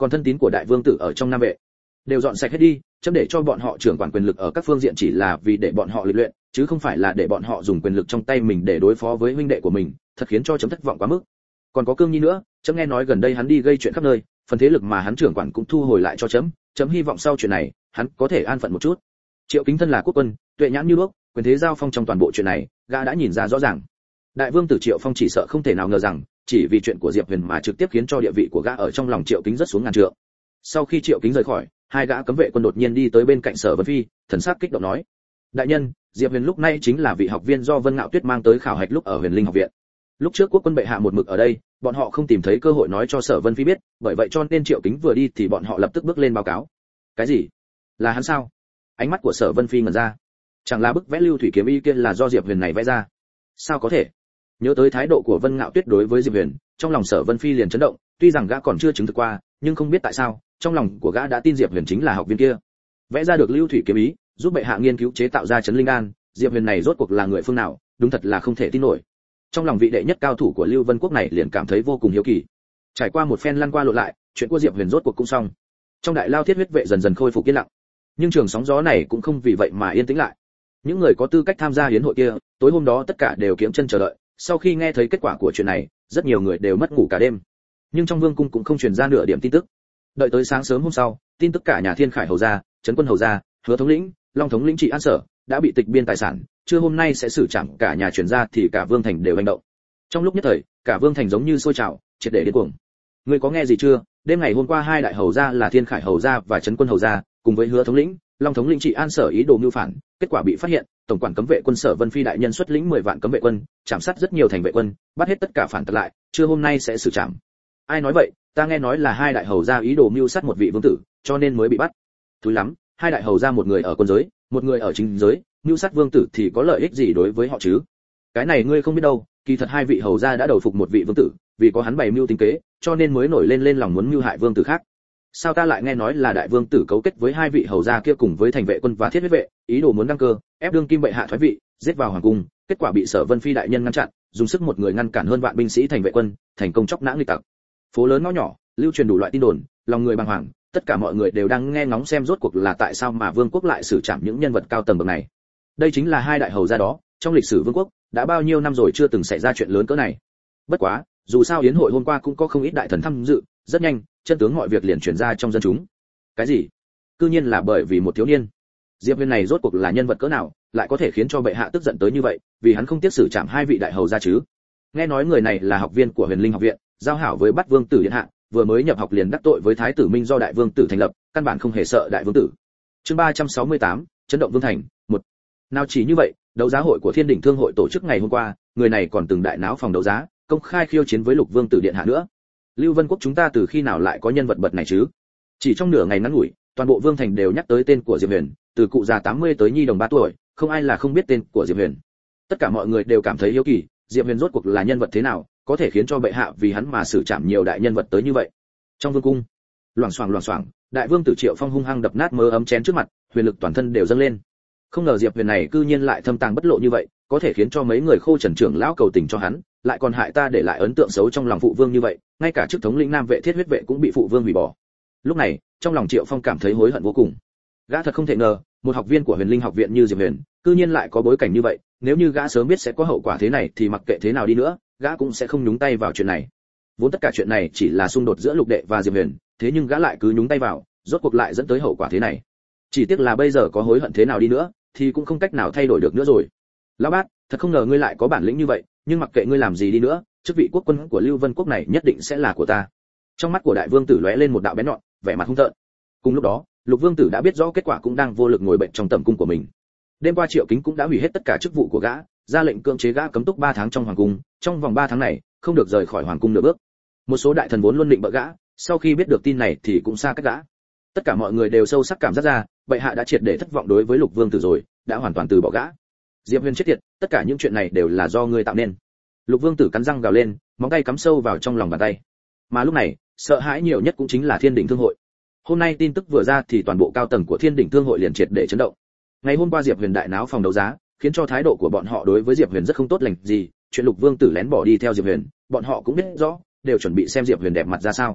còn thân tín của đại vương tử ở trong nam vệ đều dọn sạch hết đi, chấm để cho bọn họ trưởng quản quyền lực ở các phương diện chỉ là vì để bọn họ lịch luyện, chứ không phải là để bọn họ dùng quyền lực trong tay mình để đối phó với huynh đệ của mình, thật khiến cho chấm thất vọng quá mức. Còn có Cương Nhi nữa, chấm nghe nói gần đây hắn đi gây chuyện khắp nơi, phần thế lực mà hắn trưởng quản cũng thu hồi lại cho chấm hy vọng sau chuyện này hắn có thể an phận một chút. Triệu Kính thân là quốc quân, tuệ nhãn như đuốc, quyền thế giao phong trong toàn bộ chuyện này gã đã nhìn ra rõ ràng. Đại vương tử Triệu Phong chỉ sợ không thể nào ngờ rằng chỉ vì chuyện của Diệp Huyền mà trực tiếp khiến cho địa vị của gã ở trong lòng Triệu Kính rất xuống ngàn trượng. Sau khi Triệu Kính rời khỏi, hai gã cấm vệ quân đột nhiên đi tới bên cạnh Sở Vân Phi, thần sắc kích động nói: đại nhân, Diệp Huyền lúc này chính là vị học viên do Vân Ngạo Tuyết mang tới khảo hạch lúc ở Huyền Linh học viện. Lúc trước quốc quân bệ hạ một mực ở đây, bọn họ không tìm thấy cơ hội nói cho Sở Vân Phi biết, bởi vậy cho nên Triệu Kính vừa đi thì bọn họ lập tức bước lên báo cáo. Cái gì? Là hắn sao? Ánh mắt của Sở Vân Phi ngẩn ra. Chẳng là bức vẽ Lưu Thủy Kiếm Y kia là do Diệp Huyền này vẽ ra? Sao có thể? Nhớ tới thái độ của Vân Ngạo Tuyết đối với Diệp Huyền, trong lòng Sở Vân Phi liền chấn động, tuy rằng gã còn chưa chứng thực qua, nhưng không biết tại sao, trong lòng của gã đã tin Diệp Huyền chính là học viên kia. Vẽ ra được Lưu Thủy Kiếm Ý, giúp bệ hạ nghiên cứu chế tạo ra Chấn Linh Đan, Diệp Huyền này rốt cuộc là người phương nào, đúng thật là không thể tin nổi. Trong lòng vị đệ nhất cao thủ của Lưu Vân quốc này liền cảm thấy vô cùng hiếu kỳ. Trải qua một phen lăn qua lộn lại, chuyện của Diệp Huyền rốt cuộc cũng xong. Trong đại lao thiết huyết vệ dần dần khôi phục yên lặng, nhưng trường sóng gió này cũng không vì vậy mà yên tĩnh lại. Những người có tư cách tham gia hiến hội kia, tối hôm đó tất cả đều kiễng chân chờ đợi. Sau khi nghe thấy kết quả của chuyện này, rất nhiều người đều mất ngủ cả đêm. Nhưng trong vương cung cũng không truyền ra nửa điểm tin tức. Đợi tới sáng sớm hôm sau, tin tức cả nhà Thiên Khải hầu gia, Trấn Quân hầu gia, Hứa thống lĩnh, Long thống lĩnh Trị An sở đã bị tịch biên tài sản, trưa hôm nay sẽ xử trảm cả nhà truyền ra thì cả vương thành đều hành động. Trong lúc nhất thời, cả vương thành giống như sôi trào, triệt để điên cuồng. Ngươi có nghe gì chưa? Đêm ngày hôm qua hai đại hầu gia là Thiên Khải hầu gia và Trấn Quân hầu gia, cùng với Hứa thống lĩnh, Long thống lĩnh Trị An sở ý đồ mưu phản, kết quả bị phát hiện, tổng quản cấm vệ quân Sở Vân Phi đại nhân xuất lĩnh 10 vạn cấm vệ quân, chạm sát rất nhiều thành vệ quân, bắt hết tất cả phản tặc lại, trưa hôm nay sẽ xử trảm. Ai nói vậy? Ta nghe nói là hai đại hầu gia ý đồ mưu sát một vị vương tử, cho nên mới bị bắt. Thúi lắm, hai đại hầu gia một người ở quân giới, một người ở chính giới, mưu sát vương tử thì có lợi ích gì đối với họ chứ? Cái này ngươi không biết đâu, kỳ thật hai vị hầu gia đã đầu phục một vị vương tử, vì có hắn bày mưu tính kế, cho nên mới nổi lên lòng muốn mưu hại vương tử khác. Sao ta lại nghe nói là đại vương tử cấu kết với hai vị hầu gia kia cùng với thành vệ quân và thiết huyết vệ, ý đồ muốn đăng cơ, ép đương kim bệ hạ thoái vị, giết vào hoàng cung, kết quả bị Sở Vân Phi đại nhân ngăn chặn, dùng sức một người ngăn cản hơn vạn binh sĩ thành vệ quân, thành công chọc nã nghịch tặc. Phố lớn ngõ nhỏ, lưu truyền đủ loại tin đồn, lòng người bàng hoàng, tất cả mọi người đều đang nghe ngóng xem rốt cuộc là tại sao mà vương quốc lại xử trảm những nhân vật cao tầng bậc này. Đây chính là hai đại hầu gia đó, trong lịch sử vương quốc đã bao nhiêu năm rồi chưa từng xảy ra chuyện lớn cỡ này. Bất quá, dù sao yến hội hôm qua cũng có không ít đại thần tham dự, rất nhanh, chân tướng mọi việc liền truyền ra trong dân chúng. Cái gì? Cư nhiên là bởi vì một thiếu niên. Diệp Huyền này rốt cuộc là nhân vật cỡ nào, lại có thể khiến cho bệ hạ tức giận tới như vậy, vì hắn không tiếc xử trảm hai vị đại hầu gia chứ? Nghe nói người này là học viên của Huyền Linh học viện, giao hảo với Bát Vương tử điện hạ, vừa mới nhập học liền đắc tội với Thái tử Minh do đại vương tử thành lập, căn bản không hề sợ đại vương tử. Chương 368, chấn động vương thành, 1. Nào chỉ như vậy, đấu giá hội của Thiên Đỉnh Thương hội tổ chức ngày hôm qua, người này còn từng đại náo phòng đấu giá, công khai khiêu chiến với Lục Vương tử điện hạ nữa. Lưu Vân quốc chúng ta từ khi nào lại có nhân vật bậc này chứ? Chỉ trong nửa ngày ngắn ngủi, toàn bộ vương thành đều nhắc tới tên của Diệp Huyền, từ cụ già 80 tới nhi đồng 3 tuổi, không ai là không biết tên của Diệp Huyền. Tất cả mọi người đều cảm thấy hiếu kỳ, Diệp Huyền rốt cuộc là nhân vật thế nào, có thể khiến cho bệ hạ vì hắn mà xử trảm nhiều đại nhân vật tới như vậy. Trong vương cung, loảng xoảng, đại vương tử Triệu Phong hung hăng đập nát mớ ấm chén trước mặt, huyền lực toàn thân đều dâng lên. Không ngờ Diệp Huyền này cư nhiên lại thâm tàng bất lộ như vậy, có thể khiến cho mấy người Khô Trần trưởng lão cầu tình cho hắn, lại còn hại ta để lại ấn tượng xấu trong lòng phụ vương như vậy, ngay cả chức thống lĩnh Nam vệ Thiết huyết vệ cũng bị phụ vương hủy bỏ. Lúc này, trong lòng Triệu Phong cảm thấy hối hận vô cùng. Gã thật không thể ngờ, một học viên của Huyền Linh học viện như Diệp Huyền, cư nhiên lại có bối cảnh như vậy, nếu như gã sớm biết sẽ có hậu quả thế này thì mặc kệ thế nào đi nữa, gã cũng sẽ không nhúng tay vào chuyện này. Vốn tất cả chuyện này chỉ là xung đột giữa Lục đệ và Diệp Huyền, thế nhưng gã lại cứ nhúng tay vào, rốt cuộc lại dẫn tới hậu quả thế này. Chỉ tiếc là bây giờ có hối hận thế nào đi nữa, thì cũng không cách nào thay đổi được nữa rồi. Lão bát, thật không ngờ ngươi lại có bản lĩnh như vậy, nhưng mặc kệ ngươi làm gì đi nữa, chức vị quốc quân của Lưu Vân quốc này nhất định sẽ là của ta. Trong mắt của đại vương tử lóe lên một đạo bén nhọn, vẻ mặt hung tợn. Cùng lúc đó, Lục vương tử đã biết rõ kết quả cũng đang vô lực ngồi bệnh trong tẩm cung của mình. Đêm qua Triệu Kính cũng đã hủy hết tất cả chức vụ của gã, ra lệnh cưỡng chế gã cấm túc 3 tháng trong hoàng cung, trong vòng 3 tháng này, không được rời khỏi hoàng cung nửa bước. Một số đại thần vốn luôn định bợ gã, sau khi biết được tin này thì cũng xa cách gã. Tất cả mọi người đều sâu sắc cảm giác ra, bệ hạ đã triệt để thất vọng đối với Lục vương tử rồi, đã hoàn toàn từ bỏ gã. Diệp Huyền chết tiệt, tất cả những chuyện này đều là do ngươi tạo nên. Lục vương tử cắn răng gào lên, móng tay cắm sâu vào trong lòng bàn tay. Mà lúc này, sợ hãi nhiều nhất cũng chính là Thiên Đỉnh Thương hội. Hôm nay tin tức vừa ra thì toàn bộ cao tầng của Thiên Đỉnh Thương hội liền triệt để chấn động. Ngày hôm qua Diệp Huyền đại náo phòng đấu giá, khiến cho thái độ của bọn họ đối với Diệp Huyền rất không tốt lành gì, chuyện Lục vương tử lén bỏ đi theo Diệp Huyền, bọn họ cũng biết rõ, đều chuẩn bị xem Diệp Huyền đẹp mặt ra sao.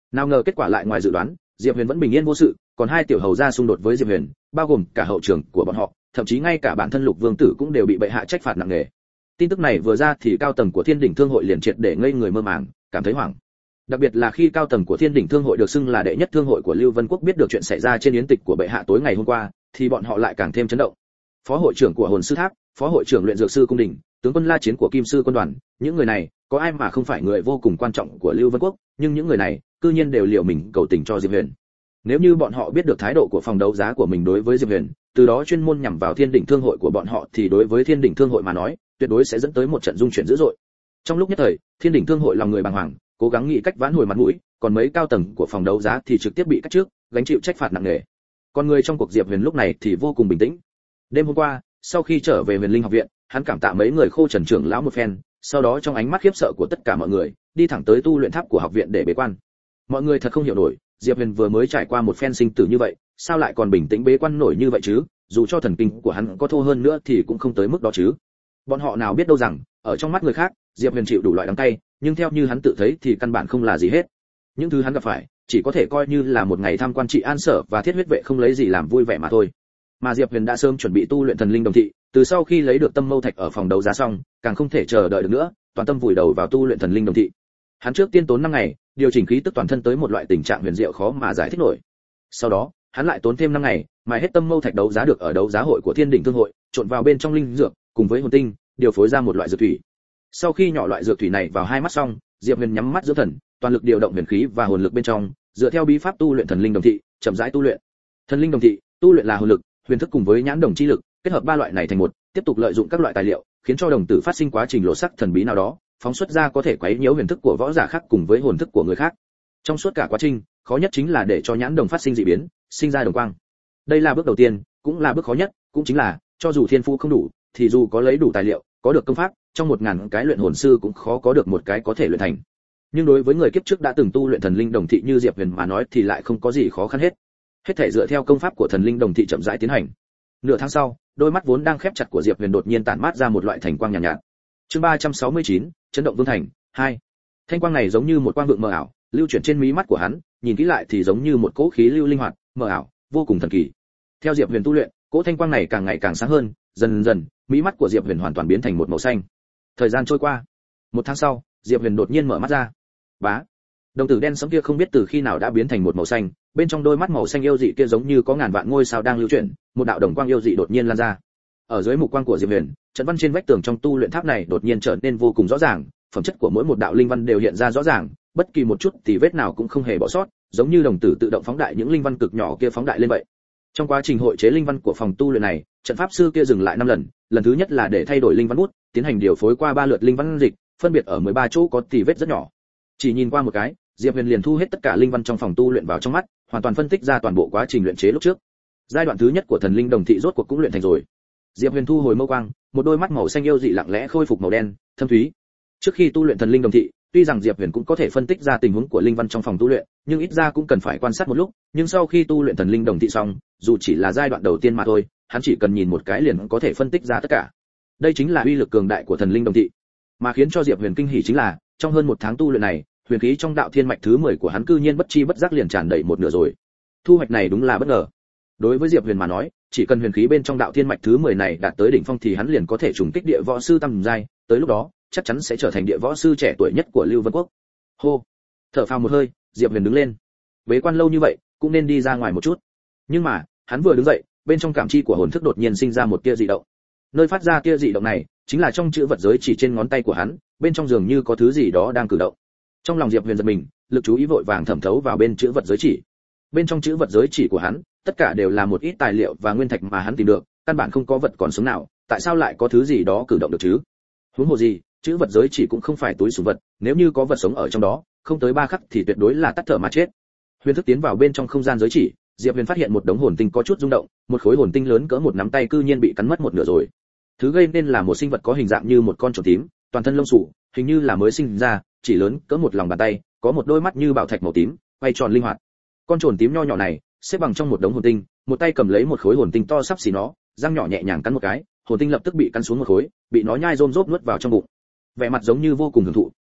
Nào ngờ kết quả lại ngoài dự đoán, Diệp Huyền vẫn bình yên vô sự, còn hai tiểu hầu ra xung đột với Diệp Huyền, bao gồm cả hậu trường của bọn họ, thậm chí ngay cả bản thân Lục Vương tử cũng đều bị bệ hạ trách phạt nặng nề. Tin tức này vừa ra thì cao tầng của Thiên Đỉnh Thương hội liền triệt để ngây người mơ màng, cảm thấy hoảng. Đặc biệt là khi cao tầng của Thiên Đỉnh Thương hội được xưng là đệ nhất thương hội của Lưu Vân Quốc biết được chuyện xảy ra trên yến tịch của bệ hạ tối ngày hôm qua, thì bọn họ lại càng thêm chấn động. Phó hội trưởng của Hồn Sư Tháp, phó hội trưởng luyện dược sư cung đình, tướng quân La Chiến của Kim Sư quân đoàn, những người này, có ai mà không phải người vô cùng quan trọng của Lưu Vân Quốc, nhưng những người này, cư nhiên đều liều mình cầu tình cho Diệp Huyền. Nếu như bọn họ biết được thái độ của phòng đấu giá của mình đối với Diệp Huyền, từ đó chuyên môn nhằm vào Thiên Đỉnh Thương hội của bọn họ thì đối với Thiên Đỉnh Thương hội mà nói, tuyệt đối sẽ dẫn tới một trận dung chuyển dữ dội. Trong lúc nhất thời, Thiên Đỉnh Thương hội lòng người bàng hoàng, cố gắng nghĩ cách vãn hồi mặt mũi, còn mấy cao tầng của phòng đấu giá thì trực tiếp bị cách trước, gánh chịu trách phạt nặng nề. Còn người trong cuộc Diệp Huyền lúc này thì vô cùng bình tĩnh. Đêm hôm qua, sau khi trở về Huyền Linh học viện, hắn cảm tạ mấy người Khô Trần trưởng lão một phen, sau đó trong ánh mắt khiếp sợ của tất cả mọi người, đi thẳng tới tu luyện tháp của học viện để bế quan. Mọi người thật không hiểu nổi, Diệp Huyền vừa mới trải qua một phen sinh tử như vậy, sao lại còn bình tĩnh bế quan nổi như vậy chứ? Dù cho thần kinh của hắn có thô hơn nữa thì cũng không tới mức đó chứ. Bọn họ nào biết đâu rằng, ở trong mắt người khác, Diệp Huyền chịu đủ loại đắng cay, nhưng theo như hắn tự thấy thì căn bản không là gì hết. Những thứ hắn gặp phải, chỉ có thể coi như là một ngày tham quan trị an sở và thiết huyết vệ không lấy gì làm vui vẻ mà thôi. Mà Diệp Huyền đã sớm chuẩn bị tu luyện thần linh đồng thị, từ sau khi lấy được tâm mâu thạch ở phòng đấu giá xong, càng không thể chờ đợi được nữa, toàn tâm vùi đầu vào tu luyện thần linh đồng thị. Hắn trước tiên tốn 5 ngày, điều chỉnh khí tức toàn thân tới một loại tình trạng huyền diệu khó mà giải thích nổi. Sau đó, hắn lại tốn thêm 5 ngày, mài hết tâm mâu thạch đấu giá được ở đấu giá hội của Thiên Đỉnh Thương hội, trộn vào bên trong linh dược, cùng với hồn tinh, điều phối ra một loại dược thủy. Sau khi nhỏ loại dược thủy này vào hai mắt xong, Diệp Huyền nhắm mắt dưỡng thần, toàn lực điều động huyền khí và hồn lực bên trong, dựa theo bí pháp tu luyện thần linh đồng thị, chậm rãi tu luyện. Thần linh đồng thị, tu luyện là hồn lực, huyền thức cùng với nhãn đồng chi lực, kết hợp ba loại này thành một, tiếp tục lợi dụng các loại tài liệu, khiến cho đồng tử phát sinh quá trình lộ sắc thần bí nào đó, phóng xuất ra có thể quấy nhiễu huyền thức của võ giả khác cùng với hồn thức của người khác. Trong suốt cả quá trình, khó nhất chính là để cho nhãn đồng phát sinh dị biến, sinh ra đồng quang. Đây là bước đầu tiên, cũng là bước khó nhất, cũng chính là, cho dù thiên phú không đủ, thì dù có lấy đủ tài liệu, có được công pháp, trong 1000 cái luyện hồn sư cũng khó có được một cái có thể luyện thành. Nhưng đối với người kiếp trước đã từng tu luyện thần linh đồng thị như Diệp Huyền mà nói thì lại không có gì khó khăn hết. Hết thảy dựa theo công pháp của thần linh đồng thị chậm rãi tiến hành. Nửa tháng sau, đôi mắt vốn đang khép chặt của Diệp Huyền đột nhiên tản mát ra một loại thành quang nhàn nhạt. Chương 369, chấn động vương thành 2. Thanh quang này giống như một quang vượng mờ ảo, lưu chuyển trên mí mắt của hắn, nhìn kỹ lại thì giống như một cỗ khí lưu linh hoạt, mờ ảo, vô cùng thần kỳ. Theo Diệp Huyền tu luyện, cỗ thanh quang này càng ngày càng sáng hơn, dần dần, mí mắt của Diệp Huyền hoàn toàn biến thành một màu xanh. Thời gian trôi qua, 1 tháng sau, Diệp Huyền đột nhiên mở mắt ra. Bá, đồng tử đen sẫm kia không biết từ khi nào đã biến thành một màu xanh, bên trong đôi mắt màu xanh yêu dị kia giống như có ngàn vạn ngôi sao đang lưu chuyển, một đạo đồng quang yêu dị đột nhiên lan ra. Ở dưới mục quang của Diệp Huyền, trận văn trên vách tường trong tu luyện tháp này đột nhiên trở nên vô cùng rõ ràng, phẩm chất của mỗi một đạo linh văn đều hiện ra rõ ràng, bất kỳ một chút thì vết nào cũng không hề bỏ sót, giống như đồng tử tự động phóng đại những linh văn cực nhỏ kia phóng đại lên vậy. Trong quá trình hội chế linh văn của phòng tu luyện này, trận pháp sư kia dừng lại 5 lần, lần thứ nhất là để thay đổi linh văn bút, tiến hành điều phối qua 3 lượt linh văn dịch, phân biệt ở 13 chỗ có tỉ vết rất nhỏ. Chỉ nhìn qua một cái, Diệp Huyền liền thu hết tất cả linh văn trong phòng tu luyện vào trong mắt, hoàn toàn phân tích ra toàn bộ quá trình luyện chế lúc trước. Giai đoạn thứ nhất của thần linh đồng thị rốt cuộc cũng luyện thành rồi. Diệp Huyền thu hồi mâu quang, một đôi mắt màu xanh yêu dị lặng lẽ khôi phục màu đen, thâm thúy. Trước khi tu luyện thần linh đồng thị, tuy rằng Diệp Huyền cũng có thể phân tích ra tình huống của linh văn trong phòng tu luyện, nhưng ít ra cũng cần phải quan sát một lúc, nhưng sau khi tu luyện thần linh đồng thị xong, dù chỉ là giai đoạn đầu tiên mà thôi, hắn chỉ cần nhìn một cái liền có thể phân tích ra tất cả. Đây chính là uy lực cường đại của thần linh đồng thị. Mà khiến cho Diệp Huyền kinh hỉ chính là, trong hơn 1 tháng tu luyện này, huyền khí trong đạo thiên mạch thứ 10 của hắn cư nhiên bất chi bất giác liền tràn đầy một nửa rồi. Thu hoạch này đúng là bất ngờ. Đối với Diệp Huyền mà nói, chỉ cần huyền khí bên trong đạo thiên mạch thứ 10 này đạt tới đỉnh phong thì hắn liền có thể trùng kích địa võ sư tầm giai, tới lúc đó, chắc chắn sẽ trở thành địa võ sư trẻ tuổi nhất của Lưu Vân Quốc. Hô, thở phào một hơi, Diệp Huyền đứng lên. Bế quan lâu như vậy, cũng nên đi ra ngoài một chút. Nhưng mà, hắn vừa đứng dậy, bên trong cảm chi của hồn thức đột nhiên sinh ra một tia dị động. Nơi phát ra tia dị động này, chính là trong chữ vật giới chỉ trên ngón tay của hắn, bên trong dường như có thứ gì đó đang cử động. Trong lòng Diệp Huyền giật mình, lực chú ý vội vàng thẩm thấu vào bên chữ vật giới chỉ. Bên trong chữ vật giới chỉ của hắn, tất cả đều là một ít tài liệu và nguyên thạch mà hắn tìm được, căn bản không có vật còn sống nào, tại sao lại có thứ gì đó cử động được chứ? Huống hồ gì, chữ vật giới chỉ cũng không phải túi súng vật, nếu như có vật sống ở trong đó, không tới 3 khắc thì tuyệt đối là tắt thở mà chết. Huyền thức tiến vào bên trong không gian giới chỉ, Diệp Huyền phát hiện một đống hồn tinh có chút rung động, một khối hồn tinh lớn cỡ một nắm tay cư nhiên bị cắn mất một nửa rồi. Thứ gây nên là một sinh vật có hình dạng như một con trồn tím, toàn thân lông xù, hình như là mới sinh ra, chỉ lớn cỡ một lòng bàn tay, có một đôi mắt như bảo thạch màu tím, quay tròn linh hoạt. Con trồn tím nho nhỏ này, xếp bằng trong một đống hồn tinh, một tay cầm lấy một khối hồn tinh to sắp xỉ nó, răng nhỏ nhẹ nhàng cắn một cái, hồn tinh lập tức bị cắn xuống một khối, bị nó nhai rôm rốp nuốt vào trong bụng. Vẻ mặt giống như vô cùng hưởng thụ.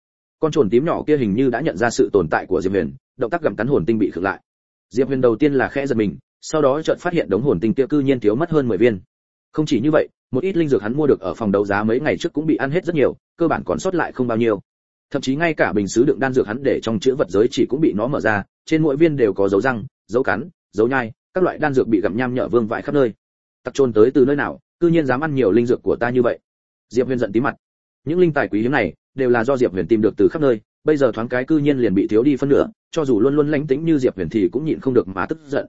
Con trồn tím nhỏ kia hình như đã nhận ra sự tồn tại của Diệp Huyền, động tác gặm cắn hồn tinh bị khựng lại. Diệp Huyền đầu tiên là khẽ giật mình, sau đó chợt phát hiện đống hồn tinh kia cư nhiên thiếu mất hơn 10 viên. Không chỉ như vậy, một ít linh dược hắn mua được ở phòng đấu giá mấy ngày trước cũng bị ăn hết rất nhiều, cơ bản còn sót lại không bao nhiêu. Thậm chí ngay cả bình sứ đựng đan dược hắn để trong chữ vật giới chỉ cũng bị nó mở ra, trên mỗi viên đều có dấu răng, dấu cắn, dấu nhai, các loại đan dược bị gặm nham nhở vương vãi khắp nơi. Tặc trôn tới từ nơi nào, cư nhiên dám ăn nhiều linh dược của ta như vậy. Diệp Huyền giận tím mặt. Những linh tài quý hiếm này đều là do Diệp Huyền tìm được từ khắp nơi, bây giờ thoáng cái cư nhiên liền bị thiếu đi phân nửa, cho dù luôn luôn lãnh tĩnh như Diệp Huyền thì cũng nhịn không được mà tức giận.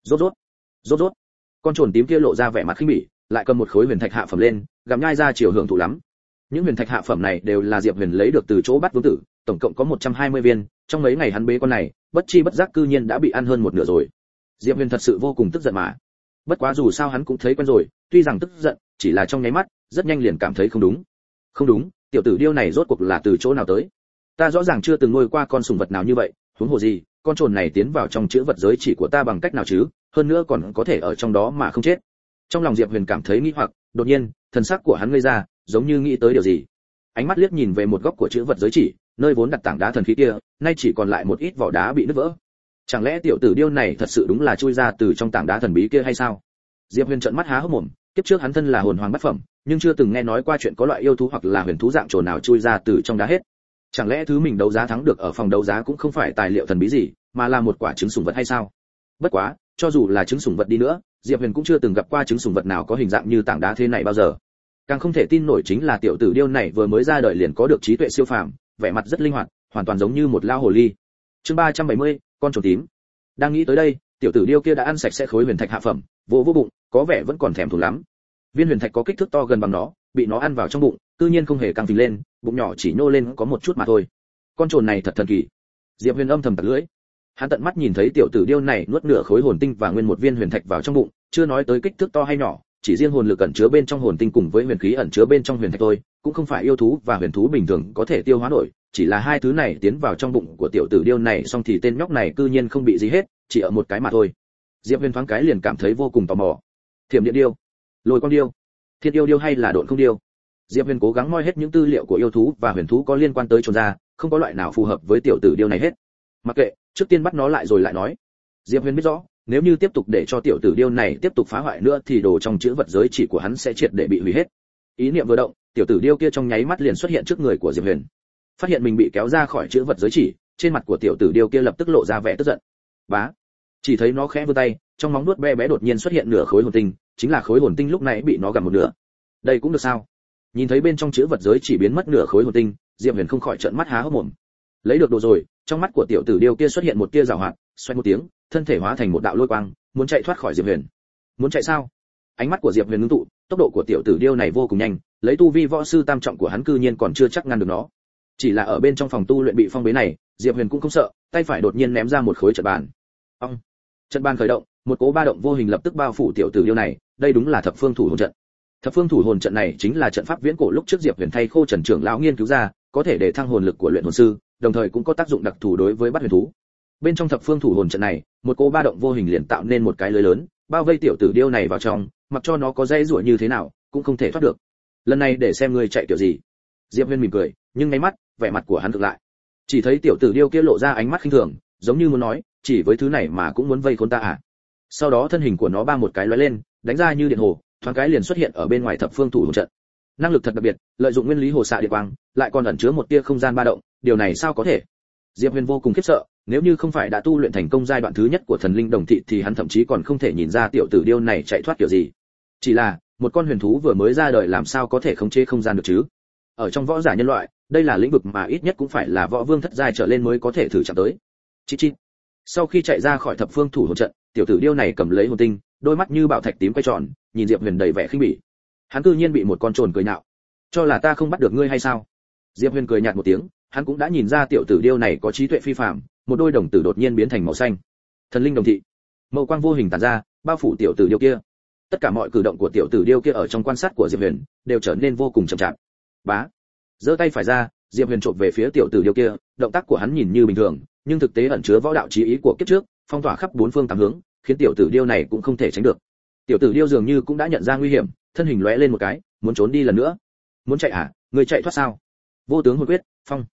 Rốt. Con trồn tím kia lộ ra vẻ mặt khinh bỉ, lại cầm một khối huyền thạch hạ phẩm lên, gặm nhai ra chiều hưởng thụ lắm. Những huyền thạch hạ phẩm này đều là Diệp Huyền lấy được từ chỗ bắt vương tử, tổng cộng có 120 viên, trong mấy ngày hắn bế con này, bất chi bất giác cư nhiên đã bị ăn hơn một nửa rồi. Diệp Huyền thật sự vô cùng tức giận mà. Bất quá dù sao hắn cũng thấy quen rồi, tuy rằng tức giận, chỉ là trong nháy mắt, rất nhanh liền cảm thấy không đúng. Không đúng, tiểu tử điêu này rốt cuộc là từ chỗ nào tới? Ta rõ ràng chưa từng nuôi qua con sủng vật nào như vậy, huống hồ gì, con trồn này tiến vào trong chữ vật giới chỉ của ta bằng cách nào chứ, hơn nữa còn có thể ở trong đó mà không chết. Trong lòng Diệp Huyền cảm thấy nghi hoặc, đột nhiên, thần sắc của hắn ngây ra, giống như nghĩ tới điều gì. Ánh mắt liếc nhìn về một góc của chữ vật giới chỉ, nơi vốn đặt tảng đá thần khí kia, nay chỉ còn lại một ít vỏ đá bị nứt vỡ. Chẳng lẽ tiểu tử điêu này thật sự đúng là chui ra từ trong tảng đá thần bí kia hay sao? Diệp Huyền trợn mắt há hốc mồm, kiếp trước hắn thân là hồn hoàng bát phẩm, nhưng chưa từng nghe nói qua chuyện có loại yêu thú hoặc là huyền thú dạng trồn nào chui ra từ trong đá hết. Chẳng lẽ thứ mình đấu giá thắng được ở phòng đấu giá cũng không phải tài liệu thần bí gì, mà là một quả trứng sủng vật hay sao? Bất quá, cho dù là trứng sủng vật đi nữa, Diệp Huyền cũng chưa từng gặp qua trứng sủng vật nào có hình dạng như tảng đá thế này bao giờ. Càng không thể tin nổi chính là tiểu tử điêu này vừa mới ra đời liền có được trí tuệ siêu phàm, vẻ mặt rất linh hoạt, hoàn toàn giống như một lao hồ ly. Chương 370, con trồn tím. Đang nghĩ tới đây, tiểu tử điêu kia đã ăn sạch sẽ khối huyền thạch hạ phẩm, vỗ bụng, có vẻ vẫn còn thèm thuồng lắm. Viên huyền thạch có kích thước to gần bằng nó, bị nó ăn vào trong bụng, tự nhiên không hề căng phình lên, bụng nhỏ chỉ nhô lên có một chút mà thôi. Con trồn này thật thần kỳ. Diệp Huyền âm thầm tặc lưỡi. Hắn tận mắt nhìn thấy tiểu tử điêu này nuốt nửa khối hồn tinh và nguyên một viên huyền thạch vào trong bụng, chưa nói tới kích thước to hay nhỏ, chỉ riêng hồn lực ẩn chứa bên trong hồn tinh cùng với huyền khí ẩn chứa bên trong huyền thạch thôi, cũng không phải yêu thú và huyền thú bình thường có thể tiêu hóa nổi, chỉ là hai thứ này tiến vào trong bụng của tiểu tử điêu này xong thì tên nhóc này cư nhiên không bị gì hết, chỉ ở một cái mà thôi. Diệp Huyền thoáng cái liền cảm thấy vô cùng tò mò. Thiểm điện điêu, lôi quang điêu, thiên yêu điêu hay là độn không điêu? Diệp Huyền cố gắng moi hết những tư liệu của yêu thú và huyền thú có liên quan tới trồn ra, không có loại nào phù hợp với tiểu tử điêu này hết. Mặc kệ, trước tiên bắt nó lại rồi lại nói. Diệp Huyền biết rõ, nếu như tiếp tục để cho tiểu tử điêu này tiếp tục phá hoại nữa thì đồ trong chữ vật giới chỉ của hắn sẽ triệt để bị hủy hết. Ý niệm vừa động, tiểu tử điêu kia trong nháy mắt liền xuất hiện trước người của Diệp Huyền. Phát hiện mình bị kéo ra khỏi chữ vật giới chỉ, trên mặt của tiểu tử điêu kia lập tức lộ ra vẻ tức giận. Bá, chỉ thấy nó khẽ vươn tay, trong móng vuốt bé bé đột nhiên xuất hiện nửa khối hồn tinh, chính là khối hồn tinh lúc nãy bị nó gặm một nửa. Đây cũng được sao? Nhìn thấy bên trong chữ vật giới chỉ biến mất nửa khối hồn tinh, Diệp Huyền không khỏi trợn mắt há hốc mồm. Lấy được đồ rồi, trong mắt của tiểu tử điêu kia xuất hiện một tia giảo hoạt, xoay một tiếng, thân thể hóa thành một đạo lôi quang, muốn chạy thoát khỏi Diệp Huyền. Muốn chạy sao? Ánh mắt của Diệp Huyền ngưng tụ, tốc độ của tiểu tử điêu này vô cùng nhanh, lấy tu vi võ sư tam trọng của hắn cư nhiên còn chưa chắc ngăn được nó. Chỉ là ở bên trong phòng tu luyện bị phong bế này, Diệp Huyền cũng không sợ, tay phải đột nhiên ném ra một khối trận bàn. Ong! Trận bàn khởi động, một cỗ ba động vô hình lập tức bao phủ tiểu tử điêu này, đây đúng là thập phương thủ hồn trận. Thập phương thủ hồn trận này chính là trận pháp viễn cổ lúc trước Diệp Huyền thay Khô Trần trưởng lão nghiên cứu ra, có thể để thăng hồn lực của luyện hồn sư, đồng thời cũng có tác dụng đặc thù đối với bắt huyền thú. Bên trong thập phương thủ hồn trận này, một cỗ ba động vô hình liền tạo nên một cái lưới lớn, bao vây tiểu tử điêu này vào trong, mặc cho nó có dây rủa như thế nào, cũng không thể thoát được. Lần này để xem ngươi chạy kiểu gì. Diệp Huyền mỉm cười, nhưng ngay mắt, vẻ mặt của hắn ngược lại. Chỉ thấy tiểu tử điêu kia lộ ra ánh mắt khinh thường, giống như muốn nói, chỉ với thứ này mà cũng muốn vây khốn ta à? Sau đó thân hình của nó ba một cái lóe lên, đánh ra như điện hồ, thoáng cái liền xuất hiện ở bên ngoài thập phương thủ hồn trận. Năng lực thật đặc biệt, lợi dụng nguyên lý hồ xạ điện quang, lại còn ẩn chứa một tia không gian ba động, điều này sao có thể? Diệp Huyền vô cùng khiếp sợ, nếu như không phải đã tu luyện thành công giai đoạn thứ nhất của thần linh đồng thị thì hắn thậm chí còn không thể nhìn ra tiểu tử điêu này chạy thoát kiểu gì. Chỉ là, một con huyền thú vừa mới ra đời làm sao có thể khống chế không gian được chứ? Ở trong võ giả nhân loại, đây là lĩnh vực mà ít nhất cũng phải là võ vương thất giai trở lên mới có thể thử chạm tới. Chít chít. Sau khi chạy ra khỏi thập phương thủ hồn trận, tiểu tử điêu này cầm lấy hồn tinh, đôi mắt như bảo thạch tím quay tròn, nhìn Diệp Huyền đầy vẻ khinh bỉ. Hắn cư nhiên bị một con trồn cười nhạo. Cho là ta không bắt được ngươi hay sao? Diệp Huyền cười nhạt một tiếng, hắn cũng đã nhìn ra tiểu tử điêu này có trí tuệ phi phàm, một đôi đồng tử đột nhiên biến thành màu xanh. Thần linh đồng thị. Màu quang vô hình tản ra, bao phủ tiểu tử điêu kia. Tất cả mọi cử động của tiểu tử điêu kia ở trong quan sát của Diệp Huyền đều trở nên vô cùng chậm chạp. Bá, giơ tay phải ra, Diệp Huyền chộp về phía tiểu tử điêu kia, động tác của hắn nhìn như bình thường, nhưng thực tế ẩn chứa võ đạo chí ý của kiếp trước, phong tỏa khắp bốn phương tám hướng, khiến tiểu tử điêu này cũng không thể tránh được. Tiểu tử điêu dường như cũng đã nhận ra nguy hiểm, thân hình lóe lên một cái, muốn trốn đi lần nữa. Muốn chạy à? Người chạy thoát sao? Vô tướng hồn quyết, phong.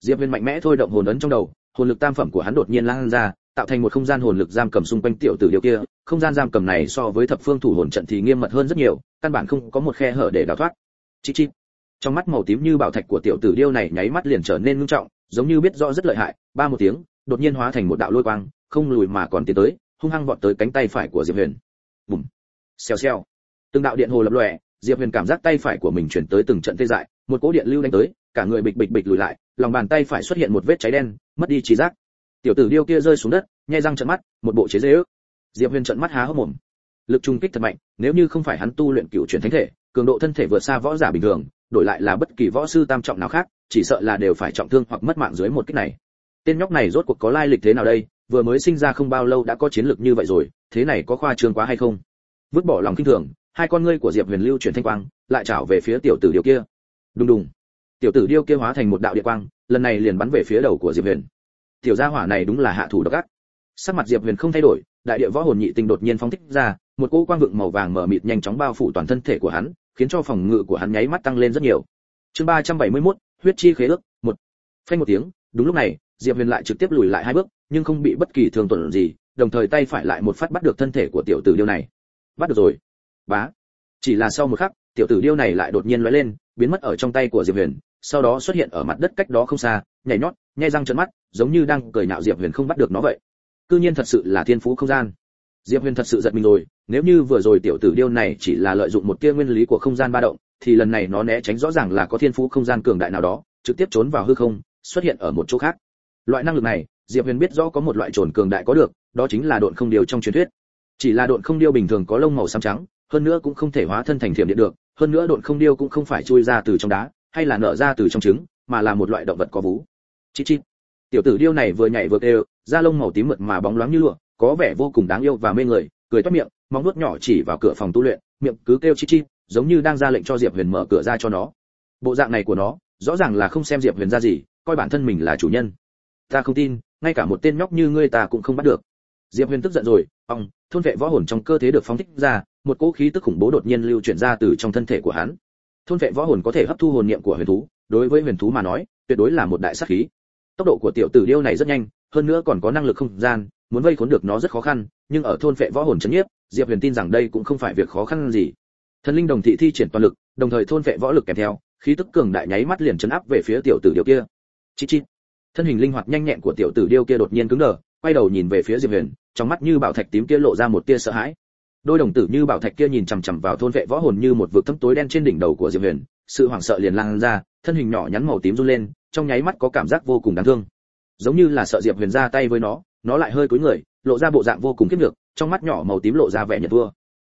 Diệp Huyền mạnh mẽ thôi động hồn ấn trong đầu, hồn lực tam phẩm của hắn đột nhiên lan ra, tạo thành một không gian hồn lực giam cầm xung quanh tiểu tử điêu kia. Không gian giam cầm này so với thập phương thủ hồn trận thì nghiêm mật hơn rất nhiều, căn bản không có một khe hở để đào thoát. Chít chít. Trong mắt màu tím như bảo thạch của tiểu tử điêu này nháy mắt liền trở nên nghiêm trọng, giống như biết rõ rất lợi hại. Ba một tiếng, đột nhiên hóa thành một đạo lôi quang, không lùi mà còn tiến tới, hung hăng vọt tới cánh tay phải của Diệp Huyền. Bùm. Xèo xèo. Từng đạo điện hồ lập lòe, Diệp Huyền cảm giác tay phải của mình chuyển tới từng trận tê dại, một cỗ điện lưu đánh tới, cả người bịch bịch bịch lùi lại, lòng bàn tay phải xuất hiện một vết cháy đen, mất đi trí giác. Tiểu tử điêu kia rơi xuống đất, nhe răng trợn mắt, một bộ chế giễu. Diệp Huyền trợn mắt há hốc mồm. Lực trùng kích thật mạnh, nếu như không phải hắn tu luyện cựu chuyển thánh thể, cường độ thân thể vượt xa võ giả bình thường, đổi lại là bất kỳ võ sư tam trọng nào khác, chỉ sợ là đều phải trọng thương hoặc mất mạng dưới một kích này. Tên nhóc này rốt cuộc có lai lịch thế nào đây, vừa mới sinh ra không bao lâu đã có chiến lực như vậy rồi, thế này có khoa trương quá hay không? Vứt bỏ lòng kinh thường, hai con ngươi của Diệp Huyền lưu chuyển thanh quang, lại chảo về phía tiểu tử điêu kia. Đùng đùng. Tiểu tử điêu kia hóa thành một đạo điện quang, lần này liền bắn về phía đầu của Diệp Huyền. Tiểu gia hỏa này đúng là hạ thủ độc ác. Sắc mặt Diệp Huyền không thay đổi, đại địa võ hồn nhị tinh đột nhiên phóng thích ra, một cỗ quang vượng màu vàng mờ mịt nhanh chóng bao phủ toàn thân thể của hắn, khiến cho phòng ngự của hắn nháy mắt tăng lên rất nhiều. Chương 371, huyết chi khế ước, 1. Phanh một tiếng, đúng lúc này, Diệp Huyền lại trực tiếp lùi lại hai bước, nhưng không bị bất kỳ thương tổn gì, đồng thời tay phải lại một phát bắt được thân thể của tiểu tử điêu này. Bắt được rồi. Bá. Chỉ là sau một khắc, tiểu tử điêu này lại đột nhiên lóe lên, biến mất ở trong tay của Diệp Huyền, sau đó xuất hiện ở mặt đất cách đó không xa, nhảy nhót, nhe răng trợn mắt, giống như đang cười nhạo Diệp Huyền không bắt được nó vậy. Cư nhiên thật sự là thiên phú không gian. Diệp Huyền thật sự giật mình rồi, nếu như vừa rồi tiểu tử điêu này chỉ là lợi dụng một tia nguyên lý của không gian ba động, thì lần này nó né tránh rõ ràng là có thiên phú không gian cường đại nào đó, trực tiếp trốn vào hư không, xuất hiện ở một chỗ khác. Loại năng lực này, Diệp Huyền biết rõ có một loại trồn cường đại có được, đó chính là độn không điêu trong truyền thuyết. Chỉ là độn không điêu bình thường có lông màu xám trắng, hơn nữa cũng không thể hóa thân thành thiểm điện được, hơn nữa độn không điêu cũng không phải chui ra từ trong đá, hay là nở ra từ trong trứng, mà là một loại động vật có vú. Chít chít. Tiểu tử điêu này vừa nhảy vừa kêu, da lông màu tím mượt mà bóng loáng như lụa, có vẻ vô cùng đáng yêu và mê người, cười toét miệng, móng vuốt nhỏ chỉ vào cửa phòng tu luyện, miệng cứ kêu chít chít, giống như đang ra lệnh cho Diệp Huyền mở cửa ra cho nó. Bộ dạng này của nó, rõ ràng là không xem Diệp Huyền ra gì, coi bản thân mình là chủ nhân. Ta không tin, ngay cả một tên nhóc như ngươi ta cũng không bắt được. Diệp Huyền tức giận rồi, thôn vệ võ hồn trong cơ thể được phóng thích ra, một cỗ khí tức khủng bố đột nhiên lưu chuyển ra từ trong thân thể của hắn. Thôn vệ võ hồn có thể hấp thu hồn niệm của huyền thú, đối với huyền thú mà nói, tuyệt đối là một đại sát khí. Tốc độ của tiểu tử điêu này rất nhanh, hơn nữa còn có năng lực không gian, muốn vây khốn được nó rất khó khăn, nhưng ở thôn vệ võ hồn chấn nhiếp, Diệp Huyền tin rằng đây cũng không phải việc khó khăn gì. Thần linh đồng thị thi triển toàn lực, đồng thời thôn vệ võ lực kèm theo, khí tức cường đại nháy mắt liền chấn áp về phía tiểu tử điêu kia. Chít chít. Thân hình linh hoạt nhanh nhẹn của tiểu tử điêu kia đột nhiên cứng đờ, quay đầu nhìn về phía Diệp Huyền, trong mắt như bảo thạch tím kia lộ ra một tia sợ hãi. Đôi đồng tử như bảo thạch kia nhìn chằm chằm vào thôn vệ võ hồn như một vực thâm tối đen trên đỉnh đầu của Diệp Huyền, sự hoảng sợ liền lan ra, thân hình nhỏ nhắn màu tím run lên, trong nháy mắt có cảm giác vô cùng đáng thương. Giống như là sợ Diệp Huyền ra tay với nó lại hơi cúi người, lộ ra bộ dạng vô cùng kiếp nhược, trong mắt nhỏ màu tím lộ ra vẻ nhật vua.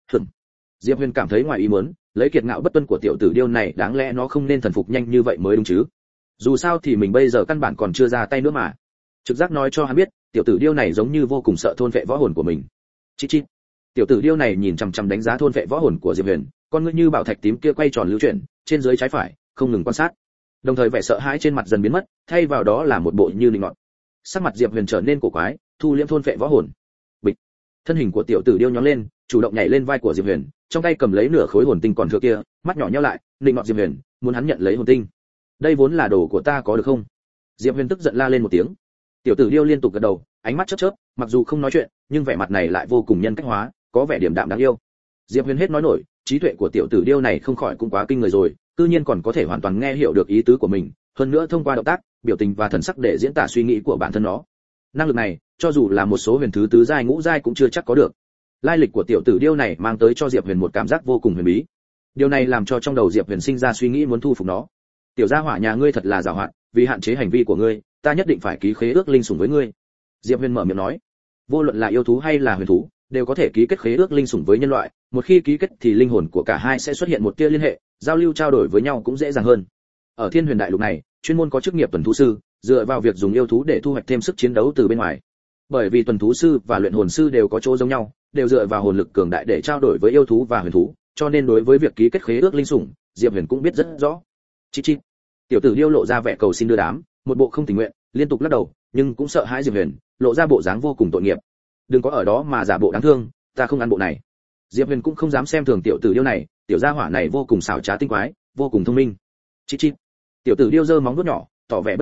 Diệp Huyền cảm thấy ngoài ý muốn, lấy kiệt ngạo bất tuân của tiểu tử điêu này, đáng lẽ nó không nên thần phục nhanh như vậy mới đúng chứ? Dù sao thì mình bây giờ căn bản còn chưa ra tay nữa mà. Trực giác nói cho hắn biết, tiểu tử điêu này giống như vô cùng sợ thôn vệ võ hồn của mình. Chít chít. Tiểu tử điêu này nhìn chằm chằm đánh giá thôn vệ võ hồn của Diệp Huyền, con ngươi như bảo thạch tím kia quay tròn lưu chuyển, trên dưới trái phải, không ngừng quan sát. Đồng thời vẻ sợ hãi trên mặt dần biến mất, thay vào đó là một bộ như linh ngọt. Sắc mặt Diệp Huyền trở nên cổ quái, thu liễm thôn vệ võ hồn. Bịch. Thân hình của tiểu tử điêu nhón lên, chủ động nhảy lên vai của Diệp Huyền, trong tay cầm lấy nửa khối hồn tinh còn thừa kia, mắt nhỏ nheo lại, linh ngọt Diệp Huyền, muốn hắn nhận lấy hồn tinh. Đây vốn là đồ của ta có được không? Diệp Huyền tức giận la lên một tiếng. Tiểu tử điêu liên tục gật đầu, ánh mắt chớp chớp, mặc dù không nói chuyện, nhưng vẻ mặt này lại vô cùng nhân cách hóa, có vẻ điềm đạm đáng yêu. Diệp Huyền hết nói nổi, trí tuệ của tiểu tử điêu này không khỏi cũng quá kinh người rồi, tự nhiên còn có thể hoàn toàn nghe hiểu được ý tứ của mình, hơn nữa thông qua động tác, biểu tình và thần sắc để diễn tả suy nghĩ của bản thân nó. Năng lực này, cho dù là một số huyền thứ tứ giai ngũ giai cũng chưa chắc có được. Lai lịch của tiểu tử điêu này mang tới cho Diệp Huyền một cảm giác vô cùng huyền bí. Điều này làm cho trong đầu Diệp Huyền sinh ra suy nghĩ muốn thu phục nó. Tiểu gia hỏa nhà ngươi thật là giàu hạn, vì hạn chế hành vi của ngươi, ta nhất định phải ký khế ước linh sủng với ngươi. Diệp Huyền mở miệng nói, vô luận là yêu thú hay là huyền thú, đều có thể ký kết khế ước linh sủng với nhân loại, một khi ký kết thì linh hồn của cả hai sẽ xuất hiện một tia liên hệ, giao lưu trao đổi với nhau cũng dễ dàng hơn. Ở Thiên Huyền Đại Lục này, chuyên môn có chức nghiệp tuần thú sư, dựa vào việc dùng yêu thú để thu hoạch thêm sức chiến đấu từ bên ngoài. Bởi vì tuần thú sư và luyện hồn sư đều có chỗ giống nhau, đều dựa vào hồn lực cường đại để trao đổi với yêu thú và huyền thú, cho nên đối với việc ký kết khế ước linh sủng, Diệp Huyền cũng biết rất rõ. Chít chít. Tiểu tử điêu lộ ra vẻ cầu xin đưa đám, một bộ không tình nguyện, liên tục lắc đầu, nhưng cũng sợ hãi Diệp Huyền, lộ ra bộ dáng vô cùng tội nghiệp. Đừng có ở đó mà giả bộ đáng thương, ta không ăn bộ này. Diệp Huyền cũng không dám xem thường tiểu tử điêu này, tiểu gia hỏa này vô cùng xảo trá tinh quái, vô cùng thông minh. Chít chít. Tiểu tử điêu giơ móng vuốt nhỏ, tỏ vẻ bất mãn,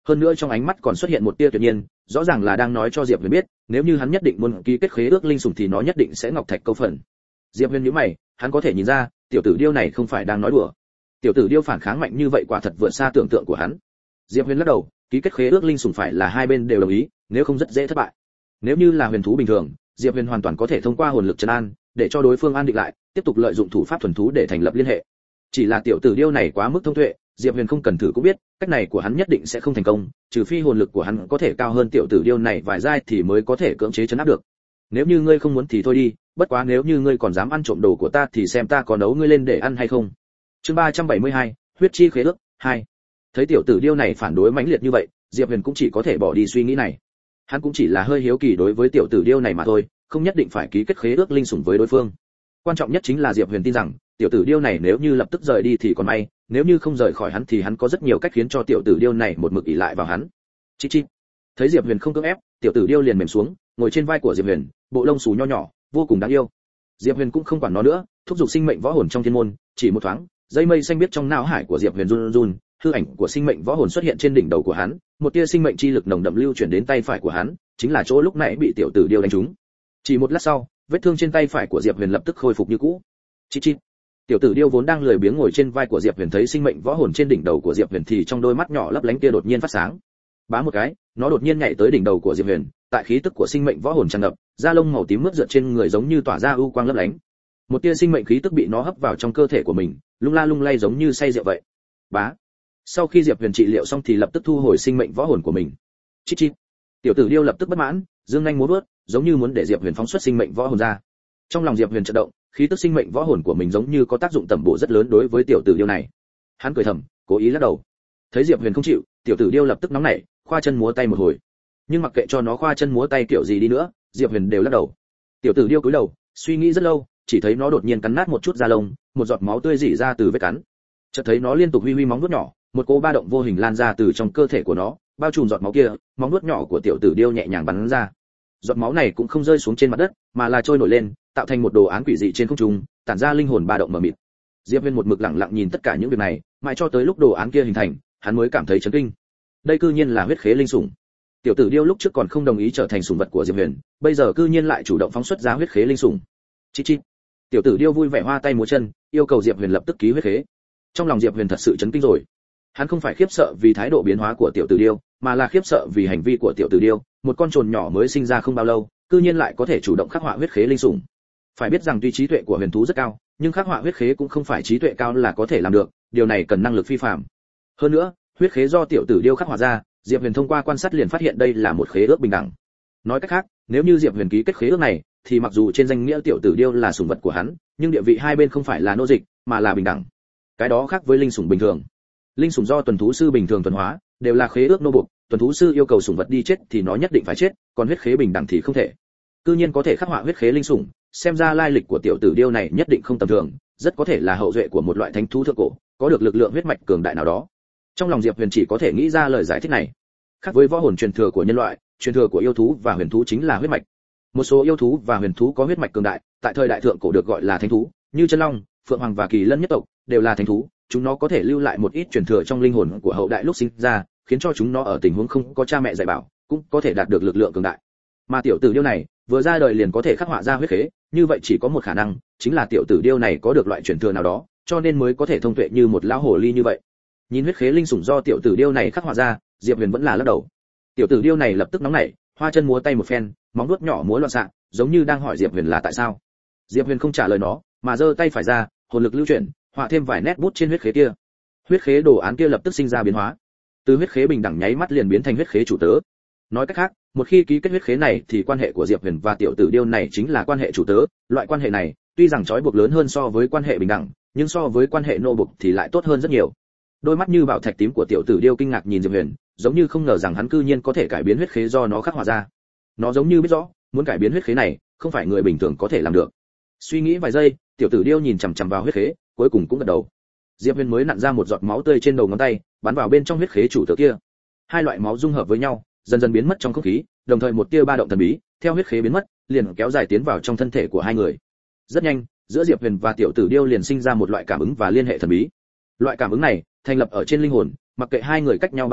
hơn nữa trong ánh mắt còn xuất hiện một tia tuyệt nhiên, rõ ràng là đang nói cho Diệp Huyền biết, nếu như hắn nhất định muốn ký kết khế ước linh sủng thì nó nhất định sẽ ngọc thạch câu phần. Diệp Huyền nhíu mày, hắn có thể nhìn ra, tiểu tử điêu này không phải đang nói đùa. Tiểu tử điêu phản kháng mạnh như vậy quả thật vượt xa tưởng tượng của hắn. Diệp Huyền lắc đầu, ký kết khế ước linh sủng phải là hai bên đều đồng ý, nếu không rất dễ thất bại. Nếu như là huyền thú bình thường, Diệp Huyền hoàn toàn có thể thông qua hồn lực trấn an, để cho đối phương an định lại, tiếp tục lợi dụng thủ pháp thuần thú để thành lập liên hệ. Chỉ là tiểu tử điêu này quá mức thông tuệ, Diệp Huyền không cần thử cũng biết, cách này của hắn nhất định sẽ không thành công, trừ phi hồn lực của hắn có thể cao hơn tiểu tử điêu này vài giai thì mới có thể cưỡng chế trấn áp được. Nếu như ngươi không muốn thì thôi đi, bất quá nếu như ngươi còn dám ăn trộm đồ của ta thì xem ta có nấu ngươi lên để ăn hay không. Chương 372, huyết chi khế ước 2. Thấy tiểu tử điêu này phản đối mãnh liệt như vậy, Diệp Huyền cũng chỉ có thể bỏ đi suy nghĩ này. Hắn cũng chỉ là hơi hiếu kỳ đối với tiểu tử điêu này mà thôi, không nhất định phải ký kết khế ước linh sủng với đối phương. Quan trọng nhất chính là Diệp Huyền tin rằng, tiểu tử điêu này nếu như lập tức rời đi thì còn may, nếu như không rời khỏi hắn thì hắn có rất nhiều cách khiến cho tiểu tử điêu này một mực ỷ lại vào hắn. Chi chi. Thấy Diệp Huyền không cưỡng ép, tiểu tử điêu liền mềm xuống, ngồi trên vai của Diệp Huyền, bộ lông xù nho nhỏ, vô cùng đáng yêu. Diệp Huyền cũng không quản nó nữa, thúc giục sinh mệnh võ hồn trong thiên môn, chỉ một thoáng, dây mây xanh biết trong não hải của Diệp Huyền run run, hư ảnh của sinh mệnh võ hồn xuất hiện trên đỉnh đầu của hắn, một tia sinh mệnh chi lực nồng đậm lưu chuyển đến tay phải của hắn, chính là chỗ lúc nãy bị tiểu tử điêu đánh trúng. Chỉ một lát sau, vết thương trên tay phải của Diệp Huyền lập tức khôi phục như cũ. Chi chi. Tiểu tử điêu vốn đang lười biếng ngồi trên vai của Diệp Huyền thấy sinh mệnh võ hồn trên đỉnh đầu của Diệp Huyền thì trong đôi mắt nhỏ lấp lánh kia đột nhiên phát sáng. Bá một cái, nó đột nhiên nhảy tới đỉnh đầu của Diệp Huyền, tại khí tức của sinh mệnh võ hồn tràn ngập, da lông màu tím mướt rượt trên người giống như tỏa ra ưu quang lấp lánh. Một tia sinh mệnh khí tức bị nó hấp vào trong cơ thể của mình, lung la lung lay giống như say rượu vậy. Bá. Sau khi Diệp Huyền trị liệu xong thì lập tức thu hồi sinh mệnh võ hồn của mình. Chít chít. Tiểu tử điêu lập tức bất mãn, dương nhanh múa vuốt, giống như muốn để Diệp Huyền phóng xuất sinh mệnh võ hồn ra. Trong lòng Diệp Huyền chợt động, khí tức sinh mệnh võ hồn của mình giống như có tác dụng tầm bổ rất lớn đối với tiểu tử điêu này. Hắn cười thầm, cố ý lắc đầu. Thấy Diệp Huyền không chịu, tiểu tử điêu lập tức nóng nảy, khoa chân múa tay một hồi. Nhưng mặc kệ cho nó khoa chân múa tay kiểu gì đi nữa, Diệp Huyền đều lắc đầu. Tiểu tử điêu cúi đầu, suy nghĩ rất lâu, chỉ thấy nó đột nhiên cắn nát một chút da lông, một giọt máu tươi rỉ ra từ vết cắn. Chợt thấy nó liên tục huy huy móng vuốt nhỏ, một cỗ ba động vô hình lan ra từ trong cơ thể của nó, bao trùm giọt máu kia, móng vuốt nhỏ của tiểu tử điêu nhẹ nhàng bắn ra. Giọt máu này cũng không rơi xuống trên mặt đất, mà là trôi nổi lên, tạo thành một đồ án quỷ dị trên không trung, tản ra linh hồn ba động mờ mịt. Diệp Huyền một mực lặng lặng nhìn tất cả những việc này, mãi cho tới lúc đồ án kia hình thành, hắn mới cảm thấy chấn kinh. Đây cư nhiên là huyết khế linh sủng. Tiểu tử điêu lúc trước còn không đồng ý trở thành sủng vật của Diệp Huyền, bây giờ cư nhiên lại chủ động phóng xuất ra huyết khế linh sủng. Chi chi. Tiểu tử điêu vui vẻ hoa tay múa chân, yêu cầu Diệp Huyền lập tức ký huyết khế. Trong lòng Diệp Huyền thật sự chấn kinh rồi. Hắn không phải khiếp sợ vì thái độ biến hóa của tiểu tử điêu, mà là khiếp sợ vì hành vi của tiểu tử điêu, một con trồn nhỏ mới sinh ra không bao lâu, cư nhiên lại có thể chủ động khắc họa huyết khế linh sủng. Phải biết rằng tuy trí tuệ của huyền thú rất cao, nhưng khắc họa huyết khế cũng không phải trí tuệ cao là có thể làm được, điều này cần năng lực phi phàm. Hơn nữa, huyết khế do tiểu tử điêu khắc họa ra, Diệp Huyền thông qua quan sát liền phát hiện đây là một khế ước bình đẳng. Nói cách khác, nếu như Diệp Huyền ký kết khế ước này, thì mặc dù trên danh nghĩa tiểu tử điêu là sủng vật của hắn, nhưng địa vị hai bên không phải là nô dịch, mà là bình đẳng. Cái đó khác với linh sủng bình thường. Linh sủng do tuần thú sư bình thường thuần hóa, đều là khế ước nô buộc, tuần thú sư yêu cầu sủng vật đi chết thì nó nhất định phải chết, còn huyết khế bình đẳng thì không thể. Cư nhiên có thể khắc họa huyết khế linh sủng, xem ra lai lịch của tiểu tử điêu này nhất định không tầm thường, rất có thể là hậu duệ của một loại thánh thú thượng cổ, có được lực lượng huyết mạch cường đại nào đó. Trong lòng Diệp Huyền chỉ có thể nghĩ ra lời giải thích này. Khác với võ hồn truyền thừa của nhân loại, truyền thừa của yêu thú và huyền thú chính là huyết mạch. Một số yêu thú và huyền thú có huyết mạch cường đại, tại thời đại thượng cổ được gọi là thánh thú, như chân long, phượng hoàng và kỳ lân nhất tộc đều là thánh thú, chúng nó có thể lưu lại một ít truyền thừa trong linh hồn của hậu đại lúc sinh ra, khiến cho chúng nó ở tình huống không có cha mẹ dạy bảo, cũng có thể đạt được lực lượng cường đại. Mà tiểu tử điêu này, vừa ra đời liền có thể khắc họa ra huyết khế, như vậy chỉ có một khả năng, chính là tiểu tử điêu này có được loại truyền thừa nào đó, cho nên mới có thể thông tuệ như một lão hồ ly như vậy. Nhìn huyết khế linh sủng do tiểu tử điêu này khắc họa ra, Diệp Huyền vẫn là lắc đầu. Tiểu tử điêu này lập tức nóng nảy, hoa chân múa tay một phen, móng vuốt nhỏ múa loạn xạ, giống như đang hỏi Diệp Huyền là tại sao. Diệp Huyền không trả lời nó, mà giơ tay phải ra, hồn lực lưu chuyển, họa thêm vài nét bút trên huyết khế kia. Huyết khế đồ án kia lập tức sinh ra biến hóa, từ huyết khế bình đẳng nháy mắt liền biến thành huyết khế chủ tớ. Nói cách khác, một khi ký kết huyết khế này thì quan hệ của Diệp Huyền và tiểu tử điêu này chính là quan hệ chủ tớ. Loại quan hệ này tuy rằng trói buộc lớn hơn so với quan hệ bình đẳng, nhưng so với quan hệ nô buộc thì lại tốt hơn rất nhiều. Đôi mắt như bảo thạch tím của tiểu tử điêu kinh ngạc nhìn Diệp Huyền, giống như không ngờ rằng hắn cư nhiên có thể cải biến huyết khế do nó khắc họa ra. Nó giống như biết rõ, muốn cải biến huyết khế này, không phải người bình thường có thể làm được. Suy nghĩ vài giây, tiểu tử điêu nhìn chằm chằm vào huyết khế, cuối cùng cũng gật đầu. Diệp Huyền mới nặn ra một giọt máu tươi trên đầu ngón tay, bắn vào bên trong huyết khế chủ tớ kia. Hai loại máu dung hợp với nhau, dần dần biến mất trong không khí, đồng thời một tia ba động thần bí, theo huyết khế biến mất, liền kéo dài tiến vào trong thân thể của hai người. Rất nhanh, giữa Diệp Huyền và tiểu tử điêu liền sinh ra một loại cảm ứng và liên hệ thần bí. Loại cảm ứng này thành lập ở trên linh hồn, mặc kệ hai người cách nhau bao xa,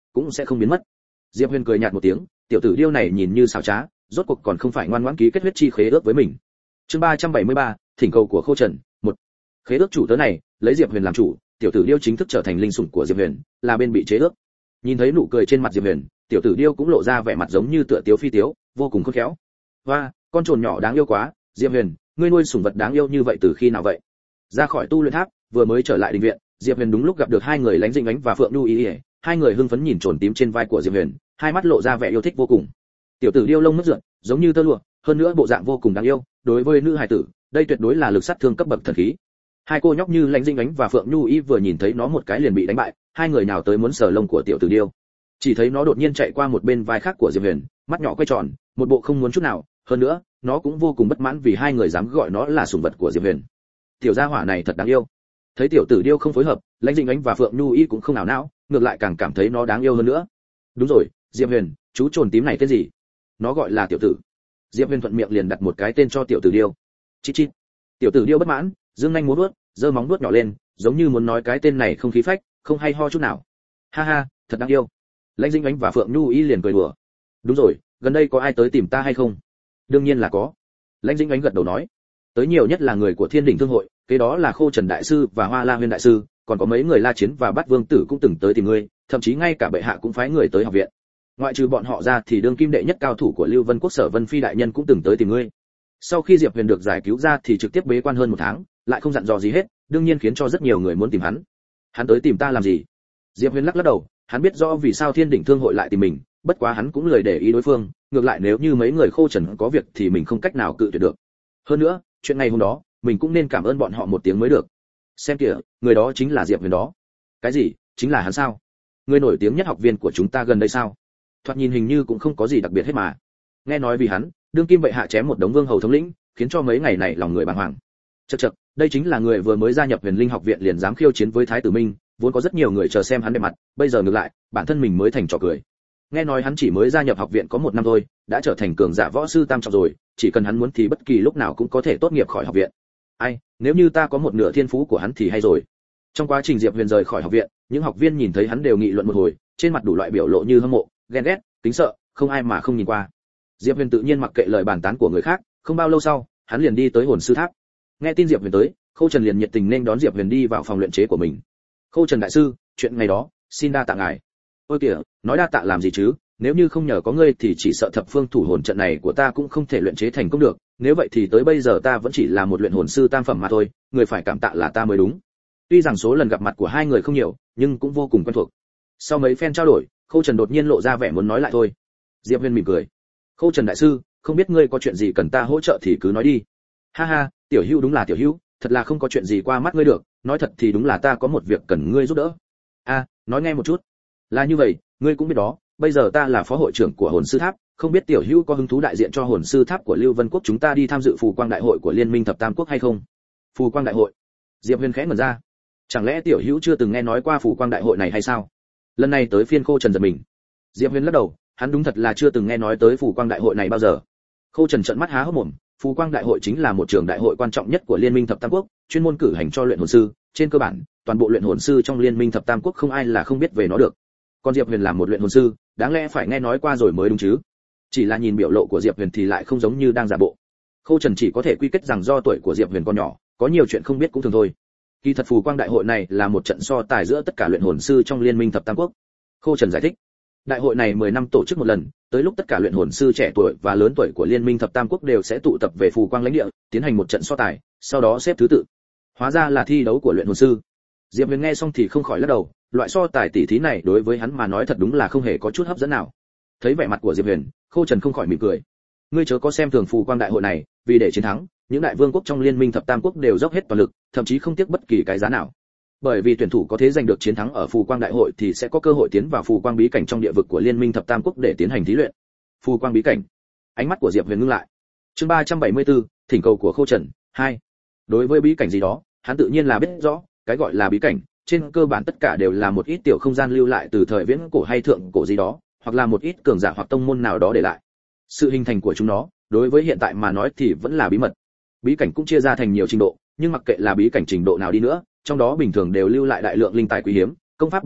cũng sẽ không biến mất. Diệp Huyền cười nhạt một tiếng, tiểu tử điêu này nhìn như xảo trá, rốt cuộc còn không phải ngoan ngoãn ký kết huyết chi khế ước với mình. Chương 373, thỉnh cầu của Khô Trần, 1. Khế ước chủ tớ này, lấy Diệp Huyền làm chủ, tiểu tử điêu chính thức trở thành linh sủng của Diệp Huyền, là bên bị chế ước. Nhìn thấy nụ cười trên mặt Diệp Huyền, tiểu tử điêu cũng lộ ra vẻ mặt giống như tựa tiếu phi tiếu, vô cùng khôn khéo. Hoa, con trồn nhỏ đáng yêu quá, Diệp Huyền, ngươi nuôi sủng vật đáng yêu như vậy từ khi nào vậy? Ra khỏi tu luyện tháp, vừa mới trở lại đình viện, Diệp Huyền đúng lúc gặp được hai người Lãnh Dĩnh Ánh và Phượng Nhu Y, hai người hưng phấn nhìn trồn tím trên vai của Diệp Huyền, hai mắt lộ ra vẻ yêu thích vô cùng. Tiểu tử điêu lông mất rượt, giống như tơ lụa, hơn nữa bộ dạng vô cùng đáng yêu, đối với nữ hài tử, đây tuyệt đối là lực sát thương cấp bậc thần khí. Hai cô nhóc như Lãnh Dĩnh Ánh và Phượng Nhu Y vừa nhìn thấy nó một cái liền bị đánh bại, hai người nào tới muốn sờ lông của tiểu tử điêu. Chỉ thấy nó đột nhiên chạy qua một bên vai khác của Diệp Huyền, mắt nhỏ quay tròn, một bộ không muốn chút nào, hơn nữa, nó cũng vô cùng bất mãn vì hai người dám gọi nó là sủng vật của Diệp Huyền. Tiểu gia hỏa này thật đáng yêu. Thấy tiểu tử điêu không phối hợp, Lãnh Dĩnh Ánh và Phượng Nhu Y cũng không ảo não, ngược lại càng cảm thấy nó đáng yêu hơn nữa. Đúng rồi, Diệp Huyền, chú trồn tím này tên gì? Nó gọi là tiểu tử. Diệp Huyền thuận miệng liền đặt một cái tên cho tiểu tử điêu. Chít chít. Tiểu tử điêu bất mãn, giương nhanh múa vuốt, giơ móng vuốt nhỏ lên, giống như muốn nói cái tên này không khí phách, không hay ho chút nào. Ha ha, thật đáng yêu. Lãnh Dĩnh Ánh và Phượng Nhu Y liền cười đùa. Đúng rồi, gần đây có ai tới tìm ta hay không? Đương nhiên là có. Lãnh Dĩnh Ánh gật đầu nói. Tới nhiều nhất là người của Thiên Đỉnh Thương hội, kế đó là Khô Trần đại sư và Hoa La Huyên đại sư, còn có mấy người La Chiến và Bát Vương tử cũng từng tới tìm ngươi, thậm chí ngay cả bệ hạ cũng phái người tới học viện. Ngoại trừ bọn họ ra thì đương kim đệ nhất cao thủ của Lưu Vân Quốc Sở Vân Phi đại nhân cũng từng tới tìm ngươi. Sau khi Diệp Huyền được giải cứu ra thì trực tiếp bế quan hơn một tháng, lại không dặn dò gì hết, đương nhiên khiến cho rất nhiều người muốn tìm hắn. Hắn tới tìm ta làm gì? Diệp Huyền lắc lắc đầu, hắn biết rõ vì sao Thiên Đỉnh Thương hội lại tìm mình, bất quá hắn cũng lười để ý đối phương, ngược lại nếu như mấy người Khô Trần có việc thì mình không cách nào cự tuyệt được. Hơn nữa, chuyện ngày hôm đó, mình cũng nên cảm ơn bọn họ một tiếng mới được. Xem kìa, người đó chính là Diệp Huyền đó. Cái gì? Chính là hắn sao? Người nổi tiếng nhất học viên của chúng ta gần đây sao? Thoạt nhìn hình như cũng không có gì đặc biệt hết mà. Nghe nói vì hắn, đương kim bệ hạ chém một đống vương hầu thống lĩnh, khiến cho mấy ngày này lòng người bàng hoàng. Chậc chậc, đây chính là người vừa mới gia nhập Huyền Linh học viện liền dám khiêu chiến với Thái tử Minh, vốn có rất nhiều người chờ xem hắn đẹp mặt, bây giờ ngược lại, bản thân mình mới thành trò cười. Nghe nói hắn chỉ mới gia nhập học viện có một năm thôi, đã trở thành cường giả võ sư tam trọng rồi, chỉ cần hắn muốn thì bất kỳ lúc nào cũng có thể tốt nghiệp khỏi học viện. Ai, nếu như ta có một nửa thiên phú của hắn thì hay rồi. Trong quá trình Diệp Huyền rời khỏi học viện, những học viên nhìn thấy hắn đều nghị luận một hồi, trên mặt đủ loại biểu lộ như hâm mộ, ghen ghét, kính sợ, không ai mà không nhìn qua. Diệp Huyền tự nhiên mặc kệ lời bàn tán của người khác, không bao lâu sau, hắn liền đi tới Hồn Sư Tháp. Nghe tin Diệp Huyền tới, Khô Trần liền nhiệt tình nên đón Diệp Huyền đi vào phòng luyện chế của mình. Khô Trần đại sư, chuyện ngày đó, xin đa tạ ngài. Ôi kìa, nói đa tạ làm gì chứ, nếu như không nhờ có ngươi thì chỉ sợ thập phương thủ hồn trận này của ta cũng không thể luyện chế thành công được, nếu vậy thì tới bây giờ ta vẫn chỉ là một luyện hồn sư tam phẩm mà thôi, người phải cảm tạ là ta mới đúng. Tuy rằng số lần gặp mặt của hai người không nhiều, nhưng cũng vô cùng quen thuộc. Sau mấy phen trao đổi, Khô Trần đột nhiên lộ ra vẻ muốn nói lại thôi. Diệp Huyền mỉm cười. Khô Trần đại sư, không biết ngươi có chuyện gì cần ta hỗ trợ thì cứ nói đi. Ha ha, tiểu hữu đúng là tiểu hữu, thật là không có chuyện gì qua mắt ngươi được, nói thật thì đúng là ta có một việc cần ngươi giúp đỡ. A, nói nghe một chút. Là như vậy, ngươi cũng biết đó, bây giờ ta là phó hội trưởng của Hồn Sư Tháp, không biết tiểu hữu có hứng thú đại diện cho Hồn Sư Tháp của Lưu Vân Quốc chúng ta đi tham dự phù quang đại hội của Liên minh thập tam quốc hay không? Phù quang đại hội? Diệp Huyền khẽ ngẩn ra. Chẳng lẽ tiểu hữu chưa từng nghe nói qua phù quang đại hội này hay sao? Lần này tới phiên Khô Trần giật mình. Diệp Huyền lắc đầu, hắn đúng thật là chưa từng nghe nói tới phù quang đại hội này bao giờ. Khô Trần trợn mắt há hốc mồm, phù quang đại hội chính là một trường đại hội quan trọng nhất của Liên minh thập tam quốc, chuyên môn cử hành cho luyện hồn sư, trên cơ bản, toàn bộ luyện hồn sư trong Liên minh thập tam quốc không ai là không biết về nó được. Còn Diệp Huyền làm một luyện hồn sư, đáng lẽ phải nghe nói qua rồi mới đúng chứ. Chỉ là nhìn biểu lộ của Diệp Huyền thì lại không giống như đang giả bộ. Khô Trần chỉ có thể quy kết rằng do tuổi của Diệp Huyền còn nhỏ, có nhiều chuyện không biết cũng thường thôi. Kỳ thật phù quang đại hội này là một trận so tài giữa tất cả luyện hồn sư trong Liên minh thập tam quốc. Khô Trần giải thích. Đại hội này 10 năm tổ chức một lần, tới lúc tất cả luyện hồn sư trẻ tuổi và lớn tuổi của Liên minh thập tam quốc đều sẽ tụ tập về phù quang lãnh địa, tiến hành một trận so tài, sau đó xếp thứ tự. Hóa ra là thi đấu của luyện hồn sư. Diệp Huyền nghe xong thì không khỏi lắc đầu, loại so tài tỷ thí này đối với hắn mà nói thật đúng là không hề có chút hấp dẫn nào. Thấy vẻ mặt của Diệp Huyền, Khô Trần không khỏi mỉm cười. Ngươi chớ có xem thường phù quang đại hội này, vì để chiến thắng, những đại vương quốc trong Liên minh thập tam quốc đều dốc hết toàn lực, thậm chí không tiếc bất kỳ cái giá nào. Bởi vì tuyển thủ có thể giành được chiến thắng ở phù quang đại hội thì sẽ có cơ hội tiến vào phù quang bí cảnh trong địa vực của Liên minh thập tam quốc để tiến hành thí luyện. Phù quang bí cảnh. Ánh mắt của Diệp Huyền ngưng lại. Chương 374, thỉnh cầu của Khô Trần 2. Đối với bí cảnh gì đó, hắn tự nhiên là biết rõ, cái gọi là bí cảnh, trên cơ bản tất cả đều là một ít tiểu không gian lưu lại từ thời viễn cổ hay thượng cổ gì đó, hoặc là một ít cường giả hoặc tông môn nào đó để lại. Sự hình thành của chúng nó, đối với hiện tại mà nói thì vẫn là bí mật. Bí cảnh cũng chia ra thành nhiều trình độ, nhưng mặc kệ là bí cảnh trình độ nào đi nữa, trong đó bình thường đều lưu lại đại lượng linh tài quý hiếm, công pháp bảo vật,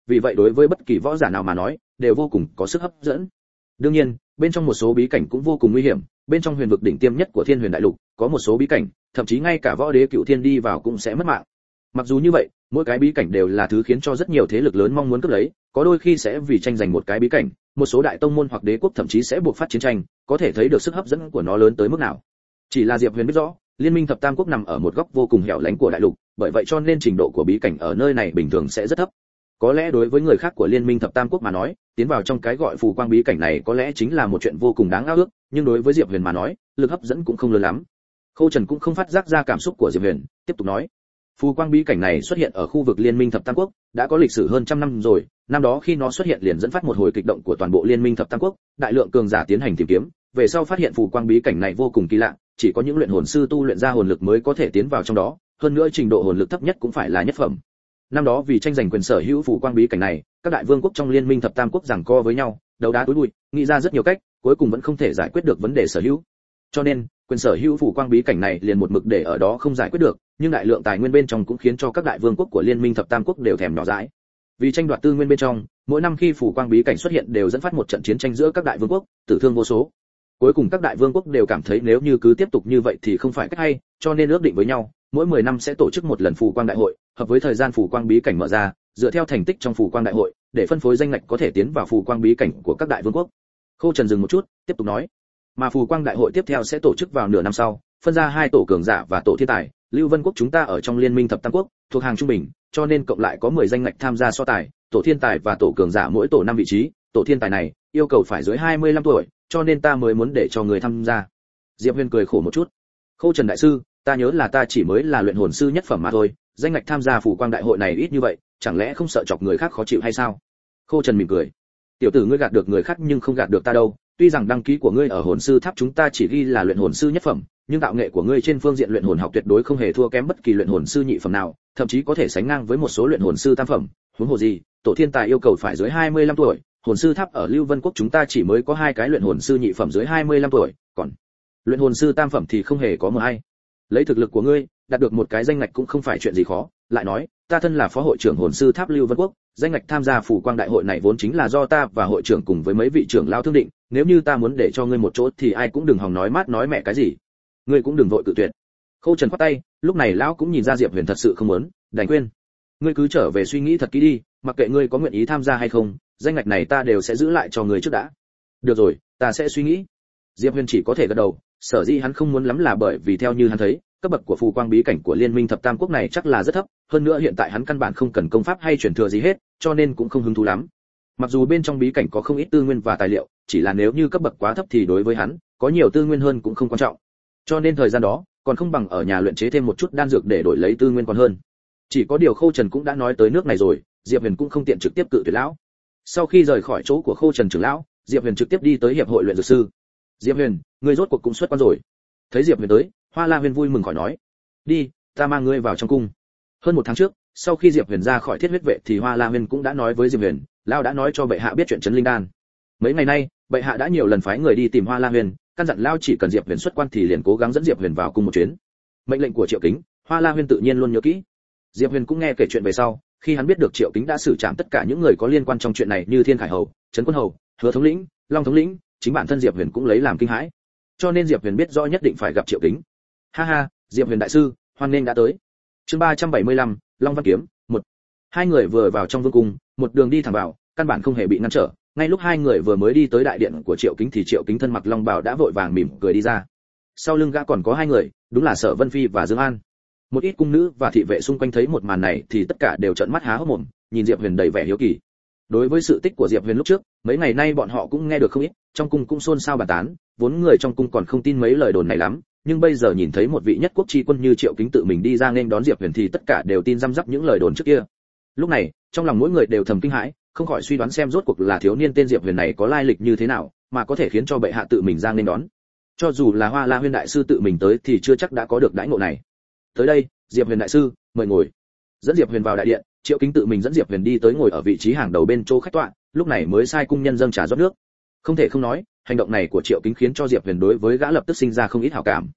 vì vậy đối với bất kỳ võ giả nào mà nói đều vô cùng có sức hấp dẫn. Đương nhiên bên trong một số bí cảnh cũng vô cùng nguy hiểm, bên trong huyền vực đỉnh tiêm nhất của Thiên Huyền Đại Lục có một số bí cảnh thậm chí ngay cả võ đế cựu thiên đi vào cũng sẽ mất mạng. Mặc dù như vậy, mỗi cái bí cảnh đều là thứ khiến cho rất nhiều thế lực lớn mong muốn cướp lấy, có đôi khi sẽ vì tranh giành một cái bí cảnh, một số đại tông môn hoặc đế quốc thậm chí sẽ buộc phát chiến tranh, có thể thấy được sức hấp dẫn của nó lớn tới mức nào. Chỉ là Diệp Huyền biết rõ, Liên minh thập tam quốc nằm ở một góc vô cùng hẻo lánh của đại lục, bởi vậy cho nên trình độ của bí cảnh ở nơi này bình thường sẽ rất thấp. Có lẽ đối với người khác của Liên minh thập tam quốc mà nói, tiến vào trong cái gọi phù quang bí cảnh này có lẽ chính là một chuyện vô cùng đáng ao ước, nhưng đối với Diệp Huyền mà nói, lực hấp dẫn cũng không lớn lắm. Khâu Trần cũng không phát giác ra cảm xúc của Diệp Huyền, tiếp tục nói: phù quang bí cảnh này xuất hiện ở khu vực Liên minh thập tam quốc, đã có lịch sử hơn trăm năm rồi. Năm đó khi nó xuất hiện liền dẫn phát một hồi kịch động của toàn bộ Liên minh thập tam quốc, đại lượng cường giả tiến hành tìm kiếm, về sau phát hiện phù quang bí cảnh này vô cùng kỳ lạ, chỉ có những luyện hồn sư tu luyện ra hồn lực mới có thể tiến vào trong đó, hơn nữa trình độ hồn lực thấp nhất cũng phải là nhất phẩm. Năm đó vì tranh giành quyền sở hữu phù quang bí cảnh này, các đại vương quốc trong Liên minh thập tam quốc giằng co với nhau, đấu đá túi bụi, nghĩ ra rất nhiều cách, cuối cùng vẫn không thể giải quyết được vấn đề sở hữu. Cho nên, quyền sở hữu phù quang bí cảnh này liền một mực để ở đó không giải quyết được, nhưng đại lượng tài nguyên bên trong cũng khiến cho các đại vương quốc của Liên minh thập tam quốc đều thèm nhỏ dãi. Vì tranh đoạt tư nguyên bên trong, mỗi năm khi phù quang bí cảnh xuất hiện đều dẫn phát một trận chiến tranh giữa các đại vương quốc, tử thương vô số. Cuối cùng các đại vương quốc đều cảm thấy nếu như cứ tiếp tục như vậy thì không phải cách hay, cho nên ước định với nhau, mỗi 10 năm sẽ tổ chức một lần phù quang đại hội, hợp với thời gian phù quang bí cảnh mở ra, dựa theo thành tích trong phù quang đại hội, để phân phối danh ngạch có thể tiến vào phù quang bí cảnh của các đại vương quốc. Khâu Trần dừng một chút, tiếp tục nói: mà phù quang đại hội tiếp theo sẽ tổ chức vào nửa năm sau, phân ra hai tổ cường giả và tổ thiên tài. Lưu Vân quốc chúng ta ở trong Liên minh thập tam quốc, thuộc hàng trung bình, cho nên cộng lại có 10 danh ngạch tham gia so tài, tổ thiên tài và tổ cường giả mỗi tổ 5 vị trí, tổ thiên tài này yêu cầu phải dưới 25 tuổi, cho nên ta mới muốn để cho người tham gia. Diệp Huyền cười khổ một chút: Khâu Trần đại sư, ta nhớ là ta chỉ mới là luyện hồn sư nhất phẩm mà thôi, danh ngạch tham gia phù quang đại hội này ít như vậy, chẳng lẽ không sợ chọc người khác khó chịu hay sao? Khâu Trần mỉm cười: tiểu tử ngươi gạt được người khác nhưng không gạt được ta đâu, tuy rằng đăng ký của ngươi ở hồn sư tháp chúng ta chỉ ghi là luyện hồn sư nhất phẩm, nhưng tạo nghệ của ngươi trên phương diện luyện hồn học tuyệt đối không hề thua kém bất kỳ luyện hồn sư nhị phẩm nào, thậm chí có thể sánh ngang với một số luyện hồn sư tam phẩm. Huống hồ gì, tổ thiên tài yêu cầu phải dưới 25 tuổi, hồn sư tháp ở Lưu Vân quốc chúng ta chỉ mới có 2 cái luyện hồn sư nhị phẩm dưới 25 tuổi, còn luyện hồn sư tam phẩm thì không hề có một ai. Lấy thực lực của ngươi, đạt được một cái danh ngạch cũng không phải chuyện gì khó, lại nói, ta thân là phó hội trưởng hồn sư tháp Lưu Vân quốc, danh ngạch tham gia phù quang đại hội này vốn chính là do ta và hội trưởng cùng với mấy vị trưởng lao thương định, nếu như ta muốn để cho ngươi một chỗ thì ai cũng đừng hòng nói mát nói mẹ cái gì, ngươi cũng đừng vội cự tuyệt. Khâu Trần khoát tay, lúc này lão cũng nhìn ra Diệp Huyền thật sự không muốn, đành khuyên: ngươi cứ trở về suy nghĩ thật kỹ đi, mặc kệ ngươi có nguyện ý tham gia hay không, danh ngạch này ta đều sẽ giữ lại cho ngươi trước đã. Được rồi, ta sẽ suy nghĩ. Diệp Huyền chỉ có thể gật đầu, sở dĩ hắn không muốn lắm là bởi vì theo như hắn thấy, cấp bậc của phù quang bí cảnh của Liên minh thập tam quốc này chắc là rất thấp, hơn nữa hiện tại hắn căn bản không cần công pháp hay truyền thừa gì hết, cho nên cũng không hứng thú lắm. Mặc dù bên trong bí cảnh có không ít tư nguyên và tài liệu, chỉ là nếu như cấp bậc quá thấp thì đối với hắn, có nhiều tư nguyên hơn cũng không quan trọng. Cho nên thời gian đó, còn không bằng ở nhà luyện chế thêm một chút đan dược để đổi lấy tư nguyên còn hơn. Chỉ có điều Khâu Trần cũng đã nói tới nước này rồi, Diệp Huyền cũng không tiện trực tiếp cự tuyệt lão. Sau khi rời khỏi chỗ của Khâu Trần trưởng lão, Diệp Huyền trực tiếp đi tới hiệp hội luyện dược sư. Diệp Huyền, ngươi rốt cuộc cũng xuất quan rồi. Thấy Diệp Huyền tới, Hoa La Huyền vui mừng khỏi nói: đi, ta mang ngươi vào trong cung. Hơn 1 tháng trước, sau khi Diệp Huyền ra khỏi Thiết Huyết vệ thì Hoa La Huyền cũng đã nói với Diệp Huyền, lão đã nói cho bệ hạ biết chuyện trấn linh đan. Mấy ngày nay, bệ hạ đã nhiều lần phái người đi tìm Hoa La Huyền, căn dặn lão chỉ cần Diệp Huyền xuất quan thì liền cố gắng dẫn Diệp Huyền vào cung một chuyến. Mệnh lệnh của Triệu Kính, Hoa La Huyền tự nhiên luôn nhớ kỹ. Diệp Huyền cũng nghe kể chuyện về sau, khi hắn biết được Triệu Kính đã xử trảm tất cả những người có liên quan trong chuyện này như Thiên Khải hầu, Trấn Quân hầu, Hứa thống lĩnh, Long thống lĩnh, chính bản thân Diệp Huyền cũng lấy làm kinh hãi. Cho nên Diệp Huyền biết rõ nhất định phải gặp Triệu Kính. Ha ha, Diệp Huyền đại sư, hoan nghênh đã tới. Chương 375, Long Văn kiếm, 1. Hai người vừa vào trong vương cung, một đường đi thẳng vào, căn bản không hề bị ngăn trở. Ngay lúc hai người vừa mới đi tới đại điện của Triệu Kính thì Triệu Kính thân mặc long bào đã vội vàng mỉm cười đi ra. Sau lưng gã còn có 2 người, đúng là Sở Vân Phi và Dương An. Một ít cung nữ và thị vệ xung quanh thấy một màn này thì tất cả đều trợn mắt há hốc mồm, nhìn Diệp Huyền đầy vẻ hiếu kỳ. Đối với sự tích của Diệp Huyền lúc trước, mấy ngày nay bọn họ cũng nghe được không ít, trong cung cũng xôn xao bàn tán, vốn người trong cung còn không tin mấy lời đồn này lắm, nhưng bây giờ nhìn thấy một vị nhất quốc chi quân như Triệu Kính tự mình đi ra nghênh đón Diệp Huyền thì tất cả đều tin răm rắp những lời đồn trước kia. Lúc này, trong lòng mỗi người đều thầm kinh hãi, không khỏi suy đoán xem rốt cuộc là thiếu niên tên Diệp Huyền này có lai lịch như thế nào, mà có thể khiến cho bệ hạ tự mình ra nghênh đón. Cho dù là Hoa La Huyền đại sư tự mình tới thì chưa chắc đã có được đãi ngộ này. Tới đây, Diệp Huyền đại sư, mời ngồi. Dẫn Diệp Huyền vào đại điện, Triệu Kính tự mình dẫn Diệp Huyền đi tới ngồi ở vị trí hàng đầu bên chỗ khách tọa, lúc này mới sai cung nhân dâng trà rót nước. Không thể không nói, hành động này của Triệu Kính khiến cho Diệp Huyền đối với gã lập tức sinh ra không ít hảo cảm.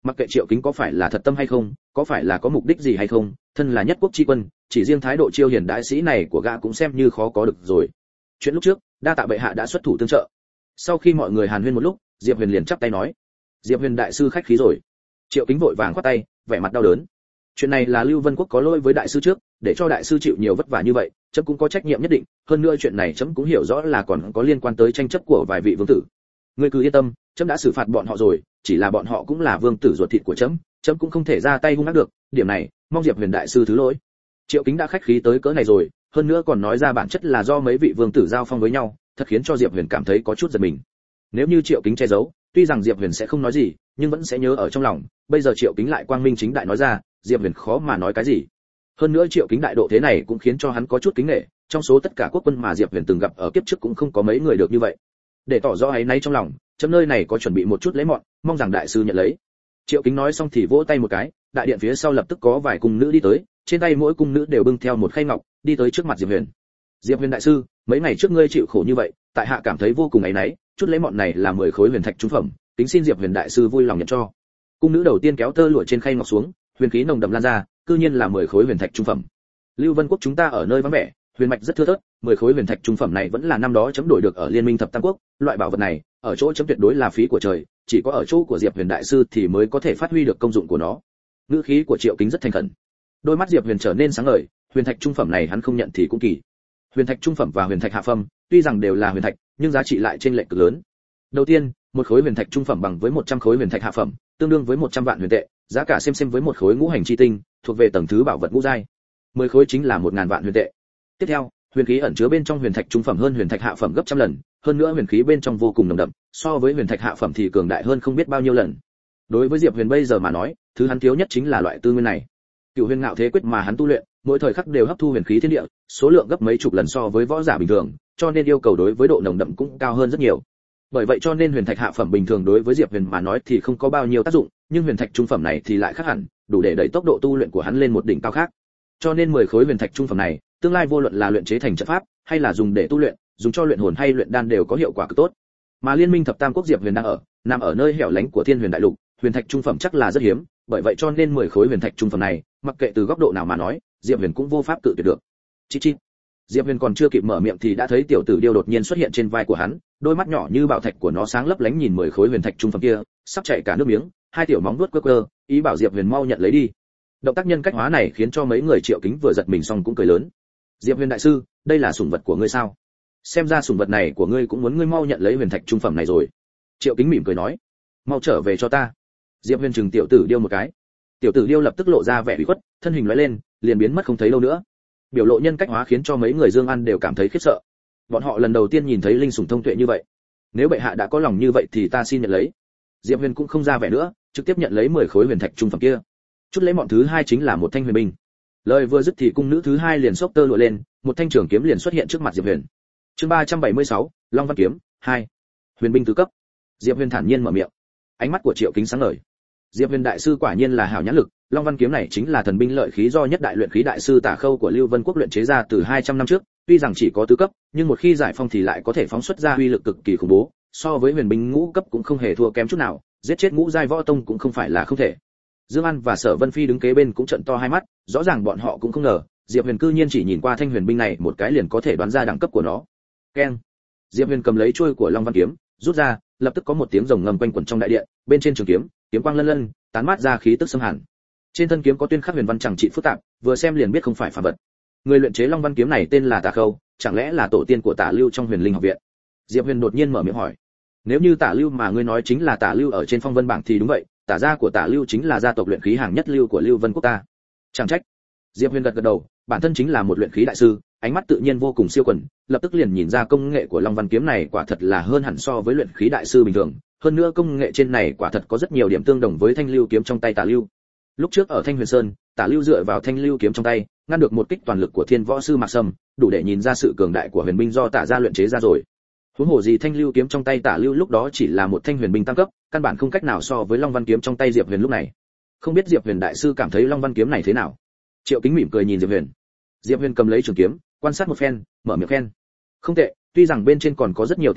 Mặc kệ Triệu Kính có phải là thật tâm hay không, có phải là có mục đích gì hay không, thân là nhất quốc chi quân, chỉ riêng thái độ chiêu hiền đại sĩ này của gã cũng xem như khó có được rồi. Chuyện lúc trước, đa tạ bệ hạ đã xuất thủ tương trợ. Sau khi mọi người hàn huyên một lúc, Diệp Huyền liền chắp tay nói: "Diệp Huyền đại sư khách khí rồi." Triệu Kính vội vàng khoát tay, vẻ mặt đau đớn. Chuyện này là Lưu Vân Quốc có lỗi với đại sư trước, để cho đại sư chịu nhiều vất vả như vậy, chấm cũng có trách nhiệm nhất định, hơn nữa chuyện này chấm cũng hiểu rõ là còn có liên quan tới tranh chấp của vài vị vương tử. Ngươi cứ yên tâm, chấm đã xử phạt bọn họ rồi, chỉ là bọn họ cũng là vương tử ruột thịt của chấm cũng không thể ra tay hung ác được, điểm này, mong Diệp Huyền đại sư thứ lỗi. Triệu Kính đã khách khí tới cỡ này rồi, hơn nữa còn nói ra bản chất là do mấy vị vương tử giao phong với nhau, thật khiến cho Diệp Huyền cảm thấy có chút giật mình. Nếu như Triệu Kính che giấu, tuy rằng Diệp Huyền sẽ không nói gì, nhưng vẫn sẽ nhớ ở trong lòng, bây giờ Triệu Kính lại quang minh chính đại nói ra, Diệp Huyền khó mà nói cái gì. Hơn nữa Triệu Kính đại độ thế này cũng khiến cho hắn có chút kính nể, trong số tất cả quốc quân mà Diệp Huyền từng gặp ở kiếp trước cũng không có mấy người được như vậy. Để tỏ rõ áy náy trong lòng, chấm nơi này có chuẩn bị một chút lễ mọn, mong rằng đại sư nhận lấy. Triệu Kính nói xong thì vỗ tay một cái, đại điện phía sau lập tức có vài cung nữ đi tới, trên tay mỗi cung nữ đều bưng theo một khay ngọc, đi tới trước mặt Diệp Huyền. Diệp Huyền đại sư, mấy ngày trước ngươi chịu khổ như vậy, tại hạ cảm thấy vô cùng áy náy, chút lễ mọn này là 10 khối huyền thạch trung phẩm, kính xin Diệp Huyền đại sư vui lòng nhận cho. Cung nữ đầu tiên kéo tơ lụa trên khay ngọc xuống, huyền khí nồng đậm lan ra, cư nhiên là 10 khối huyền thạch trung phẩm. Lưu Vân Quốc chúng ta ở nơi vắng vẻ, huyền mạch rất thưa thớt, 10 khối huyền thạch trung phẩm này vẫn là năm đó chấm đổi được ở Liên minh Thập Tam Quốc, loại bảo vật này, ở chỗ chấm tuyệt đối là phí của trời, chỉ có ở chỗ của Diệp Huyền đại sư thì mới có thể phát huy được công dụng của nó. Ngữ khí của Triệu Kính rất thành khẩn. Đôi mắt Diệp Huyền trở nên sáng ngời, huyền thạch trung phẩm này hắn không nhận thì cũng kỳ. Huyền thạch trung phẩm và huyền thạch hạ phẩm, tuy rằng đều là huyền thạch, nhưng giá trị lại chênh lệch cực lớn. Đầu tiên, một khối huyền thạch trung phẩm bằng với 100 khối huyền thạch hạ phẩm, tương đương với 100 vạn huyền tệ, giá cả xem với một khối ngũ hành chi tinh, thuộc về tầng thứ bảo vật ngũ giai. 10 khối chính là 1000 vạn huyền tệ. Tiếp theo, huyền khí ẩn chứa bên trong huyền thạch trung phẩm hơn huyền thạch hạ phẩm gấp trăm lần, hơn nữa huyền khí bên trong vô cùng nồng đậm, so với huyền thạch hạ phẩm thì cường đại hơn không biết bao nhiêu lần. Đối với Diệp Huyền bây giờ mà nói, thứ hắn thiếu nhất chính là loại tư nguyên này. Cửu Huyền Ngạo Thế Quyết mà hắn tu luyện, mỗi thời khắc đều hấp thu huyền khí thiên địa, số lượng gấp mấy chục lần so với võ giả bình thường, cho nên yêu cầu đối với độ nồng đậm cũng cao hơn rất nhiều. Bởi vậy cho nên huyền thạch hạ phẩm bình thường đối với Diệp Huyền mà nói thì không có bao nhiêu tác dụng, nhưng huyền thạch trung phẩm này thì lại khác hẳn, đủ để đẩy tốc độ tu luyện của hắn lên một đỉnh cao khác. Cho nên 10 khối huyền thạch trung phẩm này, tương lai vô luận là luyện chế thành trận pháp, hay là dùng để tu luyện, dùng cho luyện hồn hay luyện đan đều có hiệu quả cực tốt. Mà Liên minh Thập Tam Quốc Diệp Huyền đang ở, nằm ở nơi hẻo lánh của Thiên Huyền Đại Lục, huyền thạch trung phẩm chắc là rất hiếm, bởi vậy cho nên 10 khối huyền thạch trung phẩm này, mặc kệ từ góc độ nào mà nói, Diệp Huyền cũng vô pháp cự tuyệt được. Chi chi. Diệp Huyền còn chưa kịp mở miệng thì đã thấy tiểu tử điêu đột nhiên xuất hiện trên vai của hắn, đôi mắt nhỏ như bảo thạch của nó sáng lấp lánh nhìn 10 khối huyền thạch trung phẩm kia, sắp chảy cả nước miếng, hai tiểu móng vuốt quơ quơ, ý bảo Diệp Huyền mau nhận lấy đi. Động tác nhân cách hóa này khiến cho mấy người Triệu Kính vừa giật mình xong cũng cười lớn. Diệp Huyền đại sư, đây là sủng vật của ngươi sao? Xem ra sủng vật này của ngươi cũng muốn ngươi mau nhận lấy huyền thạch trung phẩm này rồi. Triệu Kính mỉm cười nói, mau trở về cho ta. Diệp Huyền chừng tiểu tử điêu một cái. Tiểu tử điêu lập tức lộ ra vẻ ủy khuất, thân hình lóe lên, liền biến mất không thấy đâu nữa. Biểu lộ nhân cách hóa khiến cho mấy người Dương An đều cảm thấy khiếp sợ. Bọn họ lần đầu tiên nhìn thấy linh sủng thông tuệ như vậy. Nếu bệ hạ đã có lòng như vậy thì ta xin nhận lấy. Diệp Huyền cũng không ra vẻ nữa, trực tiếp nhận lấy 10 khối huyền thạch trung phẩm kia. Chút lễ mọn thứ hai chính là một thanh huyền binh. Lời vừa dứt thì cung nữ thứ hai liền xốc tơ lụa lên, một thanh trường kiếm liền xuất hiện trước mặt Diệp Huyền. Chương 376, Long Văn kiếm 2. Huyền binh tứ cấp. Diệp Huyền thản nhiên mở miệng. Ánh mắt của Triệu Kính sáng ngời. Diệp Huyền đại sư quả nhiên là hảo nhãn lực, Long Văn kiếm này chính là thần binh lợi khí do nhất đại luyện khí đại sư Tả Khâu của Lưu Vân Quốc luyện chế ra từ 200 năm trước, tuy rằng chỉ có tứ cấp, nhưng một khi giải phong thì lại có thể phóng xuất ra uy lực cực kỳ khủng bố, so với huyền binh ngũ cấp cũng không hề thua kém chút nào, giết chết ngũ giai võ tông cũng không phải là không thể. Dương An và Sở Vân Phi đứng kế bên cũng trợn to hai mắt, rõ ràng bọn họ cũng không ngờ, Diệp Huyền cư nhiên chỉ nhìn qua thanh huyền binh này một cái liền có thể đoán ra đẳng cấp của nó. Keng. Diệp Huyền cầm lấy chuôi của Long Văn kiếm, rút ra, lập tức có một tiếng rồng ngầm quanh quẩn trong đại điện, bên trên trường kiếm, kiếm quang lân lân, tán mát ra khí tức xâm hàn. Trên thân kiếm có tuyên khắc huyền văn chẳng trị phức tạp, vừa xem liền biết không phải phàm vật. Người luyện chế Long Văn kiếm này tên là Tả Khâu, chẳng lẽ là tổ tiên của Tả Lưu trong Huyền Linh học viện? Diệp Huyền đột nhiên mở miệng hỏi. Nếu như Tả Lưu mà ngươi nói chính là Tả Lưu ở trên phong vân bảng thì đúng vậy, Tả gia của Tả Lưu chính là gia tộc luyện khí hàng nhất lưu của Lưu Vân Quốc ta. Chẳng trách. Diệp Huyền gật gật đầu, bản thân chính là một luyện khí đại sư, ánh mắt tự nhiên vô cùng siêu quần, lập tức liền nhìn ra công nghệ của Long Văn kiếm này quả thật là hơn hẳn so với luyện khí đại sư bình thường, hơn nữa công nghệ trên này quả thật có rất nhiều điểm tương đồng với Thanh Lưu kiếm trong tay Tả Lưu. Lúc trước ở Thanh Huyền Sơn, Tả Lưu dựa vào Thanh Lưu kiếm trong tay, ngăn được một kích toàn lực của Thiên Võ sư Mạc Sâm, đủ để nhìn ra sự cường đại của huyền binh do Tả gia luyện chế ra rồi. Huống hồ gì Thanh Lưu kiếm trong tay Tả Lưu lúc đó chỉ là một thanh huyền binh tam cấp, căn bản không cách nào so với Long Văn kiếm trong tay Diệp Huyền lúc này. Không biết Diệp Huyền đại sư cảm thấy Long Văn kiếm này thế nào? Triệu Kính mỉm cười nhìn Diệp Huyền. Diệp Huyền cầm lấy trường kiếm, quan sát một phen, mở miệng khen. Không tệ, tuy rằng bên trên còn có rất nhiều tì vết,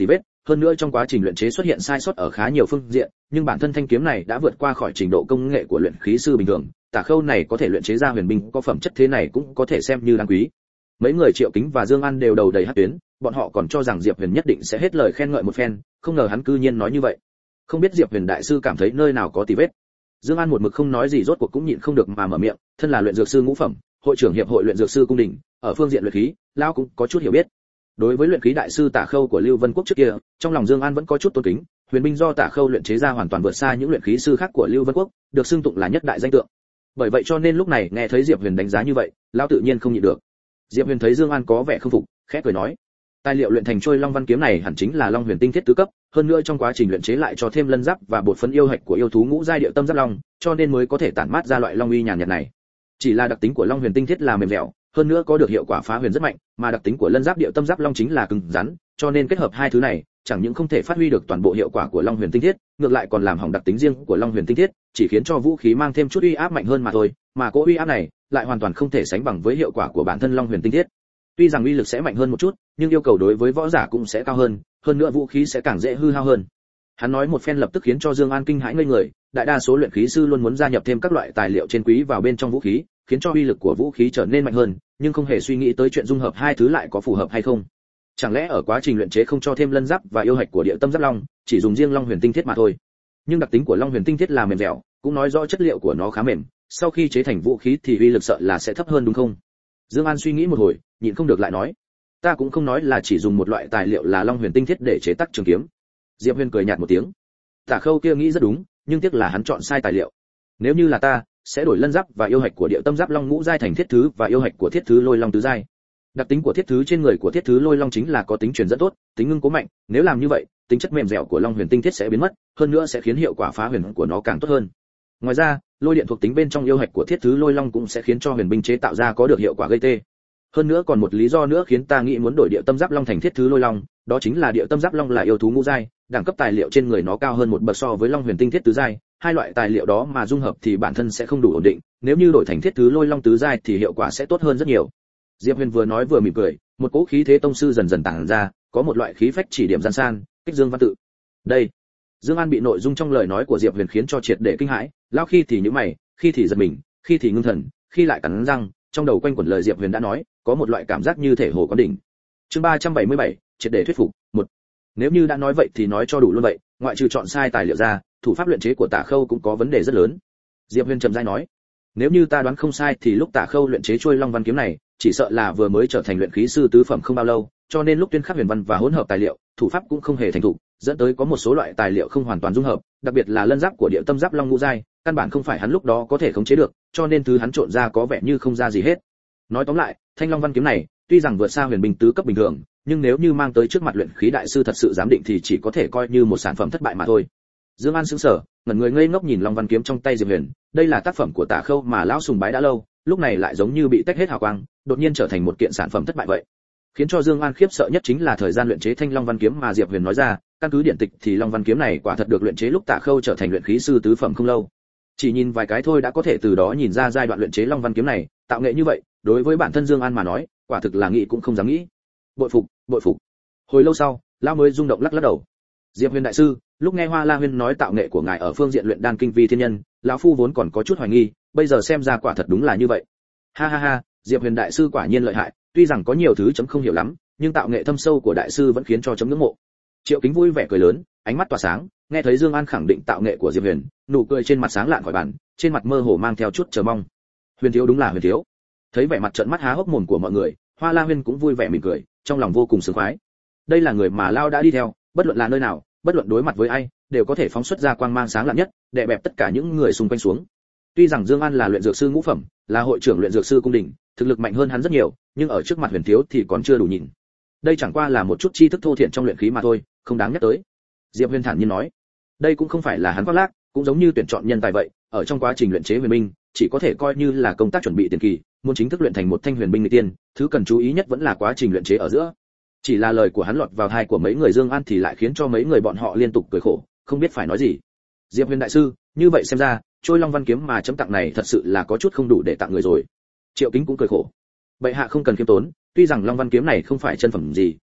hơn nữa trong quá trình luyện chế xuất hiện sai sót ở khá nhiều phương diện, nhưng bản thân thanh kiếm này đã vượt qua khỏi trình độ công nghệ của luyện khí sư bình thường, Tả Khâu này có thể luyện chế ra huyền binh có phẩm chất thế này cũng có thể xem như đáng quý. Mấy người Triệu Kính và Dương An đều đầu đầy hắc tuyến, bọn họ còn cho rằng Diệp Huyền nhất định sẽ hết lời khen ngợi một phen, không ngờ hắn cư nhiên nói như vậy. Không biết Diệp Huyền đại sư cảm thấy nơi nào có tì vết. Dương An một mực không nói gì, rốt cuộc cũng nhịn không được mà mở miệng, thân là luyện dược sư ngũ phẩm, hội trưởng hiệp hội luyện dược sư cung đình, ở phương diện luyện khí, lão cũng có chút hiểu biết. Đối với luyện khí đại sư Tả Khâu của Lưu Vân Quốc trước kia, trong lòng Dương An vẫn có chút tôn kính, huyền binh do Tả Khâu luyện chế ra hoàn toàn vượt xa những luyện khí sư khác của Lưu Vân Quốc, được xưng tụng là nhất đại danh tượng. Bởi vậy cho nên lúc này nghe thấy Diệp Huyền đánh giá như vậy, lão tự nhiên không nhịn được. Diệp Huyền thấy Dương An có vẻ không phục, khẽ cười nói: "Tài liệu luyện thành trôi Long Văn kiếm này hẳn chính là Long Huyền tinh thiết tứ cấp, hơn nữa trong quá trình luyện chế lại cho thêm lân giáp và bột phấn yêu hạch của yêu thú ngũ giai địa tâm giáp long, cho nên mới có thể tản mát ra loại long uy nhàn nhạt này. Chỉ là đặc tính của Long Huyền tinh thiết là mềm dẻo, hơn nữa có được hiệu quả phá huyền rất mạnh, mà đặc tính của lân giáp địa tâm giáp long chính là cứng rắn, cho nên kết hợp hai thứ này, chẳng những không thể phát huy được toàn bộ hiệu quả của Long Huyền tinh thiết, ngược lại còn làm hỏng đặc tính riêng của Long Huyền tinh thiết, chỉ khiến cho vũ khí mang thêm chút uy áp mạnh hơn mà thôi, mà cỗ uy áp này lại hoàn toàn không thể sánh bằng với hiệu quả của bản thân Long Huyền tinh thiết. Tuy rằng uy lực sẽ mạnh hơn một chút, nhưng yêu cầu đối với võ giả cũng sẽ cao hơn nữa vũ khí sẽ càng dễ hư hao hơn." Hắn nói một phen lập tức khiến cho Dương An kinh hãi ngây người, đại đa số luyện khí sư luôn muốn gia nhập thêm các loại tài liệu trên quý vào bên trong vũ khí, khiến cho uy lực của vũ khí trở nên mạnh hơn, nhưng không hề suy nghĩ tới chuyện dung hợp hai thứ lại có phù hợp hay không. Chẳng lẽ ở quá trình luyện chế không cho thêm lân giáp và yêu hạch của địa tâm giáp long, chỉ dùng riêng Long Huyền tinh thiết mà thôi? Nhưng đặc tính của Long Huyền tinh thiết là mềm dẻo, cũng nói rõ chất liệu của nó khá mềm, sau khi chế thành vũ khí thì uy lực sợ là sẽ thấp hơn đúng không? Dương An suy nghĩ một hồi, nhịn không được lại nói: "Ta cũng không nói là chỉ dùng một loại tài liệu là Long Huyền tinh thiết để chế tác trường kiếm." Diệp Huyền cười nhạt một tiếng. Tả Khâu kia nghĩ rất đúng, nhưng tiếc là hắn chọn sai tài liệu. Nếu như là ta, sẽ đổi lân giáp và yêu hạch của địa tâm giáp long ngũ giai thành thiết thứ và yêu hạch của thiết thứ lôi long tứ giai. Đặc tính của thiết thứ trên người của thiết thứ lôi long chính là có tính truyền dẫn tốt, tính ngưng cố mạnh, nếu làm như vậy, tính chất mềm dẻo của Long Huyền tinh thiết sẽ biến mất, hơn nữa sẽ khiến hiệu quả phá huyền của nó càng tốt hơn. Ngoài ra, lôi điện thuộc tính bên trong yêu hạch của thiết thứ lôi long cũng sẽ khiến cho huyền binh chế tạo ra có được hiệu quả gây tê. Hơn nữa còn một lý do nữa khiến ta nghĩ muốn đổi địa tâm giáp long thành thiết thứ lôi long, đó chính là địa tâm giáp long là yêu thú ngũ giai, đẳng cấp tài liệu trên người nó cao hơn một bậc so với Long Huyền tinh thiết tứ giai, hai loại tài liệu đó mà dung hợp thì bản thân sẽ không đủ ổn định, nếu như đổi thành thiết thứ lôi long tứ giai thì hiệu quả sẽ tốt hơn rất nhiều. Diệp Huyền vừa nói vừa mỉm cười, một cỗ khí thế tông sư dần dần tản ra, có một loại khí phách chỉ điểm gian san, kích dương văn tự. Đây, Dương An bị nội dung trong lời nói của Diệp Huyền khiến cho triệt để kinh hãi, lão khi thì nhíu mày, khi thì giật mình, khi thì ngưng thần, khi lại cắn răng, trong đầu quanh quẩn lời Diệp Huyền đã nói, có một loại cảm giác như thể hồ có đỉnh. Chương 377, triệt để thuyết phục. 1. Nếu như đã nói vậy thì nói cho đủ luôn vậy, ngoại trừ chọn sai tài liệu ra, thủ pháp luyện chế của Tả Khâu cũng có vấn đề rất lớn. Diệp Huyền trầm rãi nói, nếu như ta đoán không sai thì lúc Tả Khâu luyện chế trôi Long Văn kiếm này, chỉ sợ là vừa mới trở thành luyện khí sư tứ phẩm không bao lâu, cho nên lúc tuyên khắc huyền văn và hỗn hợp tài liệu, thủ pháp cũng không hề thành thục, dẫn tới có một số loại tài liệu không hoàn toàn dung hợp, đặc biệt là lân giáp của địa tâm giáp long ngũ giai, căn bản không phải hắn lúc đó có thể khống chế được, cho nên thứ hắn trộn ra có vẻ như không ra gì hết. Nói tóm lại, Thanh Long Văn kiếm này, tuy rằng vượt xa huyền binh tứ cấp bình thường, nhưng nếu như mang tới trước mặt luyện khí đại sư thật sự giám định thì chỉ có thể coi như một sản phẩm thất bại mà thôi. Dương An sững sờ, ngẩn người ngây ngốc nhìn Long Văn kiếm trong tay Diệp Huyền, đây là tác phẩm của Tả Khâu mà lão sùng bái đã lâu, lúc này lại giống như bị tách hết hào quang, đột nhiên trở thành một kiện sản phẩm thất bại vậy. Khiến cho Dương An khiếp sợ nhất chính là thời gian luyện chế Thanh Long Văn kiếm mà Diệp Huyền nói ra, căn cứ điển tịch thì Long Văn kiếm này quả thật được luyện chế lúc Tả Khâu trở thành luyện khí sư tứ phẩm không lâu. Chỉ nhìn vài cái thôi đã có thể từ đó nhìn ra giai đoạn luyện chế Long Văn kiếm này, tạo nghệ như vậy, đối với bản thân Dương An mà nói, quả thực là nghĩ cũng không dám nghĩ. Bội phục, bội phục. Hồi lâu sau, lão mới rung động lắc lắc đầu. Diệp Huyền đại sư, lúc nghe Hoa La Huyên nói tạo nghệ của ngài ở phương diện luyện đan kinh vi thiên nhân, lão phu vốn còn có chút hoài nghi, bây giờ xem ra quả thật đúng là như vậy. Ha ha ha, Diệp Huyền đại sư quả nhiên lợi hại, tuy rằng có nhiều thứ chấm không hiểu lắm, nhưng tạo nghệ thâm sâu của đại sư vẫn khiến cho chấm ngưỡng mộ. Triệu Kính vui vẻ cười lớn, ánh mắt tỏa sáng, nghe thấy Dương An khẳng định tạo nghệ của Diệp Huyền, nụ cười trên mặt sáng lạn khỏi bàn, trên mặt mơ hồ mang theo chút chờ mong. Huyền thiếu đúng là Huyền thiếu. Thấy vẻ mặt trợn mắt há hốc mồm của mọi người, Hoa La Huyên cũng vui vẻ mỉm cười, trong lòng vô cùng sướng khoái. Đây là người mà lão đã đi theo, bất luận là nơi nào, bất luận đối mặt với ai, đều có thể phóng xuất ra quang mang sáng lạn nhất, đè bẹp tất cả những người xung quanh xuống. Tuy rằng Dương An là luyện dược sư ngũ phẩm, là hội trưởng luyện dược sư cung đình, thực lực mạnh hơn hắn rất nhiều, nhưng ở trước mặt Huyền thiếu thì còn chưa đủ nhìn. Đây chẳng qua là một chút tri thức thô thiển trong luyện khí mà thôi, không đáng nhắc tới. Diệp Huyền thản nhiên nói, đây cũng không phải là hắn khoác lác, cũng giống như tuyển chọn nhân tài vậy, ở trong quá trình luyện chế huyền binh, chỉ có thể coi như là công tác chuẩn bị tiền kỳ, muốn chính thức luyện thành một thanh huyền binh người tiên, thứ cần chú ý nhất vẫn là quá trình luyện chế ở giữa. Chỉ là lời của hắn lọt vào tai của mấy người Dương An thì lại khiến cho mấy người bọn họ liên tục cười khổ, không biết phải nói gì. Diệp Huyền đại sư, như vậy xem ra, trôi Long Văn kiếm mà chấm tặng này thật sự là có chút không đủ để tặng người rồi. Triệu Kính cũng cười khổ. Bệ hạ không cần khiêm tốn, tuy rằng Long Văn kiếm này không phải chân phẩm gì,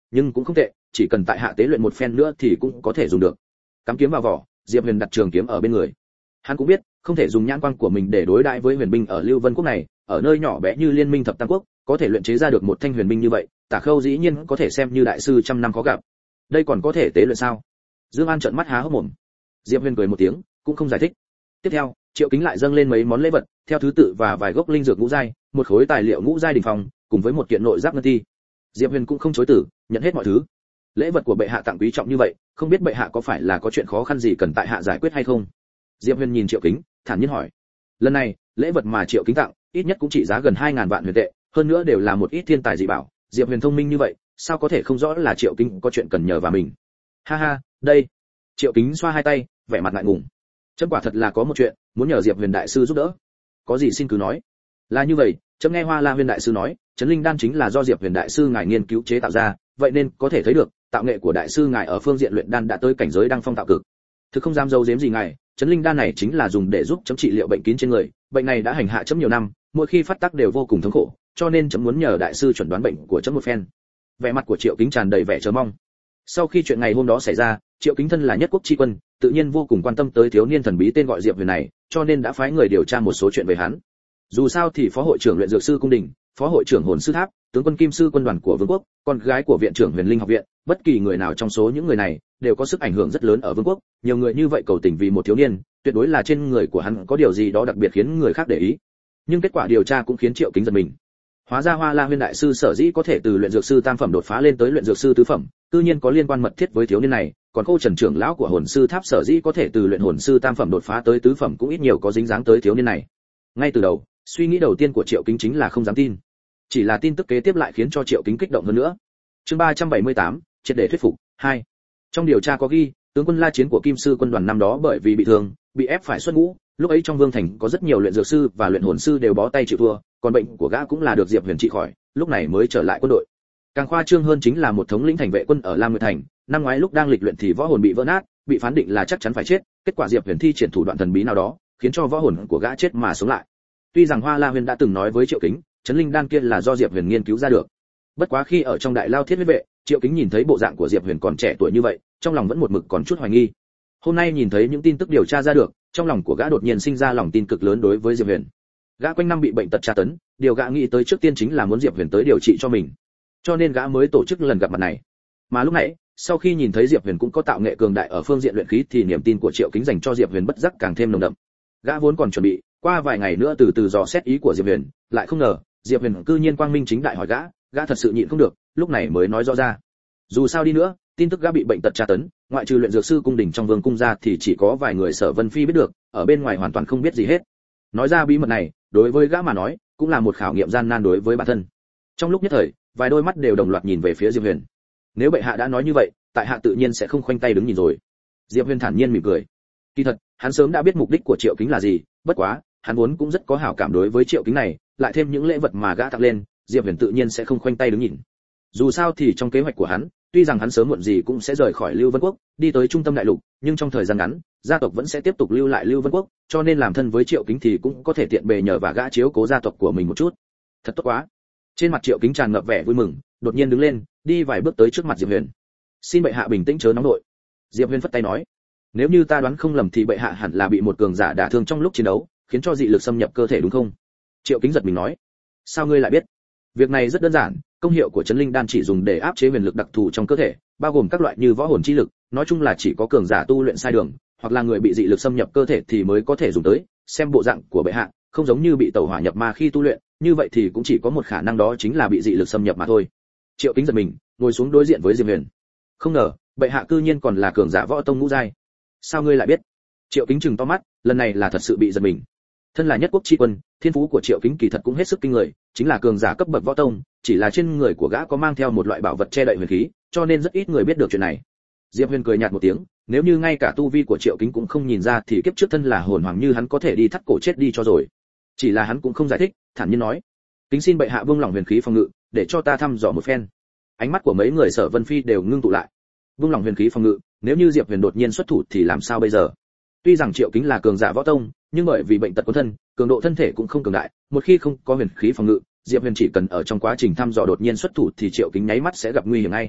nhưng cũng không tệ, chỉ cần tại hạ tế luyện một phen nữa thì cũng có thể dùng được. Cắm kiếm vào vỏ, Diệp Huyền đặt trường kiếm ở bên người. Hắn cũng biết, không thể dùng nhãn quang của mình để đối đãi với huyền binh ở Lưu Vân quốc này, ở nơi nhỏ bé như Liên minh thập tam quốc, có thể luyện chế ra được một thanh huyền binh như vậy, Tả Khâu dĩ nhiên có thể xem như đại sư trăm năm khó gặp. Đây còn có thể tế luyện sao? Dương An trợn mắt há hốc mồm. Diệp Huyền cười một tiếng, cũng không giải thích. Tiếp theo, Triệu Kính lại dâng lên mấy món lễ vật, theo thứ tự và vài gốc linh dược ngũ giai, một khối tài liệu ngũ giai đỉnh phong, cùng với một kiện nội giáp ngân ti. Diệp Huyền cũng không chối từ, nhận hết mọi thứ. Lễ vật của bệ hạ tặng quý trọng như vậy, không biết bệ hạ có phải là có chuyện khó khăn gì cần tại hạ giải quyết hay không? Diệp Huyền nhìn Triệu Kính, thản nhiên hỏi. Lần này, lễ vật mà Triệu Kính tặng, ít nhất cũng trị giá gần 2000 vạn huyền tệ, hơn nữa đều là một ít thiên tài dị bảo. Diệp Huyền thông minh như vậy, sao có thể không rõ là Triệu Kính có chuyện cần nhờ vào mình? Ha ha, đây. Triệu Kính xoa hai tay, vẻ mặt ngại ngùng. Chấm quả thật là có một chuyện, muốn nhờ Diệp Huyền đại sư giúp đỡ. Có gì xin cứ nói. Là như vậy, chấm nghe Hoa La Huyền đại sư nói, Trấn Linh đan chính là do Diệp Huyền đại sư ngài nghiên cứu chế tạo ra, vậy nên có thể thấy được, tạo nghệ của đại sư ngài ở phương diện luyện đan đã tới cảnh giới đăng phong tạo cực. Thực không dám giấu giếm gì ngài, Trấn Linh đan này chính là dùng để giúp chấm trị liệu bệnh kín trên người, bệnh này đã hành hạ chấm nhiều năm, mỗi khi phát tác đều vô cùng thống khổ, cho nên chấm muốn nhờ đại sư chuẩn đoán bệnh của chấm một phen. Vẻ mặt của Triệu Kính tràn đầy vẻ chờ mong. Sau khi chuyện ngày hôm đó xảy ra, Triệu Kính thân là nhất quốc chi quân, tự nhiên vô cùng quan tâm tới thiếu niên thần bí tên gọi Diệp Huyền này, cho nên đã phái người điều tra một số chuyện về hắn. Dù sao thì phó hội trưởng luyện dược sư cung đình, phó hội trưởng hồn sư tháp, tướng quân kim sư quân đoàn của vương quốc, con gái của viện trưởng Huyền Linh học viện, bất kỳ người nào trong số những người này đều có sức ảnh hưởng rất lớn ở vương quốc, nhiều người như vậy cầu tình vì một thiếu niên, tuyệt đối là trên người của hắn có điều gì đó đặc biệt khiến người khác để ý. Nhưng kết quả điều tra cũng khiến Triệu Kính giật mình. Hóa ra Hoa La Huyền đại sư sở dĩ có thể từ luyện dược sư tam phẩm đột phá lên tới luyện dược sư tứ phẩm, tự nhiên có liên quan mật thiết với thiếu niên này, còn Khâu Trần trưởng lão của hồn sư tháp sở dĩ có thể từ luyện hồn sư tam phẩm đột phá tới tứ phẩm cũng ít nhiều có dính dáng tới thiếu niên này. Ngay từ đầu, suy nghĩ đầu tiên của Triệu Kính chính là không dám tin. Chỉ là tin tức kế tiếp lại khiến cho Triệu Kính kích động hơn nữa. Chương 378, triệt để thuyết phục 2. Trong điều tra có ghi, tướng quân La Chiến của Kim sư quân đoàn năm đó bởi vì bị thương, bị ép phải xuất ngũ, lúc ấy trong vương thành có rất nhiều luyện dược sư và luyện hồn sư đều bó tay chịu thua, còn bệnh của gã cũng là được Diệp Huyền trị khỏi, lúc này mới trở lại quân đội. Càng khoa trương hơn chính là một thống lĩnh thành vệ quân ở Lam Nguyệt thành, năm ngoái lúc đang lịch luyện thì võ hồn bị vỡ nát, bị phán định là chắc chắn phải chết, kết quả Diệp Huyền thi triển thủ đoạn thần bí nào đó, khiến cho võ hồn của gã chết mà sống lại. Tuy rằng Hoa La Huyền đã từng nói với Triệu Kính, Trấn Linh đan kia là do Diệp Huyền nghiên cứu ra được. Bất quá khi ở trong Đại Lao Thiết huyết vệ, Triệu Kính nhìn thấy bộ dạng của Diệp Huyền còn trẻ tuổi như vậy, trong lòng vẫn một mực còn chút hoài nghi. Hôm nay nhìn thấy những tin tức điều tra ra được, trong lòng của gã đột nhiên sinh ra lòng tin cực lớn đối với Diệp Huyền. Gã quanh năm bị bệnh tật tra tấn, điều gã nghĩ tới trước tiên chính là muốn Diệp Huyền tới điều trị cho mình. Cho nên gã mới tổ chức lần gặp mặt này. Mà lúc nãy, sau khi nhìn thấy Diệp Huyền cũng có tạo nghệ cường đại ở phương diện luyện khí thì niềm tin của Triệu Kính dành cho Diệp Huyền bất giác càng thêm nồng đậm. Gã vốn còn chuẩn bị qua vài ngày nữa từ từ dò xét ý của Diệp Huyền, lại không ngờ Diệp Huyền cư nhiên quang minh chính đại hỏi gã thật sự nhịn không được, lúc này mới nói rõ ra. Dù sao đi nữa, tin tức gã bị bệnh tật tra tấn, ngoại trừ luyện dược sư cung đình trong vương cung ra thì chỉ có vài người Sở Vân Phi biết được, ở bên ngoài hoàn toàn không biết gì hết. Nói ra bí mật này, đối với gã mà nói, cũng là một khảo nghiệm gian nan đối với bản thân. Trong lúc nhất thời, vài đôi mắt đều đồng loạt nhìn về phía Diệp Huyền. Nếu bệ hạ đã nói như vậy, tại hạ tự nhiên sẽ không khoanh tay đứng nhìn rồi. Diệp Huyền thản nhiên mỉm cười. Kỳ thật, hắn sớm đã biết mục đích của Triệu Kính là gì, bất quá, hắn vốn cũng rất có hảo cảm đối với Triệu Kính này, lại thêm những lễ vật mà gã tặng lên, Diệp Huyền tự nhiên sẽ không khoanh tay đứng nhìn. Dù sao thì trong kế hoạch của hắn, tuy rằng hắn sớm muộn gì cũng sẽ rời khỏi Lưu Vân quốc, đi tới trung tâm đại lục, nhưng trong thời gian ngắn, gia tộc vẫn sẽ tiếp tục lưu lại Lưu Vân quốc, cho nên làm thân với Triệu Kính thì cũng có thể tiện bề nhờ và gã chiếu cố gia tộc của mình một chút. Thật tốt quá. Trên mặt Triệu Kính tràn ngập vẻ vui mừng, đột nhiên đứng lên, đi vài bước tới trước mặt Diệp Huyền. Xin bệ hạ bình tĩnh chớ nóng nội. Diệp Huyền phất tay nói, nếu như ta đoán không lầm thì bệ hạ hẳn là bị một cường giả đả thương trong lúc chiến đấu, khiến cho dị lực xâm nhập cơ thể đúng không? Triệu Kính giật mình nói, sao ngươi lại biết? Việc này rất đơn giản, công hiệu của Trấn Linh đan chỉ dùng để áp chế huyền lực đặc thù trong cơ thể, bao gồm các loại như võ hồn chi lực, nói chung là chỉ có cường giả tu luyện sai đường, hoặc là người bị dị lực xâm nhập cơ thể thì mới có thể dùng tới. Xem bộ dạng của bệ hạ, không giống như bị tẩu hỏa nhập ma khi tu luyện, như vậy thì cũng chỉ có một khả năng đó chính là bị dị lực xâm nhập mà thôi. Triệu Kính giật mình, ngồi xuống đối diện với Diệp Huyền. Không ngờ, bệ hạ cư nhiên còn là cường giả võ tông ngũ giai. Sao ngươi lại biết? Triệu Kính trừng to mắt, lần này là thật sự bị giật mình. Thân là nhất quốc chi quân, thiên phú của Triệu Kính kỳ thật cũng hết sức kinh người, chính là cường giả cấp bậc võ tông, chỉ là trên người của gã có mang theo một loại bảo vật che đậy huyền khí, cho nên rất ít người biết được chuyện này. Diệp Huyền cười nhạt một tiếng, nếu như ngay cả tu vi của Triệu Kính cũng không nhìn ra thì kiếp trước thân là hồn hoàng như hắn có thể đi thắt cổ chết đi cho rồi. Chỉ là hắn cũng không giải thích, thản nhiên nói, kính xin bệ hạ buông lỏng huyền khí phòng ngự, để cho ta thăm dò một phen. Ánh mắt của mấy người Sở Vân Phi đều ngưng tụ lại. Buông lỏng huyền khí phòng ngự, nếu như Diệp Huyền đột nhiên xuất thủ thì làm sao bây giờ? Tuy rằng Triệu Kính là cường giả võ tông, nhưng bởi vì bệnh tật cuốn thân, cường độ thân thể cũng không cường đại, một khi không có huyền khí phòng ngự, Diệp Huyền chỉ cần ở trong quá trình thăm dò đột nhiên xuất thủ thì Triệu Kính nháy mắt sẽ gặp nguy hiểm ngay.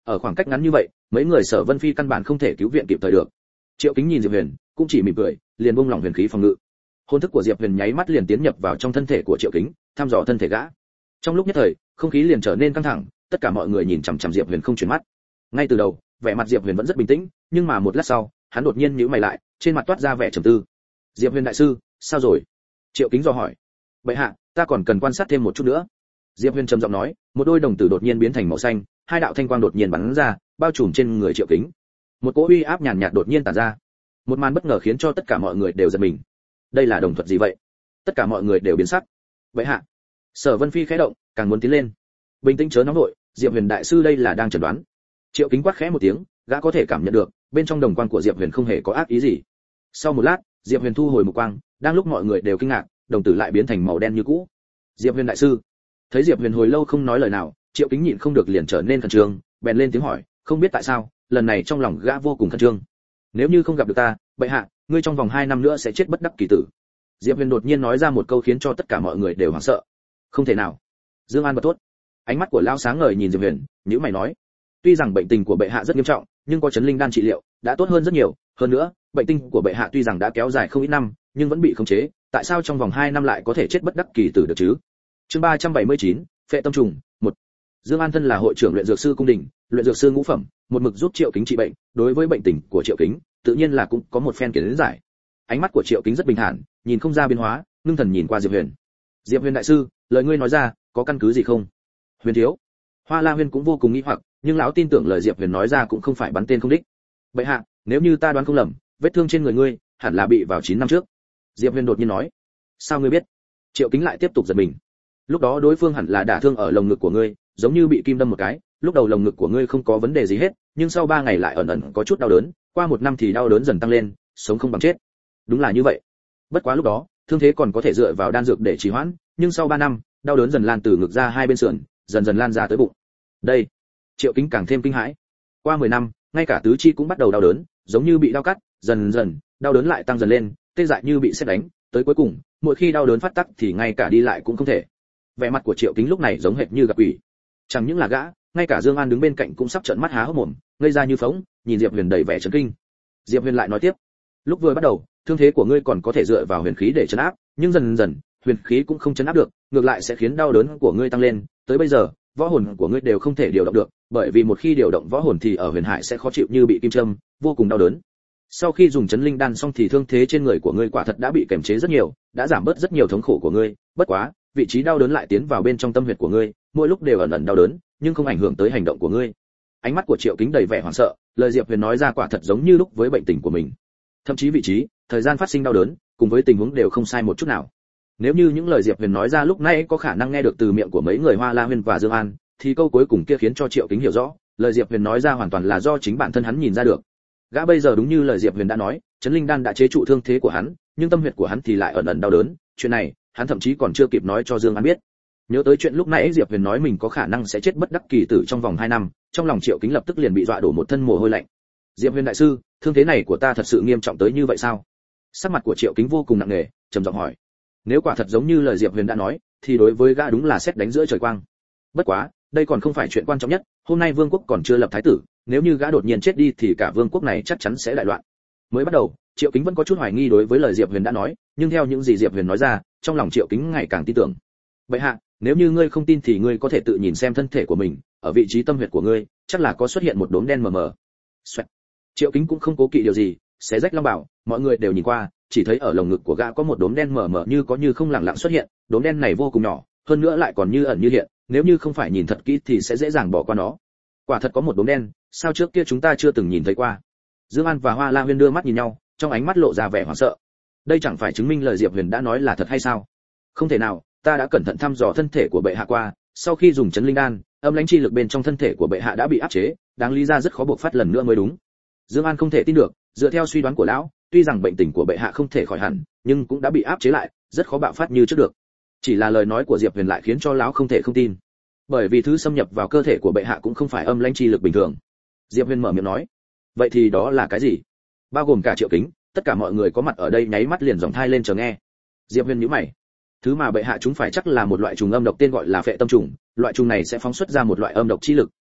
ở khoảng cách ngắn như vậy mấy người Sở Vân Phi căn bản không thể cứu viện kịp thời được. Triệu Kính nhìn Diệp Huyền cũng chỉ mỉm cười, liền buông lỏng huyền khí phòng ngự. Hồn thức của Diệp Huyền nháy mắt liền tiến nhập vào trong thân thể của Triệu Kính, thăm dò thân thể gã. Trong lúc nhất thời, không khí liền trở nên căng thẳng, tất cả mọi người nhìn chằm chằm Diệp Huyền không chuyển mắt. Ngay từ đầu, vẻ mặt Diệp Huyền vẫn rất bình tĩnh, nhưng mà một lát sau, hắn đột nhiên nhíu mày lại, trên mặt toát ra vẻ trầm tư. Diệp Huyền đại sư, sao rồi? Triệu Kính dò hỏi. Bệ hạ, ta còn cần quan sát thêm một chút nữa. Diệp Huyền trầm giọng nói, một đôi đồng tử đột nhiên biến thành màu xanh, hai đạo thanh quang đột nhiên bắn ra, bao trùm trên người Triệu Kính. Một cỗ uy áp nhàn nhạt đột nhiên tản ra. Một màn bất ngờ khiến cho tất cả mọi người đều giật mình. Đây là đồng thuật gì vậy? Tất cả mọi người đều biến sắc. Bệ hạ. Sở Vân Phi khẽ động, càng muốn tiến lên. Bình tĩnh chớ nóng nội, Diệp Huyền đại sư đây là đang chẩn đoán. Triệu Kính quát khẽ một tiếng, gã có thể cảm nhận được, bên trong đồng quang của Diệp Huyền không hề có ác ý gì. Sau một lát, Diệp Huyền thu hồi mục quang, đang lúc mọi người đều kinh ngạc, đồng tử lại biến thành màu đen như cũ. Diệp Huyền đại sư. Thấy Diệp Huyền hồi lâu không nói lời nào, Triệu Kính nhịn không được liền trở nên khẩn trương, bèn lên tiếng hỏi, không biết tại sao, lần này trong lòng gã vô cùng khẩn trương. Nếu như không gặp được ta, bệ hạ, ngươi trong vòng 2 năm nữa sẽ chết bất đắc kỳ tử. Diệp Huyền đột nhiên nói ra một câu khiến cho tất cả mọi người đều hoảng sợ. Không thể nào. Dương An bật thốt. Ánh mắt của lão sáng ngời nhìn Diệp Huyền, nhíu mày nói, tuy rằng bệnh tình của bệ hạ rất nghiêm trọng, nhưng có chấn linh đan trị liệu, đã tốt hơn rất nhiều, hơn nữa, bệnh tình của bệ hạ tuy rằng đã kéo dài không ít năm, nhưng vẫn bị khống chế, tại sao trong vòng 2 năm lại có thể chết bất đắc kỳ tử được chứ? Chương 379, Phệ tâm trùng, 1. Dương An thân là hội trưởng luyện dược sư cung đình, luyện dược sư ngũ phẩm, một mực giúp Triệu Kính trị bệnh, đối với bệnh tình của Triệu Kính, tự nhiên là cũng có một phen kiến giải. Ánh mắt của Triệu Kính rất bình thản, nhìn không ra biến hóa, ngưng thần nhìn qua Diệp Huyền. Diệp Huyền đại sư, lời ngươi nói ra, có căn cứ gì không? Huyền thiếu. Hoa La Huyền cũng vô cùng nghi hoặc, nhưng lão tin tưởng lời Diệp Huyền nói ra cũng không phải bắn tên không đích. Bệ hạ, nếu như ta đoán không lầm, vết thương trên người ngươi hẳn là bị vào 9 năm trước. Diệp Huyền đột nhiên nói. Sao ngươi biết? Triệu Kính lại tiếp tục giật mình. Lúc đó đối phương hẳn là đả thương ở lồng ngực của ngươi, giống như bị kim đâm một cái, lúc đầu lồng ngực của ngươi không có vấn đề gì hết, nhưng sau 3 ngày lại ẩn ẩn có chút đau đớn, qua 1 năm thì đau đớn dần tăng lên, sống không bằng chết. Đúng là như vậy. Bất quá lúc đó, thương thế còn có thể dựa vào đan dược để trì hoãn, nhưng sau 3 năm, đau đớn dần lan từ ngực ra hai bên sườn, dần dần lan ra tới bụng. Đây, Triệu Kính càng thêm kinh hãi. Qua 10 năm, ngay cả tứ chi cũng bắt đầu đau đớn, giống như bị đau cắt, dần dần, đau đớn lại tăng dần lên, tê dại như bị sét đánh, tới cuối cùng, mỗi khi đau đớn phát tác thì ngay cả đi lại cũng không thể. Vẻ mặt của Triệu Kính lúc này giống hệt như gặp quỷ. Chẳng những là gã, ngay cả Dương An đứng bên cạnh cũng sắp trợn mắt há hốc mồm, ngây ra như phỗng, nhìn Diệp Huyền đầy vẻ chấn kinh. Diệp Huyền lại nói tiếp, lúc vừa bắt đầu, thương thế của ngươi còn có thể dựa vào huyền khí để trấn áp, nhưng dần dần, huyền khí cũng không trấn áp được, ngược lại sẽ khiến đau đớn của ngươi tăng lên, tới bây giờ, võ hồn của ngươi đều không thể điều động được, bởi vì một khi điều động võ hồn thì ở huyền hải sẽ khó chịu như bị kim châm, vô cùng đau đớn. Sau khi dùng chấn linh đan xong thì thương thế trên người của ngươi quả thật đã bị kiềm chế rất nhiều, đã giảm bớt rất nhiều thống khổ của ngươi, bất quá, vị trí đau đớn lại tiến vào bên trong tâm huyệt của ngươi, mỗi lúc đều ẩn ẩn đau đớn, nhưng không ảnh hưởng tới hành động của ngươi. Ánh mắt của Triệu Kính đầy vẻ hoảng sợ, lời Diệp Huyền nói ra quả thật giống như lúc với bệnh tình của mình. Thậm chí vị trí, thời gian phát sinh đau đớn, cùng với tình huống đều không sai một chút nào. Nếu như những lời Diệp Huyền nói ra lúc nãy có khả năng nghe được từ miệng của mấy người Hoa La Huyền và Dương An, thì câu cuối cùng kia khiến cho Triệu Kính hiểu rõ, lời Diệp Huyền nói ra hoàn toàn là do chính bản thân hắn nhìn ra được. Gã bây giờ đúng như lời Diệp Huyền đã nói, chấn linh đan đã chế trụ thương thế của hắn, nhưng tâm huyệt của hắn thì lại ẩn ẩn đau đớn, chuyện này, hắn thậm chí còn chưa kịp nói cho Dương An biết. Nhớ tới chuyện lúc nãy Diệp Huyền nói mình có khả năng sẽ chết bất đắc kỳ tử trong vòng 2 năm, trong lòng Triệu Kính lập tức liền bị dọa đổ một thân mồ hôi lạnh. Diệp Huyền đại sư, thương thế này của ta thật sự nghiêm trọng tới như vậy sao? Sắc mặt của Triệu Kính vô cùng nặng nề, trầm giọng hỏi. Nếu quả thật giống như lời Diệp Huyền đã nói, thì đối với gã đúng là sét đánh giữa trời quang. Bất quá, đây còn không phải chuyện quan trọng nhất, hôm nay vương quốc còn chưa lập thái tử, nếu như gã đột nhiên chết đi thì cả vương quốc này chắc chắn sẽ đại loạn. Mới bắt đầu, Triệu Kính vẫn có chút hoài nghi đối với lời Diệp Huyền đã nói, nhưng theo những gì Diệp Huyền nói ra, trong lòng Triệu Kính ngày càng tin tưởng. Vậy hạ, nếu như ngươi không tin thì ngươi có thể tự nhìn xem thân thể của mình, ở vị trí tâm huyệt của ngươi, chắc là có xuất hiện một đốm đen mờ mờ. Xoẹt. Triệu Kính cũng không cố kỵ điều gì, xé rách long bảo, mọi người đều nhìn qua, chỉ thấy ở lồng ngực của gã có một đốm đen mờ mờ như có như không lặng lặng xuất hiện, đốm đen này vô cùng nhỏ, hơn nữa lại còn như ẩn như hiện, nếu như không phải nhìn thật kỹ thì sẽ dễ dàng bỏ qua nó. Quả thật có một đốm đen, sao trước kia chúng ta chưa từng nhìn thấy qua? Dương An và Hoa La Huyền đưa mắt nhìn nhau, trong ánh mắt lộ ra vẻ hoảng sợ. Đây chẳng phải chứng minh lời Diệp Huyền đã nói là thật hay sao? Không thể nào, ta đã cẩn thận thăm dò thân thể của bệ hạ qua, sau khi dùng chấn linh đan, âm lãnh chi lực bên trong thân thể của bệ hạ đã bị áp chế, đáng lý ra rất khó buộc phát lần nữa mới đúng. Dương An không thể tin được, dựa theo suy đoán của lão, tuy rằng bệnh tình của bệ hạ không thể khỏi hẳn, nhưng cũng đã bị áp chế lại, rất khó bạo phát như trước được. Chỉ là lời nói của Diệp Huyền lại khiến cho lão không thể không tin. Bởi vì thứ xâm nhập vào cơ thể của bệ hạ cũng không phải âm lãnh chi lực bình thường. Diệp Huyền mở miệng nói, vậy thì đó là cái gì? Bao gồm cả Triệu Kính, tất cả mọi người có mặt ở đây nháy mắt liền giọng thai lên chờ nghe. Diệp Huyền nhíu mày. Thứ mà bệ hạ chúng phải chắc là một loại trùng âm độc tên gọi là phệ tâm trùng, loại trùng này sẽ phóng xuất ra một loại âm độc chi lực,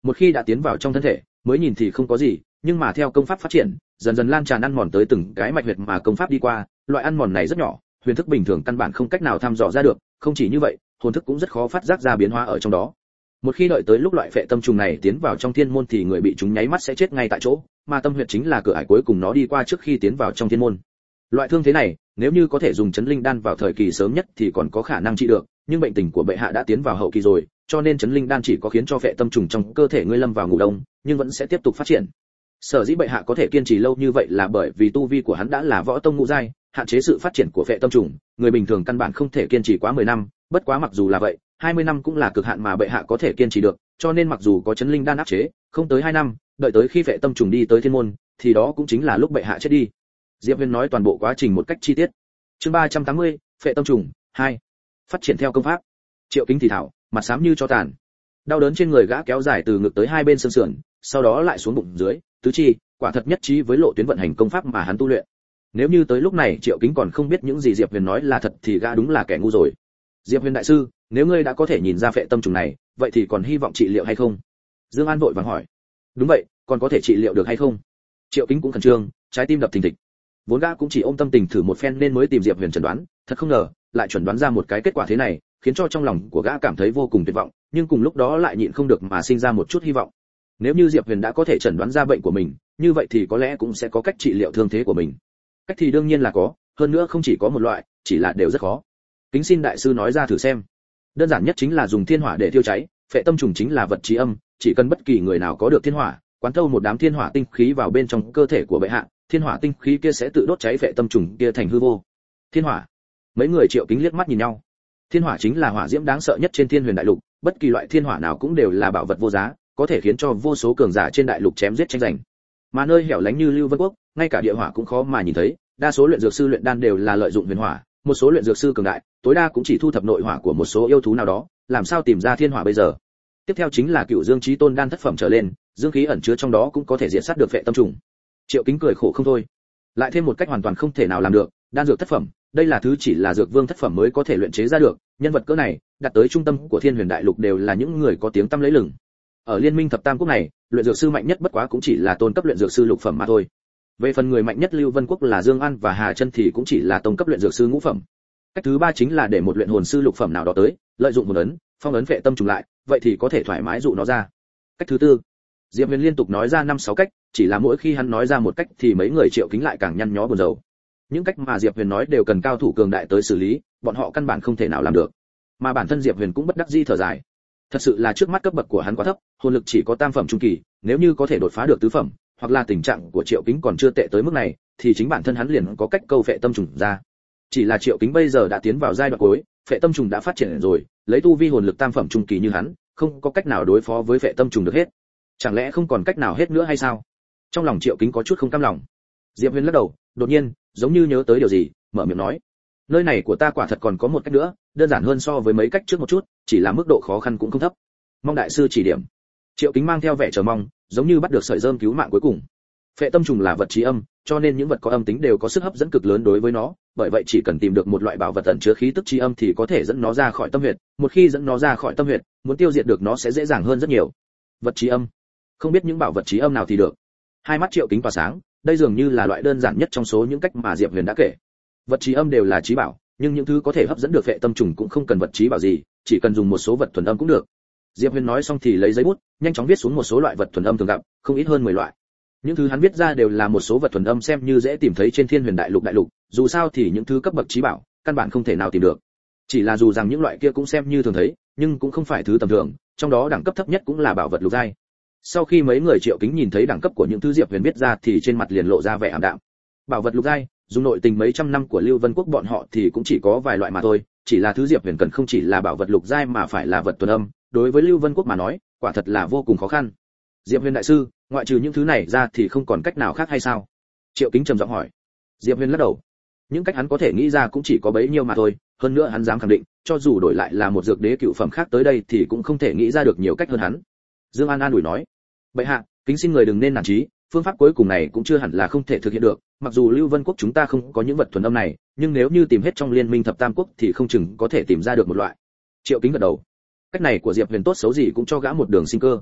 Một khi đã tiến vào trong thân thể, mới nhìn thì không có gì, nhưng mà theo công pháp phát triển, dần dần lan tràn ăn mòn tới từng cái mạch huyệt mà công pháp đi qua, loại ăn mòn này rất nhỏ, huyền thức bình thường căn bản không cách nào thăm dò ra được, không chỉ như vậy, hồn thức cũng rất khó phát giác ra biến hóa ở trong đó. Một khi đợi tới lúc loại phệ tâm trùng này tiến vào trong thiên môn thì người bị chúng nháy mắt sẽ chết ngay tại chỗ, mà tâm huyệt chính là cửa ải cuối cùng nó đi qua trước khi tiến vào trong thiên môn. Loại thương thế này, nếu như có thể dùng chấn linh đan vào thời kỳ sớm nhất thì còn có khả năng trị được, nhưng bệnh tình của bệ hạ đã tiến vào hậu kỳ rồi, cho nên chấn linh đan chỉ có khiến cho phệ tâm trùng trong cơ thể ngươi lâm vào ngủ đông, nhưng vẫn sẽ tiếp tục phát triển. Sở dĩ bệ hạ có thể kiên trì lâu như vậy là bởi vì tu vi của hắn đã là võ tông ngũ giai, hạn chế sự phát triển của phệ tâm trùng, người bình thường căn bản không thể kiên trì quá 10 năm, bất quá mặc dù là vậy, 20 năm cũng là cực hạn mà bệ hạ có thể kiên trì được, cho nên mặc dù có chấn linh đan áp chế, không tới 2 năm, đợi tới khi phệ tâm trùng đi tới thiên môn, thì đó cũng chính là lúc bệ hạ chết đi. Diệp Huyền nói toàn bộ quá trình một cách chi tiết. Chương 380, phệ tâm trùng 2. Phát triển theo công pháp. Triệu Kính thì thảo, mặt xám như cho tàn. Đau đớn trên người gã kéo dài từ ngực tới hai bên xương sườn, sau đó lại xuống bụng dưới, tứ chi, quả thật nhất trí với lộ tuyến vận hành công pháp mà hắn tu luyện. Nếu như tới lúc này Triệu Kính còn không biết những gì Diệp Huyền nói là thật thì gã đúng là kẻ ngu rồi. Diệp Huyền đại sư, nếu ngươi đã có thể nhìn ra phệ tâm trùng này, vậy thì còn hy vọng trị liệu hay không? Dương An vội vàng hỏi. Đúng vậy, còn có thể trị liệu được hay không? Triệu Kính cũng khẩn trương, trái tim đập thình thịch. Vốn gã cũng chỉ ôm tâm tình thử một phen nên mới tìm Diệp Huyền chẩn đoán, thật không ngờ, lại chuẩn đoán ra một cái kết quả thế này, khiến cho trong lòng của gã cảm thấy vô cùng tuyệt vọng, nhưng cùng lúc đó lại nhịn không được mà sinh ra một chút hy vọng. Nếu như Diệp Huyền đã có thể chẩn đoán ra bệnh của mình, như vậy thì có lẽ cũng sẽ có cách trị liệu thương thế của mình. Cách thì đương nhiên là có, hơn nữa không chỉ có một loại, chỉ là đều rất khó. Kính xin đại sư nói ra thử xem. Đơn giản nhất chính là dùng thiên hỏa để thiêu cháy, phệ tâm trùng chính là vật trí âm, chỉ cần bất kỳ người nào có được thiên hỏa, quán thâu một đám thiên hỏa tinh khí vào bên trong cơ thể của bệ hạ, thiên hỏa tinh khí kia sẽ tự đốt cháy phệ tâm trùng kia thành hư vô. Thiên hỏa. Mấy người Triệu Kính liếc mắt nhìn nhau. Thiên hỏa chính là hỏa diễm đáng sợ nhất trên Thiên Huyền đại lục, bất kỳ loại thiên hỏa nào cũng đều là bảo vật vô giá, có thể khiến cho vô số cường giả trên đại lục chém giết tranh giành. Mà nơi hẻo lánh như Lưu Vân Quốc, ngay cả địa hỏa cũng khó mà nhìn thấy, đa số luyện dược sư luyện đan đều là lợi dụng huyền hỏa, một số luyện dược sư cường đại, tối đa cũng chỉ thu thập nội hỏa của một số yêu thú nào đó, làm sao tìm ra thiên hỏa bây giờ? Tiếp theo chính là Cựu Dương Chí Tôn đan thất phẩm trở lên, dương khí ẩn chứa trong đó cũng có thể diệt sát được phệ tâm trùng. Triệu Kính cười khổ không thôi. Lại thêm một cách hoàn toàn không thể nào làm được, đan dược thất phẩm, đây là thứ chỉ là dược vương thất phẩm mới có thể luyện chế ra được, nhân vật cỡ này, đặt tới trung tâm của Thiên Huyền đại lục đều là những người có tiếng tăm lẫy lừng. Ở liên minh thập tam quốc này, luyện dược sư mạnh nhất bất quá cũng chỉ là tôn cấp luyện dược sư lục phẩm mà thôi. Về phần người mạnh nhất Lưu Vân Quốc là Dương An và Hà Chân thì cũng chỉ là tông cấp luyện dược sư ngũ phẩm. Cách thứ ba chính là để một luyện hồn sư lục phẩm nào đó tới, lợi dụng hồn ấn, phong ấn phệ tâm trùng lại, vậy thì có thể thoải mái dụ nó ra. Cách thứ tư, Diệp Huyền liên tục nói ra 5-6 cách, chỉ là mỗi khi hắn nói ra một cách thì mấy người Triệu Kính lại càng nhăn nhó buồn rầu. Những cách mà Diệp Huyền nói đều cần cao thủ cường đại tới xử lý, bọn họ căn bản không thể nào làm được. Mà bản thân Diệp Huyền cũng bất đắc dĩ thở dài. Thật sự là trước mắt cấp bậc của hắn quá thấp, hồn lực chỉ có tam phẩm trung kỳ, nếu như có thể đột phá được tứ phẩm, hoặc là tình trạng của Triệu Kính còn chưa tệ tới mức này, thì chính bản thân hắn liền có cách câu phệ tâm trùng ra. Chỉ là Triệu Kính bây giờ đã tiến vào giai đoạn cuối, phệ tâm trùng đã phát triển rồi, lấy tu vi hồn lực tam phẩm trung kỳ như hắn, không có cách nào đối phó với phệ tâm trùng được hết. Chẳng lẽ không còn cách nào hết nữa hay sao? Trong lòng Triệu Kính có chút không cam lòng. Diệp Huyền lắc đầu, đột nhiên, giống như nhớ tới điều gì, mở miệng nói: "Nơi này của ta quả thật còn có một cách nữa, đơn giản hơn so với mấy cách trước một chút, chỉ là mức độ khó khăn cũng không thấp. Mong đại sư chỉ điểm." Triệu Kính mang theo vẻ chờ mong, giống như bắt được sợi rơm cứu mạng cuối cùng. Phệ tâm trùng là vật trí âm, cho nên những vật có âm tính đều có sức hấp dẫn cực lớn đối với nó, bởi vậy chỉ cần tìm được một loại bảo vật ẩn chứa khí tức trí âm thì có thể dẫn nó ra khỏi tâm huyệt, một khi dẫn nó ra khỏi tâm huyệt, muốn tiêu diệt được nó sẽ dễ dàng hơn rất nhiều. Vật trí âm, không biết những bảo vật trí âm nào thì được. Hai mắt Triệu Kính tỏa sáng, đây dường như là loại đơn giản nhất trong số những cách mà Diệp Huyền đã kể. Vật trí âm đều là trí bảo, nhưng những thứ có thể hấp dẫn được phệ tâm trùng cũng không cần vật trí bảo gì, chỉ cần dùng một số vật thuần âm cũng được. Diệp Huyền nói xong thì lấy giấy bút, nhanh chóng viết xuống một số loại vật thuần âm thường gặp, không ít hơn 10 loại. Những thứ hắn viết ra đều là một số vật thuần âm xem như dễ tìm thấy trên Thiên Huyền đại lục, dù sao thì những thứ cấp bậc trí bảo, căn bản không thể nào tìm được. Chỉ là dù rằng những loại kia cũng xem như thường thấy, nhưng cũng không phải thứ tầm thường, trong đó đẳng cấp thấp nhất cũng là bảo vật lục giai. Sau khi mấy người Triệu Kính nhìn thấy đẳng cấp của những thứ Diệp Huyền viết ra thì trên mặt liền lộ ra vẻ ảm đạm. Bảo vật lục giai, dùng nội tình mấy trăm năm của Lưu Vân Quốc bọn họ thì cũng chỉ có vài loại mà thôi, chỉ là thứ Diệp Huyền cần không chỉ là bảo vật lục giai mà phải là vật thuần âm, đối với Lưu Vân Quốc mà nói, quả thật là vô cùng khó khăn. Diệp Huyền đại sư, ngoại trừ những thứ này ra thì không còn cách nào khác hay sao? Triệu Kính trầm giọng hỏi. Diệp Huyền lắc đầu. Những cách hắn có thể nghĩ ra cũng chỉ có bấy nhiêu mà thôi, hơn nữa hắn dám khẳng định, cho dù đổi lại là một dược đế cựu phẩm khác tới đây thì cũng không thể nghĩ ra được nhiều cách hơn hắn. Dương An ủi nói: "Bệ hạ, kính xin người đừng nên nản chí, phương pháp cuối cùng này cũng chưa hẳn là không thể thực hiện được, mặc dù Lưu Vân Quốc chúng ta không có những vật thuần âm này, nhưng nếu như tìm hết trong liên minh thập tam quốc thì không chừng có thể tìm ra được một loại." Triệu Kính gật đầu. Cách này của Diệp Huyền tốt xấu gì cũng cho gã một đường sinh cơ.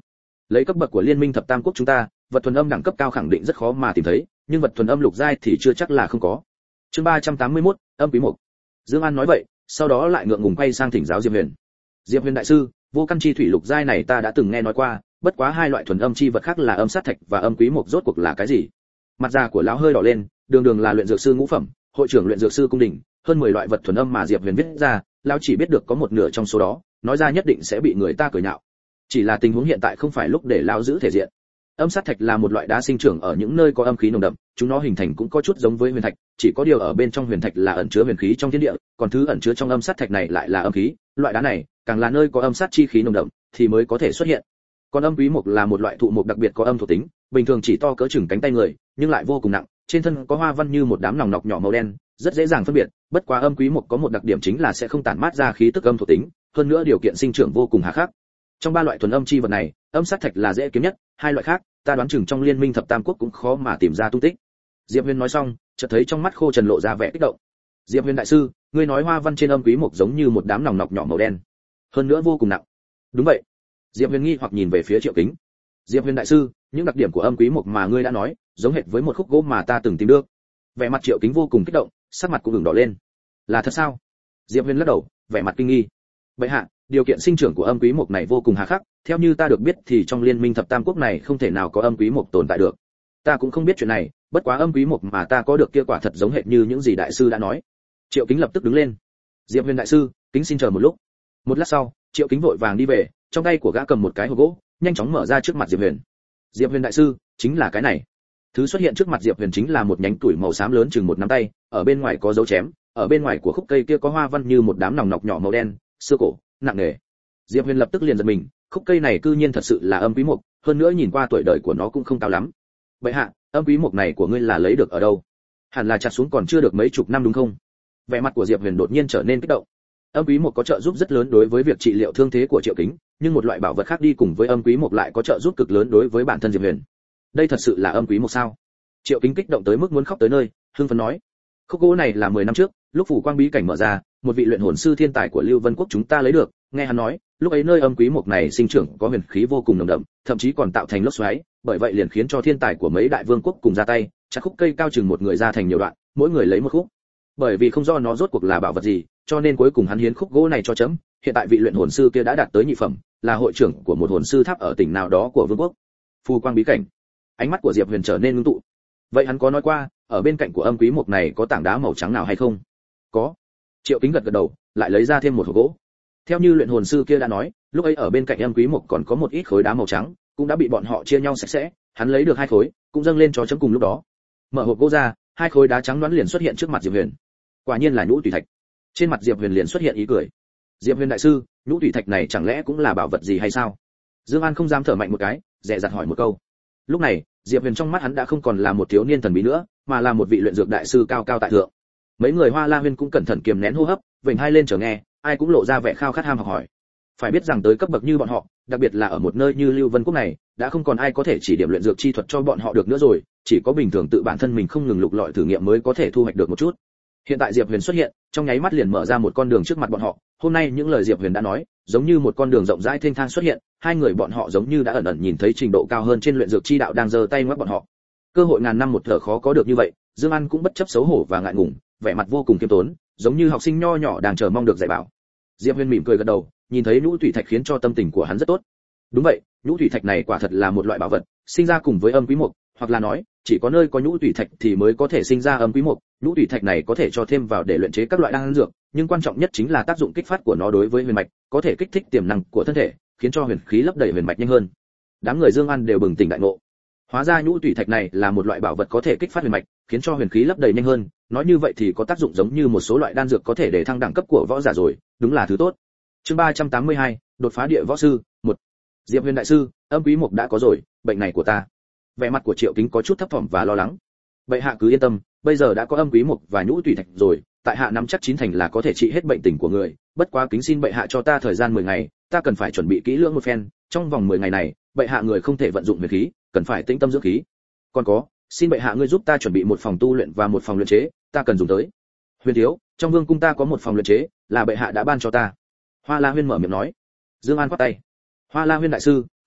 Lấy cấp bậc của liên minh thập tam quốc chúng ta, vật thuần âm đẳng cấp cao khẳng định rất khó mà tìm thấy, nhưng vật thuần âm lục giai thì chưa chắc là không có. Chương 381, âm quý mục. Dương An nói vậy, sau đó lại ngượng ngùng quay sang thỉnh giáo Diệp Huyền. Diệp Huyền đại sư, vô căn chi thủy lục giai này ta đã từng nghe nói qua, bất quá hai loại thuần âm chi vật khác là âm sát thạch và âm quý mục rốt cuộc là cái gì? Mặt da của lão hơi đỏ lên, đường đường là luyện dược sư ngũ phẩm, hội trưởng luyện dược sư cung đình, hơn 10 loại vật thuần âm mà Diệp Huyền viết ra, lão chỉ biết được có một nửa trong số đó, nói ra nhất định sẽ bị người ta cười nhạo. Chỉ là tình huống hiện tại không phải lúc để lão giữ thể diện. Âm sát thạch là một loại đá sinh trưởng ở những nơi có âm khí nồng đậm, chúng nó hình thành cũng có chút giống với huyền thạch, chỉ có điều ở bên trong huyền thạch là ẩn chứa huyền khí trong thiên địa, còn thứ ẩn chứa trong âm sát thạch này lại là âm khí, loại đá này càng là nơi có âm sát chi khí nồng đậm thì mới có thể xuất hiện. Còn âm quý mục là một loại thụ mục đặc biệt có âm thuộc tính, bình thường chỉ to cỡ chừng cánh tay người, nhưng lại vô cùng nặng, trên thân có hoa văn như một đám nòng nọc nhỏ màu đen, rất dễ dàng phân biệt, bất quá âm quý mục có một đặc điểm chính là sẽ không tản mát ra khí tức âm thuộc tính, hơn nữa điều kiện sinh trưởng vô cùng hà khắc. Trong ba loại thuần âm chi vật này, âm sát thạch là dễ kiếm nhất, hai loại khác, ta đoán chừng trong liên minh thập tam quốc cũng khó mà tìm ra tung tích. Diệp Huyền nói xong, chợt thấy trong mắt Khô Trần lộ ra vẻ kích động. Diệp Huyền đại sư, ngươi nói hoa văn trên âm quý mục giống như một đám nòng nọc nhỏ màu đen, hơn nữa vô cùng nặng. Đúng vậy. Diệp Huyền nghi hoặc nhìn về phía Triệu Kính. Diệp Huyền đại sư, những đặc điểm của âm quý mục mà ngươi đã nói, giống hệt với một khúc gỗ mà ta từng tìm được. Vẻ mặt Triệu Kính vô cùng kích động, sắc mặt cũng ửng đỏ lên. Là thật sao? Diệp Huyền lắc đầu, vẻ mặt kinh nghi. Vậy hạ, điều kiện sinh trưởng của âm quý mục này vô cùng hà khắc, theo như ta được biết thì trong liên minh thập tam quốc này không thể nào có âm quý mục tồn tại được. Ta cũng không biết chuyện này, bất quá âm quý mục mà ta có được kia quả thật giống hệt như những gì đại sư đã nói. Triệu Kính lập tức đứng lên. Diệp Huyền đại sư, kính xin chờ một lúc. Một lát sau, Triệu Kính vội vàng đi về, trong tay của gã cầm một cái hộp gỗ, nhanh chóng mở ra trước mặt Diệp Huyền. Diệp Huyền đại sư, chính là cái này. Thứ xuất hiện trước mặt Diệp Huyền chính là một nhánh củi màu xám lớn chừng một nắm tay, ở bên ngoài có dấu chém, ở bên ngoài của khúc cây kia có hoa văn như một đám nòng nọc nhỏ màu đen, xưa cổ, nặng nề. Diệp Huyền lập tức liền giật mình, khúc cây này cư nhiên thật sự là âm quý mục, hơn nữa nhìn qua tuổi đời của nó cũng không cao lắm. Bệ hạ, âm quý mục này của ngươi là lấy được ở đâu? Hẳn là chặt xuống còn chưa được mấy chục năm đúng không? Vẻ mặt của Diệp Huyền đột nhiên trở nên kích động. Âm quý mục có trợ giúp rất lớn đối với việc trị liệu thương thế của Triệu Kính, nhưng một loại bảo vật khác đi cùng với âm quý mục lại có trợ giúp cực lớn đối với bản thân Diệp Huyền. Đây thật sự là âm quý mục sao? Triệu Kính kích động tới mức muốn khóc tới nơi, hưng phấn nói: khúc gỗ này là 10 năm trước, lúc phủ quang bí cảnh mở ra, một vị luyện hồn sư thiên tài của Lưu Vân quốc chúng ta lấy được, nghe hắn nói, lúc ấy nơi âm quý mục này sinh trưởng có huyền khí vô cùng nồng đậm, thậm chí còn tạo thành lốc xoáy, bởi vậy liền khiến cho thiên tài của mấy đại vương quốc cùng ra tay, chặt khúc cây cao chừng một người ra thành nhiều đoạn, mỗi người lấy một khúc. Bởi vì không do nó rốt cuộc là bảo vật gì, cho nên cuối cùng hắn hiến khúc gỗ này cho chấm, hiện tại vị luyện hồn sư kia đã đạt tới nhị phẩm, là hội trưởng của một hồn sư tháp ở tỉnh nào đó của vương quốc. Phù quang bí cảnh. Ánh mắt của Diệp Huyền trở nên ngưng tụ. Vậy hắn có nói qua, ở bên cạnh của âm quý mục này có tảng đá màu trắng nào hay không? Có. Triệu Kính gật gật đầu, lại lấy ra thêm một hộp gỗ. Theo như luyện hồn sư kia đã nói, lúc ấy ở bên cạnh âm quý mục còn có một ít khối đá màu trắng, cũng đã bị bọn họ chia nhau sạch sẽ, hắn lấy được 2 khối, cũng dâng lên cho chấm cùng lúc đó. Mở hộp gỗ ra, 2 khối đá trắng đoán liền xuất hiện trước mặt Diệp Huyền. Quả nhiên là nhũ tùy thạch. Trên mặt Diệp Huyền liền xuất hiện ý cười. Diệp Huyền đại sư, nhũ tùy thạch này chẳng lẽ cũng là bảo vật gì hay sao? Dương An không dám thở mạnh một cái, dè dặt hỏi một câu. Lúc này, Diệp Huyền trong mắt hắn đã không còn là một thiếu niên thần bí nữa, mà là một vị luyện dược đại sư cao cao tại thượng. Mấy người Hoa La Huyên cũng cẩn thận kiềm nén hô hấp, vểnh hai lên chờ nghe, ai cũng lộ ra vẻ khao khát ham học hỏi. Phải biết rằng tới cấp bậc như bọn họ, đặc biệt là ở một nơi như Lưu Vân quốc này, đã không còn ai có thể chỉ điểm luyện dược chi thuật cho bọn họ được nữa rồi, chỉ có bình thường tự bản thân mình không ngừng lục lọi thử nghiệm mới có thể thu hoạch được một chút. Hiện tại Diệp Huyền xuất hiện, trong nháy mắt liền mở ra một con đường trước mặt bọn họ. Hôm nay những lời Diệp Huyền đã nói, giống như một con đường rộng rãi thênh thang xuất hiện, hai người bọn họ giống như đã ẩn ẩn nhìn thấy trình độ cao hơn trên luyện dược chi đạo đang giơ tay ngoắc bọn họ. Cơ hội ngàn năm một thở khó có được như vậy, Dương An cũng bất chấp xấu hổ và ngại ngùng, vẻ mặt vô cùng kiêm tốn, giống như học sinh nho nhỏ đang chờ mong được dạy bảo. Diệp Huyền mỉm cười gật đầu, nhìn thấy nhũ thủy thạch khiến cho tâm tình của hắn rất tốt. Đúng vậy, nhũ thủy thạch này quả thật là một loại bảo vật, sinh ra cùng với âm quý mục, hoặc là nói, chỉ có nơi có nhũ thủy thạch thì mới có thể sinh ra âm quý mục. Nhũ thủy thạch này có thể cho thêm vào để luyện chế các loại đan dược, nhưng quan trọng nhất chính là tác dụng kích phát của nó đối với huyền mạch, có thể kích thích tiềm năng của thân thể, khiến cho huyền khí lấp đầy huyền mạch nhanh hơn. Đám người Dương An đều bừng tỉnh đại ngộ. Hóa ra nhũ thủy thạch này là một loại bảo vật có thể kích phát huyền mạch, khiến cho huyền khí lấp đầy nhanh hơn, nói như vậy thì có tác dụng giống như một số loại đan dược có thể để thăng đẳng cấp của võ giả rồi, đúng là thứ tốt. Chương 382, đột phá địa võ sư, 1. Diệp Huyền đại sư, âm quý mục đã có rồi, bệnh này của ta. Vẻ mặt của Triệu Kính có chút thấp thỏm và lo lắng. Bệ hạ cứ yên tâm, bây giờ đã có âm quý mục và nhũ thủy thạch rồi, tại hạ nắm chắc chín thành là có thể trị hết bệnh tình của người, bất quá kính xin bệ hạ cho ta thời gian 10 ngày, ta cần phải chuẩn bị kỹ lưỡng một phen, trong vòng 10 ngày này, bệ hạ người không thể vận dụng huyền khí, cần phải tĩnh tâm dưỡng khí. Còn có, xin bệ hạ ngươi giúp ta chuẩn bị một phòng tu luyện và một phòng luyện chế, ta cần dùng tới. Huyền thiếu, trong vương cung ta có một phòng luyện chế, là bệ hạ đã ban cho ta. Hoa La Huyên mở miệng nói. Dương An quát tay. Hoa La Huyên đại sư,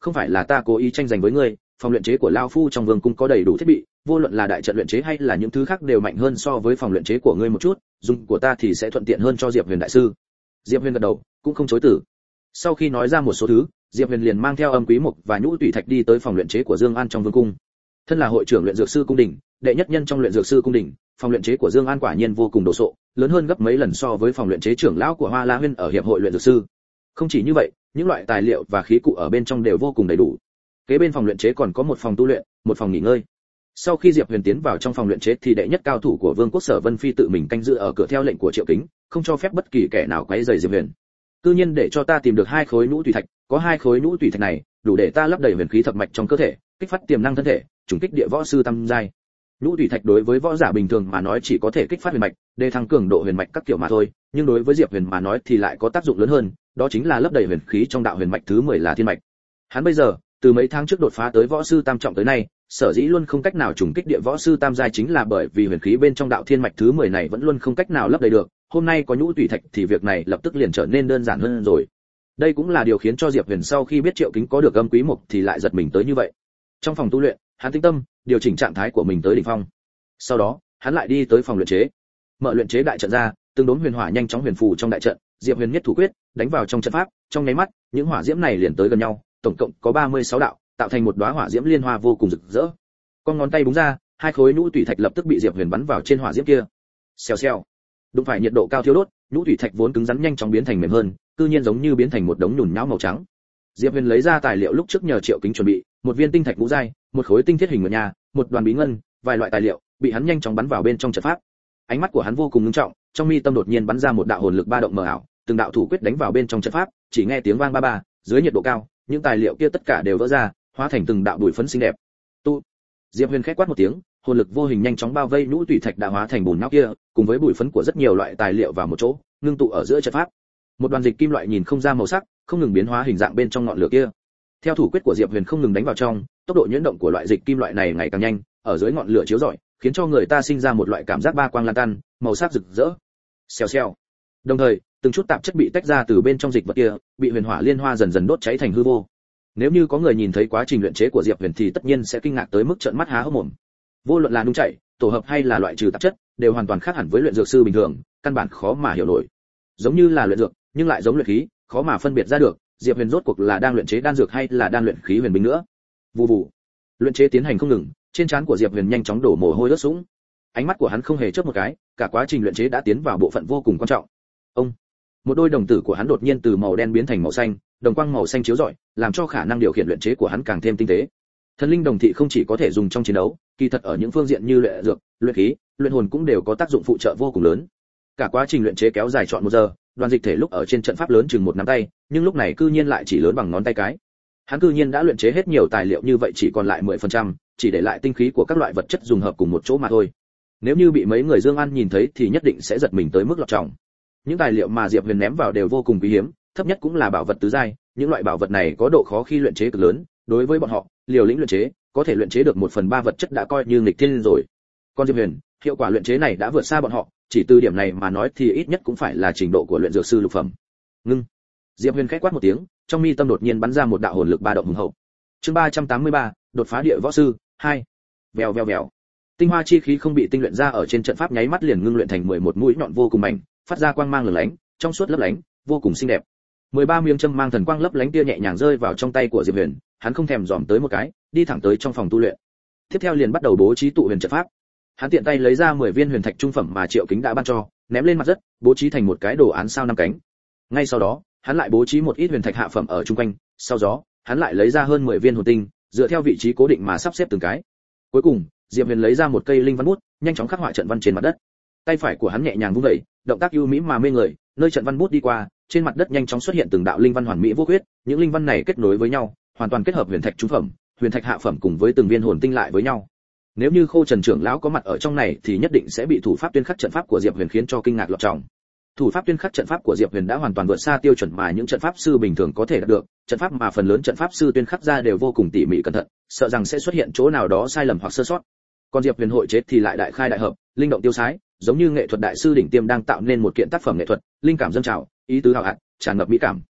không phải là ta cố ý tranh giành với ngươi, phòng luyện chế của lão phu trong vương cung có đầy đủ thiết bị, vô luận là đại trận luyện chế hay là những thứ khác đều mạnh hơn so với phòng luyện chế của ngươi một chút, dùng của ta thì sẽ thuận tiện hơn cho Diệp Huyền đại sư. Diệp Huyền gật đầu, cũng không chối từ. Sau khi nói ra một số thứ, Diệp Huyền liền mang theo Âm Quý Mục và Nhũ Tủy Thạch đi tới phòng luyện chế của Dương An trong vương cung. Thân là hội trưởng luyện dược sư cung đình, đệ nhất nhân trong luyện dược sư cung đình, phòng luyện chế của Dương An quả nhiên vô cùng đồ sộ, lớn hơn gấp mấy lần so với phòng luyện chế trưởng lão của Hoa La Huyên ở hiệp hội luyện dược sư. Không chỉ như vậy, những loại tài liệu và khí cụ ở bên trong đều vô cùng đầy đủ. Kế bên phòng luyện chế còn có một phòng tu luyện, một phòng nghỉ ngơi. Sau khi Diệp Huyền tiến vào trong phòng luyện chế thì đệ nhất cao thủ của Vương quốc Sở Vân Phi tự mình canh giữ ở cửa theo lệnh của Triệu Kính, không cho phép bất kỳ kẻ nào quấy rầy Diệp Huyền. Tự nhiên để cho ta tìm được 2 khối nhũ tùy thạch, có 2 khối nhũ tùy thạch này, đủ để ta lấp đầy huyền khí thập mạch trong cơ thể, kích phát tiềm năng thân thể, trùng kích địa võ sư tam giai. Nhũ tùy thạch đối với võ giả bình thường mà nói chỉ có thể kích phát huyền mạch, để thăng cường độ huyền mạch các kiểu mà thôi, nhưng đối với Diệp Huyền mà nói thì lại có tác dụng lớn hơn, đó chính là lấp đầy huyền khí trong đạo huyền mạch thứ 10 là thiên mạch. Hắn bây giờ, từ mấy tháng trước đột phá tới võ sư tam trọng tới nay, sở dĩ luôn không cách nào trùng kích địa võ sư tam giai chính là bởi vì huyền khí bên trong đạo thiên mạch thứ 10 này vẫn luôn không cách nào lấp đầy được, hôm nay có nhũ tùy thạch thì việc này lập tức liền trở nên đơn giản hơn rồi. Đây cũng là điều khiến cho Diệp Huyền sau khi biết Triệu Kính có được Âm Quý Mục thì lại giật mình tới như vậy. Trong phòng tu luyện, hắn tĩnh tâm, điều chỉnh trạng thái của mình tới đỉnh phong. Sau đó, hắn lại đi tới phòng luyện chế. Mở luyện chế đại trận ra, tương đốn huyền hỏa nhanh chóng huyền phù trong đại trận, Diệp Huyền nhất thủ quyết, đánh vào trong trận pháp, trong nháy mắt, những hỏa diễm này liền tới gần nhau, tổng cộng có 36 đạo, tạo thành một đóa hỏa diễm liên hoa vô cùng rực rỡ. Con ngón tay búng ra, 2 khối nhũ tùy thạch lập tức bị Diệp Huyền bắn vào trên hỏa diễm kia. Xèo xèo. Đụng phải nhiệt độ cao thiêu đốt, nhũ tùy thạch vốn cứng rắn nhanh chóng biến thành mềm hơn, cư nhiên giống như biến thành một đống nhùn nhão màu trắng. Diệp Huyền lấy ra tài liệu lúc trước nhờ Triệu Kính chuẩn bị, một viên tinh thạch ngũ giai, một khối tinh thiết hình nguyệt nha, một đoàn bí ngân, vài loại tài liệu, bị hắn nhanh chóng bắn vào bên trong trận pháp. Ánh mắt của hắn vô cùng nghiêm trọng, trong mi tâm đột nhiên bắn ra một đạo hồn lực ba động mờ ảo, từng đạo thủ quyết đánh vào bên trong trận pháp, chỉ nghe tiếng vang ba ba, dưới nhiệt độ cao, những tài liệu kia tất cả đều vỡ ra, hóa thành từng đạo bụi phấn xinh đẹp. Tu. Diệp Huyền khẽ quát một tiếng, hồn lực vô hình nhanh chóng bao vây nhũ tùy thạch đã hóa thành bùn nhão kia, cùng với bụi phấn của rất nhiều loại tài liệu vào một chỗ, ngưng tụ ở giữa trận pháp. Một đoàn dịch kim loại nhìn không ra màu sắc, không ngừng biến hóa hình dạng bên trong ngọn lửa kia. Theo thủ quyết của Diệp Huyền không ngừng đánh vào trong, tốc độ nhuyễn động của loại dịch kim loại này ngày càng nhanh, ở dưới ngọn lửa chiếu rọi, khiến cho người ta sinh ra một loại cảm giác ba quang lan tan, màu sắc rực rỡ. Xèo xèo. Đồng thời, từng chút tạp chất bị tách ra từ bên trong dịch vật kia, bị huyền hỏa liên hoa dần dần đốt cháy thành hư vô. Nếu như có người nhìn thấy quá trình luyện chế của Diệp Huyền thì tất nhiên sẽ kinh ngạc tới mức trợn mắt há hốc mồm. Vô luận là nung chảy, tổ hợp hay là loại trừ tạp chất, đều hoàn toàn khác hẳn với luyện dược sư bình thường, căn bản khó mà hiểu nổi. Giống như là luyện dược, nhưng lại giống luyện khí, khó mà phân biệt ra được, Diệp Huyền rốt cuộc là đang luyện chế đan dược hay là đang luyện khí huyền binh nữa. Vù vù. Luyện chế tiến hành không ngừng, trên trán của Diệp Huyền nhanh chóng đổ mồ hôi ướt sũng. Ánh mắt của hắn không hề chớp một cái, cả quá trình luyện chế đã tiến vào bộ phận vô cùng quan trọng. Ông, một đôi đồng tử của hắn đột nhiên từ màu đen biến thành màu xanh, đồng quang màu xanh chiếu rọi, làm cho khả năng điều khiển luyện chế của hắn càng thêm tinh tế. Thần linh đồng thị không chỉ có thể dùng trong chiến đấu, kỳ thật ở những phương diện như luyện dược, luyện khí, luyện hồn cũng đều có tác dụng phụ trợ vô cùng lớn. Cả quá trình luyện chế kéo dài trọn 1 giờ, đoàn dịch thể lúc ở trên trận pháp lớn chừng 1 nắm tay, nhưng lúc này cư nhiên lại chỉ lớn bằng ngón tay cái. Hắn cư nhiên đã luyện chế hết nhiều tài liệu như vậy chỉ còn lại 10%, chỉ để lại tinh khí của các loại vật chất dùng hợp cùng một chỗ mà thôi. Nếu như bị mấy người Dương An nhìn thấy thì nhất định sẽ giật mình tới mức lọt trọng. Những tài liệu mà Diệp Huyền ném vào đều vô cùng quý hiếm, thấp nhất cũng là bảo vật tứ giai, những loại bảo vật này có độ khó khi luyện chế cực lớn, đối với bọn họ, liều lĩnh luyện chế, có thể luyện chế được 1/3 vật chất đã coi như nghịch thiên rồi. Còn Diệp Huyền, hiệu quả luyện chế này đã vượt xa bọn họ, chỉ từ điểm này mà nói thì ít nhất cũng phải là trình độ của luyện dược sư lục phẩm. Ngưng. Diệp Huyền khẽ quát một tiếng, trong mi tâm đột nhiên bắn ra một đạo hồn lực ba động hùng hậu. Chương 383, đột phá địa võ sư 2. Vèo vèo vèo. Tinh hoa chi khí không bị tinh luyện ra ở trên trận pháp nháy mắt liền ngưng luyện thành 11 mũi nhọn vô cùng mảnh, phát ra quang mang lửng lánh, trong suốt lấp lánh, vô cùng xinh đẹp. 13 miếng châm mang thần quang lấp lánh tia nhẹ nhàng rơi vào trong tay của Diệp Huyền, hắn không thèm dòm tới một cái, đi thẳng tới trong phòng tu luyện. Tiếp theo liền bắt đầu bố trí tụ huyền trận pháp. Hắn tiện tay lấy ra 10 viên huyền thạch trung phẩm mà Triệu Kính đã ban cho, ném lên mặt đất, bố trí thành một cái đồ án sao 5 cánh. Ngay sau đó, hắn lại bố trí một ít huyền thạch hạ phẩm ở trung quanh, sau đó, hắn lại lấy ra hơn 10 viên hồn tinh, dựa theo vị trí cố định mà sắp xếp từng cái. Cuối cùng, Diệp Huyền lấy ra một cây linh văn bút, nhanh chóng khắc họa trận văn trên mặt đất. Tay phải của hắn nhẹ nhàng vung dậy, động tác ưu mỹ mà mê người, nơi trận văn bút đi qua, trên mặt đất nhanh chóng xuất hiện từng đạo linh văn hoàn mỹ vô khuyết, những linh văn này kết nối với nhau, hoàn toàn kết hợp huyền thạch trung phẩm, huyền thạch hạ phẩm cùng với từng viên hồn tinh lại với nhau. Nếu như Khô Trần trưởng lão có mặt ở trong này thì nhất định sẽ bị thủ pháp tuyên khắc trận pháp của Diệp Huyền khiến cho kinh ngạc lọt trọng. Thủ pháp tuyên khắc trận pháp của Diệp Huyền đã hoàn toàn vượt xa tiêu chuẩn mà những trận pháp sư bình thường có thể đạt được, trận pháp mà phần lớn trận pháp sư tuyên khắc ra đều vô cùng tỉ mỉ cẩn thận, sợ rằng sẽ xuất hiện chỗ nào đó sai lầm hoặc sơ sót. Còn Diệp Huyền hội chế thì lại đại khai đại hợp, linh động tiêu sái, giống như nghệ thuật đại sư đỉnh tiêm đang tạo nên một kiện tác phẩm nghệ thuật, linh cảm dâng trào, ý tứ hào hạt, tràn ngập mỹ cảm.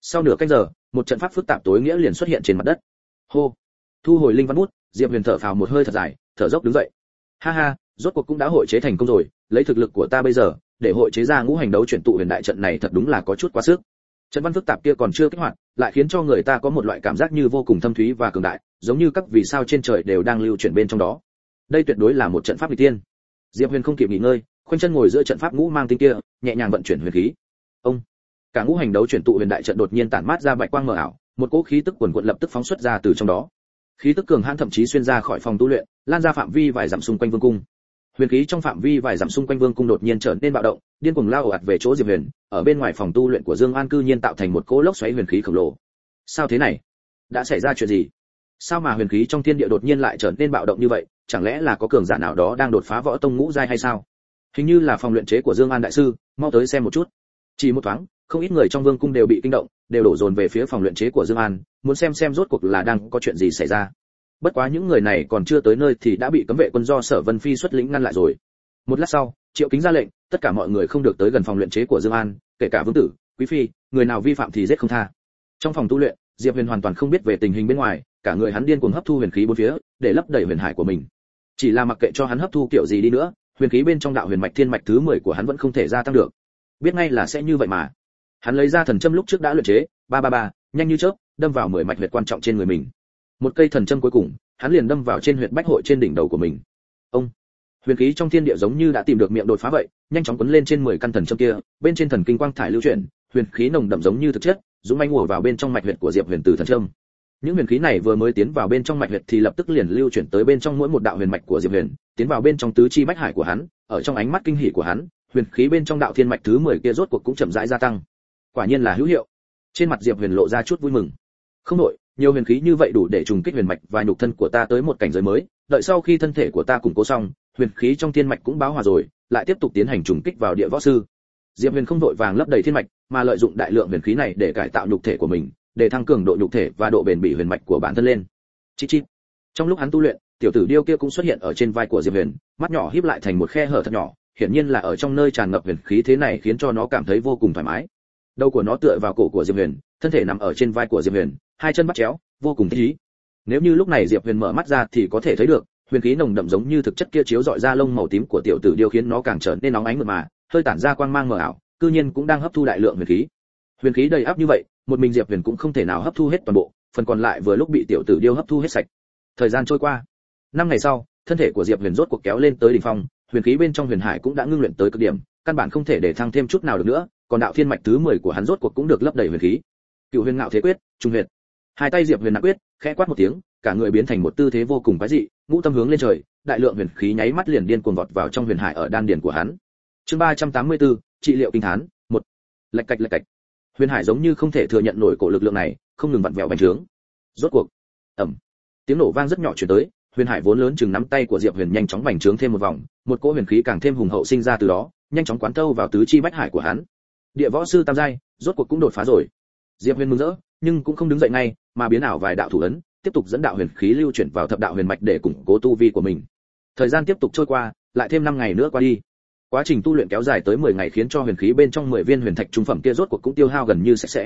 Sau nửa canh giờ, một trận pháp phức tạp tối nghĩa liền xuất hiện trên mặt đất. Hô. Thu hồi linh văn bút, Diệp Huyền thở phào một hơi thật dài, thở dốc đứng dậy. Ha ha, rốt cuộc cũng đã hội chế thành công rồi, lấy thực lực của ta bây giờ, để hội chế ra ngũ hành đấu chuyển tụ huyền đại trận này thật đúng là có chút quá sức. Trận văn phức tạp kia còn chưa kích hoạt, lại khiến cho người ta có một loại cảm giác như vô cùng thâm thúy và cường đại, giống như các vì sao trên trời đều đang lưu chuyển bên trong đó. Đây tuyệt đối là một trận pháp nghịch tiên. Diệp Huyền không kịp nghỉ ngơi, khoanh chân ngồi giữa trận pháp ngũ mang tinh kia, nhẹ nhàng vận chuyển huyền khí. Ông, cả ngũ hành đấu chuyển tụ huyền đại trận đột nhiên tản mát ra bạch quang mờ ảo, một cỗ khí tức quần quật lập tức phóng xuất ra từ trong đó. Khí tức cường hãn thậm chí xuyên ra khỏi phòng tu luyện, lan ra phạm vi vài dặm xung quanh vương cung. Huyền khí trong phạm vi vài dặm xung quanh vương cung đột nhiên trở nên bạo động, điên cuồng lao ạt về chỗ Diệp Huyền, ở bên ngoài phòng tu luyện của Dương An cư nhiên tạo thành một cỗ lốc xoáy huyền khí khổng lồ. Sao thế này? Đã xảy ra chuyện gì? Sao mà huyền khí trong thiên địa đột nhiên lại trở nên bạo động như vậy? Chẳng lẽ là có cường giả nào đó đang đột phá võ tông ngũ giai hay sao? Hình như là phòng luyện chế của Dương An đại sư, mau tới xem một chút. Chỉ một thoáng, không ít người trong vương cung đều bị kinh động, đều đổ dồn về phía phòng luyện chế của Dương An, muốn xem rốt cuộc là đang có chuyện gì xảy ra. Bất quá những người này còn chưa tới nơi thì đã bị cấm vệ quân do Sở Vân Phi xuất lĩnh ngăn lại rồi. Một lát sau, Triệu Kính ra lệnh, tất cả mọi người không được tới gần phòng luyện chế của Dương An, kể cả vương tử, quý phi, người nào vi phạm thì giết không tha. Trong phòng tu luyện, Diệp Huyền hoàn toàn không biết về tình hình bên ngoài, cả người hắn điên cuồng hấp thu huyền khí bốn phía, để lấp đầy huyền hải của mình. Chỉ là mặc kệ cho hắn hấp thu kiểu gì đi nữa, huyền khí bên trong đạo huyền mạch thiên mạch thứ 10 của hắn vẫn không thể gia tăng được. Biết ngay là sẽ như vậy mà. Hắn lấy ra thần châm lúc trước đã luyện chế, ba, nhanh như chớp, đâm vào 10 mạch huyệt quan trọng trên người mình. Một cây thần châm cuối cùng, hắn liền đâm vào trên huyệt bách hội trên đỉnh đầu của mình. Ông, huyền khí trong thiên địa giống như đã tìm được miệng đột phá vậy, nhanh chóng quấn lên trên 10 căn thần châm kia, bên trên thần kinh quang thải lưu chuyển, huyền khí nồng đậm giống như thực chất, dũng mãnh ùa vào bên trong mạch huyệt của Diệp Huyền từ thần châm. Những huyền khí này vừa mới tiến vào bên trong mạch huyệt thì lập tức liền lưu chuyển tới bên trong mỗi một đạo huyền mạch của Diệp Huyền, tiến vào bên trong tứ chi bách hải của hắn, ở trong ánh mắt kinh hỉ của hắn, huyền khí bên trong đạo thiên mạch thứ 10 kia rốt cuộc cũng chậm rãi gia tăng. Quả nhiên là hữu hiệu. Trên mặt Diệp Huyền lộ ra chút vui mừng. Không đổi, nhiều huyền khí như vậy đủ để trùng kích huyền mạch và nhục thân của ta tới một cảnh giới mới, đợi sau khi thân thể của ta củng cố xong, huyền khí trong thiên mạch cũng bão hòa rồi, lại tiếp tục tiến hành trùng kích vào địa võ sư. Diệp Huyền không vội vàng lấp đầy thiên mạch, mà lợi dụng đại lượng huyền khí này để cải tạo nhục thể của mình, để tăng cường độ nhục thể và độ bền bỉ huyền mạch của bản thân lên. Chít chít. Trong lúc hắn tu luyện, tiểu tử điêu kia cũng xuất hiện ở trên vai của Diệp Huyền, mắt nhỏ híp lại thành một khe hở thật nhỏ, hiển nhiên là ở trong nơi tràn ngập huyền khí thế này khiến cho nó cảm thấy vô cùng thoải mái. Đầu của nó tựa vào cổ của Diệp Huyền, thân thể nằm ở trên vai của Diệp Huyền, hai chân bắt chéo, vô cùng thích ý. Nếu như lúc này Diệp Huyền mở mắt ra thì có thể thấy được, huyền khí nồng đậm giống như thực chất kia chiếu rọi ra lông màu tím của tiểu tử điêu khiến nó càng trở nên nóng ánh mượt mà, hơi tản ra quang mang mờ ảo, cư nhiên cũng đang hấp thu đại lượng huyền khí. Huyền khí đầy ắp như vậy, một mình Diệp Huyền cũng không thể nào hấp thu hết toàn bộ, phần còn lại vừa lúc bị tiểu tử điêu hấp thu hết sạch. Thời gian trôi qua, 5 ngày sau, thân thể của Diệp Huyền rốt cuộc kéo lên tới đỉnh phong, huyền khí bên trong huyền hải cũng đã ngưng luyện tới cực điểm, căn bản không thể để thăng thêm chút nào được nữa, còn đạo thiên mạch thứ 10 của hắn rốt cuộc cũng được lấp đầy huyền khí. Cửu Huyền Ngạo Thế Quyết, trung huyệt. Hai tay Diệp Huyền nặng quyết, khẽ quát một tiếng, cả người biến thành một tư thế vô cùng quái dị, ngũ tâm hướng lên trời, đại lượng huyền khí nháy mắt liền điên cuồng vọt vào trong huyền hải ở đan điền của hắn. Chương 384, trị liệu kinh thán, 1. Lạch cạch. Huyền hải giống như không thể thừa nhận nổi cổ lực lượng này, không ngừng vặn vẹo bành trướng. Rốt cuộc, ầm, tiếng nổ vang rất nhỏ truyền tới, huyền hải vốn lớn chừng nắm tay của Diệp Huyền nhanh chóng bành trướng thêm một vòng, một cỗ huyền khí càng thêm hùng hậu sinh ra từ đó, nhanh chóng quán thâu vào tứ chi bách hải của hắn. Địa võ sư tam giai, rốt cuộc cũng đột phá rồi. Diệp Huyền mừng rỡ, nhưng cũng không đứng dậy ngay, mà biến ảo vài đạo thủ ấn, tiếp tục dẫn đạo huyền khí lưu chuyển vào thập đạo huyền mạch để củng cố tu vi của mình. Thời gian tiếp tục trôi qua, lại thêm 5 ngày nữa qua đi. Quá trình tu luyện kéo dài tới 10 ngày khiến cho huyền khí bên trong 10 viên huyền thạch trung phẩm kia rốt cuộc cũng tiêu hao gần như sạch sẽ.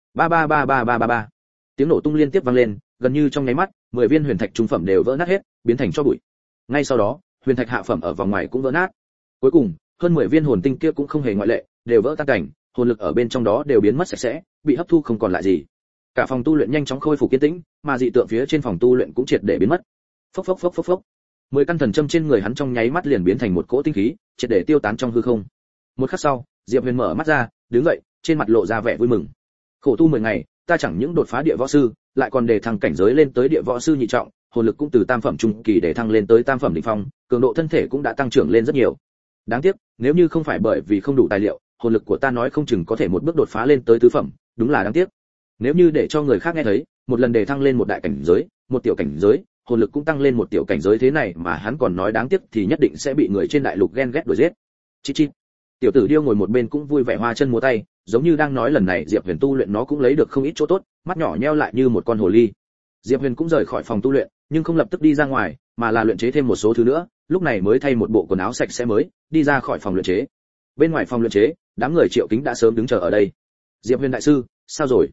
Ba. Tiếng nổ tung liên tiếp vang lên, gần như trong nháy mắt, 10 viên huyền thạch trung phẩm đều vỡ nát hết, biến thành tro bụi. Ngay sau đó, huyền thạch hạ phẩm ở vòng ngoài cũng vỡ nát. Cuối cùng, hơn 10 viên hồn tinh kia cũng không hề ngoại lệ, đều vỡ tan cảnh, hồn lực ở bên trong đó đều biến mất sạch sẽ, bị hấp thu không còn lại gì. Cả phòng tu luyện nhanh chóng khôi phục yên tĩnh, mà dị tượng phía trên phòng tu luyện cũng triệt để biến mất. Phốc. 10 căn thần châm trên người hắn trong nháy mắt liền biến thành một cỗ tinh khí, triệt để tiêu tán trong hư không. Một khắc sau, Diệp Huyền mở mắt ra, đứng dậy, trên mặt lộ ra vẻ vui mừng. Khổ tu 10 ngày, ta chẳng những đột phá địa võ sư, lại còn đề thăng cảnh giới lên tới địa võ sư nhị trọng, hồn lực cũng từ tam phẩm trung kỳ để thăng lên tới tam phẩm đỉnh phong, cường độ thân thể cũng đã tăng trưởng lên rất nhiều. Đáng tiếc, nếu như không phải bởi vì không đủ tài liệu, hồn lực của ta nói không chừng có thể một bước đột phá lên tới tứ phẩm, đúng là đáng tiếc. Nếu như để cho người khác nghe thấy, một lần đề thăng lên một đại cảnh giới, một tiểu cảnh giới, hồn lực cũng tăng lên một tiểu cảnh giới thế này mà hắn còn nói đáng tiếc thì nhất định sẽ bị người trên đại lục ghen ghét đuổi giết. Chít. Tiểu tử điêu ngồi một bên cũng vui vẻ hoa chân múa tay, giống như đang nói lần này Diệp Huyền tu luyện nó cũng lấy được không ít chỗ tốt, mắt nhỏ nheo lại như một con hồ ly. Diệp Huyền cũng rời khỏi phòng tu luyện, nhưng không lập tức đi ra ngoài, mà là luyện chế thêm một số thứ nữa, lúc này mới thay một bộ quần áo sạch sẽ mới, đi ra khỏi phòng luyện chế. Bên ngoài phòng luyện chế, đám người Triệu Kính đã sớm đứng chờ ở đây. Diệp Huyền đại sư, sao rồi?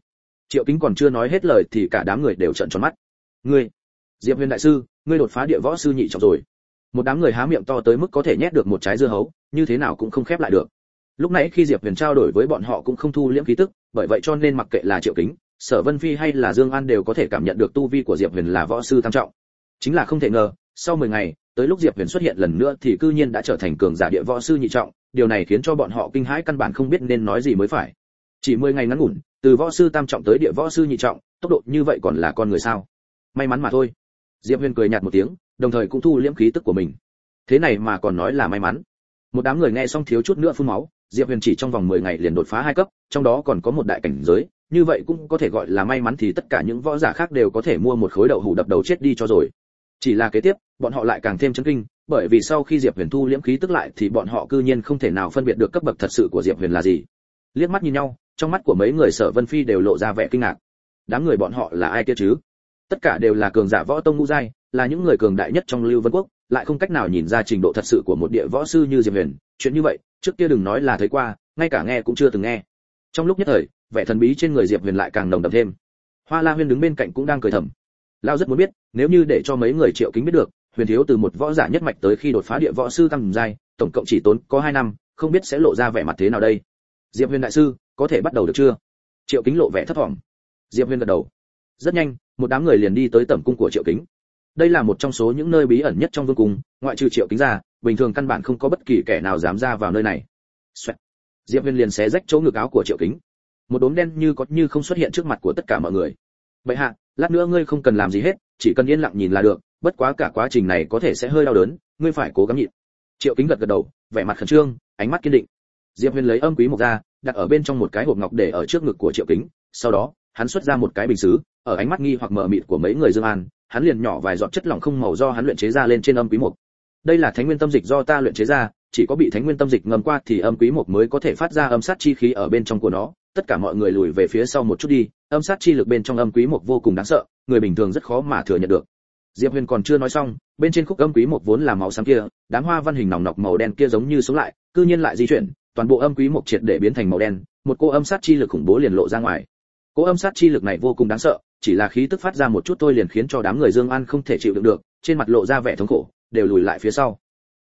Triệu Kính còn chưa nói hết lời thì cả đám người đều trợn tròn mắt. Ngươi, Diệp Huyền đại sư, ngươi đột phá địa võ sư nhị trọng rồi. Một đám người há miệng to tới mức có thể nhét được một trái dưa hấu, như thế nào cũng không khép lại được. Lúc nãy khi Diệp Huyền trao đổi với bọn họ cũng không thu liễm khí tức, bởi vậy cho nên mặc kệ là Triệu Kính, Sở Vân Phi hay là Dương An đều có thể cảm nhận được tu vi của Diệp Huyền là võ sư tam trọng. Chính là không thể ngờ, sau 10 ngày, tới lúc Diệp Huyền xuất hiện lần nữa thì cư nhiên đã trở thành cường giả địa võ sư nhị trọng, điều này khiến cho bọn họ kinh hãi căn bản không biết nên nói gì mới phải. Chỉ 10 ngày ngắn ngủn, từ võ sư tam trọng tới địa võ sư nhị trọng, tốc độ như vậy còn là con người sao? May mắn mà thôi. Diệp Huyền cười nhạt một tiếng, đồng thời cũng thu liễm khí tức của mình. Thế này mà còn nói là may mắn. Một đám người nghe xong thiếu chút nữa phun máu, Diệp Huyền chỉ trong vòng 10 ngày liền đột phá 2 cấp, trong đó còn có một đại cảnh giới, như vậy cũng có thể gọi là may mắn thì tất cả những võ giả khác đều có thể mua một khối đậu hũ đập đầu chết đi cho rồi. Chỉ là kế tiếp, bọn họ lại càng thêm chấn kinh, bởi vì sau khi Diệp Huyền thu liễm khí tức lại thì bọn họ cư nhiên không thể nào phân biệt được cấp bậc thật sự của Diệp Huyền là gì. Liếc mắt nhìn nhau, trong mắt của mấy người Sở Vân Phi đều lộ ra vẻ kinh ngạc. Đám người bọn họ là ai kia chứ? Tất cả đều là cường giả võ tông ngũ giai, là những người cường đại nhất trong Lưu Vân Quốc, lại không cách nào nhìn ra trình độ thật sự của một địa võ sư như Diệp Huyền, chuyện như vậy, trước kia đừng nói là thấy qua, ngay cả nghe cũng chưa từng nghe. Trong lúc nhất thời, vẻ thần bí trên người Diệp Huyền lại càng nồng đậm thêm. Hoa La Huyên đứng bên cạnh cũng đang cười thầm. Lão rất muốn biết, nếu như để cho mấy người Triệu Kính biết được, Huyền thiếu từ một võ giả nhất mạch tới khi đột phá địa võ sư tam giai, tổng cộng chỉ tốn có 2 năm, không biết sẽ lộ ra vẻ mặt thế nào đây. Diệp Huyền đại sư, có thể bắt đầu được chưa? Triệu Kính lộ vẻ thất vọng. Diệp Huyền gật đầu. Rất nhanh, một đám người liền đi tới tẩm cung của Triệu Kính. Đây là một trong số những nơi bí ẩn nhất trong vương cung, ngoại trừ Triệu Kính ra, bình thường căn bản không có bất kỳ kẻ nào dám ra vào nơi này. Xoẹt. Diệp Huyền liền xé rách chỗ ngực áo của Triệu Kính. Một đốm đen như có như không xuất hiện trước mặt của tất cả mọi người. Bệ hạ, lát nữa ngươi không cần làm gì hết, chỉ cần yên lặng nhìn là được, bất quá cả quá trình này có thể sẽ hơi đau đớn, ngươi phải cố gắng nhịn. Triệu Kính gật gật đầu, vẻ mặt khẩn trương, ánh mắt kiên định. Diệp Huyền lấy âm quý mộc ra, đặt ở bên trong một cái hộp ngọc để ở trước ngực của Triệu Kính, sau đó, hắn xuất ra một cái bình sứ, ở ánh mắt nghi hoặc mờ mịt của mấy người Dương An, hắn liền nhỏ vài giọt chất lỏng không màu do hắn luyện chế ra lên trên âm quý mộc. Đây là Thánh Nguyên Tâm Dịch do ta luyện chế ra, chỉ có bị Thánh Nguyên Tâm Dịch ngâm qua thì âm quý mộc mới có thể phát ra âm sát chi khí ở bên trong của nó. Tất cả mọi người lùi về phía sau một chút đi, âm sát chi lực bên trong âm quý mộc vô cùng đáng sợ, người bình thường rất khó mà thừa nhận được. Diệp Huyền còn chưa nói xong, bên trên khúc âm quý mộc vốn là màu xám kia, đám hoa văn hình nòng nọc màu đen kia giống như sống lại, cư nhiên lại di chuyển, toàn bộ âm quý mộc triệt để biến thành màu đen, một cô âm sát chi lực khủng bố liền lộ ra ngoài. Cô âm sát chi lực này vô cùng đáng sợ, chỉ là khí tức phát ra một chút thôi liền khiến cho đám người Dương An không thể chịu đựng được, trên mặt lộ ra vẻ thống khổ, đều lùi lại phía sau.